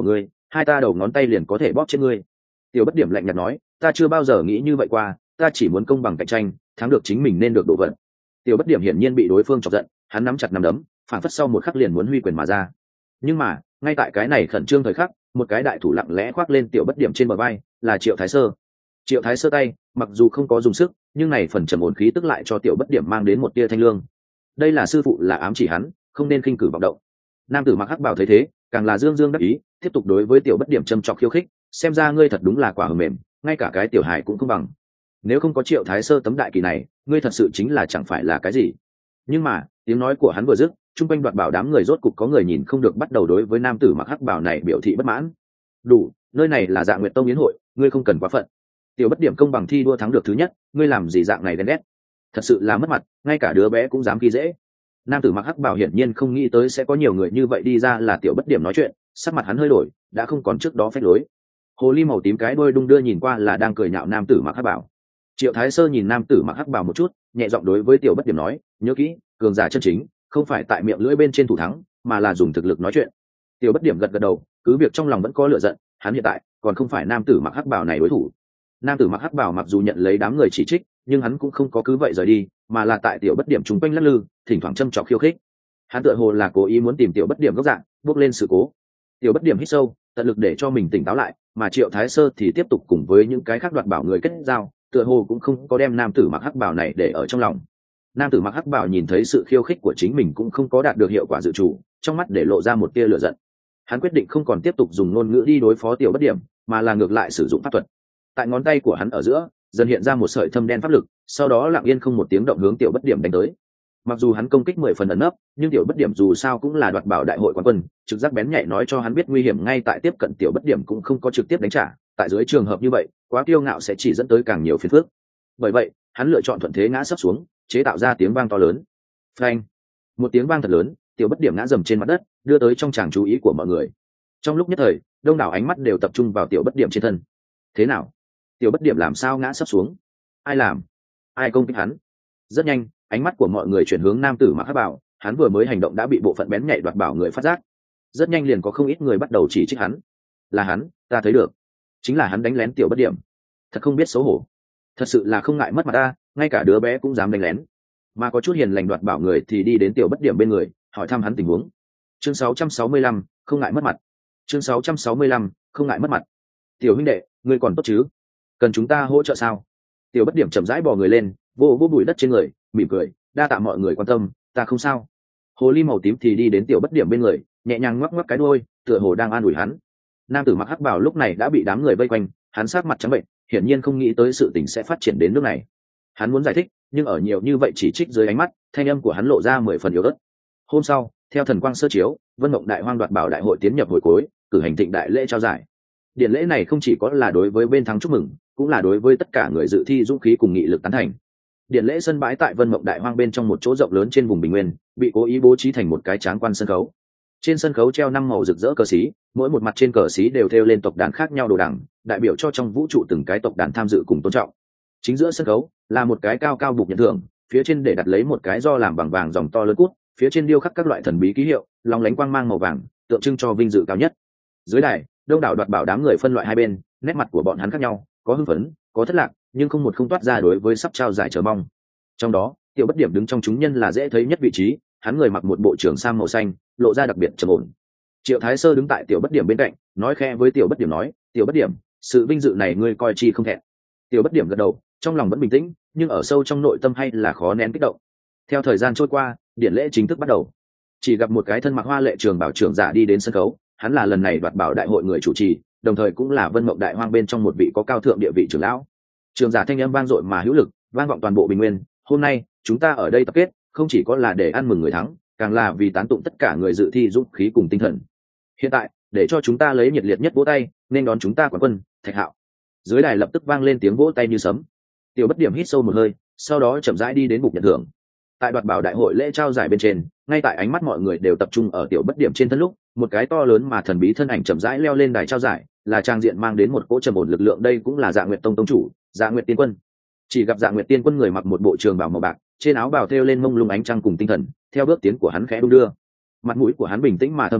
hai ta đầu ngón tay liền có thể bóp chết ngươi. Tiểu Bất Điểm lạnh nhạt nói, ta chưa bao giờ nghĩ như vậy qua, ta chỉ muốn công bằng cạnh tranh, thắng được chính mình nên được độ vận. Tiểu Bất Điểm hiển nhiên bị đối phương chọc giận, hắn nắm chặt nắm đấm, phản phất sau một khắc liền muốn huy quyền mà ra. Nhưng mà ngay tại cái này khẩn trương thời khắc, một cái đại thủ lặng lẽ khoác lên Tiểu Bất Điểm trên bờ vai, là Triệu Thái Sơ. Triệu Thái Sơ tay mặc dù không có dùng sức, nhưng này phần trầm ổn khí tức lại cho Tiểu Bất Điểm mang đến một tia thanh lương. Đây là sư phụ là ám chỉ hắn không nên khinh cử vọng động. Nam tử mặc hắc bào thấy thế, càng là dương dương đắc ý, tiếp tục đối với Tiểu Bất Điểm châm chọc khiêu khích, xem ra ngươi thật đúng là quả hờm mềm, ngay cả cái tiểu hài cũng không bằng. Nếu không có Triệu Thái Sơ tấm đại kỳ này, ngươi thật sự chính là chẳng phải là cái gì. Nhưng mà tiếng nói của hắn vừa dứt, chung quanh đoạt bảo đám người rốt cục có người nhìn không được bắt đầu đối với nam tử mặc hắc bào này biểu thị bất mãn. Đủ, nơi này là Dạ Nguyệt Tông yến hội, ngươi không cần quá phận. Tiểu Bất Điểm công bằng thi đua thắng được thứ nhất, ngươi làm gì dạng này ghen ghét, thật sự là mất mặt, ngay cả đứa bé cũng dám khi dễ. Nam tử mặc hắc bào hiển nhiên không nghĩ tới sẽ có nhiều người như vậy đi ra là Tiểu Bất Điểm nói chuyện, sắc mặt hắn hơi đổi, đã không còn trước đó phách lối. Hồ ly màu tím cái đuôi đung đưa nhìn qua là đang cười nhạo nam tử mặc hắc bào. Triệu Thái Sơ nhìn nam tử mặc hắc bào một chút, nhẹ giọng đối với Tiểu Bất Điểm nói, nhớ kỹ, cường giả chân chính không phải tại miệng lưỡi bên trên thủ thắng, mà là dùng thực lực nói chuyện. Tiểu Bất Điểm gật gật đầu, cứ việc trong lòng vẫn có lửa giận, hắn hiện tại còn không phải nam tử mặc hắc bào này đối thủ. Nam tử mặc hắc bào mặc dù nhận lấy đám người chỉ trích, nhưng hắn cũng không có cứ vậy rời đi, mà là tại Tiểu Bất Điểm trùng quanh lắc lư, thỉnh thoảng châm trọc khiêu khích. Hắn tựa hồ là cố ý muốn tìm Tiểu Bất Điểm gốc dạng, bước lên sự cố. Tiểu Bất Điểm hít sâu, tận lực để cho mình tỉnh táo lại, mà Triệu Thái Sơ thì tiếp tục cùng với những cái khác đoạt bảo người kết giao, tựa hồ cũng không có đem nam tử mặc hắc bào này để ở trong lòng. Nam tử mặc hắc bào nhìn thấy sự khiêu khích của chính mình cũng không có đạt được hiệu quả dự chủ, trong mắt để lộ ra một tia lửa giận. Hắn quyết định không còn tiếp tục dùng ngôn ngữ đi đối phó Tiểu Bất Điểm, mà là ngược lại sử dụng pháp thuật. Tại ngón tay của hắn ở giữa dần hiện ra một sợi thâm đen pháp lực, sau đó lặng yên không một tiếng động hướng Tiểu Bất Điểm đánh tới. Mặc dù hắn công kích 10 phần ẩn nấp, nhưng Tiểu Bất Điểm dù sao cũng là đoạt bảo đại hội quán quân, trực giác bén nhạy nói cho hắn biết nguy hiểm ngay tại tiếp cận. Tiểu Bất Điểm cũng không có trực tiếp đánh trả, tại dưới trường hợp như vậy, quá kiêu ngạo sẽ chỉ dẫn tới càng nhiều phiền phức. Bởi vậy, hắn lựa chọn thuận thế ngã sấp xuống, chế tạo ra tiếng vang to lớn. Phanh! Một tiếng vang thật lớn, Tiểu Bất Điểm ngã dầm trên mặt đất, đưa tới trong tràng chú ý của mọi người. Trong lúc nhất thời, đông đảo ánh mắt đều tập trung vào Tiểu Bất Điểm trên thân. Thế nào? Tiểu Bất Điểm làm sao ngã sấp xuống? Ai làm? Ai công kích hắn? Rất nhanh, ánh mắt của mọi người chuyển hướng nam tử mặc hắc bào, hắn vừa mới hành động đã bị bộ phận bén nhạy đoạt bảo người phát giác. Rất nhanh liền có không ít người bắt đầu chỉ trích hắn. Là hắn, ta thấy được, chính là hắn đánh lén Tiểu Bất Điểm, thật không biết xấu hổ, thật sự là không ngại mất mặt ta, ngay cả đứa bé cũng dám đánh lén. Mà có chút hiền lành đoạt bảo người thì đi đến Tiểu Bất Điểm bên người, hỏi thăm hắn tình huống. Chương 665, không ngại mất mặt. Chương 665, không ngại mất mặt. Tiểu huynh đệ, ngươi còn tốt chứ? Cần chúng ta hỗ trợ sao? Tiểu Bất Điểm chậm rãi bò người lên, vô vô bụi đất trên người, mỉm cười, đa tạ mọi người quan tâm, ta không sao. Hồ ly màu tím thì đi đến Tiểu Bất Điểm bên người, nhẹ nhàng ngoắc ngoắc cái đuôi, tựa hồ đang an ủi hắn. Nam tử mặc hắc bào lúc này đã bị đám người vây quanh, hắn sát mặt trắng bệnh, hiển nhiên không nghĩ tới sự tình sẽ phát triển đến nước này. Hắn muốn giải thích, nhưng ở nhiều như vậy chỉ trích dưới ánh mắt, thanh âm của hắn lộ ra 10 phần yếu ớt. Hôm sau, theo thần quang sơ chiếu, Vân Mộng Đại Hoang đoạt bảo đại hội tiến nhập hồi cuối, cử hành thịnh đại lễ trao giải. Điện lễ này không chỉ có là đối với bên thắng chúc mừng, cũng là đối với tất cả người dự thi dũng khí cùng nghị lực tán thành. Điện lễ sân bãi tại Vân Mộng Đại Hoang bên trong một chỗ rộng lớn trên vùng bình nguyên, bị cố ý bố trí thành một cái tráng quan sân khấu. Trên sân khấu treo 5 màu rực rỡ cờ xí, mỗi một mặt trên cờ xí đều thêu lên tộc đàn khác nhau đồ đằng, đại biểu cho trong vũ trụ từng cái tộc đàn tham dự cùng tôn trọng. Chính giữa sân khấu là một cái cao cao bục nhận thưởng, phía trên để đặt lấy một cái do làm bằng vàng dòng to lớn cút, phía trên điêu khắc các loại thần bí ký hiệu, lóng lánh quang mang màu vàng, tượng trưng cho vinh dự cao nhất. Dưới đài, đông đảo đoạt bảo đám người phân loại hai bên, nét mặt của bọn hắn khác nhau, có hưng phấn, có thất lạc, nhưng không một không toát ra đối với sắp trao giải chờ mong. Trong đó, Tiểu Bất Điểm đứng trong chúng nhân là dễ thấy nhất vị trí, hắn người mặc một bộ trưởng sam màu xanh, lộ ra đặc biệt trầm ổn. Triệu Thái Sơ đứng tại Tiểu Bất Điểm bên cạnh, nói khẽ với Tiểu Bất Điểm nói, Tiểu Bất Điểm, sự vinh dự này ngươi coi chi không thẹn. Tiểu Bất Điểm gật đầu, trong lòng vẫn bình tĩnh, nhưng ở sâu trong nội tâm hay là khó nén kích động. Theo thời gian trôi qua, điện lễ chính thức bắt đầu. Chỉ gặp một cái thân mặc hoa lệ trường bảo trưởng giả đi đến sân khấu, hắn là lần này đoạt bảo đại hội người chủ trì, đồng thời cũng là Vân Mộng Đại Hoang bên trong một vị có cao thượng địa vị trưởng lão. Trường giả thanh âm vang dội mà hữu lực, vang vọng toàn bộ bình nguyên. Hôm nay, chúng ta ở đây tập kết, không chỉ có là để ăn mừng người thắng, càng là vì tán tụng tất cả người dự thi dũng khí cùng tinh thần. Hiện tại, để cho chúng ta lấy nhiệt liệt nhất vỗ tay, nên đón chúng ta quán quân Thạch Hạo. Dưới đài lập tức vang lên tiếng vỗ tay như sấm. Tiểu Bất Điểm hít sâu một hơi, sau đó chậm rãi đi đến bục nhận thưởng. Tại đoạt bảo đại hội lễ trao giải bên trên, ngay tại ánh mắt mọi người đều tập trung ở Tiểu Bất Điểm trên thân lúc, một cái to lớn mà thần bí thân ảnh chậm rãi leo lên đài trao giải, là trang diện mang đến một cỗ trầm ổn lực lượng. Đây cũng là Dạ Nguyệt Tông tông chủ, Dạ Nguyệt Tiên Quân. Chỉ gặp Dạ Nguyệt Tiên Quân người mặc một bộ trường bào màu bạc, trên áo bào thêu lên mông lung ánh trăng cùng tinh thần, theo bước tiến của hắn khẽ đung đưa. Mặt mũi của hắn bình tĩnh mà thâm thúy,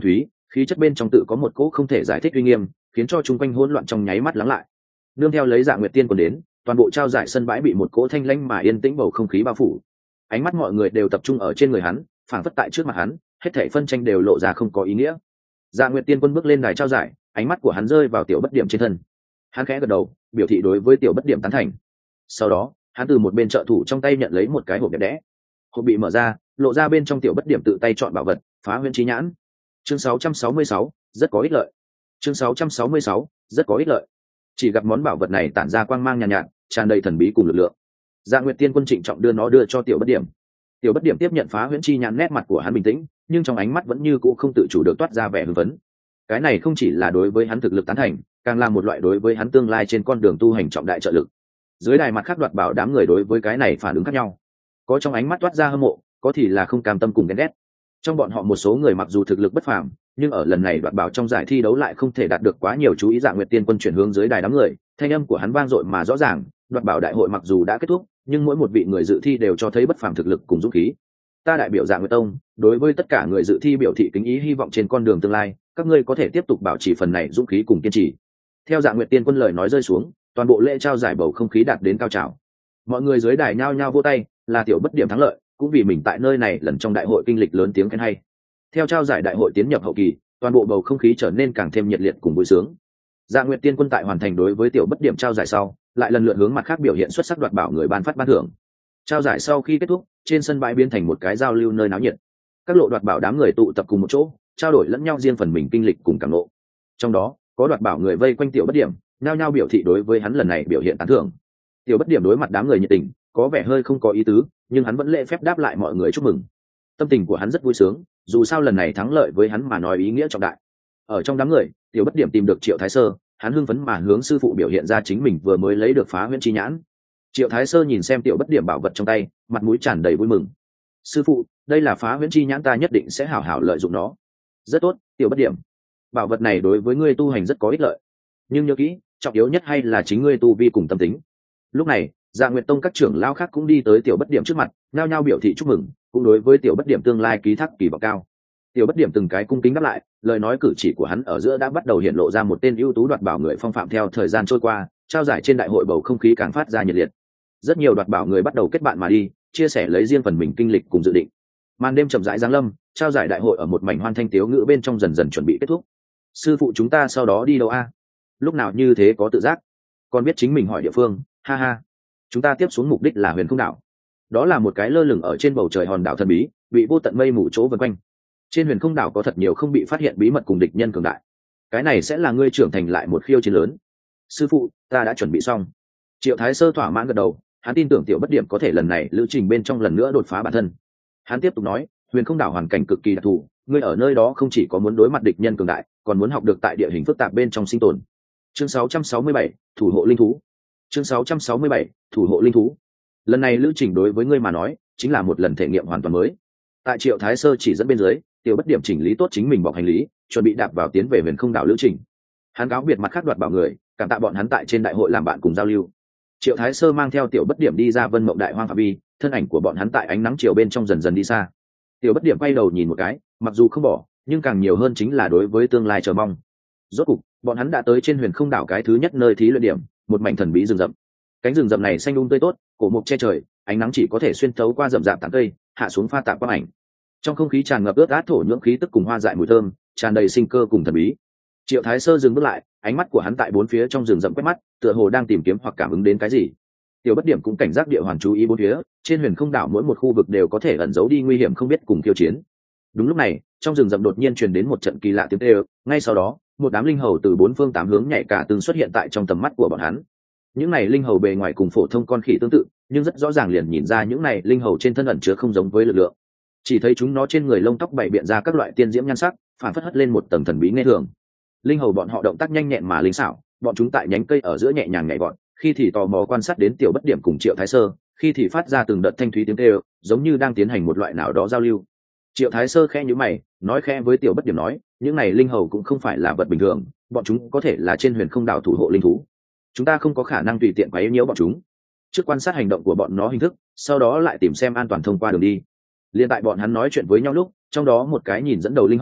khí chất bên trong tự có một cỗ không thể giải thích uy nghiêm, khiến cho chung quanh hỗn loạn trong nháy mắt lắng lại. Nương theo lấy Dạ Nguyệt Tiên Quân đến, toàn bộ trao giải sân bãi bị một cỗ thanh lãnh mà yên tĩnh bầu không khí bao phủ. Ánh mắt mọi người đều tập trung ở trên người hắn, phảng phất tại trước mặt hắn, hết thảy phân tranh đều lộ ra không có ý nghĩa. Dạ Nguyệt Tiên Quân bước lên đài trao giải, ánh mắt của hắn rơi vào Tiểu Bất Điểm trên thân. Hắn khẽ gật đầu, biểu thị đối với Tiểu Bất Điểm tán thành. Sau đó, hắn từ một bên trợ thủ trong tay nhận lấy một cái hộp đẹp đẽ. Hộp bị mở ra, lộ ra bên trong Tiểu Bất Điểm tự tay chọn bảo vật, Phá Huyễn Chi Nhãn. Chương 666, rất có ích lợi. Chương 666, rất có ích lợi. Chỉ gặp món bảo vật này tản ra quang mang nhàn nhạt, tràn đầy thần bí cùng lực lượng. Dạ Nguyệt Tiên Quân trịnh trọng đưa nó đưa cho Tiểu Bất Điểm. Tiểu Bất Điểm tiếp nhận Phá Huyễn Chi Nhãn, nét mặt của hắn bình tĩnh, nhưng trong ánh mắt vẫn như cũ không tự chủ được toát ra vẻ hưng phấn. Cái này không chỉ là đối với hắn thực lực tán thành, càng là một loại đối với hắn tương lai trên con đường tu hành trọng đại trợ lực. Dưới đài mặt khác đoạt bảo đám người đối với cái này phản ứng khác nhau, có trong ánh mắt toát ra hâm mộ, có thì là không cam tâm cùng ghen ghét. Trong bọn họ một số người mặc dù thực lực bất phàm, nhưng ở lần này đoạt bảo trong giải thi đấu lại không thể đạt được quá nhiều chú ý. Dạ Nguyệt Tiên Quân chuyển hướng dưới đài đám người, thanh âm của hắn vang dội mà rõ ràng, đoạt bảo đại hội mặc dù đã kết thúc, nhưng mỗi một vị người dự thi đều cho thấy bất phàm thực lực cùng dũng khí. Ta đại biểu Dạ Nguyệt Tông, đối với tất cả người dự thi biểu thị kính ý, hy vọng trên con đường tương lai, các ngươi có thể tiếp tục bảo trì phần này dũng khí cùng kiên trì. Theo Dạ Nguyệt Tiên Quân lời nói rơi xuống, toàn bộ lễ trao giải bầu không khí đạt đến cao trào. Mọi người dưới đài nhao nhao vỗ tay, là Tiểu Bất Điểm thắng lợi, cũng vì mình tại nơi này lần trong đại hội kinh lịch lớn tiếng khen hay. Theo trao giải đại hội tiến nhập hậu kỳ, toàn bộ bầu không khí trở nên càng thêm nhiệt liệt cùng vui sướng. Dạ Nguyệt Tiên Quân tại hoàn thành đối với Tiểu Bất Điểm trao giải sau, lại lần lượt hướng mặt khác biểu hiện xuất sắc đoạt bảo người ban phát ban thưởng. Trao giải sau khi kết thúc, trên sân bãi biến thành một cái giao lưu nơi náo nhiệt. Các lộ đoạt bảo đám người tụ tập cùng một chỗ, trao đổi lẫn nhau riêng phần mình kinh lịch cùng cảm ngộ. Trong đó, có đoạt bảo người vây quanh Tiểu Bất Điểm, nhao nhao biểu thị đối với hắn lần này biểu hiện tán thưởng. Tiểu Bất Điểm đối mặt đám người nhiệt tình, có vẻ hơi không có ý tứ, nhưng hắn vẫn lễ phép đáp lại mọi người chúc mừng. Tâm tình của hắn rất vui sướng, dù sao lần này thắng lợi với hắn mà nói ý nghĩa trọng đại. Ở trong đám người, Tiểu Bất Điểm tìm được Triệu Thái Sơ, hắn hưng phấn mà hướng sư phụ biểu hiện ra chính mình vừa mới lấy được Phá Huyễn Chi Nhãn. Triệu Thái Sơ nhìn xem Tiểu Bất Điểm bảo vật trong tay, mặt mũi tràn đầy vui mừng. Sư phụ, đây là Phá Huyễn Chi Nhãn, ta nhất định sẽ hảo hảo lợi dụng nó. Rất tốt, Tiểu Bất Điểm, bảo vật này đối với ngươi tu hành rất có ích lợi, nhưng nhớ kỹ, trọng yếu nhất hay là chính ngươi tu vi cùng tâm tính. Lúc này, Dạ Nguyệt Tông các trưởng lão khác cũng đi tới Tiểu Bất Điểm trước mặt, nhao nhao biểu thị chúc mừng, cũng đối với Tiểu Bất Điểm tương lai ký thác kỳ vọng cao. Tiểu Bất Điểm từng cái cung kính đáp lại, lời nói cử chỉ của hắn ở giữa đã bắt đầu hiện lộ ra một tên ưu tú đoạt bảo người phong phạm. Theo thời gian trôi qua, trao giải trên đại hội bầu không khí càng phát ra nhiệt liệt. Rất nhiều đoạt bảo người bắt đầu kết bạn mà đi, chia sẻ lấy riêng phần mình kinh lịch cùng dự định. Màn đêm chậm rãi giáng lâm, trao giải đại hội ở một mảnh hoan thanh tiếu ngữ bên trong dần dần chuẩn bị kết thúc. Sư phụ, chúng ta sau đó đi đâu a? Lúc nào như thế có tự giác, còn biết chính mình hỏi địa phương, ha ha. Chúng ta tiếp xuống mục đích là Huyền Không Đảo. Đó là một cái lơ lửng ở trên bầu trời hòn đảo thần bí, bị vô tận mây mù chỗ vần quanh. Trên Huyền Không Đảo có thật nhiều không bị phát hiện bí mật cùng địch nhân cường đại. Cái này sẽ là ngươi trưởng thành lại một khiêu chiến lớn. Sư phụ, ta đã chuẩn bị xong. Triệu Thái Sơ thỏa mãn gật đầu, hắn tin tưởng Tiểu Bất Điểm có thể lần này lữ trình bên trong lần nữa đột phá bản thân. Hắn tiếp tục nói, Huyền Không Đảo hoàn cảnh cực kỳ đặc thù, ngươi ở nơi đó không chỉ có muốn đối mặt địch nhân cường đại, còn muốn học được tại địa hình phức tạp bên trong sinh tồn. Chương 667, thủ hộ linh thú. Chương 667, thủ hộ linh thú. Lần này lữ trình đối với ngươi mà nói, chính là một lần thể nghiệm hoàn toàn mới. Tại Triệu Thái Sơ chỉ dẫn bên dưới, Tiểu Bất Điểm chỉnh lý tốt chính mình bọc hành lý, chuẩn bị đạp vào tiến về Huyền Không Đảo lữ trình. Hắn cáo biệt mặt khác đoạt bảo người, cảm tạ bọn hắn tại trên đại hội làm bạn cùng giao lưu. Triệu Thái Sơ mang theo Tiểu Bất Điểm đi ra Vân Mộng Đại Hoang phạm vi, thân ảnh của bọn hắn tại ánh nắng chiều bên trong dần dần đi xa. Tiểu Bất Điểm quay đầu nhìn một cái, mặc dù không bỏ, nhưng càng nhiều hơn chính là đối với tương lai chờ mong. Rốt cục, bọn hắn đã tới trên Huyền Không Đảo cái thứ nhất nơi thí luyện điểm, một mảnh thần bí rừng rậm. Cánh rừng rậm này xanh tươi tốt, cổ mục che trời, ánh nắng chỉ có thể xuyên thấu qua rậm rạp tán cây, hạ xuống pha tạp quang ảnh. Trong không khí tràn ngập ướt át thổ nhưỡng khí tức cùng hoa dại mùi thơm, tràn đầy sinh cơ cùng thần bí. Triệu Thái Sơ dừng bước lại, ánh mắt của hắn tại bốn phía trong rừng rậm quét mắt, tựa hồ đang tìm kiếm hoặc cảm ứng đến cái gì. Tiểu Bất Điểm cũng cảnh giác địa hoàn chú ý bốn phía, trên Huyền Không Đảo mỗi một khu vực đều có thể ẩn giấu đi nguy hiểm không biết cùng khiêu chiến. Đúng lúc này, trong rừng rậm đột nhiên truyền đến một trận kỳ lạ tiếng kêu, ngay sau đó, một đám linh hầu từ bốn phương tám hướng nhảy cả từng xuất hiện tại trong tầm mắt của bọn hắn. Những này linh hầu bề ngoài cùng phổ thông con khỉ tương tự, nhưng rất rõ ràng liền nhìn ra những này linh hầu trên thân ẩn chứa không giống với lực lượng. Chỉ thấy chúng nó trên người lông tóc bảy biện ra các loại tiên diễm nhan sắc, phản phất hất lên một tầng thần bí nghe thường. Linh hầu bọn họ động tác nhanh nhẹn mà linh xảo, bọn chúng tại nhánh cây ở giữa nhẹ nhàng nhảy vọt, khi thì tò mò quan sát đến Tiểu Bất Điểm cùng Triệu Thái Sơ, khi thì phát ra từng đợt thanh thúy tiếng kêu, giống như đang tiến hành một loại nào đó giao lưu. Triệu Thái Sơ khẽ nhíu mày, nói khẽ với Tiểu Bất Điểm nói, những này linh hầu cũng không phải là vật bình thường, bọn chúng có thể là trên Huyền Không Đảo thủ hộ linh thú. Chúng ta không có khả năng tùy tiện quấy nhiễu bọn chúng. Trước quan sát hành động của bọn nó hình thức, sau đó lại tìm xem an toàn thông qua đường đi. Liên tại bọn hắn nói chuyện với nhau lúc, trong đó một cái nhìn dẫn đầu linh hầu,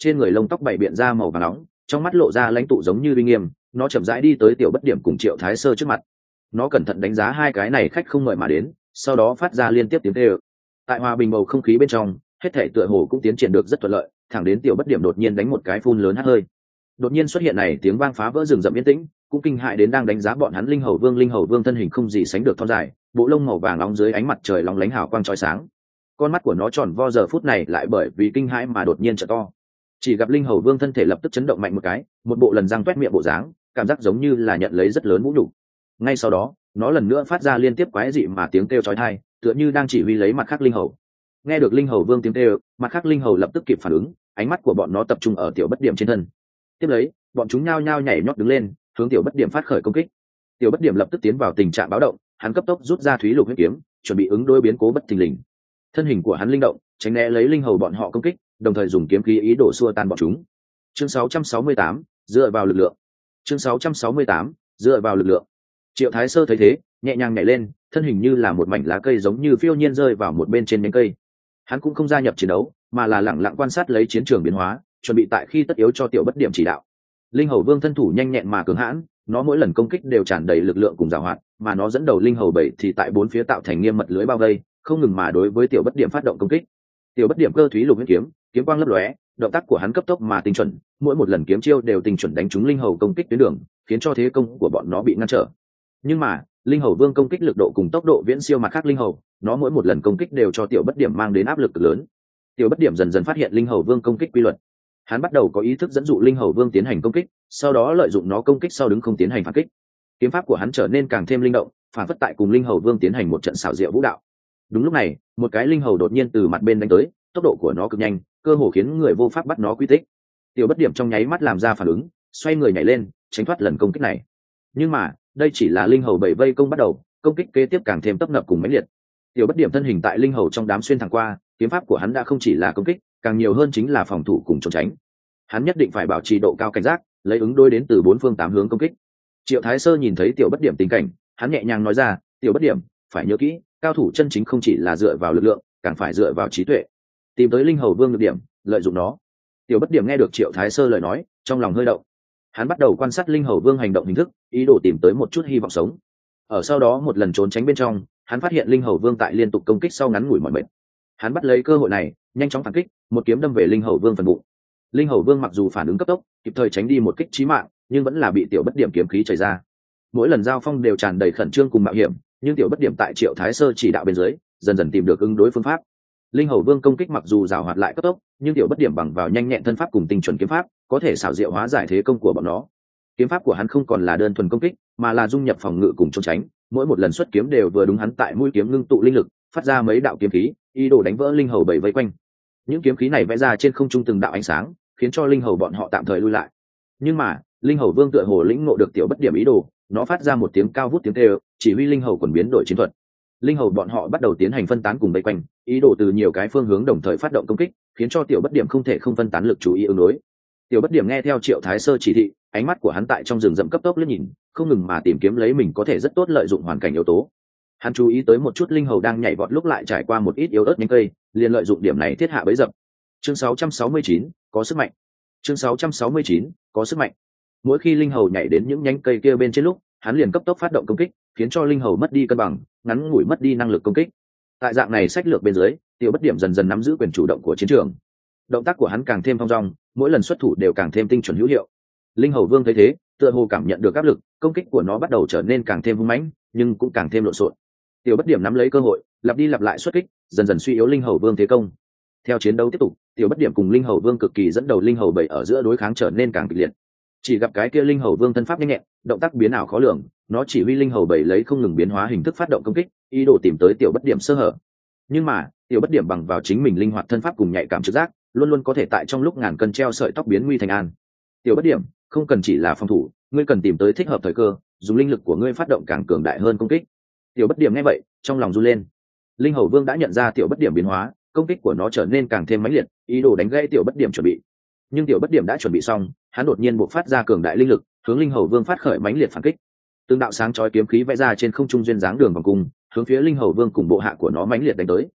trên người lông tóc bảy biện ra màu vàng nóng, trong mắt lộ ra lãnh tụ giống như uy nghiêm. Nó chậm rãi đi tới Tiểu Bất Điểm cùng Triệu Thái Sơ trước mặt. Nó cẩn thận đánh giá hai cái này khách không mời mà đến, sau đó phát ra liên tiếp tiếng kêu. Tại hòa bình bầu không khí bên trong, hết thảy tựa hồ cũng tiến triển được rất thuận lợi, thẳng đến Tiểu Bất Điểm đột nhiên đánh một cái phun lớn hắt hơi. Đột nhiên xuất hiện này tiếng vang phá vỡ rừng rậm yên tĩnh, cũng kinh hại đến đang đánh giá bọn hắn Linh Hầu Vương. Linh Hầu Vương thân hình không gì sánh được thon dài, bộ lông màu vàng nóng dưới ánh mặt trời lóng lánh hào quang chói sáng. Con mắt của nó tròn vo giờ phút này lại bởi vì kinh hãi mà đột nhiên trợ to. Chỉ gặp Linh Hầu Vương thân thể lập tức chấn động mạnh một cái, một bộ lần răng toét miệng bộ dáng, cảm giác giống như là nhận lấy rất lớn vũ nhục. Ngay sau đó, nó lần nữa phát ra liên tiếp quái dị mà tiếng kêu chói tai, tựa như đang chỉ huy lấy mặt khác linh hầu. Nghe được Linh Hầu Vương tiếng kêu, mặt khác linh hầu lập tức kịp phản ứng, ánh mắt của bọn nó tập trung ở Tiểu Bất Điểm trên thân. Tiếp lấy, bọn chúng nhao nhao nhảy nhót đứng lên, hướng Tiểu Bất Điểm phát khởi công kích. Tiểu Bất Điểm lập tức tiến vào tình trạng báo động, hắn cấp tốc rút ra Thúy Lục huyết kiếm, chuẩn bị ứng đối biến cố bất thình lình. Thân hình của hắn linh động, tránh né lấy linh hầu bọn họ công kích, đồng thời dùng kiếm khí ý đồ xua tan bọn chúng. Chương 668, dựa vào lực lượng. Chương 668, dựa vào lực lượng. Triệu Thái Sơ thấy thế, nhẹ nhàng nhảy lên, thân hình như là một mảnh lá cây giống như phiêu nhiên rơi vào một bên trên nhánh cây. Hắn cũng không gia nhập chiến đấu, mà là lặng lặng quan sát lấy chiến trường biến hóa, chuẩn bị tại khi tất yếu cho Tiểu Bất Điểm chỉ đạo. Linh Hầu Vương thân thủ nhanh nhẹn mà cường hãn, nó mỗi lần công kích đều tràn đầy lực lượng cùng giàu hoạt, mà nó dẫn đầu linh hầu bảy thì tại bốn phía tạo thành nghiêm mật lưới bao vây, không ngừng mà đối với Tiểu Bất Điểm phát động công kích. Tiểu Bất Điểm cơ Thúy Lục huyết kiếm, kiếm quang lấp lóe, động tác của hắn cấp tốc mà tinh chuẩn, mỗi một lần kiếm chiêu đều tinh chuẩn đánh trúng linh hầu công kích tuyến đường, khiến cho thế công của bọn nó bị ngăn trở. Nhưng mà linh hầu vương công kích lực độ cùng tốc độ viễn siêu mặt khác linh hầu, nó mỗi một lần công kích đều cho Tiểu Bất Điểm mang đến áp lực cực lớn. Tiểu Bất Điểm dần dần phát hiện linh hầu vương công kích quy luật, hắn bắt đầu có ý thức dẫn dụ linh hầu vương tiến hành công kích, sau đó lợi dụng nó công kích sau đứng không tiến hành phản kích. Kiếm pháp của hắn trở nên càng thêm linh động, phản phất tại cùng linh hầu vương tiến hành một trận xảo diệu vũ đạo. Đúng lúc này, một cái linh hầu đột nhiên từ mặt bên đánh tới, tốc độ của nó cực nhanh, cơ hồ khiến người vô pháp bắt nó quy tích. Tiểu Bất Điểm trong nháy mắt làm ra phản ứng, xoay người nhảy lên, tránh thoát lần công kích này. Nhưng mà đây chỉ là linh hầu bảy vây công bắt đầu, công kích kế tiếp càng thêm tấp nập cùng mãnh liệt. Tiểu Bất Điểm thân hình tại linh hầu trong đám xuyên thẳng qua, kiếm pháp của hắn đã không chỉ là công kích, càng nhiều hơn chính là phòng thủ cùng trốn tránh. Hắn nhất định phải bảo trì độ cao cảnh giác, lấy ứng đối đến từ bốn phương tám hướng công kích. Triệu Thái Sơ nhìn thấy Tiểu Bất Điểm tình cảnh, hắn nhẹ nhàng nói ra, Tiểu Bất Điểm, phải nhớ kỹ, cao thủ chân chính không chỉ là dựa vào lực lượng, càng phải dựa vào trí tuệ. Tìm tới linh hầu vương nhược điểm, lợi dụng nó. Tiểu Bất Điểm nghe được Triệu Thái Sơ lời nói, trong lòng hơi động. Hắn bắt đầu quan sát linh hầu vương hành động hình thức, ý đồ tìm tới một chút hy vọng sống. Ở sau đó một lần trốn tránh bên trong, hắn phát hiện linh hầu vương tại liên tục công kích sau ngắn ngủi mỏi mệt. Hắn bắt lấy cơ hội này, nhanh chóng phản kích, một kiếm đâm về linh hầu vương phần bụng. Linh hầu vương mặc dù phản ứng cấp tốc, kịp thời tránh đi một kích chí mạng, nhưng vẫn là bị Tiểu Bất Điểm kiếm khí chảy ra. Mỗi lần giao phong đều tràn đầy khẩn trương cùng mạo hiểm, nhưng Tiểu Bất Điểm tại Triệu Thái Sơ chỉ đạo bên dưới, dần dần tìm được ứng đối phương pháp. Linh hầu vương công kích mặc dù giàu hoạt lại cấp tốc, nhưng Tiểu Bất Điểm bằng vào nhanh nhẹn thân pháp cùng tinh chuẩn kiếm pháp, có thể xảo diệu hóa giải thế công của bọn nó. Kiếm pháp của hắn không còn là đơn thuần công kích, mà là dung nhập phòng ngự cùng trốn tránh, mỗi một lần xuất kiếm đều vừa đúng hắn tại mũi kiếm ngưng tụ linh lực, phát ra mấy đạo kiếm khí, ý đồ đánh vỡ linh hầu bảy vây quanh. Những kiếm khí này vẽ ra trên không trung từng đạo ánh sáng, khiến cho linh hầu bọn họ tạm thời lui lại. Nhưng mà linh hầu vương tựa hồ lĩnh ngộ được Tiểu Bất Điểm ý đồ, nó phát ra một tiếng cao vút tiếng kêu, chỉ huy linh hầu quần biến đổi chiến thuật. Linh hầu bọn họ bắt đầu tiến hành phân tán cùng vây quanh, ý đồ từ nhiều cái phương hướng đồng thời phát động công kích, khiến cho Tiểu Bất Điểm không thể không phân tán lực chú ý ứng đối. Tiểu Bất Điểm nghe theo Triệu Thái Sơ chỉ thị, ánh mắt của hắn tại trong rừng rậm cấp tốc liếc nhìn, không ngừng mà tìm kiếm lấy mình có thể rất tốt lợi dụng hoàn cảnh yếu tố. Hắn chú ý tới một chút linh hầu đang nhảy vọt lúc lại trải qua một ít yếu ớt nhánh cây, liền lợi dụng điểm này thiết hạ bẫy dập. Chương 669, có sức mạnh. Chương 669, có sức mạnh. Mỗi khi linh hầu nhảy đến những nhánh cây kia bên trên lúc, hắn liền cấp tốc phát động công kích, khiến cho linh hầu mất đi cân bằng, ngắn ngủi mất đi năng lực công kích. Tại dạng này sách lược bên dưới, Tiểu Bất Điểm dần dần nắm giữ quyền chủ động của chiến trường. Động tác của hắn càng thêm thong dong, mỗi lần xuất thủ đều càng thêm tinh chuẩn hữu hiệu. Linh hầu vương thấy thế, tựa hồ cảm nhận được áp lực, công kích của nó bắt đầu trở nên càng thêm hung mãnh, nhưng cũng càng thêm lộn xộn. Tiểu Bất Điểm nắm lấy cơ hội, lặp đi lặp lại xuất kích, dần dần suy yếu linh hầu vương thế công. Theo chiến đấu tiếp tục, Tiểu Bất Điểm cùng linh hầu vương cực kỳ dẫn đầu linh hầu bảy ở giữa đối kháng trở nên càng kịch liệt. Chỉ gặp cái kia linh hầu vương thân pháp nhanh nhẹn, động tác biến ảo khó lường, nó chỉ huy linh hầu bảy lấy không ngừng biến hóa hình thức phát động công kích, ý đồ tìm tới Tiểu Bất Điểm sơ hở. Nhưng mà Tiểu Bất Điểm bằng vào chính mình linh hoạt thân pháp cùng nhạy cảm trực giác, luôn luôn có thể tại trong lúc ngàn cân treo sợi tóc biến nguy thành an. Tiểu Bất Điểm, không cần chỉ là phòng thủ, ngươi cần tìm tới thích hợp thời cơ, dùng linh lực của ngươi phát động càng cường đại hơn công kích. Tiểu Bất Điểm nghe vậy, trong lòng run lên. Linh hầu vương đã nhận ra Tiểu Bất Điểm biến hóa, công kích của nó trở nên càng thêm mãnh liệt, ý đồ đánh gãy Tiểu Bất Điểm chuẩn bị. Nhưng Tiểu Bất Điểm đã chuẩn bị xong, hắn đột nhiên bộc phát ra cường đại linh lực, hướng linh hầu vương phát khởi mãnh liệt phản kích. Từng đạo sáng chói kiếm khí vẽ ra trên không trung duyên dáng đường vòng cung, hướng phía linh hầu vương cùng bộ hạ của nó mãnh liệt đánh tới.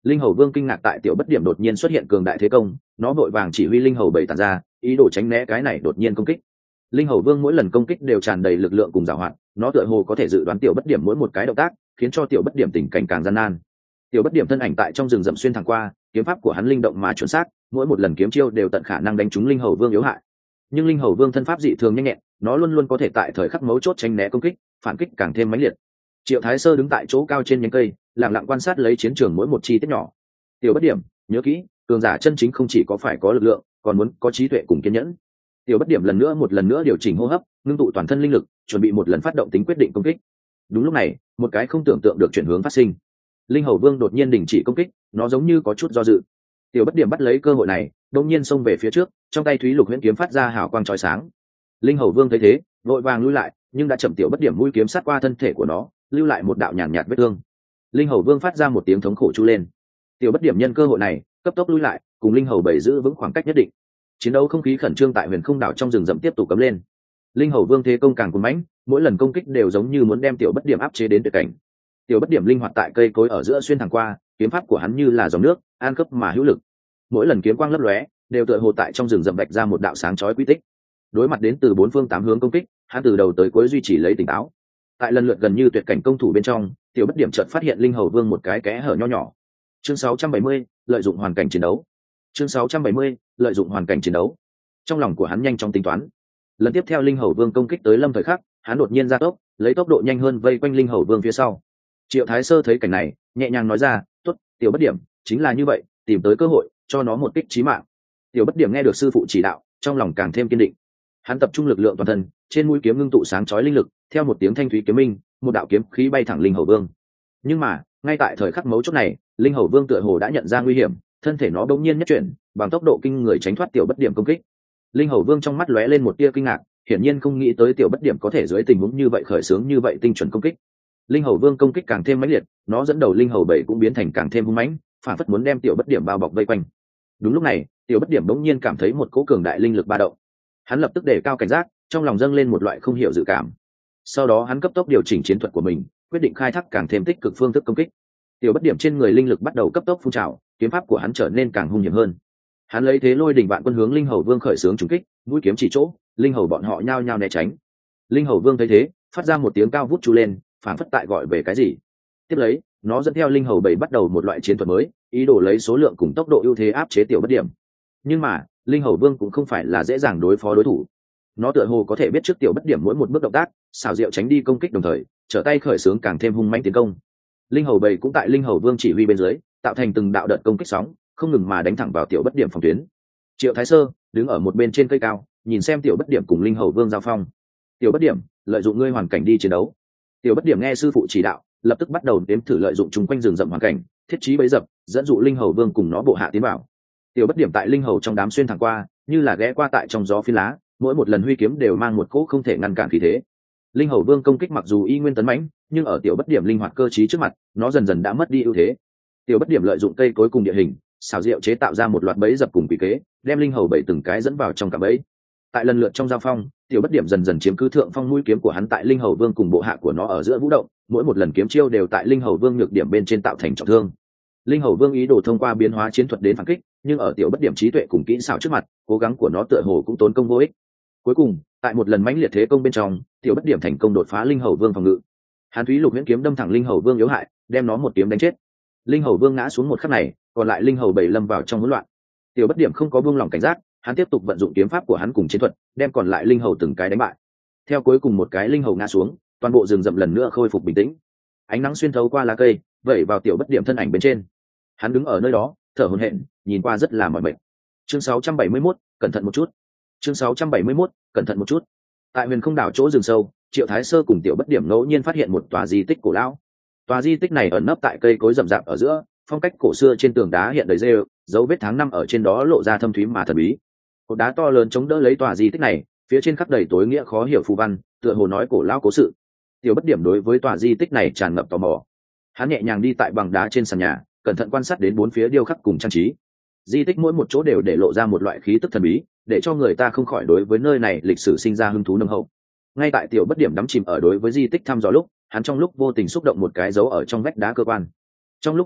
Linh hầu vương kinh ngạc tại tiểu bất điểm đột nhiên xuất hiện cường đại thế công, nó vội vàng chỉ huy linh hầu bảy tản ra, ý đồ tránh né cái này đột nhiên công kích. Linh hầu vương mỗi lần công kích đều tràn đầy lực lượng cùng giảo hoạt, nó tựa hồ có thể dự đoán tiểu bất điểm mỗi một cái động tác, khiến cho tiểu bất điểm tình cảnh càng gian nan. Tiểu bất điểm thân ảnh tại trong rừng rậm xuyên thẳng qua, kiếm pháp của hắn linh động mà chuẩn xác, mỗi một lần kiếm chiêu đều tận khả năng đánh trúng linh hầu vương yếu hại. Nhưng linh hầu vương thân pháp dị thường nhanh nhẹn, nó luôn luôn có thể tại thời khắc mấu chốt tránh né công kích, phản kích càng thêm mãnh liệt. Triệu Thái Sơ đứng tại chỗ cao trên nhánh cây, lặng lặng quan sát lấy chiến trường mỗi một chi tiết nhỏ. Tiểu bất điểm, nhớ kỹ, cường giả chân chính không chỉ có phải có lực lượng, còn muốn có trí tuệ cùng kiên nhẫn. Tiểu bất điểm một lần nữa điều chỉnh hô hấp, ngưng tụ toàn thân linh lực, chuẩn bị một lần phát động tính quyết định công kích. Đúng lúc này, một cái không tưởng tượng được chuyển hướng phát sinh. Linh hầu vương đột nhiên đình chỉ công kích, nó giống như có chút do dự. Tiểu bất điểm bắt lấy cơ hội này, đột nhiên xông về phía trước, trong tay thúy lục huyễn kiếm phát ra hào quang chói sáng. Linh hầu vương thấy thế, vội vàng lui lại, nhưng đã chậm. Tiểu bất điểm mũi kiếm sát qua thân thể của nó, lưu lại một đạo nhàn nhạt vết thương. Linh hầu vương phát ra một tiếng thống khổ chu lên. Tiểu bất điểm nhân cơ hội này, cấp tốc lui lại, cùng linh hầu bảy giữ vững khoảng cách nhất định. Chiến đấu không khí khẩn trương tại huyền không đảo trong rừng rậm tiếp tục cấm lên. Linh hầu vương thế công càng cuồng mãnh, mỗi lần công kích đều giống như muốn đem tiểu bất điểm áp chế đến tuyệt cảnh. Tiểu bất điểm linh hoạt tại cây cối ở giữa xuyên thẳng qua, kiếm pháp của hắn như là dòng nước, an cấp mà hữu lực. Mỗi lần kiếm quang lấp lóe, đều tựa hồ tại trong rừng rậm vạch ra một đạo sáng chói quy tích. Đối mặt đến từ bốn phương tám hướng công kích, hắn từ đầu tới cuối duy trì lấy tỉnh táo. Tại lần lượt gần như tuyệt cảnh công thủ bên trong, tiểu bất điểm chợt phát hiện linh hầu vương một cái kẽ hở nho nhỏ. Chương 670, lợi dụng hoàn cảnh chiến đấu. Chương 670, lợi dụng hoàn cảnh chiến đấu. Trong lòng của hắn nhanh chóng tính toán. Lần tiếp theo linh hầu vương công kích tới lâm thời khắc, hắn đột nhiên gia tốc, lấy tốc độ nhanh hơn vây quanh linh hầu vương phía sau. Triệu Thái Sơ thấy cảnh này, nhẹ nhàng nói ra, "Tốt, tiểu bất điểm, chính là như vậy, tìm tới cơ hội, cho nó một kích chí mạng." Tiểu bất điểm nghe được sư phụ chỉ đạo, trong lòng càng thêm kiên định. Hắn tập trung lực lượng toàn thân, trên mũi kiếm ngưng tụ sáng chói linh lực, theo một tiếng thanh thúy kiếm minh, một đạo kiếm khí bay thẳng linh hầu vương. Nhưng mà, ngay tại thời khắc mấu chốt này, linh hầu vương tựa hồ đã nhận ra nguy hiểm, thân thể nó bỗng nhiên nhất chuyển, bằng tốc độ kinh người tránh thoát tiểu bất điểm công kích. Linh hầu vương trong mắt lóe lên một tia kinh ngạc, hiển nhiên không nghĩ tới tiểu bất điểm có thể dưới tình huống như vậy khởi xướng như vậy tinh chuẩn công kích. Linh hầu vương công kích càng thêm mãnh liệt, nó dẫn đầu linh hầu bảy cũng biến thành càng thêm hung mãnh, phản phất muốn đem tiểu bất điểm bao bọc vây quanh. Đúng lúc này, tiểu bất điểm bỗng nhiên cảm thấy một cỗ cường đại linh lực ba động. Hắn lập tức đề cao cảnh giác, trong lòng dâng lên một loại không hiểu dự cảm. Sau đó hắn cấp tốc điều chỉnh chiến thuật của mình, quyết định khai thác càng thêm tích cực phương thức công kích. Tiểu bất điểm trên người linh lực bắt đầu cấp tốc phun trào, kiếm pháp của hắn trở nên càng hung hiểm hơn. Hắn lấy thế lôi đỉnh vạn quân hướng linh hầu vương khởi xướng trùng kích, mũi kiếm chỉ chỗ, linh hầu bọn họ nhao nhao né tránh. Linh hầu vương thấy thế, phát ra một tiếng cao vút chu lên, phản phất tại gọi về cái gì. Tiếp lấy, nó dẫn theo linh hầu bảy bắt đầu một loại chiến thuật mới, ý đồ lấy số lượng cùng tốc độ ưu thế áp chế tiểu bất điểm. Nhưng mà, linh hầu vương cũng không phải là dễ dàng đối phó đối thủ. Nó tựa hồ có thể biết trước tiểu bất điểm mỗi một bước động tác, xảo diệu tránh đi công kích đồng thời, trở tay khởi xướng càng thêm hung mãnh tiến công. Linh hầu bảy cũng tại linh hầu vương chỉ huy bên dưới, tạo thành từng đạo đợt công kích sóng, không ngừng mà đánh thẳng vào tiểu bất điểm phòng tuyến. Triệu Thái Sơ đứng ở một bên trên cây cao, nhìn xem tiểu bất điểm cùng linh hầu vương giao phong. Tiểu bất điểm, lợi dụng ngươi hoàn cảnh đi chiến đấu. Tiểu bất điểm nghe sư phụ chỉ đạo, lập tức bắt đầu đếm thử lợi dụng chung quanh rừng rậm hoàn cảnh, thiết trí bẫy dập, dẫn dụ linh hầu vương cùng nó bộ hạ tiến vào. Tiểu bất điểm tại linh hầu trong đám xuyên thẳng qua, như là ghé qua tại trong gió phi lá, mỗi một lần huy kiếm đều mang một cỗ không thể ngăn cản khí thế. Linh hầu vương công kích mặc dù y nguyên tấn mãnh, nhưng ở tiểu bất điểm linh hoạt cơ trí trước mặt, nó dần dần đã mất đi ưu thế. Tiểu bất điểm lợi dụng cây cối cùng địa hình, xảo diệu chế tạo ra một loạt bẫy dập cùng quỷ kế, đem linh hầu bảy từng cái dẫn vào trong cả bẫy. Tại lần lượt trong giao phong, tiểu bất điểm dần dần chiếm cứ thượng phong, mũi kiếm của hắn tại linh hầu vương cùng bộ hạ của nó ở giữa vũ động, mỗi một lần kiếm chiêu đều tại linh hầu vương nhược điểm bên trên tạo thành trọng thương. Linh hầu vương ý đồ thông qua biến hóa chiến thuật đến phản kích, nhưng ở tiểu bất điểm trí tuệ cùng kỹ xảo trước mặt, cố gắng của nó tựa hồ cũng tốn công vô ích. Cuối cùng, tại một lần mãnh liệt thế công bên trong, tiểu bất điểm thành công đột phá linh hầu vương phòng ngự. Hàn thúy lục huyễn kiếm đâm thẳng linh hầu vương yếu hại, đem nó một kiếm đánh chết. Linh hầu vương ngã xuống một khắc này, còn lại linh hầu bảy lâm vào trong hỗn loạn. Tiểu bất điểm không có buông lỏng cảnh giác, hắn tiếp tục vận dụng kiếm pháp của hắn cùng chiến thuật, đem còn lại linh hầu từng cái đánh bại. Theo cuối cùng một cái linh hầu ngã xuống, toàn bộ rừng rậm lần nữa khôi phục bình tĩnh. Ánh nắng xuyên thấu qua lá cây, vẩy vào tiểu bất điểm thân ảnh bên trên. Hắn đứng ở nơi đó, thở hổn hển, nhìn qua rất là mỏi mệt. Chương 671, cẩn thận một chút. Chương 671, cẩn thận một chút. Tại huyền không đảo chỗ rừng sâu, Triệu Thái Sơ cùng tiểu bất điểm ngẫu nhiên phát hiện một tòa di tích cổ lão. Tòa di tích này ẩn nấp tại cây cối rậm rạp ở giữa, phong cách cổ xưa trên tường đá hiện đầy rêu, dấu vết tháng năm ở trên đó lộ ra thâm thúy mà thần bí. Cột đá to lớn chống đỡ lấy tòa di tích này, phía trên khắc đầy tối nghĩa khó hiểu phù văn, tựa hồ nói cổ lão cố sự. Tiểu bất điểm đối với tòa di tích này tràn ngập tò mò. Hắn nhẹ nhàng đi tại bằng đá trên sàn nhà, cẩn thận quan sát đến bốn phía điêu khắc cùng trang trí. Di tích mỗi một chỗ đều để lộ ra một loại khí tức thần bí, để cho người ta không khỏi đối với nơi này lịch sử sinh ra hứng thú nồng hậu. Ngay tại tiểu bất điểm đắm chìm ở đối với di tích thăm dò lúc, hắn trong lúc vô tình xúc động một cái dấu ở trong vách đá cơ quan. Trong lúc bất chợt,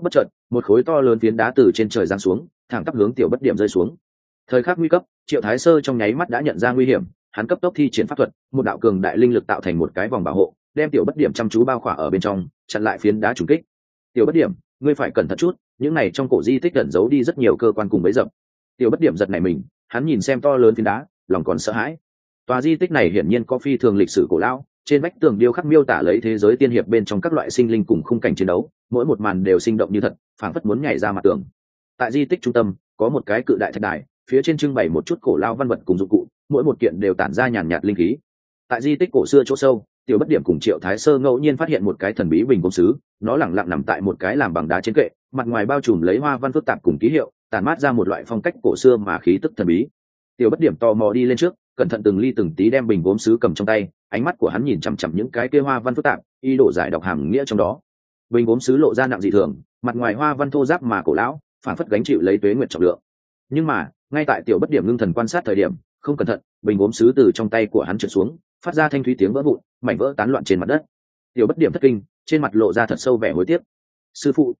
một khối to lớn phiến đá từ trên trời giáng xuống, thẳng tắp hướng tiểu bất điểm rơi xuống. Thời khắc nguy cấp, Triệu Thái Sơ trong nháy mắt đã nhận ra nguy hiểm, hắn cấp tốc thi triển pháp thuật, một đạo cường đại linh lực tạo thành một cái vòng bảo hộ, đem tiểu bất điểm chăm chú bao khỏa ở bên trong, chặn lại phiến đá trùng kích. Tiểu bất điểm, ngươi phải cẩn thận chút, những này trong cổ di tích ẩn giấu đi rất nhiều cơ quan cùng bẫy dập. Tiểu bất điểm giật nảy mình, hắn nhìn xem to lớn phiến đá, lòng còn sợ hãi. Tòa di tích này hiển nhiên có phi thường lịch sử cổ lão, trên vách tường điêu khắc miêu tả lấy thế giới tiên hiệp bên trong các loại sinh linh cùng khung cảnh chiến đấu, mỗi một màn đều sinh động như thật, phảng phất muốn nhảy ra mặt tường. Tại di tích trung tâm có một cái cự đại thạch đài, phía trên trưng bày một chút cổ lao văn vật cùng dụng cụ, mỗi một kiện đều tản ra nhàn nhạt linh khí. Tại di tích cổ xưa chỗ sâu, tiểu bất điểm cùng Triệu Thái Sơ ngẫu nhiên phát hiện một cái thần bí bình gốm sứ, nó lẳng lặng nằm tại một cái làm bằng đá trên kệ, mặt ngoài bao trùm lấy hoa văn phức tạp cùng ký hiệu, tản mát ra một loại phong cách cổ xưa mà khí tức thần bí. Tiểu bất điểm tò mò đi lên trước, cẩn thận từng ly từng tí đem bình gốm sứ cầm trong tay, ánh mắt của hắn nhìn chằm chằm những cái kia hoa văn phức tạp, ý đồ giải đọc hàm nghĩa trong đó. Bình gốm sứ lộ ra nặng dị thường, mặt ngoài hoa văn thô ráp mà cổ lão, phản phất gánh chịu lấy tuế nguyệt trọng lượng. Nhưng mà ngay tại tiểu bất điểm ngưng thần quan sát thời điểm, không cẩn thận, bình gốm sứ từ trong tay của hắn trượt xuống, phát ra thanh thúy tiếng vỡ vụn, mảnh vỡ tán loạn trên mặt đất. Tiểu bất điểm thất kinh, trên mặt lộ ra thật sâu vẻ hối tiếc. Sư phụ,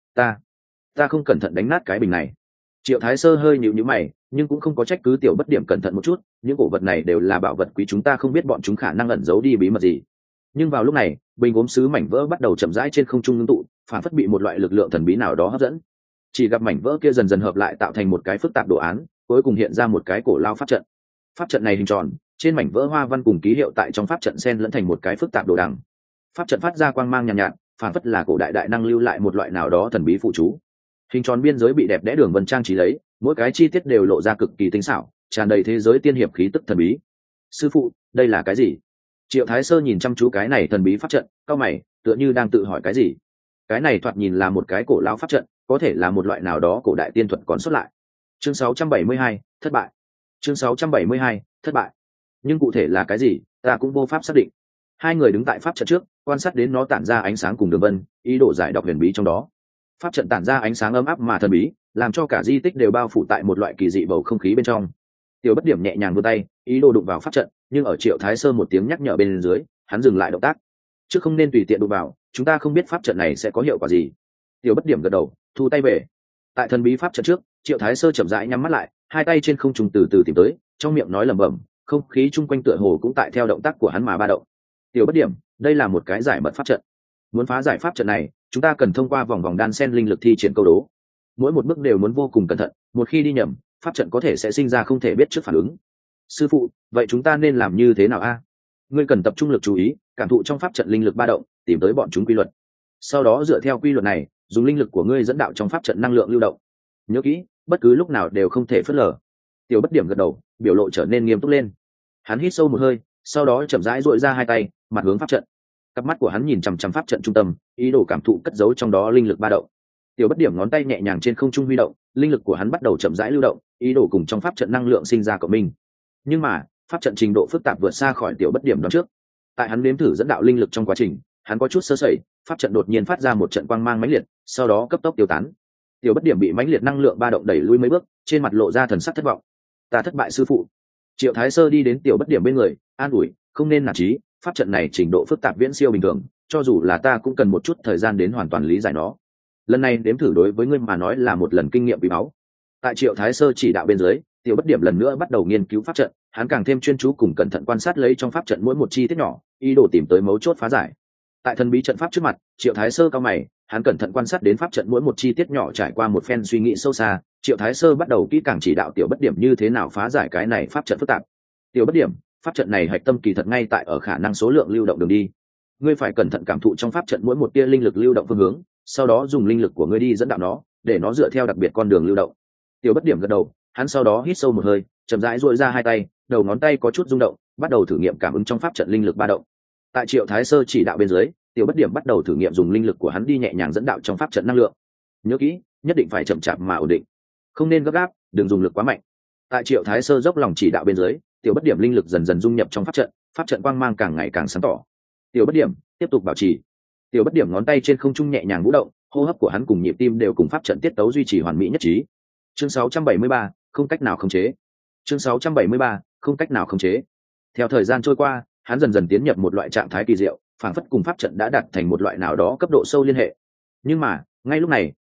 ta không cẩn thận đánh nát cái bình này. Triệu Thái Sơ hơi nhíu nhíu mày, nhưng cũng không có trách cứ tiểu bất điểm cẩn thận một chút, những cổ vật này đều là bảo vật quý, chúng ta không biết bọn chúng khả năng ẩn giấu đi bí mật gì. Nhưng vào lúc này, bình gốm sứ mảnh vỡ bắt đầu chậm rãi trên không trung ngưng tụ, phản phất bị một loại lực lượng thần bí nào đó hấp dẫn. Chỉ gặp mảnh vỡ kia dần dần hợp lại tạo thành một cái phức tạp đồ án, cuối cùng hiện ra một cái cổ lao pháp trận. Pháp trận này hình tròn, trên mảnh vỡ hoa văn cùng ký hiệu tại trong pháp trận xen lẫn thành một cái phức tạp đồ đằng. Pháp trận phát ra quang mang nhàn nhạt, phản phất là cổ đại đại năng lưu lại một loại nào đó thần bí phụ chú. Hình tròn biên giới bị đẹp đẽ đường vân trang trí lấy, mỗi cái chi tiết đều lộ ra cực kỳ tinh xảo, tràn đầy thế giới tiên hiệp khí tức thần bí. Sư phụ, đây là cái gì? Triệu Thái Sơ nhìn chăm chú cái này thần bí pháp trận, cau mày, tựa như đang tự hỏi cái gì. Cái này thoạt nhìn là một cái cổ lao pháp trận, có thể là một loại nào đó cổ đại tiên thuật còn xuất lại. Chương 672, thất bại. Chương 672, thất bại. Nhưng cụ thể là cái gì, ta cũng vô pháp xác định. Hai người đứng tại pháp trận trước, quan sát đến nó tản ra ánh sáng cùng đường vân, ý đồ giải đọc huyền bí trong đó. Pháp trận tản ra ánh sáng ấm áp mà thần bí, làm cho cả di tích đều bao phủ tại một loại kỳ dị bầu không khí bên trong. Tiểu bất điểm nhẹ nhàng vươn tay, ý đồ đụng vào pháp trận, nhưng ở Triệu Thái Sơ một tiếng nhắc nhở bên dưới, hắn dừng lại động tác. Chứ không nên tùy tiện đụng vào, chúng ta không biết pháp trận này sẽ có hiệu quả gì. Tiểu bất điểm gật đầu, thu tay về. Tại thần bí pháp trận trước, Triệu Thái Sơ chậm rãi nhắm mắt lại, hai tay trên không trung từ từ tìm tới, trong miệng nói lẩm bẩm, không khí chung quanh tựa hồ cũng tại theo động tác của hắn mà ba động. Tiểu bất điểm, đây là một cái giải mật pháp trận. Muốn phá giải pháp trận này, chúng ta cần thông qua vòng vòng đan sen linh lực thi triển câu đố. Mỗi một bước đều muốn vô cùng cẩn thận, một khi đi nhầm, pháp trận có thể sẽ sinh ra không thể biết trước phản ứng. Sư phụ, vậy chúng ta nên làm như thế nào a? Ngươi cần tập trung lực chú ý, cảm thụ trong pháp trận linh lực ba động, tìm tới bọn chúng quy luật. Sau đó dựa theo quy luật này, dùng linh lực của ngươi dẫn đạo trong pháp trận năng lượng lưu động. Nhớ kỹ, bất cứ lúc nào đều không thể phớt lờ. Tiểu bất điểm gật đầu, biểu lộ trở nên nghiêm túc lên. Hắn hít sâu một hơi, sau đó chậm rãi duỗi ra hai tay, mặt hướng pháp trận. Cặp mắt của hắn nhìn chằm chằm pháp trận trung tâm, ý đồ cảm thụ cất giấu trong đó linh lực ba động. Tiểu bất điểm ngón tay nhẹ nhàng trên không trung huy động, linh lực của hắn bắt đầu chậm rãi lưu động, ý đồ cùng trong pháp trận năng lượng sinh ra cộng minh. Nhưng mà pháp trận trình độ phức tạp vượt xa khỏi tiểu bất điểm đoán trước. Tại hắn nếm thử dẫn đạo linh lực trong quá trình, hắn có chút sơ sẩy, pháp trận đột nhiên phát ra một trận quang mang mãnh liệt, sau đó cấp tốc tiêu tán. Tiểu bất điểm bị mãnh liệt năng lượng ba động đẩy lui mấy bước, trên mặt lộ ra thần sắc thất vọng. Ta thất bại sư phụ. Triệu Thái Sơ đi đến tiểu bất điểm bên người, an ủi, không nên nản chí, pháp trận này trình độ phức tạp viễn siêu bình thường, cho dù là ta cũng cần một chút thời gian đến hoàn toàn lý giải nó. Lần này đếm thử đối với ngươi mà nói là một lần kinh nghiệm quý báu. Tại Triệu Thái Sơ chỉ đạo bên dưới, tiểu bất điểm lần nữa bắt đầu nghiên cứu pháp trận, hắn càng thêm chuyên chú cùng cẩn thận quan sát lấy trong pháp trận mỗi một chi tiết nhỏ, ý đồ tìm tới mấu chốt phá giải. Tại thần bí trận pháp trước mặt, Triệu Thái Sơ cao mày, hắn cẩn thận quan sát đến pháp trận mỗi một chi tiết nhỏ, trải qua một phen suy nghĩ sâu xa, Triệu Thái Sơ bắt đầu kỹ càng chỉ đạo tiểu bất điểm như thế nào phá giải cái này pháp trận phức tạp. Tiểu bất điểm, pháp trận này hạch tâm kỳ thật ngay tại ở khả năng số lượng lưu động đường đi. Ngươi phải cẩn thận cảm thụ trong pháp trận mỗi một tia linh lực lưu động phương hướng, sau đó dùng linh lực của ngươi đi dẫn đạo nó, để nó dựa theo đặc biệt con đường lưu động. Tiểu bất điểm gật đầu, hắn sau đó hít sâu một hơi, chậm rãi duỗi ra hai tay, đầu ngón tay có chút rung động, bắt đầu thử nghiệm cảm ứng trong pháp trận linh lực ba động. Tại Triệu Thái Sơ chỉ đạo bên dưới, tiểu bất điểm bắt đầu thử nghiệm dùng linh lực của hắn đi nhẹ nhàng dẫn đạo trong pháp trận năng lượng. Nhớ kỹ, nhất định phải chậm chạp mà ổn định, không nên gấp gáp, đừng dùng lực quá mạnh. Tại Triệu Thái Sơ dốc lòng chỉ đạo bên dưới, tiểu bất điểm linh lực dần dần dung nhập trong pháp trận quang mang càng ngày càng sáng tỏ. Tiểu bất điểm tiếp tục bảo trì. Tiểu bất điểm ngón tay trên không trung nhẹ nhàng vũ động, hô hấp của hắn cùng nhịp tim đều cùng pháp trận tiết tấu duy trì hoàn mỹ nhất trí. Chương 673, không cách nào khống chế. Chương 673, không cách nào khống chế. Theo thời gian trôi qua, hắn dần dần tiến nhập một loại trạng thái kỳ diệu, phảng phất cùng pháp trận đã đạt thành một loại nào đó cấp độ sâu liên hệ. Nhưng mà ngay lúc này,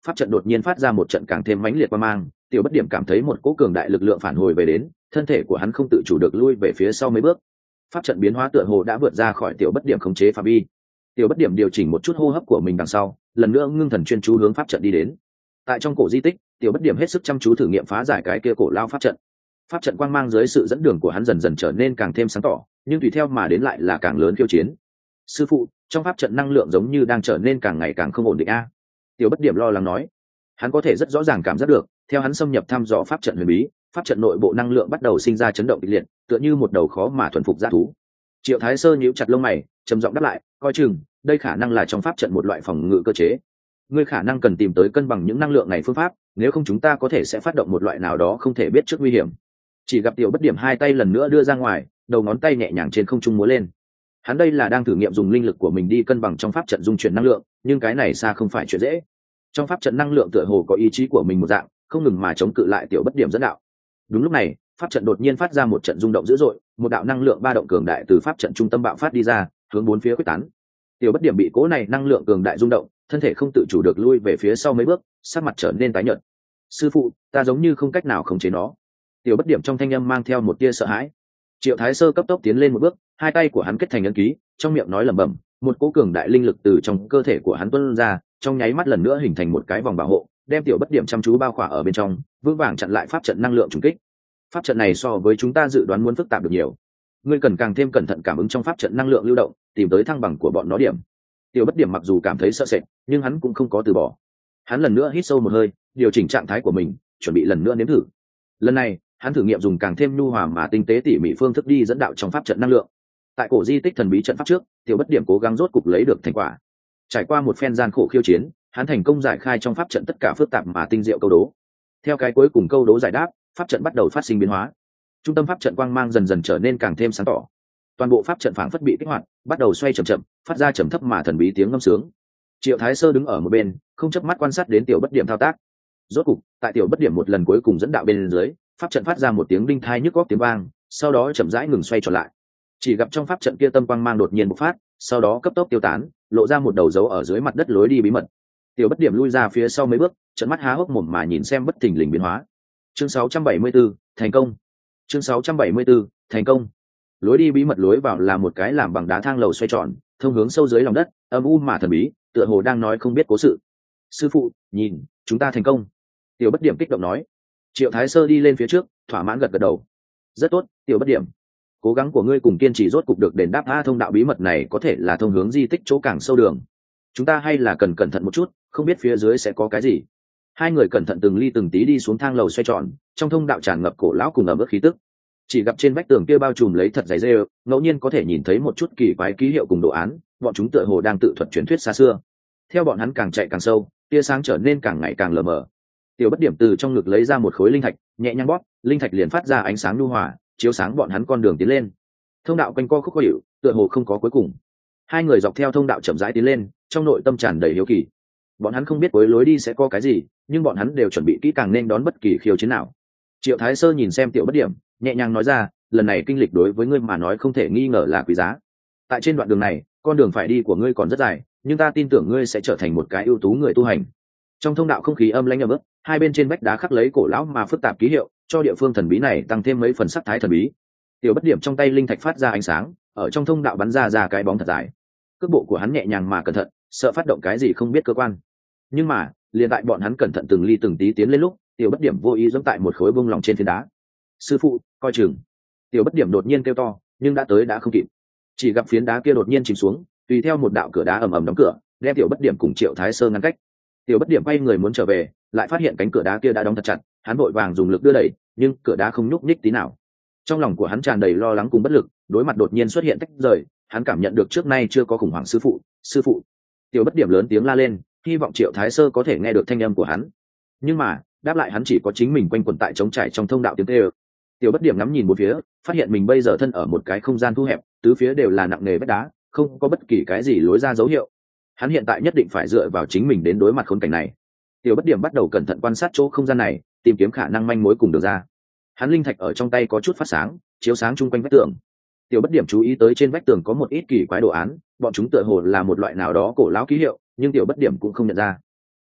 pháp trận đột nhiên phát ra một trận càng thêm mãnh liệt qua mang. Tiểu Bất Điểm cảm thấy một cỗ cường đại lực lượng phản hồi về đến, thân thể của hắn không tự chủ được lui về phía sau mấy bước. Pháp trận biến hóa tựa hồ đã vượt ra khỏi Tiểu Bất Điểm khống chế phạm vi. Tiểu Bất Điểm điều chỉnh một chút hô hấp của mình đằng sau, lần nữa ngưng thần chuyên chú hướng pháp trận đi đến. Tại trong cổ di tích, Tiểu Bất Điểm hết sức chăm chú thử nghiệm phá giải cái kia cổ lao pháp trận. Pháp trận quang mang dưới sự dẫn đường của hắn dần dần trở nên càng thêm sáng tỏ, nhưng tùy theo mà đến lại là càng lớn khiêu chiến. Sư phụ, trong pháp trận năng lượng giống như đang trở nên càng ngày càng không ổn định a. Tiểu Bất Điểm lo lắng nói. Hắn có thể rất rõ ràng cảm giác được, theo hắn xâm nhập thăm dò pháp trận huyền bí, pháp trận nội bộ năng lượng bắt đầu sinh ra chấn động kịch liệt, tựa như một đầu khó mà thuần phục dã thú. Triệu Thái Sơ nhíu chặt lông mày, trầm giọng đáp lại, coi chừng, đây khả năng là trong pháp trận một loại phòng ngự cơ chế. Ngươi khả năng cần tìm tới cân bằng những năng lượng này phương pháp, nếu không chúng ta có thể sẽ phát động một loại nào đó không thể biết trước nguy hiểm. Chỉ gặp Tiểu Bất Điểm hai tay lần nữa đưa ra ngoài, đầu ngón tay nhẹ nhàng trên không trung múa lên. Hắn đây là đang thử nghiệm dùng linh lực của mình đi cân bằng trong pháp trận dung chuyển năng lượng, nhưng cái này xa không phải chuyện dễ. Trong pháp trận năng lượng tựa hồ có ý chí của mình một dạng, không ngừng mà chống cự lại Tiểu Bất Điểm dẫn đạo. Đúng lúc này, pháp trận đột nhiên phát ra một trận rung động dữ dội, một đạo năng lượng ba động cường đại từ pháp trận trung tâm bạo phát đi ra, hướng bốn phía quyết tán. Tiểu Bất Điểm bị cố này năng lượng cường đại rung động, thân thể không tự chủ được lui về phía sau mấy bước, sắc mặt trở nên tái nhợt. Sư phụ, ta giống như không cách nào khống chế nó. Tiểu Bất Điểm trong thanh âm mang theo một tia sợ hãi. Triệu Thái Sơ cấp tốc tiến lên một bước, hai tay của hắn kết thành ấn ký, trong miệng nói lẩm bẩm, một cỗ cường đại linh lực từ trong cơ thể của hắn tuôn ra, trong nháy mắt lần nữa hình thành một cái vòng bảo hộ, đem Tiểu Bất Điểm chăm chú bao khỏa ở bên trong, vững vàng chặn lại pháp trận năng lượng trùng kích. Pháp trận này so với chúng ta dự đoán muốn phức tạp được nhiều. Ngươi cần càng thêm cẩn thận cảm ứng trong pháp trận năng lượng lưu động, tìm tới thăng bằng của bọn nó điểm. Tiểu Bất Điểm mặc dù cảm thấy sợ sệt, nhưng hắn cũng không có từ bỏ. Hắn lần nữa hít sâu một hơi, điều chỉnh trạng thái của mình, chuẩn bị lần nữa nếm thử. Lần này, hắn thử nghiệm dùng càng thêm nhu hòa mà tinh tế tỉ mỉ phương thức đi dẫn đạo trong pháp trận năng lượng. Tại cổ di tích thần bí trận pháp trước, Tiểu Bất Điểm cố gắng rốt cục lấy được thành quả. Trải qua một phen gian khổ khiêu chiến, hắn thành công giải khai trong pháp trận tất cả phức tạp mà tinh diệu câu đố. Theo cái cuối cùng câu đố giải đáp, pháp trận bắt đầu phát sinh biến hóa. Trung tâm pháp trận quang mang dần dần trở nên càng thêm sáng tỏ. Toàn bộ pháp trận phảng phất bị kích hoạt, bắt đầu xoay chậm chậm, phát ra trầm thấp mà thần bí tiếng ngâm sướng. Triệu Thái Sơ đứng ở một bên, không chớp mắt quan sát đến Tiểu Bất Điểm thao tác. Rốt cục, tại Tiểu Bất Điểm một lần cuối cùng dẫn đạo bên dưới, pháp trận phát ra một tiếng đinh thai nhức góc tiếng vang, sau đó chậm rãi ngừng xoay trở lại. Chỉ gặp trong pháp trận kia tâm quang mang đột nhiên bộc phát, sau đó cấp tốc tiêu tán, lộ ra một đầu dấu ở dưới mặt đất lối đi bí mật. Tiểu Bất Điểm lui ra phía sau mấy bước, trợn mắt há hốc mồm mà nhìn xem bất thình lình biến hóa. Chương 674, thành công. Chương 674, thành công. Lối đi bí mật lối vào là một cái làm bằng đá thang lầu xoay tròn, thông hướng sâu dưới lòng đất, âm u mà thần bí, tựa hồ đang nói không biết cố sự. Sư phụ, nhìn, chúng ta thành công. Tiểu Bất Điểm kích động nói. Triệu Thái Sơ đi lên phía trước, thỏa mãn gật gật đầu. Rất tốt, Tiểu Bất Điểm. Cố gắng của ngươi cùng kiên trì rốt cục được đền đáp. Thông đạo bí mật này có thể là thông hướng di tích chỗ càng sâu đường. Chúng ta hay là cần cẩn thận một chút, không biết phía dưới sẽ có cái gì. Hai người cẩn thận từng ly từng tí đi xuống thang lầu xoay tròn, trong thông đạo tràn ngập cổ lão cùng ẩm ướt khí tức. Chỉ gặp trên vách tường kia bao trùm lấy thật dày rêu, ngẫu nhiên có thể nhìn thấy một chút kỳ quái ký hiệu cùng đồ án, bọn chúng tựa hồ đang tự thuật truyền thuyết xa xưa. Theo bọn hắn càng chạy càng sâu, tia sáng trở nên càng ngày càng lờ mờ. Tiểu Bất Điểm từ trong ngực lấy ra một khối linh thạch, nhẹ nhàng bóp, linh thạch liền phát ra ánh sáng nhu hòa, chiếu sáng bọn hắn con đường tiến lên. Thông đạo quanh co khúc khuỷu, tựa hồ không có cuối cùng. Hai người dọc theo thông đạo chậm rãi tiến lên, trong nội tâm tràn đầy hiếu kỳ. Bọn hắn không biết cuối lối đi sẽ có cái gì, nhưng bọn hắn đều chuẩn bị kỹ càng nên đón bất kỳ khiêu chiến nào. Triệu Thái Sơ nhìn xem Tiểu Bất Điểm, nhẹ nhàng nói ra, lần này kinh lịch đối với ngươi mà nói không thể nghi ngờ là quý giá. Tại trên đoạn đường này, con đường phải đi của ngươi còn rất dài, nhưng ta tin tưởng ngươi sẽ trở thành một cái ưu tú người tu hành. Trong thông đạo không khí âm lãnh ẩm ướt, hai bên trên vách đá khắc lấy cổ lão mà phức tạp ký hiệu, cho địa phương thần bí này tăng thêm mấy phần sắc thái thần bí. Tiểu Bất Điểm trong tay linh thạch phát ra ánh sáng, ở trong thông đạo bắn ra cái bóng thật dài. Cước bộ của hắn nhẹ nhàng mà cẩn thận, sợ phát động cái gì không biết cơ quan. Nhưng mà, liền tại bọn hắn cẩn thận từng ly từng tí tiến lên lúc, Tiểu Bất Điểm vô ý giẫm tại một khối bông lỏng trên phiến đá. Sư phụ, coi chừng. Tiểu Bất Điểm đột nhiên kêu to, nhưng đã tới đã không kịp. Chỉ gặp phiến đá kia đột nhiên chìm xuống, tùy theo một đạo cửa đá ầm ầm đóng cửa, đem Tiểu Bất Điểm cùng Triệu Thái Sơ ngăn cách. Tiểu Bất Điểm quay người muốn trở về, lại phát hiện cánh cửa đá kia đã đóng thật chặt, hắn vội vàng dùng lực đưa đẩy, nhưng cửa đá không nhúc nhích tí nào. Trong lòng của hắn tràn đầy lo lắng cùng bất lực, đối mặt đột nhiên xuất hiện tách rời, hắn cảm nhận được trước nay chưa có khủng hoảng. Sư phụ. Tiểu Bất Điểm lớn tiếng la lên, hy vọng Triệu Thái Sơ có thể nghe được thanh âm của hắn. Nhưng mà, đáp lại hắn chỉ có chính mình quanh quẩn tại trống trải trong thông đạo tiếng kêu. Tiểu Bất Điểm ngắm nhìn bốn phía, phát hiện mình bây giờ thân ở một cái không gian thu hẹp, tứ phía đều là nặng nề vách đá, không có bất kỳ cái gì lối ra dấu hiệu. Hắn hiện tại nhất định phải dựa vào chính mình đến đối mặt khốn cảnh này. Tiểu Bất Điểm bắt đầu cẩn thận quan sát chỗ không gian này, tìm kiếm khả năng manh mối cùng đường ra. Hắn linh thạch ở trong tay có chút phát sáng, chiếu sáng chung quanh vách tường. Tiểu Bất Điểm chú ý tới trên vách tường có một ít kỳ quái đồ án, bọn chúng tựa hồ là một loại nào đó cổ lão ký hiệu, nhưng Tiểu Bất Điểm cũng không nhận ra.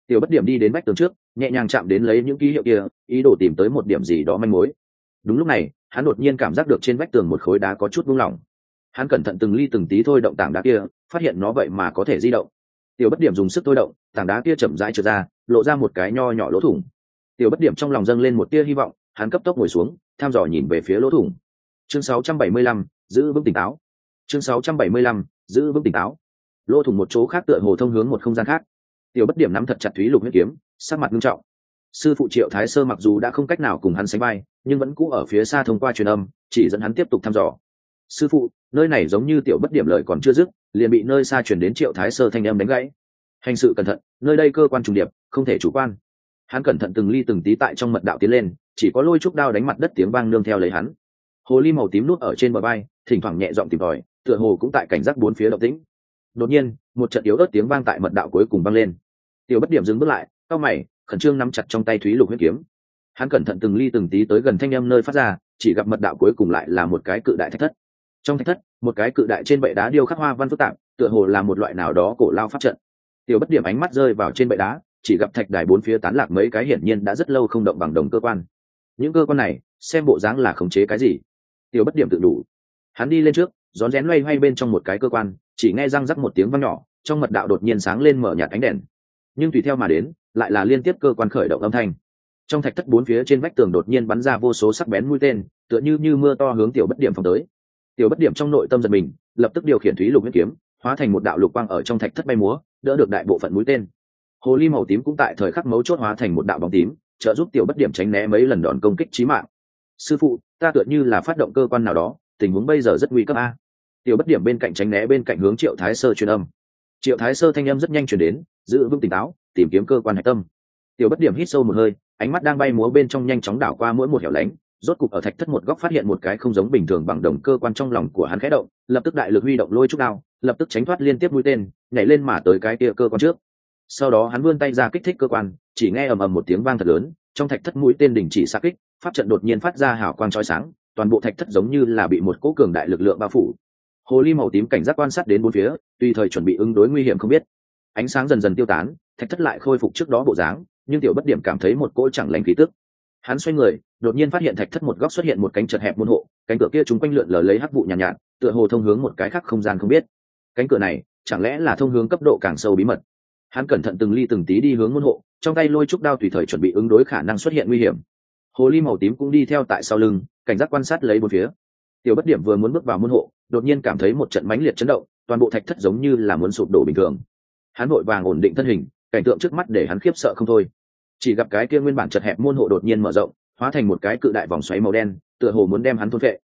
Tiểu Bất Điểm đi đến vách tường trước, nhẹ nhàng chạm đến lấy những ký hiệu kia, ý đồ tìm tới một điểm gì đó manh mối. Đúng lúc này, hắn đột nhiên cảm giác được trên vách tường một khối đá có chút buông lỏng. Hắn cẩn thận từng ly từng tí thôi động tảng đá kia, phát hiện nó vậy mà có thể di động. Tiểu Bất Điểm dùng sức thôi động, tảng đá kia chậm rãi trượt ra, lộ ra một cái nho nhỏ lỗ thủng. Tiểu Bất Điểm trong lòng dâng lên một tia hy vọng, hắn cấp tốc ngồi xuống, thăm dò nhìn về phía lỗ thủng. Chương 675, giữ vững tỉnh táo. Chương 675, giữ vững tỉnh táo. Lỗ thủng một chỗ khác tựa hồ thông hướng một không gian khác. Tiểu Bất Điểm nắm thật chặt thúy lục huyết kiếm, sắc mặt nghiêm trọng. Sư phụ Triệu Thái Sơ mặc dù đã không cách nào cùng hắn sánh vai, nhưng vẫn cũ ở phía xa thông qua truyền âm, chỉ dẫn hắn tiếp tục thăm dò. Sư phụ, nơi này giống như Tiểu Bất Điểm lời còn chưa dứt, liền bị nơi xa truyền đến Triệu Thái Sơ thanh âm đánh gãy. Hành sự cẩn thận, nơi đây cơ quan trùng điệp, không thể chủ quan. Hắn cẩn thận từng ly từng tí tại trong mật đạo tiến lên, chỉ có lôi trúc đao đánh mặt đất tiếng vang nương theo lấy hắn. Hồ ly màu tím nút ở trên bờ vai, thỉnh thoảng nhẹ giọng tìm tòi, tựa hồ cũng tại cảnh giác bốn phía động tĩnh. Đột nhiên, một trận yếu ớt tiếng vang tại mật đạo cuối cùng vang lên. Tiểu Bất Điểm dừng bước lại, cau mày, khẩn trương nắm chặt trong tay thúy lục huyết kiếm. Hắn cẩn thận từng ly từng tí tới gần thanh âm nơi phát ra, chỉ gặp mật đạo cuối cùng lại là một cái cự đại thạch thất. Trong thạch thất, một cái cự đại trên bệ đá điêu khắc hoa văn phức tạp, tựa hồ là một loại nào đó cổ lao pháp trận. Tiểu Bất Điểm ánh mắt rơi vào trên bệ đá, chỉ gặp thạch đài bốn phía tán lạc mấy cái hiển nhiên đã rất lâu không động bằng đồng cơ quan. Những cơ quan này, xem bộ dáng là khống chế cái gì? Tiểu Bất Điểm tự đủ. Hắn đi lên trước, rón rén loay hoay bên trong một cái cơ quan, chỉ nghe răng rắc một tiếng vang nhỏ, trong mật đạo đột nhiên sáng lên mở nhạt ánh đèn. Nhưng tùy theo mà đến, lại là liên tiếp cơ quan khởi động âm thanh. Trong thạch thất bốn phía trên vách tường đột nhiên bắn ra vô số sắc bén mũi tên, tựa như mưa to hướng Tiểu Bất Điểm phóng tới. Tiểu Bất Điểm trong nội tâm giật mình, lập tức điều khiển thúy lục huyết kiếm, hóa thành một đạo lục quang ở trong thạch thất bay múa, đỡ được đại bộ phận mũi tên. Hồ ly màu tím cũng tại thời khắc mấu chốt hóa thành một đạo bóng tím, trợ giúp Tiểu Bất Điểm tránh né mấy lần đòn công kích chí mạng. Sư phụ, ta tựa như là phát động cơ quan nào đó, tình huống bây giờ rất nguy cấp a. Tiểu Bất Điểm bên cạnh tránh né bên cạnh hướng Triệu Thái Sơ truyền âm. Triệu Thái Sơ thanh âm rất nhanh truyền đến, giữ vững tỉnh táo, tìm kiếm cơ quan hạch tâm. Tiểu Bất Điểm hít sâu một hơi, ánh mắt đang bay múa bên trong nhanh chóng đảo qua mỗi một hẻo lánh, rốt cục ở thạch thất một góc phát hiện một cái không giống bình thường bằng đồng cơ quan. Trong lòng của hắn khẽ động, lập tức đại lực huy động lôi trúc đao, lập tức tránh thoát liên tiếp mũi tên, nhảy lên mà tới cái kia cơ quan trước. Sau đó hắn vươn tay ra kích thích cơ quan, chỉ nghe ầm ầm một tiếng vang thật lớn, trong thạch thất mũi tên đình chỉ xạ kích, pháp trận đột nhiên phát ra hào quang chói sáng, toàn bộ thạch thất giống như là bị một cỗ cường đại lực lượng bao phủ. Hồ ly màu tím cảnh giác quan sát đến bốn phía, tùy thời chuẩn bị ứng đối nguy hiểm không biết. Ánh sáng dần dần tiêu tán, thạch thất lại khôi phục trước đó bộ dáng, nhưng Tiểu Bất Điểm cảm thấy một cỗ chẳng lành khí tức. Hắn xoay người, đột nhiên phát hiện thạch thất một góc xuất hiện một cánh chật hẹp môn hộ, cánh cửa kia chúng quanh lượn lờ lấy hắc vụ nhàn nhạt, tựa hồ thông hướng một cái khác không gian không biết. Cánh cửa này, chẳng lẽ là thông hướng cấp độ càng sâu bí mật? Hắn cẩn thận từng ly từng tí đi hướng môn hộ, trong tay lôi trúc đao tùy thời chuẩn bị ứng đối khả năng xuất hiện nguy hiểm. Hồ ly màu tím cũng đi theo tại sau lưng, cảnh giác quan sát lấy bốn phía. Tiểu Bất Điểm vừa muốn bước vào môn hộ, đột nhiên cảm thấy một trận mãnh liệt chấn động, toàn bộ thạch thất giống như là muốn sụp đổ bình thường. Hắn vội vàng ổn định thân hình, cảnh tượng trước mắt để hắn khiếp sợ không thôi. Chỉ gặp cái kia nguyên bản chật hẹp môn hộ đột nhiên mở rộng, hóa thành một cái cự đại vòng xoáy màu đen, tựa hồ muốn đem hắn thôn phệ.